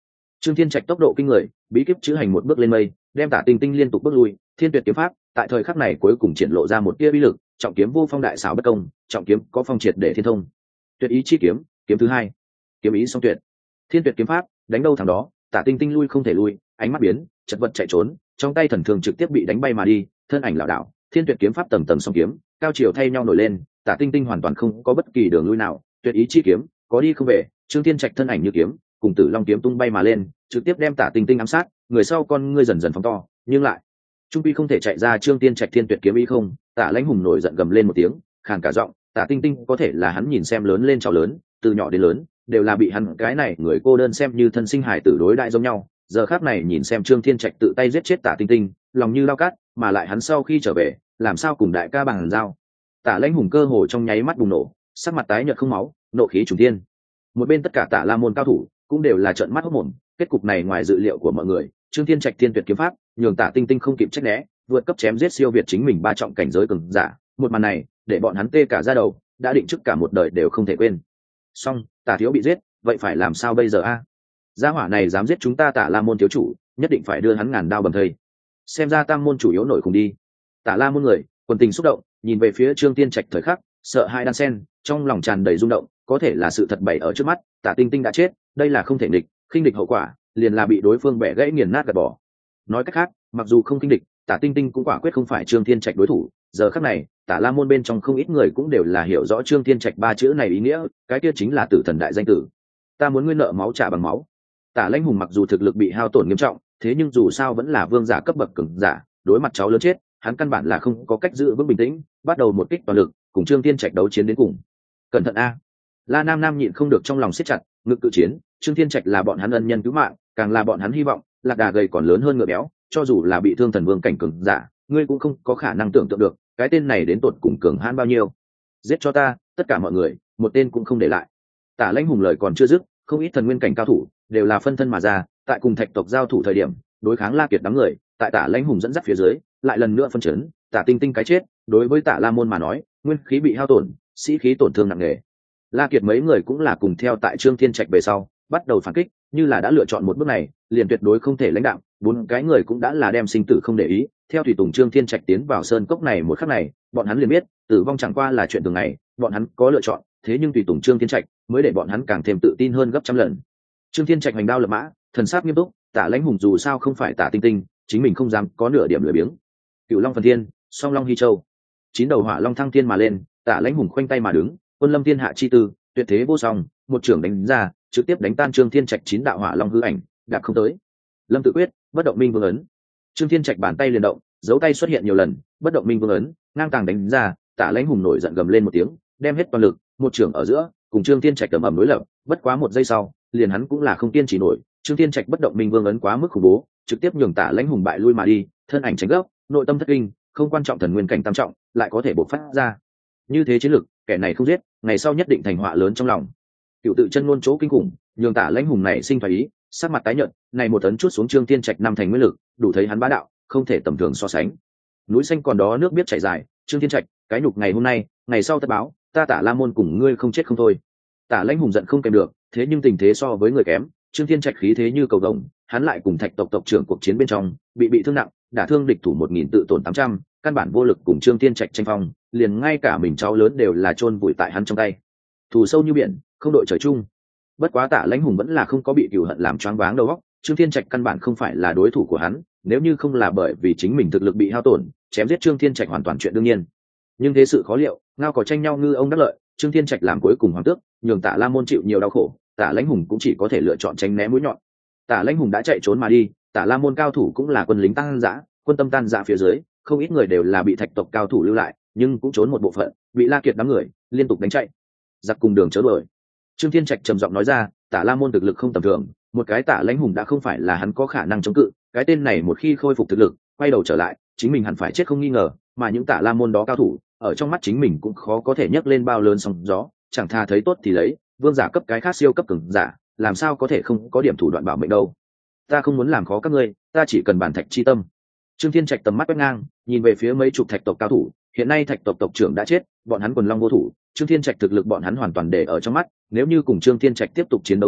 Trương Thiên Trạch tốc độ kinh người, bí kíp chữ hành một bước lên mây, đem Tả Tinh Tinh liên tục bước lui, thiên tuyệt kiếm pháp tại thời khắc này cuối cùng triển lộ ra một tia uy lực, trọng kiếm vô phong đại xảo bất công, trọng kiếm có phong triệt để thiên thông. Tuyệt ý chi kiếm, kiếm thứ hai, kiếm ý song tuyệt. Thiên tuyệt kiếm pháp, đánh đâu thằng đó, Tả Tinh Tinh lui không thể lui, ánh mắt biến, chật vật chạy trốn, trong tay thần thường trực tiếp bị đánh bay mà đi, thân ảnh lảo đảo, thiên tuyệt kiếm pháp tầng tầng song kiếm, cao chiều thay nhau nổi lên, Tả Tinh Tinh hoàn toàn không có bất kỳ đường lui nào, tuyệt ý chi kiếm, có đi không về, Trương Thiên Trạch thân ảnh như kiếm, cùng Tử Long kiếm tung bay mà lên, trực tiếp đem Tả Tinh Tinh ám sát, người sau con ngươi dần dần phóng to, nhưng lại trung quy không thể chạy ra Trương Thiên Trạch thiên tuyệt kiếm ý không. Tả Lãnh Hùng nổi giận gầm lên một tiếng, khàn cả giọng, Tả Tinh Tinh có thể là hắn nhìn xem lớn lên cháu lớn, từ nhỏ đến lớn đều là bị hắn cái này người cô đơn xem như thân sinh hải tử đối đại giống nhau, giờ khắc này nhìn xem Trương Thiên Trạch tự tay giết chết Tả Tinh Tinh, lòng như lao cát, mà lại hắn sau khi trở về làm sao cùng đại ca bằng giao. Tả Lãnh Hùng cơ hồ trong nháy mắt bùng nổ, sắc mặt tái nhợt không máu, nộ khí trùng thiên. Một bên tất cả Tả La môn cao thủ cũng đều là trợn mắt hốt mồm, kết cục này ngoài dự liệu của mọi người, Trương Thiên Trạch thiên tuyệt kiếm pháp nhường Tả Tinh Tinh không kịp tránh né, vượt cấp chém giết siêu việt chính mình ba trọng cảnh giới cường giả, một màn này để bọn hắn tê cả da đầu, đã định trước cả một đời đều không thể quên. Xong, Tả thiếu bị giết, vậy phải làm sao bây giờ a? Gia hỏa này dám giết chúng ta Tả La môn thiếu chủ, nhất định phải đưa hắn ngàn đao bầm thây. Xem ra tam môn chủ yếu nổi cùng đi. Tả La môn người quần tình xúc động, nhìn về phía Trương Thiên Trạch thời khắc, sợ hai đan sen, trong lòng tràn đầy rung động, có thể là sự thật bày ở trước mắt, Tả Tinh Tinh đã chết, đây là không thể địch, khinh địch hậu quả liền là bị đối phương bẻ gãy nghiền nát gạt bỏ. Nói cách khác, mặc dù không khinh địch, Tả Tinh Tinh cũng quả quyết không phải Trương Thiên Trạch đối thủ. Giờ khắc này, Tả La môn bên trong không ít người cũng đều là hiểu rõ Trương Thiên Trạch ba chữ này ý nghĩa, cái kia chính là tử thần đại danh tử. Ta muốn ngươi nợ máu trả bằng máu. Tả Lãnh Hùng mặc dù thực lực bị hao tổn nghiêm trọng, thế nhưng dù sao vẫn là vương giả cấp bậc cường giả, đối mặt cháu lớn chết, hắn căn bản là không có cách giữ vững bình tĩnh, bắt đầu một kích toàn lực, cùng Trương Thiên Trạch đấu chiến đến cùng. Cẩn thận a! La Nam Nam nhịn không được trong lòng siết chặt, ngực cự chiến, Trương Thiên Trạch là bọn hắn ân nhân cứu mạng, càng là bọn hắn hy vọng, lạc đà gầy còn lớn hơn ngựa béo, cho dù là bị thương thần vương cảnh cường giả, ngươi cũng không có khả năng tưởng tượng được, cái tên này đến tột cùng cường hãn bao nhiêu. Giết cho ta, tất cả mọi người, một tên cũng không để lại. Tả Lãnh Hùng lời còn chưa dứt, không ít thần nguyên cảnh cao thủ đều là phân thân mà ra, tại cùng Thạch tộc giao thủ thời điểm, đối kháng La Kiệt đám người, tại Tả Lãnh Hùng dẫn dắt phía dưới, lại lần nữa phân chấn, Tả Tinh Tinh cái chết, đối với Tả La môn mà nói, nguyên khí bị hao tổn, sĩ khí tổn thương nặng nề. La Kiệt mấy người cũng là cùng theo tại Trương Thiên Trạch về sau, bắt đầu phản kích, như là đã lựa chọn một bước này, liền tuyệt đối không thể lãnh đạo, bốn cái người cũng đã là đem sinh tử không để ý, theo thủy tùng Trương Thiên Trạch tiến vào sơn cốc này một khắc này, bọn hắn liền biết, tử vong chẳng qua là chuyện thường ngày, bọn hắn có lựa chọn, thế nhưng tùy tùng Trương Thiên Trạch mới để bọn hắn càng thêm tự tin hơn gấp trăm lần. Trương Thiên Trạch hành đao lập mã, thần sắc nghiêm túc, Tả Lãnh Hùng dù sao không phải Tả Tinh Tinh, chính mình không dám có nửa điểm lười biếng. Cửu Long Phần Thiên, Song Long Hy Châu, chín đầu hỏa long thăng thiên mà lên, Tả Lãnh Hùng khoanh tay mà đứng, quân lâm thiên hạ chi tư, tuyệt thế vô song, một trưởng đánh ra, trực tiếp đánh tan Trương Thiên Trạch chín đạo hỏa long hư ảnh, đạp không tới. Lâm Tự Quyết, bất động minh vương ấn. Trương Thiên Trạch bàn tay liền động, dấu tay xuất hiện nhiều lần, bất động minh vương ấn, ngang tàng đánh ra, Tả Lãnh Hùng nổi giận gầm lên một tiếng, đem hết toàn lực, một trưởng ở giữa, cùng Trương Thiên Trạch ầm ầm đối lập, bất quá một giây sau, liền hắn cũng là không kiên trì nổi, Trương Thiên Trạch bất động minh vương ấn quá mức khủng bố, trực tiếp nhường Tả Lãnh Hùng bại lui mà đi, thân ảnh tránh gấp, nội tâm thất kinh, không quan trọng thần nguyên cảnh tam trọng, lại có thể bộc phát ra. Như thế chiến lực, kẻ này không giết, ngày sau nhất định thành họa lớn trong lòng. Cựu tự chân ngôn chỗ kinh khủng, nhường Tả Lãnh Hùng này sinh thái ý, sắc mặt tái nhợt, này một tấn chút xuống Trương Thiên Trạch năm thành nguyên lực, đủ thấy hắn bá đạo, không thể tầm thường so sánh. Núi xanh còn đó nước biết chảy dài, Trương Thiên Trạch, cái nhục ngày hôm nay, ngày sau tất báo, ta Tả La môn cùng ngươi không chết không thôi. Tả Lãnh Hùng giận không kèm được, thế nhưng tình thế so với người kém, Trương Thiên Trạch khí thế như cầu vồng, hắn lại cùng Thạch tộc tộc trưởng cuộc chiến bên trong, bị bị thương nặng, đả thương địch thủ một nghìn tự tổn tám trăm, căn bản vô lực cùng Trương Thiên Trạch tranh phong, liền ngay cả mình cháu lớn đều là chôn vùi tại hắn trong tay. Thù sâu như biển, không đội trời chung. Bất quá Tả Lãnh Hùng vẫn là không có bị cừu hận làm choáng váng đầu óc, Trương Thiên Trạch căn bản không phải là đối thủ của hắn, nếu như không là bởi vì chính mình thực lực bị hao tổn, chém giết Trương Thiên Trạch hoàn toàn chuyện đương nhiên. Nhưng thế sự khó liệu, ngao có tranh nhau ngư ông đắc lợi, Trương Thiên Trạch làm cuối cùng hoàng tước, nhường Tả La môn chịu nhiều đau khổ, Tả Lãnh Hùng cũng chỉ có thể lựa chọn tránh né mũi nhọn. Tả Lãnh Hùng đã chạy trốn mà đi, Tả La môn cao thủ cũng là quân lính tăng dã, quân tâm tan rã phía dưới, không ít người đều là bị Thạch tộc cao thủ lưu lại, nhưng cũng trốn một bộ phận, bị La Kiệt đám người liên tục đánh chạy. Giặc cùng đường chớ đuổi. Trương Thiên Trạch trầm giọng nói ra, Tả La môn thực lực không tầm thường, một cái Tả Lãnh Hùng đã không phải là hắn có khả năng chống cự, cái tên này một khi khôi phục thực lực, quay đầu trở lại, chính mình hẳn phải chết không nghi ngờ, mà những Tả La môn đó cao thủ, ở trong mắt chính mình cũng khó có thể nhấc lên bao lớn sóng gió, chẳng tha thấy tốt thì lấy, vương giả cấp cái khác siêu cấp cường giả, làm sao có thể không có điểm thủ đoạn bảo mệnh đâu. Ta không muốn làm khó các ngươi, ta chỉ cần bản thạch chi tâm. Trương Thiên Trạch tầm mắt quét ngang, nhìn về phía mấy chục Thạch tộc cao thủ, hiện nay Thạch tộc tộc trưởng đã chết, bọn hắn quần long vô thủ, Trương Thiên Trạch thực lực bọn hắn hoàn toàn để ở trong mắt, nếu như cùng Trương Thiên Trạch tiếp tục chiến đấu xuống,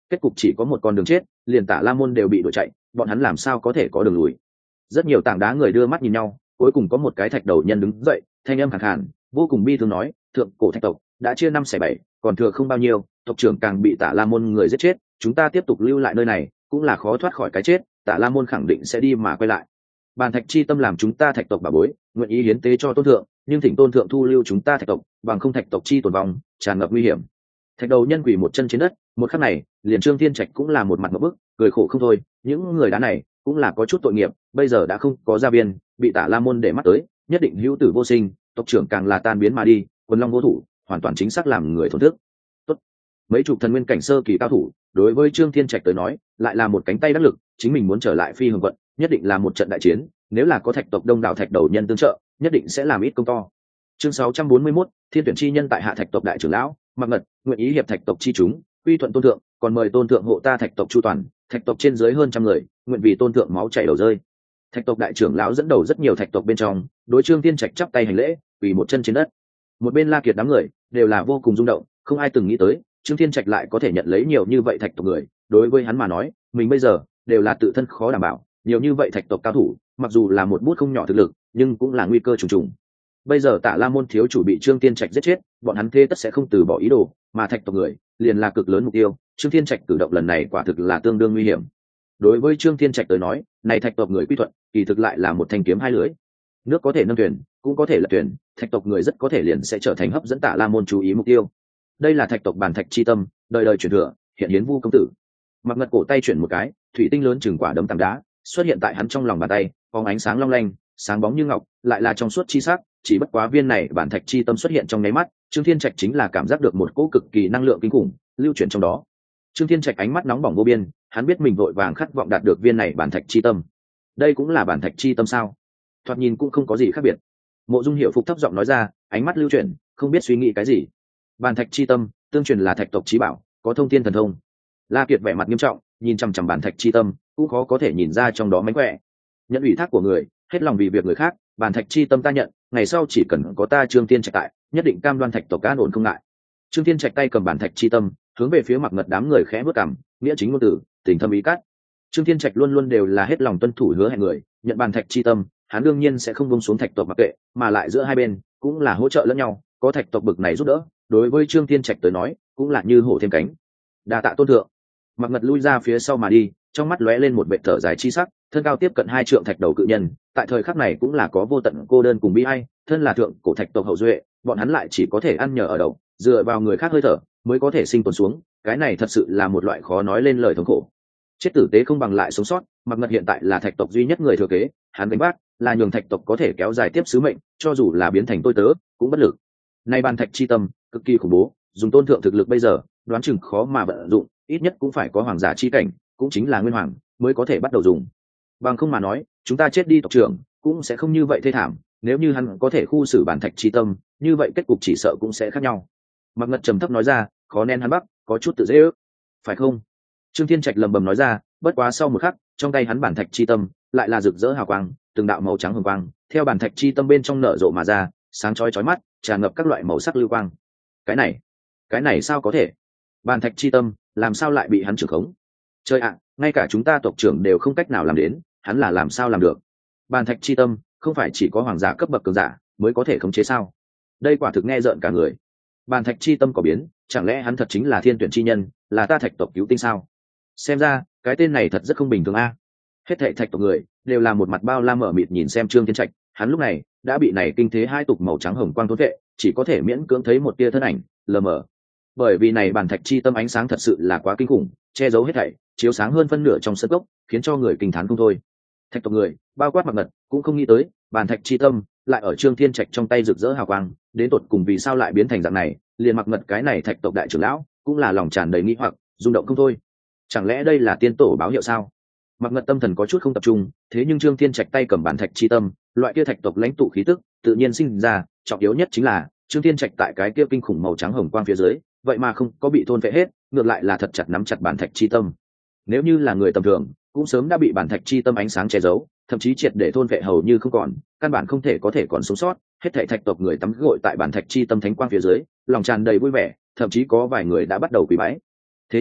kết cục chỉ có một con đường chết, liền Tả La môn đều bị đuổi chạy, bọn hắn làm sao có thể có đường lùi. Rất nhiều tảng đá người đưa mắt nhìn nhau, cuối cùng có một cái thạch đầu nhân đứng dậy, thanh âm khàn khàn vô cùng bi thương nói, thượng cổ thạch tộc đã chia năm xẻ bảy, còn thừa không bao nhiêu, tộc trưởng càng bị Tả La môn người giết chết, chúng ta tiếp tục lưu lại nơi này cũng là khó thoát khỏi cái chết, Tả La môn khẳng định sẽ đi mà quay lại. Bàn thạch chi tâm làm chúng ta thạch tộc bà bối, nguyện ý hiến tế cho tôn thượng, nhưng thỉnh tôn thượng thu lưu chúng ta thạch tộc, bằng không thạch tộc chi tồn vong tràn ngập nguy hiểm. Thạch đầu nhân quỳ một chân trên đất, một khắc này liền Trương Thiên Trạch cũng là một mặt ngộp bức, cười khổ không thôi. Những người đá này cũng là có chút tội nghiệp, bây giờ đã không có gia viên, bị Tả La môn để mắt tới, nhất định hữu tử vô sinh, tộc trưởng càng là tan biến mà đi, quần long vô thủ, hoàn toàn chính xác làm người thổn thức. Tốt, mấy chục thần nguyên cảnh sơ kỳ cao thủ, đối với Trương Thiên Trạch tới nói, lại là một cánh tay đắc lực, chính mình muốn trở lại Phi Hồng quận, nhất định là một trận đại chiến, nếu là có thạch tộc đông đảo thạch đầu nhân tương trợ, nhất định sẽ làm ít công to. Chương sáu trăm bốn mươi mốt, Thiên tuyển chi nhân tại hạ thạch tộc đại trưởng lão, Mặc Ngật, nguyện ý hiệp thạch tộc chi chúng, quy thuận tôn thượng, còn mời tôn thượng hộ ta thạch tộc chu toàn, thạch tộc trên dưới hơn trăm người, nguyện vì tôn thượng máu chảy đầu rơi. Thạch tộc đại trưởng lão dẫn đầu rất nhiều thạch tộc bên trong, đối Trương Thiên Trạch chắp tay hành lễ, quỳ một chân trên đất. Một bên La Kiệt đám người đều là vô cùng rung động, không ai từng nghĩ tới Trương Thiên Trạch lại có thể nhận lấy nhiều như vậy thạch tộc người. Đối với hắn mà nói, mình bây giờ đều là tự thân khó đảm bảo, nhiều như vậy thạch tộc cao thủ, mặc dù là một bút không nhỏ thực lực, nhưng cũng là nguy cơ trùng trùng. Bây giờ Tạ La môn thiếu chủ bị Trương Thiên Trạch giết chết, bọn hắn thế tất sẽ không từ bỏ ý đồ, mà thạch tộc người liền là cực lớn mục tiêu. Trương Thiên Trạch cử động lần này quả thực là tương đương nguy hiểm. Đối với Trương Thiên Trạch tới nói, này thạch tộc người quy thuận, kỳ thực lại là một thanh kiếm hai lưỡi. Nước có thể nâng thuyền, cũng có thể lật thuyền, thạch tộc người rất có thể liền sẽ trở thành hấp dẫn Tạ La môn chú ý mục tiêu. Đây là thạch tộc bản thạch chi tâm, đời đời truyền thừa, hiện hiến Vu công tử. Mặc Ngật cổ tay chuyển một cái, thủy tinh lớn chừng quả đấm tảng đá xuất hiện tại hắn trong lòng bàn tay, phóng ánh sáng long lanh, sáng bóng như ngọc, lại là trong suốt chi sắc. Chỉ bất quá viên này bản thạch chi tâm xuất hiện trong nháy mắt, Trương Thiên Trạch chính là cảm giác được một cỗ cực kỳ năng lượng kinh khủng lưu chuyển trong đó. Trương Thiên Trạch ánh mắt nóng bỏng vô biên, hắn biết mình vội vàng khát vọng đạt được viên này bản thạch chi tâm. Đây cũng là bản thạch chi tâm sao? Thoạt nhìn cũng không có gì khác biệt. Mộ Dung Hiểu Phục thấp giọng nói ra, ánh mắt lưu chuyển, không biết suy nghĩ cái gì. Bản thạch chi tâm, tương truyền là thạch tộc chí bảo, có thông thiên thần thông. La Kiệt vẻ mặt nghiêm trọng, nhìn chằm chằm bản thạch chi tâm, cũng khó có thể nhìn ra trong đó mánh khỏe. Nhận ủy thác của người, hết lòng vì việc người khác, bản thạch chi tâm ta nhận, ngày sau chỉ cần có ta Trương Thiên Trạch tại, nhất định cam đoan thạch tộc an ổn không ngại. Trương Thiên Trạch tay cầm bản thạch chi tâm, hướng về phía Mặc Ngật đám người khẽ bước cằm, nghĩa chính ngôn từ, tình thâm ý cắt. Trương Thiên Trạch luôn luôn đều là hết lòng tuân thủ hứa hẹn người, nhận bản thạch chi tâm, hắn đương nhiên sẽ không buông xuống thạch tộc mặc kệ, mà lại giữa hai bên cũng là hỗ trợ lẫn nhau, có thạch tộc bực này giúp đỡ, đối với Trương Thiên Trạch tới nói, cũng là như hổ thêm cánh. Đa tạ tôn thượng. Mặc Ngật lui ra phía sau mà đi, trong mắt lóe lên một vệt thở dài chi sắc, thân cao tiếp cận hai trượng thạch đầu cự nhân, tại thời khắc này cũng là có vô tận cô đơn cùng bi ai, thân là thượng cổ thạch tộc hậu duệ, bọn hắn lại chỉ có thể ăn nhờ ở đậu, dựa vào người khác hơi thở mới có thể sinh tồn xuống, cái này thật sự là một loại khó nói lên lời thống khổ. Chết tử tế không bằng lại sống sót, Mặc Ngật hiện tại là thạch tộc duy nhất người thừa kế, hắn gánh vác là nhường thạch tộc có thể kéo dài tiếp sứ mệnh, cho dù là biến thành tôi tớ cũng bất lực. Nay ban thạch chi tâm cực kỳ khủng bố, dùng tôn thượng thực lực bây giờ, đoán chừng khó mà vận dụng, ít nhất cũng phải có hoàng giả chi cảnh, cũng chính là nguyên hoàng mới có thể bắt đầu dùng. Bằng không mà nói, chúng ta chết đi tộc trưởng cũng sẽ không như vậy thê thảm, nếu như hắn có thể khu xử bản thạch chi tâm, như vậy kết cục chỉ sợ cũng sẽ khác nhau. Mặc Ngật trầm thấp nói ra, khó nén hắn bắc, có chút tự dễ ước, phải không? Trương Thiên Trạch lầm bầm nói ra, bất quá sau một khắc, trong tay hắn bản thạch chi tâm lại là rực rỡ hào quang, từng đạo màu trắng hồng quang theo bản thạch chi tâm bên trong nở rộ mà ra, sáng chói chói mắt, tràn ngập các loại màu sắc lưu quang. Cái này, cái này sao có thể? Bản thạch chi tâm làm sao lại bị hắn trưởng khống? Trời ạ, ngay cả chúng ta tộc trưởng đều không cách nào làm đến, hắn là làm sao làm được? Bản thạch chi tâm không phải chỉ có hoàng giả cấp bậc cường giả mới có thể khống chế sao? Đây quả thực nghe rợn cả người. Bản thạch chi tâm có biến, chẳng lẽ hắn thật chính là thiên tuyển chi nhân, là ta thạch tộc cứu tinh sao? Xem ra cái tên này thật rất không bình thường a. Hết thảy thạch tộc người đều là một mặt bao la mở mịt nhìn xem Trương Thiên Trạch, hắn lúc này đã bị này kinh thế hai tục màu trắng hồng quang thôn vệ, chỉ có thể miễn cưỡng thấy một tia thân ảnh lờ mờ. Bởi vì này bản thạch chi tâm ánh sáng thật sự là quá kinh khủng, che giấu hết thảy, chiếu sáng hơn phân nửa trong sân gốc, khiến cho người kinh thán không thôi. Thạch tộc người, bao quát Mặc Ngật, cũng không nghĩ tới, bản thạch chi tâm lại ở Trương Thiên Trạch trong tay rực rỡ hào quang, đến tột cùng vì sao lại biến thành dạng này, liền Mặc Ngật cái này thạch tộc đại trưởng lão, cũng là lòng tràn đầy nghi hoặc, rung động không thôi. Chẳng lẽ đây là tiên tổ báo hiệu sao? Mặc Ngật tâm thần có chút không tập trung, thế nhưng Trương Thiên Trạch tay cầm bản thạch chi tâm, loại kia thạch tộc lãnh tụ khí tức, tự nhiên sinh ra, trọng yếu nhất chính là Trương Thiên Trạch tại cái kia kinh khủng màu trắng hồng quang phía dưới, vậy mà không có bị thôn phệ hết, ngược lại là thật chặt nắm chặt bản thạch chi tâm. Nếu như là người tầm thường, cũng sớm đã bị bản thạch chi tâm ánh sáng che giấu, thậm chí triệt để thôn phệ hầu như không còn, căn bản không thể có thể còn sống sót. Hết thảy thạch tộc người tắm gội tại bản thạch chi tâm thánh quang phía dưới, lòng tràn đầy vui vẻ, thậm chí có vài người đã bắt đầu quỳ bái. Thế nhưng,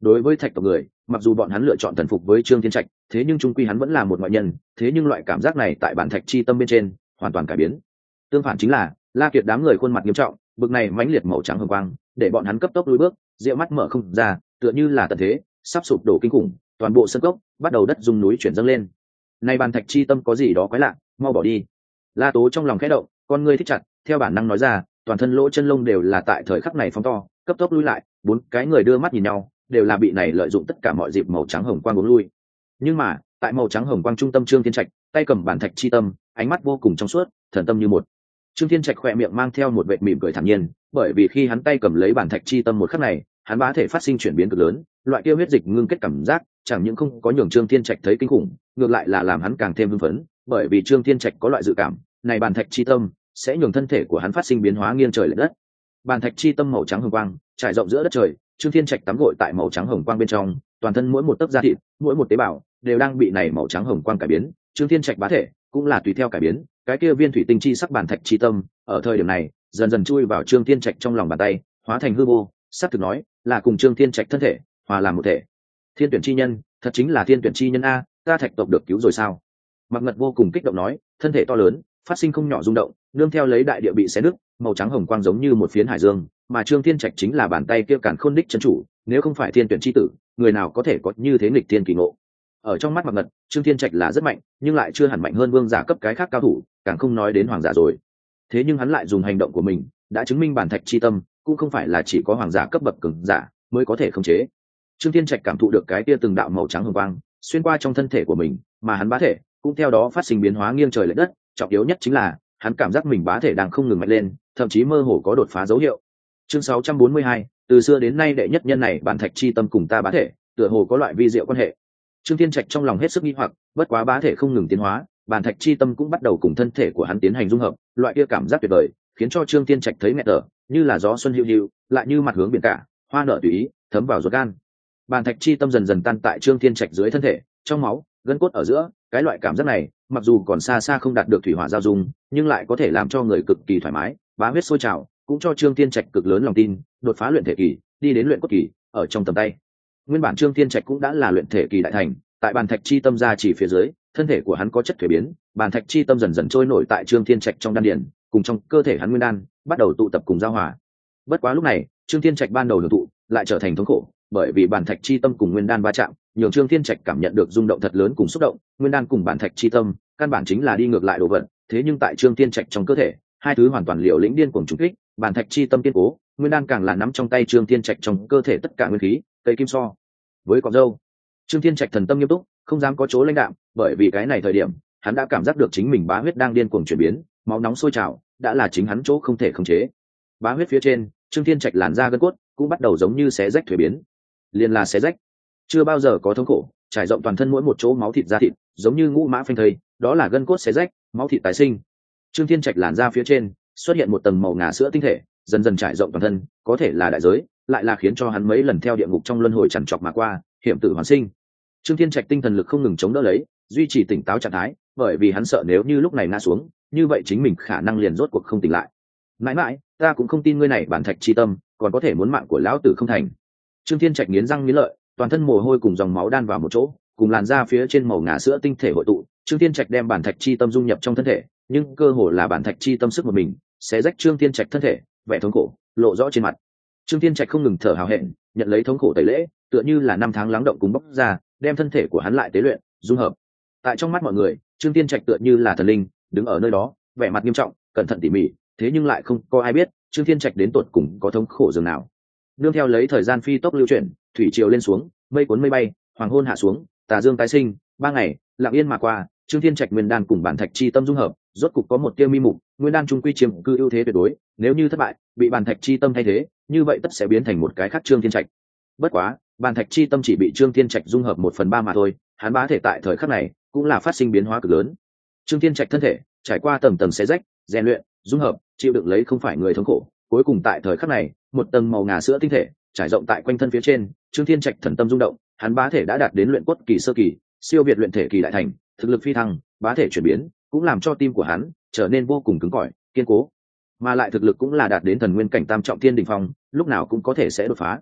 đối với thạch tộc người, mặc dù bọn hắn lựa chọn thần phục với Trương Thiên Trạch, thế nhưng trung quy hắn vẫn là một ngoại nhân, thế nhưng loại cảm giác này tại bản thạch chi tâm bên trên hoàn toàn cải biến. Tương phản chính là La Kiệt đám người khuôn mặt nghiêm trọng, bực này mãnh liệt màu trắng hồng quang để bọn hắn cấp tốc lùi bước, rượu mắt mở không ra, tựa như là tận thế sắp sụp đổ kinh khủng, toàn bộ sân cốc bắt đầu đất rung núi chuyển dâng lên. Nay bản thạch chi tâm có gì đó quái lạ, mau bỏ đi. La Tố trong lòng khẽ động, con ngươi thích chặt, theo bản năng nói ra, toàn thân lỗ chân lông đều là tại thời khắc này phóng to, cấp tốc lui lại. Bốn cái người đưa mắt nhìn nhau, đều là bị này lợi dụng tất cả mọi dịp màu trắng hồng quang uống lui. Nhưng mà tại màu trắng hồng quang trung tâm Trương Thiên Trạch tay cầm bản thạch chi tâm, ánh mắt vô cùng trong suốt, thần tâm như một. Trương Thiên Trạch khỏe miệng mang theo một vệt mỉm cười thản nhiên, bởi vì khi hắn tay cầm lấy bản thạch chi tâm một khắc này, hắn bá thể phát sinh chuyển biến cực lớn, loại kia huyết dịch ngưng kết cảm giác, chẳng những không có nhường Trương Thiên Trạch thấy kinh khủng, ngược lại là làm hắn càng thêm hưng phấn, bởi vì Trương Thiên Trạch có loại dự cảm, này bản thạch chi tâm sẽ nhường thân thể của hắn phát sinh biến hóa nghiêng trời lệch đất. Bản thạch chi tâm màu trắng hồng quang trải rộng giữa đất trời, Trương Thiên Trạch tắm gội tại màu trắng hồng quang bên trong, toàn thân mỗi một tấc da thịt, mỗi một tế bào đều đang bị này màu trắng hồng quang cải biến. Trương Thiên Trạch bá thể cũng là tùy theo cải biến, cái kia viên thủy tinh chi sắc bản thạch chi tâm ở thời điểm này dần dần chui vào Trương Thiên Trạch trong lòng bàn tay, hóa thành hư vô, sắp thực nói là cùng Trương Thiên Trạch thân thể hòa làm một thể. Thiên tuyển chi nhân, thật chính là thiên tuyển chi nhân a, ta thạch tộc được cứu rồi sao? Mạc Ngật vô cùng kích động nói, thân thể to lớn, phát sinh không nhỏ rung động, nương theo lấy đại địa bị xé nứt, màu trắng hồng quang giống như một phiến hải dương, mà Trương Thiên Trạch chính là bàn tay kia càn khôn đích chân chủ, nếu không phải thiên tuyển chi tử, người nào có thể có như thế nghịch thiên kỳ ngộ. Ở trong mắt Mạc Ngật, Trương Thiên Trạch là rất mạnh, nhưng lại chưa hẳn mạnh hơn vương giả cấp cái khác cao thủ, càng không nói đến hoàng giả rồi. Thế nhưng hắn lại dùng hành động của mình đã chứng minh bản thạch chi tâm cũng không phải là chỉ có hoàng giả cấp bậc cường giả mới có thể khống chế. Trương Thiên Trạch cảm thụ được cái kia từng đạo màu trắng hồng quang xuyên qua trong thân thể của mình, mà hắn bá thể cũng theo đó phát sinh biến hóa nghiêng trời lệch đất, trọng yếu nhất chính là hắn cảm giác mình bá thể đang không ngừng mạnh lên, thậm chí mơ hồ có đột phá dấu hiệu. Chương sáu trăm bốn mươi hai, từ xưa đến nay đệ nhất nhân này bản thạch chi tâm cùng ta bá thể tựa hồ có loại vi diệu quan hệ. Trương Thiên Trạch trong lòng hết sức nghi hoặc, bất quá bá thể không ngừng tiến hóa, bản thạch chi tâm cũng bắt đầu cùng thân thể của hắn tiến hành dung hợp, loại kia cảm giác tuyệt vời khiến cho Trương Thiên Trạch thấy nghẹt thở, như là gió xuân hữu hữu, lại như mặt hướng biển cả, hoa nở tùy ý, thấm vào ruột gan. Bản thạch chi tâm dần dần tan tại Trương Thiên Trạch dưới thân thể, trong máu, gân cốt ở giữa, cái loại cảm giác này, mặc dù còn xa xa không đạt được thủy hỏa giao dung, nhưng lại có thể làm cho người cực kỳ thoải mái, bá huyết sôi trào, cũng cho Trương Thiên Trạch cực lớn lòng tin, đột phá luyện thể kỳ, đi đến luyện cốt kỳ, ở trong tầm tay. Nguyên bản Trương Thiên Trạch cũng đã là luyện thể kỳ đại thành, tại bản thạch chi tâm ra chỉ phía dưới, thân thể của hắn có chất thuế biến, bản thạch chi tâm dần dần trôi nổi tại Trương Thiên Trạch trong đan điền, cùng trong cơ thể hắn nguyên đan bắt đầu tụ tập cùng giao hòa. Bất quá lúc này, Trương Thiên Trạch ban đầu hưởng thụ lại trở thành thống khổ, bởi vì bản thạch chi tâm cùng nguyên đan va chạm, nhường Trương Thiên Trạch cảm nhận được rung động thật lớn cùng xúc động. Nguyên đan cùng bản thạch chi tâm, căn bản chính là đi ngược lại đồ vật, thế nhưng tại Trương Thiên Trạch trong cơ thể, hai thứ hoàn toàn liều lĩnh điên cuồng trùng kích, bản thạch chi tâm kiên cố, nguyên đan càng là nắm trong tay Trương Thiên Trạch trong cơ thể tất cả nguyên khí, cây kim so với cọng râu. Trương Thiên Trạch thần tâm nghiêm túc, không dám có chỗ lãnh đạm, bởi vì cái này thời điểm, hắn đã cảm giác được chính mình bá huyết đang điên cuồng chuyển biến, máu nóng sôi trào, đã là chính hắn chỗ không thể khống chế. Bá huyết phía trên, Trương Thiên Trạch làn da gân cốt cũng bắt đầu giống như xé rách thuế biến, liền là xé rách, chưa bao giờ có thống khổ, trải rộng toàn thân mỗi một chỗ máu thịt da thịt, giống như ngũ mã phanh thây, đó là gân cốt xé rách, máu thịt tái sinh. Trương Thiên Trạch làn da phía trên xuất hiện một tầng màu ngà sữa tinh thể, dần dần trải rộng toàn thân, có thể là đại giới, lại là khiến cho hắn mấy lần theo địa ngục trong luân hồi chằn chọc mà qua, hiểm tử hoàn sinh. Trương Thiên Trạch tinh thần lực không ngừng chống đỡ lấy, duy trì tỉnh táo trạng thái, bởi vì hắn sợ nếu như lúc này ngã xuống, như vậy chính mình khả năng liền rốt cuộc không tỉnh lại. Mãi mãi, ta cũng không tin ngươi này bản thạch chi tâm, còn có thể muốn mạng của lão tử không thành. Trương Thiên Trạch nghiến răng nghiến lợi, toàn thân mồ hôi cùng dòng máu đan vào một chỗ, cùng làn da phía trên màu ngà sữa tinh thể hội tụ. Trương Thiên Trạch đem bản thạch chi tâm dung nhập trong thân thể, nhưng cơ hồ là bản thạch chi tâm sức một mình, sẽ rách Trương Thiên Trạch thân thể, vẻ thống khổ lộ rõ trên mặt. Trương Thiên Trạch không ngừng thở hào hẹn, nhận lấy thống khổ tẩy lễ, tựa như là năm tháng lắng động cùng bốc ra, đem thân thể của hắn lại tế luyện, dung hợp. Tại trong mắt mọi người, Trương Thiên Trạch tựa như là thần linh, đứng ở nơi đó, vẻ mặt nghiêm trọng, cẩn thận tỉ mỉ, thế nhưng lại không có ai biết Trương Thiên Trạch đến tột cùng có thống khổ dường nào. Nương theo lấy thời gian phi tốc lưu chuyển, thủy triều lên xuống, mây cuốn mây bay, hoàng hôn hạ xuống, tà dương tái sinh, ba ngày lặng yên mà qua, Trương Thiên Trạch nguyên đan cùng bản thạch chi tâm dung hợp, rốt cục có một tia mi mục, nguyên đan trung quy chiếm cư ưu thế tuyệt đối, nếu như thất bại, bị bản thạch chi tâm thay thế, như vậy tất sẽ biến thành một cái khác Trương Thiên Trạch. Bất quá, bản thạch chi tâm chỉ bị Trương Thiên Trạch dung hợp một phần ba mà thôi, hắn bá thể tại thời khắc này cũng là phát sinh biến hóa cực lớn. Trương Thiên Trạch thân thể trải qua tầng tầng xé rách, rèn luyện, dung hợp, chịu đựng lấy không phải người thống khổ, cuối cùng tại thời khắc này, một tầng màu ngà sữa tinh thể trải rộng tại quanh thân phía trên, Trương Thiên Trạch thần tâm rung động, hắn bá thể đã đạt đến luyện cốt kỳ sơ kỳ, siêu việt luyện thể kỳ đại thành, thực lực phi thăng, bá thể chuyển biến, cũng làm cho tim của hắn trở nên vô cùng cứng cỏi, kiên cố, mà lại thực lực cũng là đạt đến thần nguyên cảnh tam trọng thiên đỉnh phong, lúc nào cũng có thể sẽ đột phá.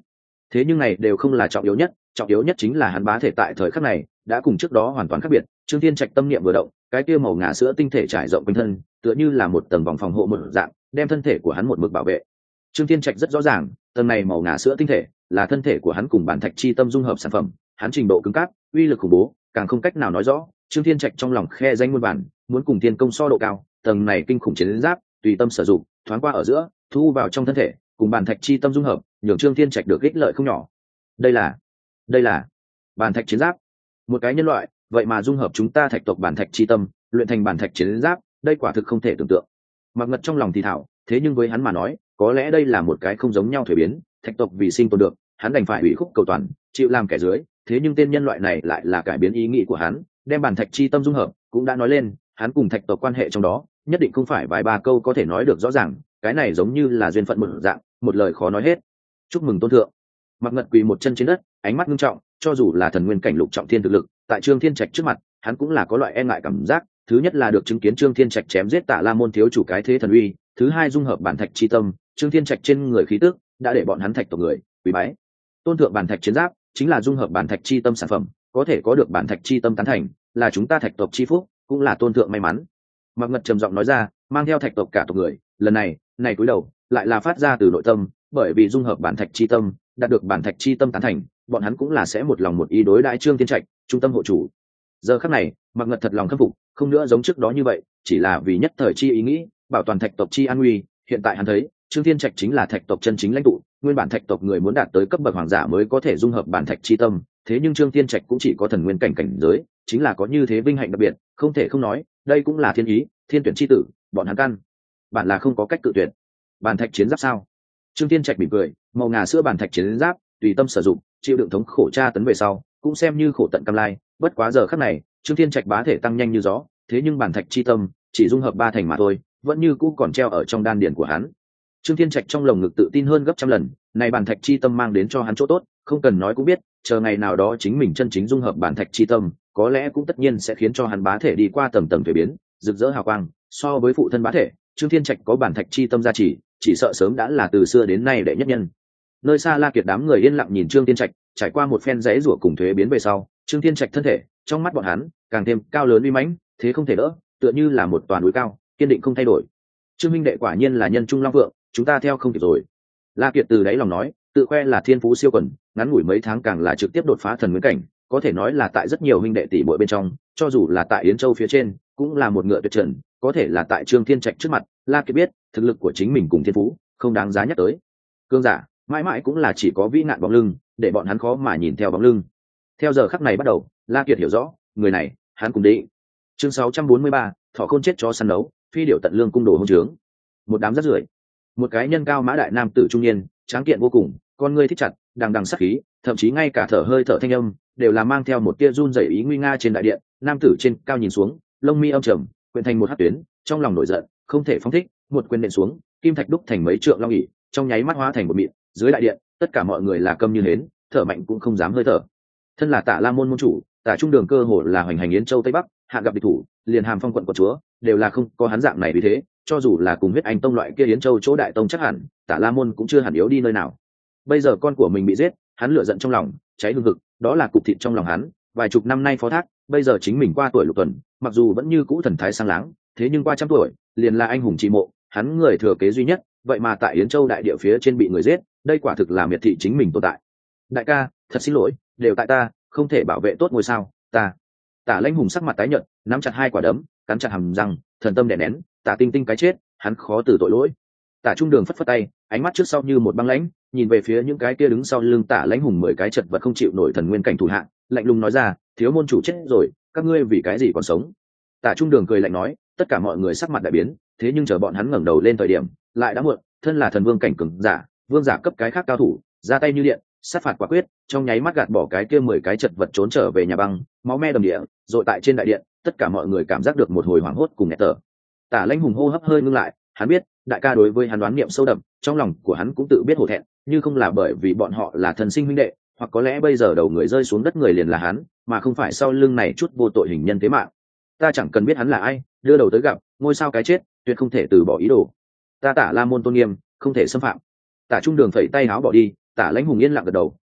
thế nhưng này đều không là trọng yếu nhất, trọng yếu nhất chính là hắn bá thể tại thời khắc này đã cùng trước đó hoàn toàn khác biệt. Trương Thiên Trạch tâm niệm vừa động, cái kia màu ngà sữa tinh thể trải rộng quanh thân, tựa như là một tầng vòng phòng hộ một dạng, đem thân thể của hắn một mực bảo vệ. Trương Thiên Trạch rất rõ ràng, tầng này màu ngà sữa tinh thể là thân thể của hắn cùng bản thạch chi tâm dung hợp sản phẩm, hắn trình độ cứng cáp, uy lực khủng bố, càng không cách nào nói rõ. Trương Thiên Trạch trong lòng khe danh muôn bản, muốn cùng tiên công so độ cao, tầng này kinh khủng chiến giáp, tùy tâm sử dụng, thoáng qua ở giữa, thu vào trong thân thể, cùng bản thạch chi tâm dung hợp, nhường Trương Thiên Trạch được ích lợi không nhỏ. Đây là, đây là bản thạch chiến giáp. Một cái nhân loại, vậy mà dung hợp chúng ta thạch tộc bản thạch chi tâm, luyện thành bản thạch chiến giáp, đây quả thực không thể tưởng tượng. Mặc Ngật trong lòng thì thảo, thế nhưng với hắn mà nói, có lẽ đây là một cái không giống nhau thuế biến, thạch tộc vì sinh tồn được, hắn đành phải ủy khúc cầu toàn, chịu làm kẻ dưới, thế nhưng tên nhân loại này lại là cải biến ý nghĩ của hắn, đem bản thạch chi tâm dung hợp, cũng đã nói lên, hắn cùng thạch tộc quan hệ trong đó, nhất định không phải vài ba câu có thể nói được rõ ràng, cái này giống như là duyên phận một dạng, một lời khó nói hết. Chúc mừng tôn thượng. Mặc Ngật quỳ một chân trên đất, ánh mắt nghiêm trọng, cho dù là thần nguyên cảnh lục trọng thiên thực lực, tại Trương Thiên Trạch trước mặt, hắn cũng là có loại e ngại cảm giác. Thứ nhất là được chứng kiến Trương Thiên Trạch chém giết Tạ La môn thiếu chủ cái thế thần uy, thứ hai dung hợp bản thạch chi tâm, Trương Thiên Trạch trên người khí tức đã để bọn hắn thạch tộc người quý bái. Tôn thượng bản thạch chiến giáp chính là dung hợp bản thạch chi tâm sản phẩm, có thể có được bản thạch chi tâm tán thành, là chúng ta thạch tộc chi phúc, cũng là tôn thượng may mắn. Mặc Ngật trầm giọng nói ra, mang theo thạch tộc cả tộc người, lần này, này cúi đầu, lại là phát ra từ nội tâm, bởi vì dung hợp bản thạch chi tâm, đạt được bản thạch chi tâm tán thành, bọn hắn cũng là sẽ một lòng một ý đối đãi Trương Thiên Trạch, trung tâm hộ chủ. Giờ khắc này, Mặc Ngật thật lòng khâm phục, không nữa giống trước đó như vậy, chỉ là vì nhất thời chi ý nghĩ, bảo toàn thạch tộc chi an nguy. Hiện tại hắn thấy, Trương Thiên Trạch chính là thạch tộc chân chính lãnh tụ, nguyên bản thạch tộc người muốn đạt tới cấp bậc hoàng giả mới có thể dung hợp bản thạch chi tâm, thế nhưng Trương Thiên Trạch cũng chỉ có thần nguyên cảnh cảnh giới, chính là có như thế vinh hạnh đặc biệt, không thể không nói, đây cũng là thiên ý, thiên tuyển chi tử, bọn hắn căn bản là không có cách cự tuyệt. Bản thạch chiến giáp sao? Trương Thiên Trạch mỉm cười, màu ngà sữa bản thạch chiến giáp, tùy tâm sử dụng, chịu đựng thống khổ tra tấn về sau, cũng xem như khổ tận cam lai. Bất quá giờ khắc này, Trương Thiên Trạch bá thể tăng nhanh như gió, thế nhưng bản thạch chi tâm chỉ dung hợp ba thành mà thôi, vẫn như cũ còn treo ở trong đan điền của hắn. Trương Thiên Trạch trong lồng ngực tự tin hơn gấp trăm lần, này bản thạch chi tâm mang đến cho hắn chỗ tốt, không cần nói cũng biết, chờ ngày nào đó chính mình chân chính dung hợp bản thạch chi tâm, có lẽ cũng tất nhiên sẽ khiến cho hắn bá thể đi qua tầng tầng thay biến, rực rỡ hào quang. So với phụ thân bá thể, Trương Thiên Trạch có bản thạch chi tâm gia trì, chỉ sợ sớm đã là từ xưa đến nay đệ nhất nhân. Nơi xa La Kiệt đám người yên lặng nhìn Trương Thiên Trạch, trải qua một phen rẽ rủa cùng thuế biến về sau, Trương Thiên Trạch thân thể, trong mắt bọn hắn, càng thêm cao lớn uy mãnh, thế không thể đỡ, tựa như là một toàn núi cao, kiên định không thay đổi. Trương minh đệ quả nhiên là nhân trung long vượng, chúng ta theo không kịp rồi. La Kiệt từ đáy lòng nói, tự khoe là thiên phú siêu quần, ngắn ngủi mấy tháng càng là trực tiếp đột phá thần nguyên cảnh, có thể nói là tại rất nhiều huynh đệ tỷ muội bên trong, cho dù là tại Yến Châu phía trên, cũng là một ngựa tuyệt trần, có thể là tại Trương Thiên Trạch trước mặt, La Kiệt biết, thực lực của chính mình cùng thiên phú, không đáng giá nhắc tới. Cương giả, mãi mãi cũng là chỉ có vĩ nạn bóng lưng, để bọn hắn khó mà nhìn theo bóng lưng. Theo giờ khắc này bắt đầu, La Kiệt hiểu rõ, người này, hắn cùng đi. Chương sáu trăm bốn mươi ba, thỏ khôn chết chó săn đấu, phi điểu tận lương cung đồ hôn trướng. Một đám rác rưởi. Một cái nhân cao mã đại nam tử trung niên, tráng kiện vô cùng, con ngươi thích chặt, đằng đằng sắc khí, thậm chí ngay cả thở hơi thở thanh âm, đều là mang theo một tia run rẩy ý nguy nga trên đại điện. Nam tử trên cao nhìn xuống, lông mi âm trầm, quyện thành một hắc tuyến, trong lòng nổi giận, không thể phóng thích, một quyền nện xuống, kim thạch đúc thành mấy trượng long ỷ, trong nháy mắt hóa thành một mịn. Dưới đại điện, tất cả mọi người là câm như hến, thở mạnh cũng không dám hơi thở. Thân là Tạ La môn môn chủ, Tạ Trung Đường cơ hồ là hoành hành Yến Châu Tây Bắc, hạ gặp địch thủ, liền Hàm Phong quận quận chúa, đều là không có hắn dạng này vì thế, cho dù là cùng huyết anh tông loại kia Yến Châu chỗ đại tông chắc hẳn, Tạ La môn cũng chưa hẳn yếu đi nơi nào. Bây giờ con của mình bị giết, hắn lửa giận trong lòng, cháy hừng hực, đó là cục thịt trong lòng hắn, vài chục năm nay phó thác, bây giờ chính mình qua tuổi lục tuần, mặc dù vẫn như cũ thần thái sang láng, thế nhưng qua trăm tuổi, liền là anh hùng chi mộ, hắn người thừa kế duy nhất, vậy mà tại Yến Châu đại địa phía trên bị người giết, đây quả thực là miệt thị chính mình tồn tại. Đại ca, thật xin lỗi, đều tại ta, không thể bảo vệ tốt ngôi sao, ta. Tả Lãnh Hùng sắc mặt tái nhợt, nắm chặt hai quả đấm, cắn chặt hàm răng, thần tâm đè nén, Tả Tinh Tinh cái chết, hắn khó từ tội lỗi. Tả Trung Đường phất phất tay, ánh mắt trước sau như một băng lãnh, nhìn về phía những cái kia đứng sau lưng Tả Lãnh Hùng mười cái chật vật không chịu nổi thần nguyên cảnh thủ hạ, lạnh lùng nói ra, thiếu môn chủ chết rồi, các ngươi vì cái gì còn sống? Tả Trung Đường cười lạnh nói, tất cả mọi người sắc mặt đại biến, thế nhưng chờ bọn hắn ngẩng đầu lên thời điểm, lại đã muộn, thân là thần vương cảnh cường giả, vương giả cấp cái khác cao thủ, ra tay như điện, sát phạt quả quyết, trong nháy mắt gạt bỏ cái kia mười cái chật vật trốn trở về nhà băng, máu me đầm địa, rồi tại trên đại điện, tất cả mọi người cảm giác được một hồi hoảng hốt cùng nghẹt thở. Tả Lãnh Hùng hô hấp hơi ngưng lại, hắn biết, đại ca đối với hắn đoán niệm sâu đậm, trong lòng của hắn cũng tự biết hổ thẹn, như không là bởi vì bọn họ là thần sinh huynh đệ, hoặc có lẽ bây giờ đầu người rơi xuống đất người liền là hắn, mà không phải sau lưng này chút vô tội hình nhân thế mạng. Ta chẳng cần biết hắn là ai, đưa đầu tới gặp, ngôi sao cái chết, tuyệt không thể từ bỏ ý đồ. Ta Tả La môn tôn nghiêm, không thể xâm phạm. Tả Trung Đường phẩy tay áo bỏ đi, Tả Lãnh Hùng yên lặng gật đầu,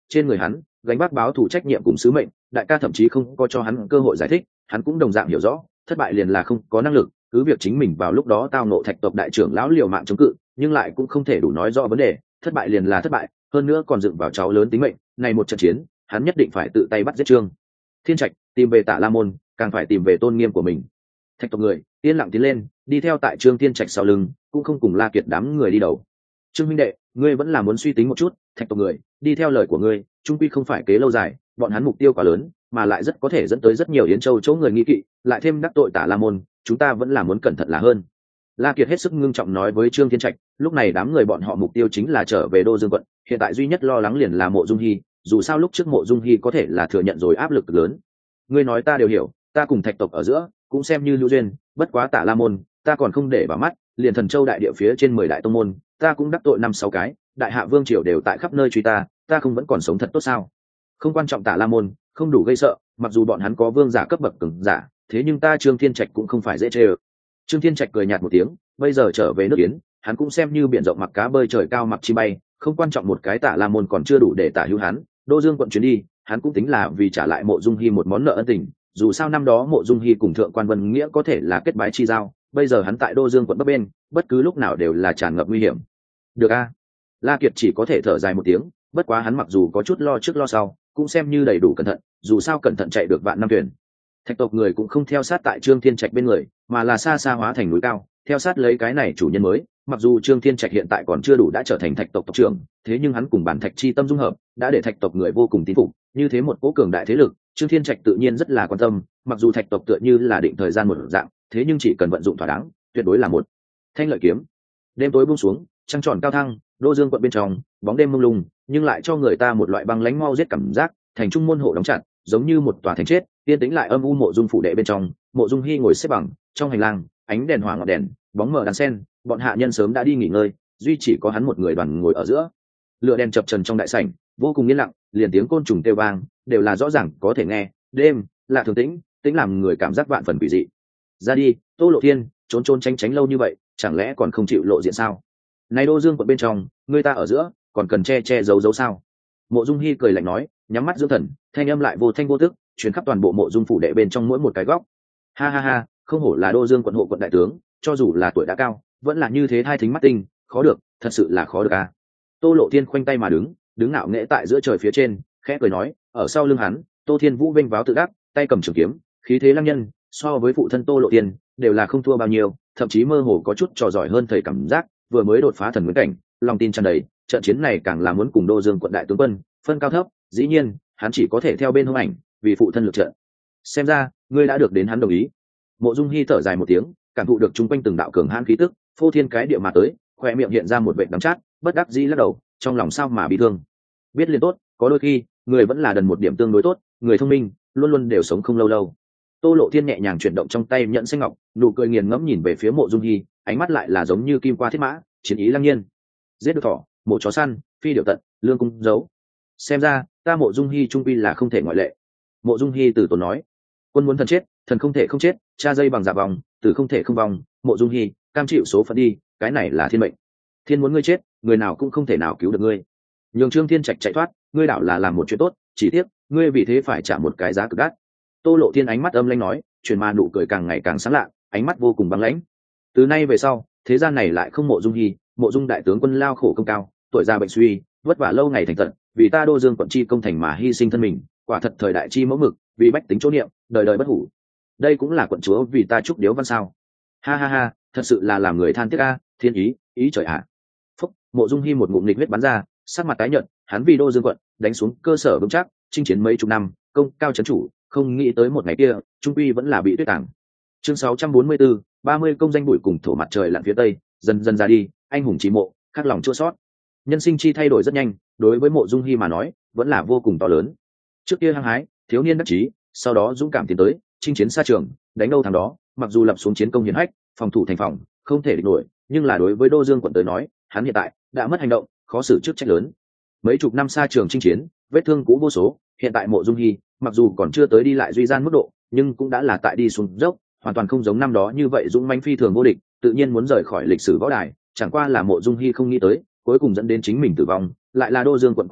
trên người hắn gánh vác báo thủ trách nhiệm cùng sứ mệnh. Đại ca thậm chí không có cho hắn cơ hội giải thích, hắn cũng đồng dạng hiểu rõ thất bại liền là không có năng lực, cứ việc chính mình vào lúc đó tao nộ thạch tộc đại trưởng lão liều mạng chống cự, nhưng lại cũng không thể đủ nói rõ vấn đề. Thất bại liền là thất bại, hơn nữa còn dựng vào cháu lớn tính mệnh. Này một trận chiến hắn nhất định phải tự tay bắt giết Trương Thiên Trạch, tìm về Tạ La Môn, càng phải tìm về tôn nghiêm của mình. Thạch tộc người yên lặng tiến lên, đi theo tại Trương Thiên Trạch sau lưng, cũng không cùng La Kiệt đám người đi đầu. Trương huynh đệ, ngươi vẫn là muốn suy tính một chút. Thạch tộc người đi theo lời của ngươi, trung quy không phải kế lâu dài, bọn hắn mục tiêu quá lớn, mà lại rất có thể dẫn tới rất nhiều Yến Châu chỗ người nghi kỵ, lại thêm đắc tội Tạ La Môn, chúng ta vẫn là muốn cẩn thận là hơn. La Kiệt hết sức ngưng trọng nói với Trương Thiên Trạch, lúc này đám người bọn họ mục tiêu chính là trở về Đô Dương quận, hiện tại duy nhất lo lắng liền là Mộ Dung Hi, dù sao lúc trước Mộ Dung Hi có thể là thừa nhận rồi áp lực lớn. Ngươi nói ta đều hiểu, ta cùng Thạch tộc ở giữa cũng xem như lưu duyên, bất quá Tạ La Môn ta còn không để vào mắt, liền Thần Châu đại địa phía trên mười đại tông môn, ta cũng đắc tội năm sáu cái, đại hạ vương triều đều tại khắp nơi truy ta, ta không vẫn còn sống thật tốt sao? Không quan trọng Tạ La Môn không đủ gây sợ, mặc dù bọn hắn có vương giả cấp bậc cường giả, thế nhưng ta Trương Thiên Trạch cũng không phải dễ chơi. Trương Thiên Trạch cười nhạt một tiếng, bây giờ trở về nước Yến, hắn cũng xem như biển rộng mặc cá bơi trời cao mặc chim bay, không quan trọng một cái Tạ La Môn còn chưa đủ để tả hữu hắn. Đô Dương quận chuyến đi, hắn cũng tính là vì trả lại Mộ Dung Hi một món nợ ân tình, dù sao năm đó Mộ Dung Hi cùng Thượng quan Vân Nghĩa có thể là kết bái chi giao, bây giờ hắn tại Đô Dương quận bấp bên, bất cứ lúc nào đều là tràn ngập nguy hiểm. Được a. La Kiệt chỉ có thể thở dài một tiếng, bất quá hắn mặc dù có chút lo trước lo sau, cũng xem như đầy đủ cẩn thận, dù sao cẩn thận chạy được vạn năm thuyền. Thạch tộc người cũng không theo sát tại Trương Thiên Trạch bên người, mà là xa xa hóa thành núi cao, theo sát lấy cái này chủ nhân mới. Mặc dù Trương Thiên Trạch hiện tại còn chưa đủ đã trở thành Thạch tộc tộc trưởng, thế nhưng hắn cùng bản Thạch chi tâm dung hợp, đã để Thạch tộc người vô cùng tín phục, như thế một cố cường đại thế lực, Trương Thiên Trạch tự nhiên rất là quan tâm. Mặc dù Thạch tộc tựa như là định thời gian một dạng, thế nhưng chỉ cần vận dụng thỏa đáng, tuyệt đối là một thanh lợi kiếm. Đêm tối buông xuống, trăng tròn cao thăng, Đô Dương quận bên trong, bóng đêm mông lung, nhưng lại cho người ta một loại băng lãnh mau giết cảm giác. Thành trung môn hộ đóng chặt, giống như một tòa thành chết, yên tĩnh lại âm u. Mộ Dung phủ đệ bên trong, Mộ Dung Hi ngồi xếp bằng trong hành lang, ánh đèn hỏa ngọn đèn, bóng mờ đan sen, bọn hạ nhân sớm đã đi nghỉ ngơi, duy chỉ có hắn một người đoàn ngồi ở giữa. Lửa đèn chập chờn trong đại sảnh, vô cùng yên lặng, liền tiếng côn trùng kêu vang đều là rõ ràng có thể nghe. Đêm lạ thường tĩnh, tĩnh làm người cảm giác vạn phần quỷ dị. Ra đi, Tô Lộ Thiên, trốn trốn tránh tránh lâu như vậy, chẳng lẽ còn không chịu lộ diện sao? Này Đô Dương quận bên trong, người ta ở giữa, còn cần che che giấu giấu sao? Mộ Dung Hi cười lạnh nói, nhắm mắt dưỡng thần, thanh âm lại vô thanh vô tức, truyền khắp toàn bộ Mộ Dung phủ đệ bên trong mỗi một cái góc. Ha ha ha, không hổ là Đô Dương quận hộ quận đại tướng, cho dù là tuổi đã cao, vẫn là như thế thai thính mắt tinh, khó được, thật sự là khó được a. À. Tô Lộ Thiên khoanh tay mà đứng, đứng ngạo nghễ tại giữa trời phía trên, khẽ cười nói, ở sau lưng hắn, Tô Thiên Vũ vênh váo tự đắc, tay cầm trường kiếm, khí thế lăng nhân, so với phụ thân Tô Lộ Thiên, đều là không thua bao nhiêu, thậm chí mơ hồ có chút trò giỏi hơn thầy cảm giác, vừa mới đột phá thần nguyên cảnh, lòng tin tràn đầy, trận chiến này càng là muốn cùng Đô Dương quận đại tướng quân phân cao thấp, dĩ nhiên, hắn chỉ có thể theo bên hông ảnh, vì phụ thân lực trận. Xem ra, ngươi đã được đến hắn đồng ý. Mộ Dung Hi thở dài một tiếng, cảm thụ được chung quanh từng đạo cường hãn khí tức, phô thiên cái địa mà tới, khoe miệng hiện ra một vệt đắng chát, bất đắc dĩ lắc đầu, trong lòng sao mà bị thương. Biết liền tốt, có đôi khi, người vẫn là đần một điểm tương đối tốt, người thông minh luôn luôn đều sống không lâu lâu. Tô Lộ Thiên nhẹ nhàng chuyển động trong tay nhẫn xanh ngọc, nụ cười nghiền ngẫm nhìn về phía Mộ Dung Hi, ánh mắt lại là giống như kim qua thiết mã, chiến ý lăng nhiên. Giết được thỏ, mổ chó săn, phi điệu tận, lương cung giấu. Xem ra, ta Mộ Dung Hi trung quy là không thể ngoại lệ. Mộ Dung Hi từ tốn nói, quân muốn thần chết, thần không thể không chết, cha dây bằng dạ vòng, tử không thể không vòng. Mộ Dung Hi, cam chịu số phận đi, cái này là thiên mệnh. Thiên muốn ngươi chết, người nào cũng không thể nào cứu được ngươi. Nhường Trương Thiên Trạch chạy thoát, ngươi đảo là làm một chuyện tốt, chỉ tiếc, ngươi vì thế phải trả một cái giá cực đắt. Tô Lộ Thiên ánh mắt âm lãnh nói, truyền ma nụ cười càng ngày càng sáng lạ, ánh mắt vô cùng băng lãnh. Từ nay về sau, thế gian này lại không Mộ Dung Hi, Mộ Dung đại tướng quân lao khổ công cao, tuổi già bệnh suy, vất vả lâu ngày thành tận, vì ta Đô Dương quận chi công thành mà hy sinh thân mình, quả thật thời đại chi mẫu mực, vì bách tính chỗ niệm, đời đời bất hủ. Đây cũng là quận chúa vì ta chúc điếu văn sao? Ha ha ha, thật sự là làm người than tiếc a, thiên ý, ý trời ạ. À. Phúc, Mộ Dung Hi một ngụm nghịch huyết bắn ra, sắc mặt tái nhợt, hắn vì Đô Dương quận đánh xuống cơ sở vững chắc, chinh chiến mấy chục năm, công cao chấn chủ, không nghĩ tới một ngày kia, trung quy vẫn là bị tuyết tàng. Chương sáu trăm bốn mươi tư, ba mươi công danh bụi cùng thổ mặt trời lặn phía tây, dần dần ra đi, anh hùng chí mộ, khắc lòng chua sót. Nhân sinh chi thay đổi rất nhanh, đối với Mộ Dung Hi mà nói, vẫn là vô cùng to lớn. Trước kia hăng hái, thiếu niên đắc chí, sau đó dũng cảm tiến tới, chinh chiến xa trường, đánh đâu thắng đó, mặc dù lập xuống chiến công hiển hách, phòng thủ thành phòng, không thể địch nổi, nhưng là đối với Đô Dương quận tới nói, hắn hiện tại đã mất hành động, khó xử chức trách lớn. Mấy chục năm xa trường chinh chiến, vết thương cũ vô số, hiện tại Mộ Dung Hi, mặc dù còn chưa tới đi lại duy gian mức độ, nhưng cũng đã là tại đi xuống dốc, hoàn toàn không giống năm đó như vậy dũng mãnh phi thường vô địch, tự nhiên muốn rời khỏi lịch sử võ đài, chẳng qua là Mộ Dung Hi không nghĩ tới, cuối cùng dẫn đến chính mình tử vong, lại là Đô Dương quận quận chúa,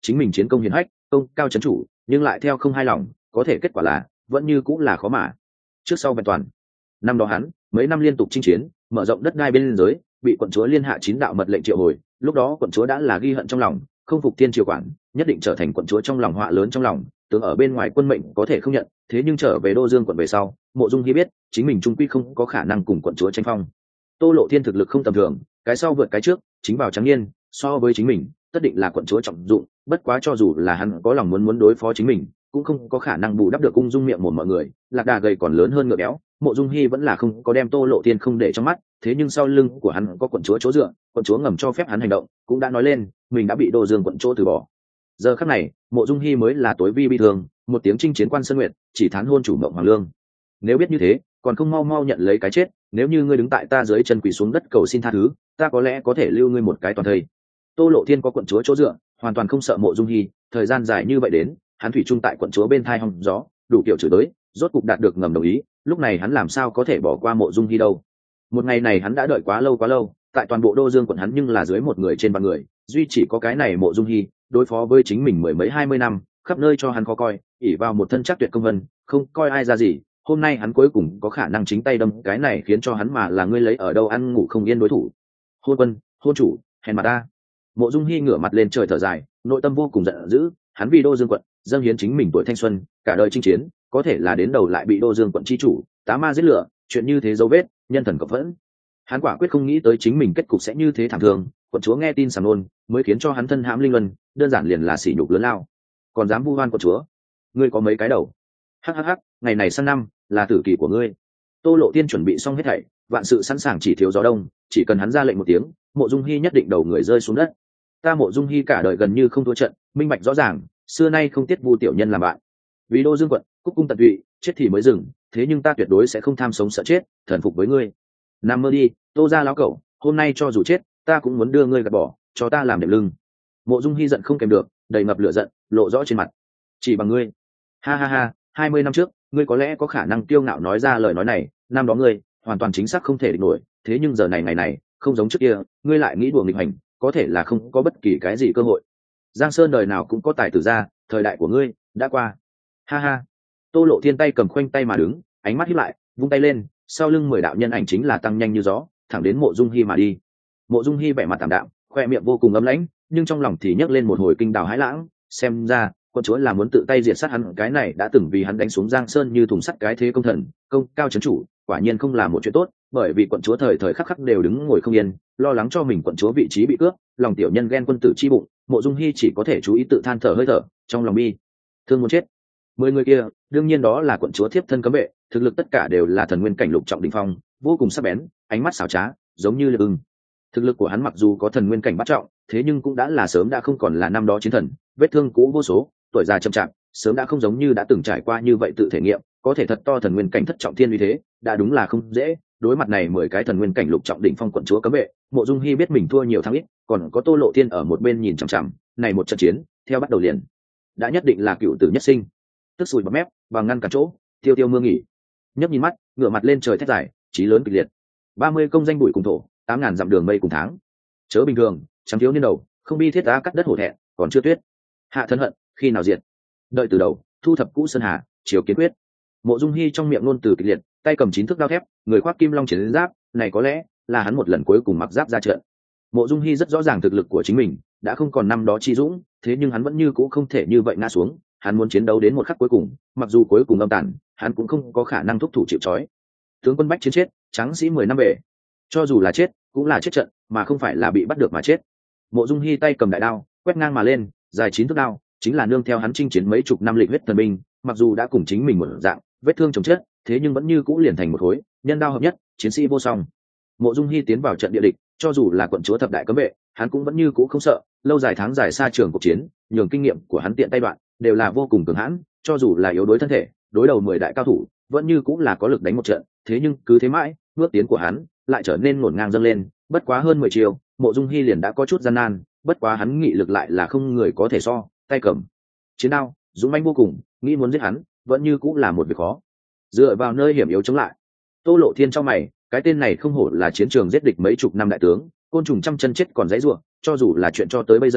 chính mình chiến công hiển hách, công cao chấn chủ, nhưng lại theo không hài lòng, có thể kết quả là vẫn như cũng là khó mà trước sau vẹn toàn. Năm đó hắn mấy năm liên tục chinh chiến, mở rộng đất đai bên giới, bị quận chúa liên hạ chín đạo mật lệnh triệu hồi. Lúc đó quận chúa đã là ghi hận trong lòng, không phục thiên triều quản, nhất định trở thành quận chúa trong lòng họa lớn trong lòng. Tướng ở bên ngoài quân mệnh có thể không nhận, thế nhưng trở về Đô Dương quận về sau, Mộ Dung Hi biết chính mình trung quy không có khả năng cùng quận chúa tranh phong. Tô Lộ Thiên thực lực không tầm thường, cái sau vượt cái trước, chính vào trắng niên, so với chính mình, tất định là quận chúa trọng dụng. Bất quá cho dù là hắn có lòng muốn muốn đối phó chính mình, cũng không có khả năng bù đắp được ung dung miệng mồm mọi người. Lạc đà gầy còn lớn hơn ngựa béo, Mộ Dung Hi vẫn là không có đem Tô Lộ Thiên không để trong mắt. Thế nhưng sau lưng của hắn có quận chúa chỗ dựa, quận chúa ngầm cho phép hắn hành động, cũng đã nói lên mình đã bị Đô Dương quận chúa từ bỏ. Giờ khắc này, Mộ Dung Hi mới là tối vi bi thường, một tiếng chinh chiến quan sơn nguyệt, chỉ thán hôn chủ Mộng Hoàng Lương. Nếu biết như thế, còn không mau mau nhận lấy cái chết, nếu như ngươi đứng tại ta dưới chân quỳ xuống đất cầu xin tha thứ, ta có lẽ có thể lưu ngươi một cái toàn thây. Tô Lộ Thiên có quận chúa chỗ dựa, hoàn toàn không sợ Mộ Dung Hi, thời gian dài như vậy đến, hắn thủy chung tại quận chúa bên thai hong gió, đủ kiểu chửi tới, rốt cục đạt được ngầm đồng ý, lúc này hắn làm sao có thể bỏ qua Mộ Dung Hi đâu. Một ngày này hắn đã đợi quá lâu quá lâu, tại toàn bộ Đô Dương quận hắn nhưng là dưới một người trên vạn người, duy chỉ có cái này Mộ Dung Hi, đối phó với chính mình mười mấy hai mươi năm, khắp nơi cho hắn khó coi, ỷ vào một thân chắc tuyệt công vân, không coi ai ra gì. Hôm nay hắn cuối cùng có khả năng chính tay đâm cái này khiến cho hắn mà là ngươi lấy ở đâu ăn ngủ không yên đối thủ. Hôn quân, hôn chủ, hèn mặt ta. Mộ Dung Hi ngửa mặt lên trời thở dài, nội tâm vô cùng giận dữ, hắn vì Đô Dương quận dâng hiến chính mình tuổi thanh xuân, cả đời chinh chiến, có thể là đến đầu lại bị Đô Dương quận chi chủ tá ma giết lửa, chuyện như thế dấu vết, nhân thần cộng phẫn. Hắn quả quyết không nghĩ tới chính mình kết cục sẽ như thế thảm thương, quận chúa nghe tin sảng nôn, mới khiến cho hắn thân hãm linh luân, đơn giản liền là sỉ nhục lớn lao. Còn dám vu oan quận chúa, ngươi có mấy cái đầu? Hắc hắc hắc, ngày này sang năm là tử kỳ của ngươi. Tô Lộ Tiên chuẩn bị xong hết thảy, vạn sự sẵn sàng chỉ thiếu gió đông, chỉ cần hắn ra lệnh một tiếng, Mộ Dung Hi nhất định đầu người rơi xuống đất. Ta Mộ Dung Hi cả đời gần như không thua trận, minh bạch rõ ràng, xưa nay không tiết vu tiểu nhân làm bạn. Vì Đô Dương quận, cúc cung tận tụy, chết thì mới dừng, thế nhưng ta tuyệt đối sẽ không tham sống sợ chết, thần phục với ngươi. Nằm mơ đi, Tô gia lão cẩu, hôm nay cho dù chết, ta cũng muốn đưa ngươi gạt bỏ, cho ta làm đệm lưng. Mộ Dung Hi giận không kèm được, đầy ngập lửa giận, lộ rõ trên mặt. Chỉ bằng ngươi. Ha ha ha, hai mươi năm trước, ngươi có lẽ có khả năng kiêu ngạo nói ra lời nói này, năm đó ngươi hoàn toàn chính xác không thể địch nổi, thế nhưng giờ này ngày này, không giống trước kia, ngươi lại nghĩ đùa nghịch hành, có thể là không có bất kỳ cái gì cơ hội. Giang Sơn đời nào cũng có tài tử ra, thời đại của ngươi đã qua. Ha ha. Tô Lộ Thiên tay cầm khoanh tay mà đứng, ánh mắt híp lại, vung tay lên, sau lưng mười đạo nhân ảnh chính là tăng nhanh như gió, thẳng đến Mộ Dung Hi mà đi. Mộ Dung Hi vẻ mặt tạm đạm, khoe miệng vô cùng ấm lãnh, nhưng trong lòng thì nhấc lên một hồi kinh đào hãi lãng, xem ra quận chúa là muốn tự tay diệt sát hắn, cái này đã từng vì hắn đánh xuống Giang Sơn như thùng sắt cái thế công thần, công cao chấn chủ, quả nhiên không là một chuyện tốt, bởi vì quận chúa thời thời khắc khắc đều đứng ngồi không yên, lo lắng cho mình quận chúa vị trí bị cướp, lòng tiểu nhân ghen quân tử chi bụng, Mộ Dung Hi chỉ có thể chú ý tự than thở hơi thở, trong lòng bi thương muốn chết. Mười người kia, đương nhiên đó là quận chúa thiếp thân cấm vệ, thực lực tất cả đều là thần nguyên cảnh lục trọng đỉnh phong, vô cùng sắc bén, ánh mắt xảo trá, giống như lực ưng. Thực lực của hắn mặc dù có thần nguyên cảnh bát trọng, thế nhưng cũng đã là sớm đã không còn là năm đó chiến thần, vết thương cũ vô số, tuổi già chậm chạp, sớm đã không giống như đã từng trải qua như vậy tự thể nghiệm, có thể thật to thần nguyên cảnh thất trọng thiên uy thế, đã đúng là không dễ. Đối mặt này mười cái thần nguyên cảnh lục trọng đỉnh phong quận chúa cấm vệ, Mộ Dung Hi biết mình thua nhiều thắng ít, còn có Tô Lộ Thiên ở một bên nhìn chằm chằm, này một trận chiến, theo bắt đầu liền, đã nhất định là cựu tử nhất sinh. Tức sùi bọt mép, bằng ngăn cả chỗ, tiêu tiêu mưa nghỉ. Nhấp nhìn mắt, ngửa mặt lên trời thét dài, chí lớn kịch liệt. ba mươi công danh bụi cùng thổ, tám ngàn dặm đường mây cùng tháng. Chớ bình thường, trắng thiếu niên đầu, không bi thiết đá cắt đất hổ thẹn, còn chưa tuyết. Hạ thân hận, khi nào diệt? Đợi từ đầu, thu thập cũ sơn hà, chiều kiến quyết. Mộ Dung Hi trong miệng ngôn từ kịch liệt, tay cầm chín thước đao thép, người khoác kim long chiến giáp, này có lẽ là hắn một lần cuối cùng mặc giáp ra trận. Mộ Dung Hi rất rõ ràng thực lực của chính mình, đã không còn năm đó chi dũng, thế nhưng hắn vẫn như cũ không thể như vậy ngã xuống, hắn muốn chiến đấu đến một khắc cuối cùng, mặc dù cuối cùng âm tàn, hắn cũng không có khả năng thúc thủ chịu trói. Tướng quân bách chiến chết, tráng sĩ mười năm về, cho dù là chết, cũng là chết trận, mà không phải là bị bắt được mà chết. Mộ Dung Hi tay cầm đại đao, quét ngang mà lên, dài chín thước đao, chính là nương theo hắn chinh chiến mấy chục năm lịch huyết thần binh, mặc dù đã cùng chính mình một dạng, vết thương chồng chết, thế nhưng vẫn như cũ liền thành một khối, nhân đao hợp nhất, chiến sĩ vô song. Mộ Dung Hi tiến vào trận địa địch, cho dù là quận chúa thập đại cấm vệ, hắn cũng vẫn như cũ không sợ, lâu dài tháng dài xa trường cuộc chiến, nhường kinh nghiệm của hắn tiện tay đoạn, đều là vô cùng cường hãn, cho dù là yếu đuối thân thể, đối đầu mười đại cao thủ, vẫn như cũng là có lực đánh một trận, thế nhưng cứ thế mãi, bước tiến của hắn lại trở nên ngổn ngang dâng lên, bất quá hơn mười chiều, Mộ Dung Hi liền đã có chút gian nan, bất quá hắn nghị lực lại là không người có thể so, tay cầm chiến đao, dũng mãnh vô cùng, nghĩ muốn giết hắn, vẫn như cũng là một việc khó. Dựa vào nơi hiểm yếu chống lại. Tô Lộ Thiên trong mày, cái tên này không hổ là chiến trường giết địch mấy chục năm đại tướng, côn trùng trăm chân chết còn dãy rủa, cho dù là chuyện cho tới bây giờ,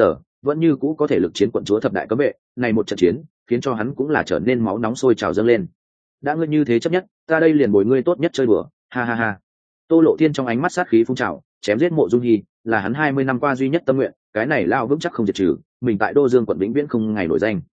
vẫn như cũ có thể lực chiến quận chúa thập đại cấm vệ. Này một trận chiến khiến cho hắn cũng là trở nên máu nóng sôi trào dâng lên. Đã ngươi như thế chấp nhất, ta đây liền bồi ngươi tốt nhất chơi bừa, ha ha ha. Tô Lộ Thiên trong ánh mắt sát khí phun trào, chém giết Mộ Dung Hi là hắn hai mươi năm qua duy nhất tâm nguyện, cái này lao vững chắc không diệt trừ, mình tại Đô Dương quận vĩnh viễn không ngày nổi danh.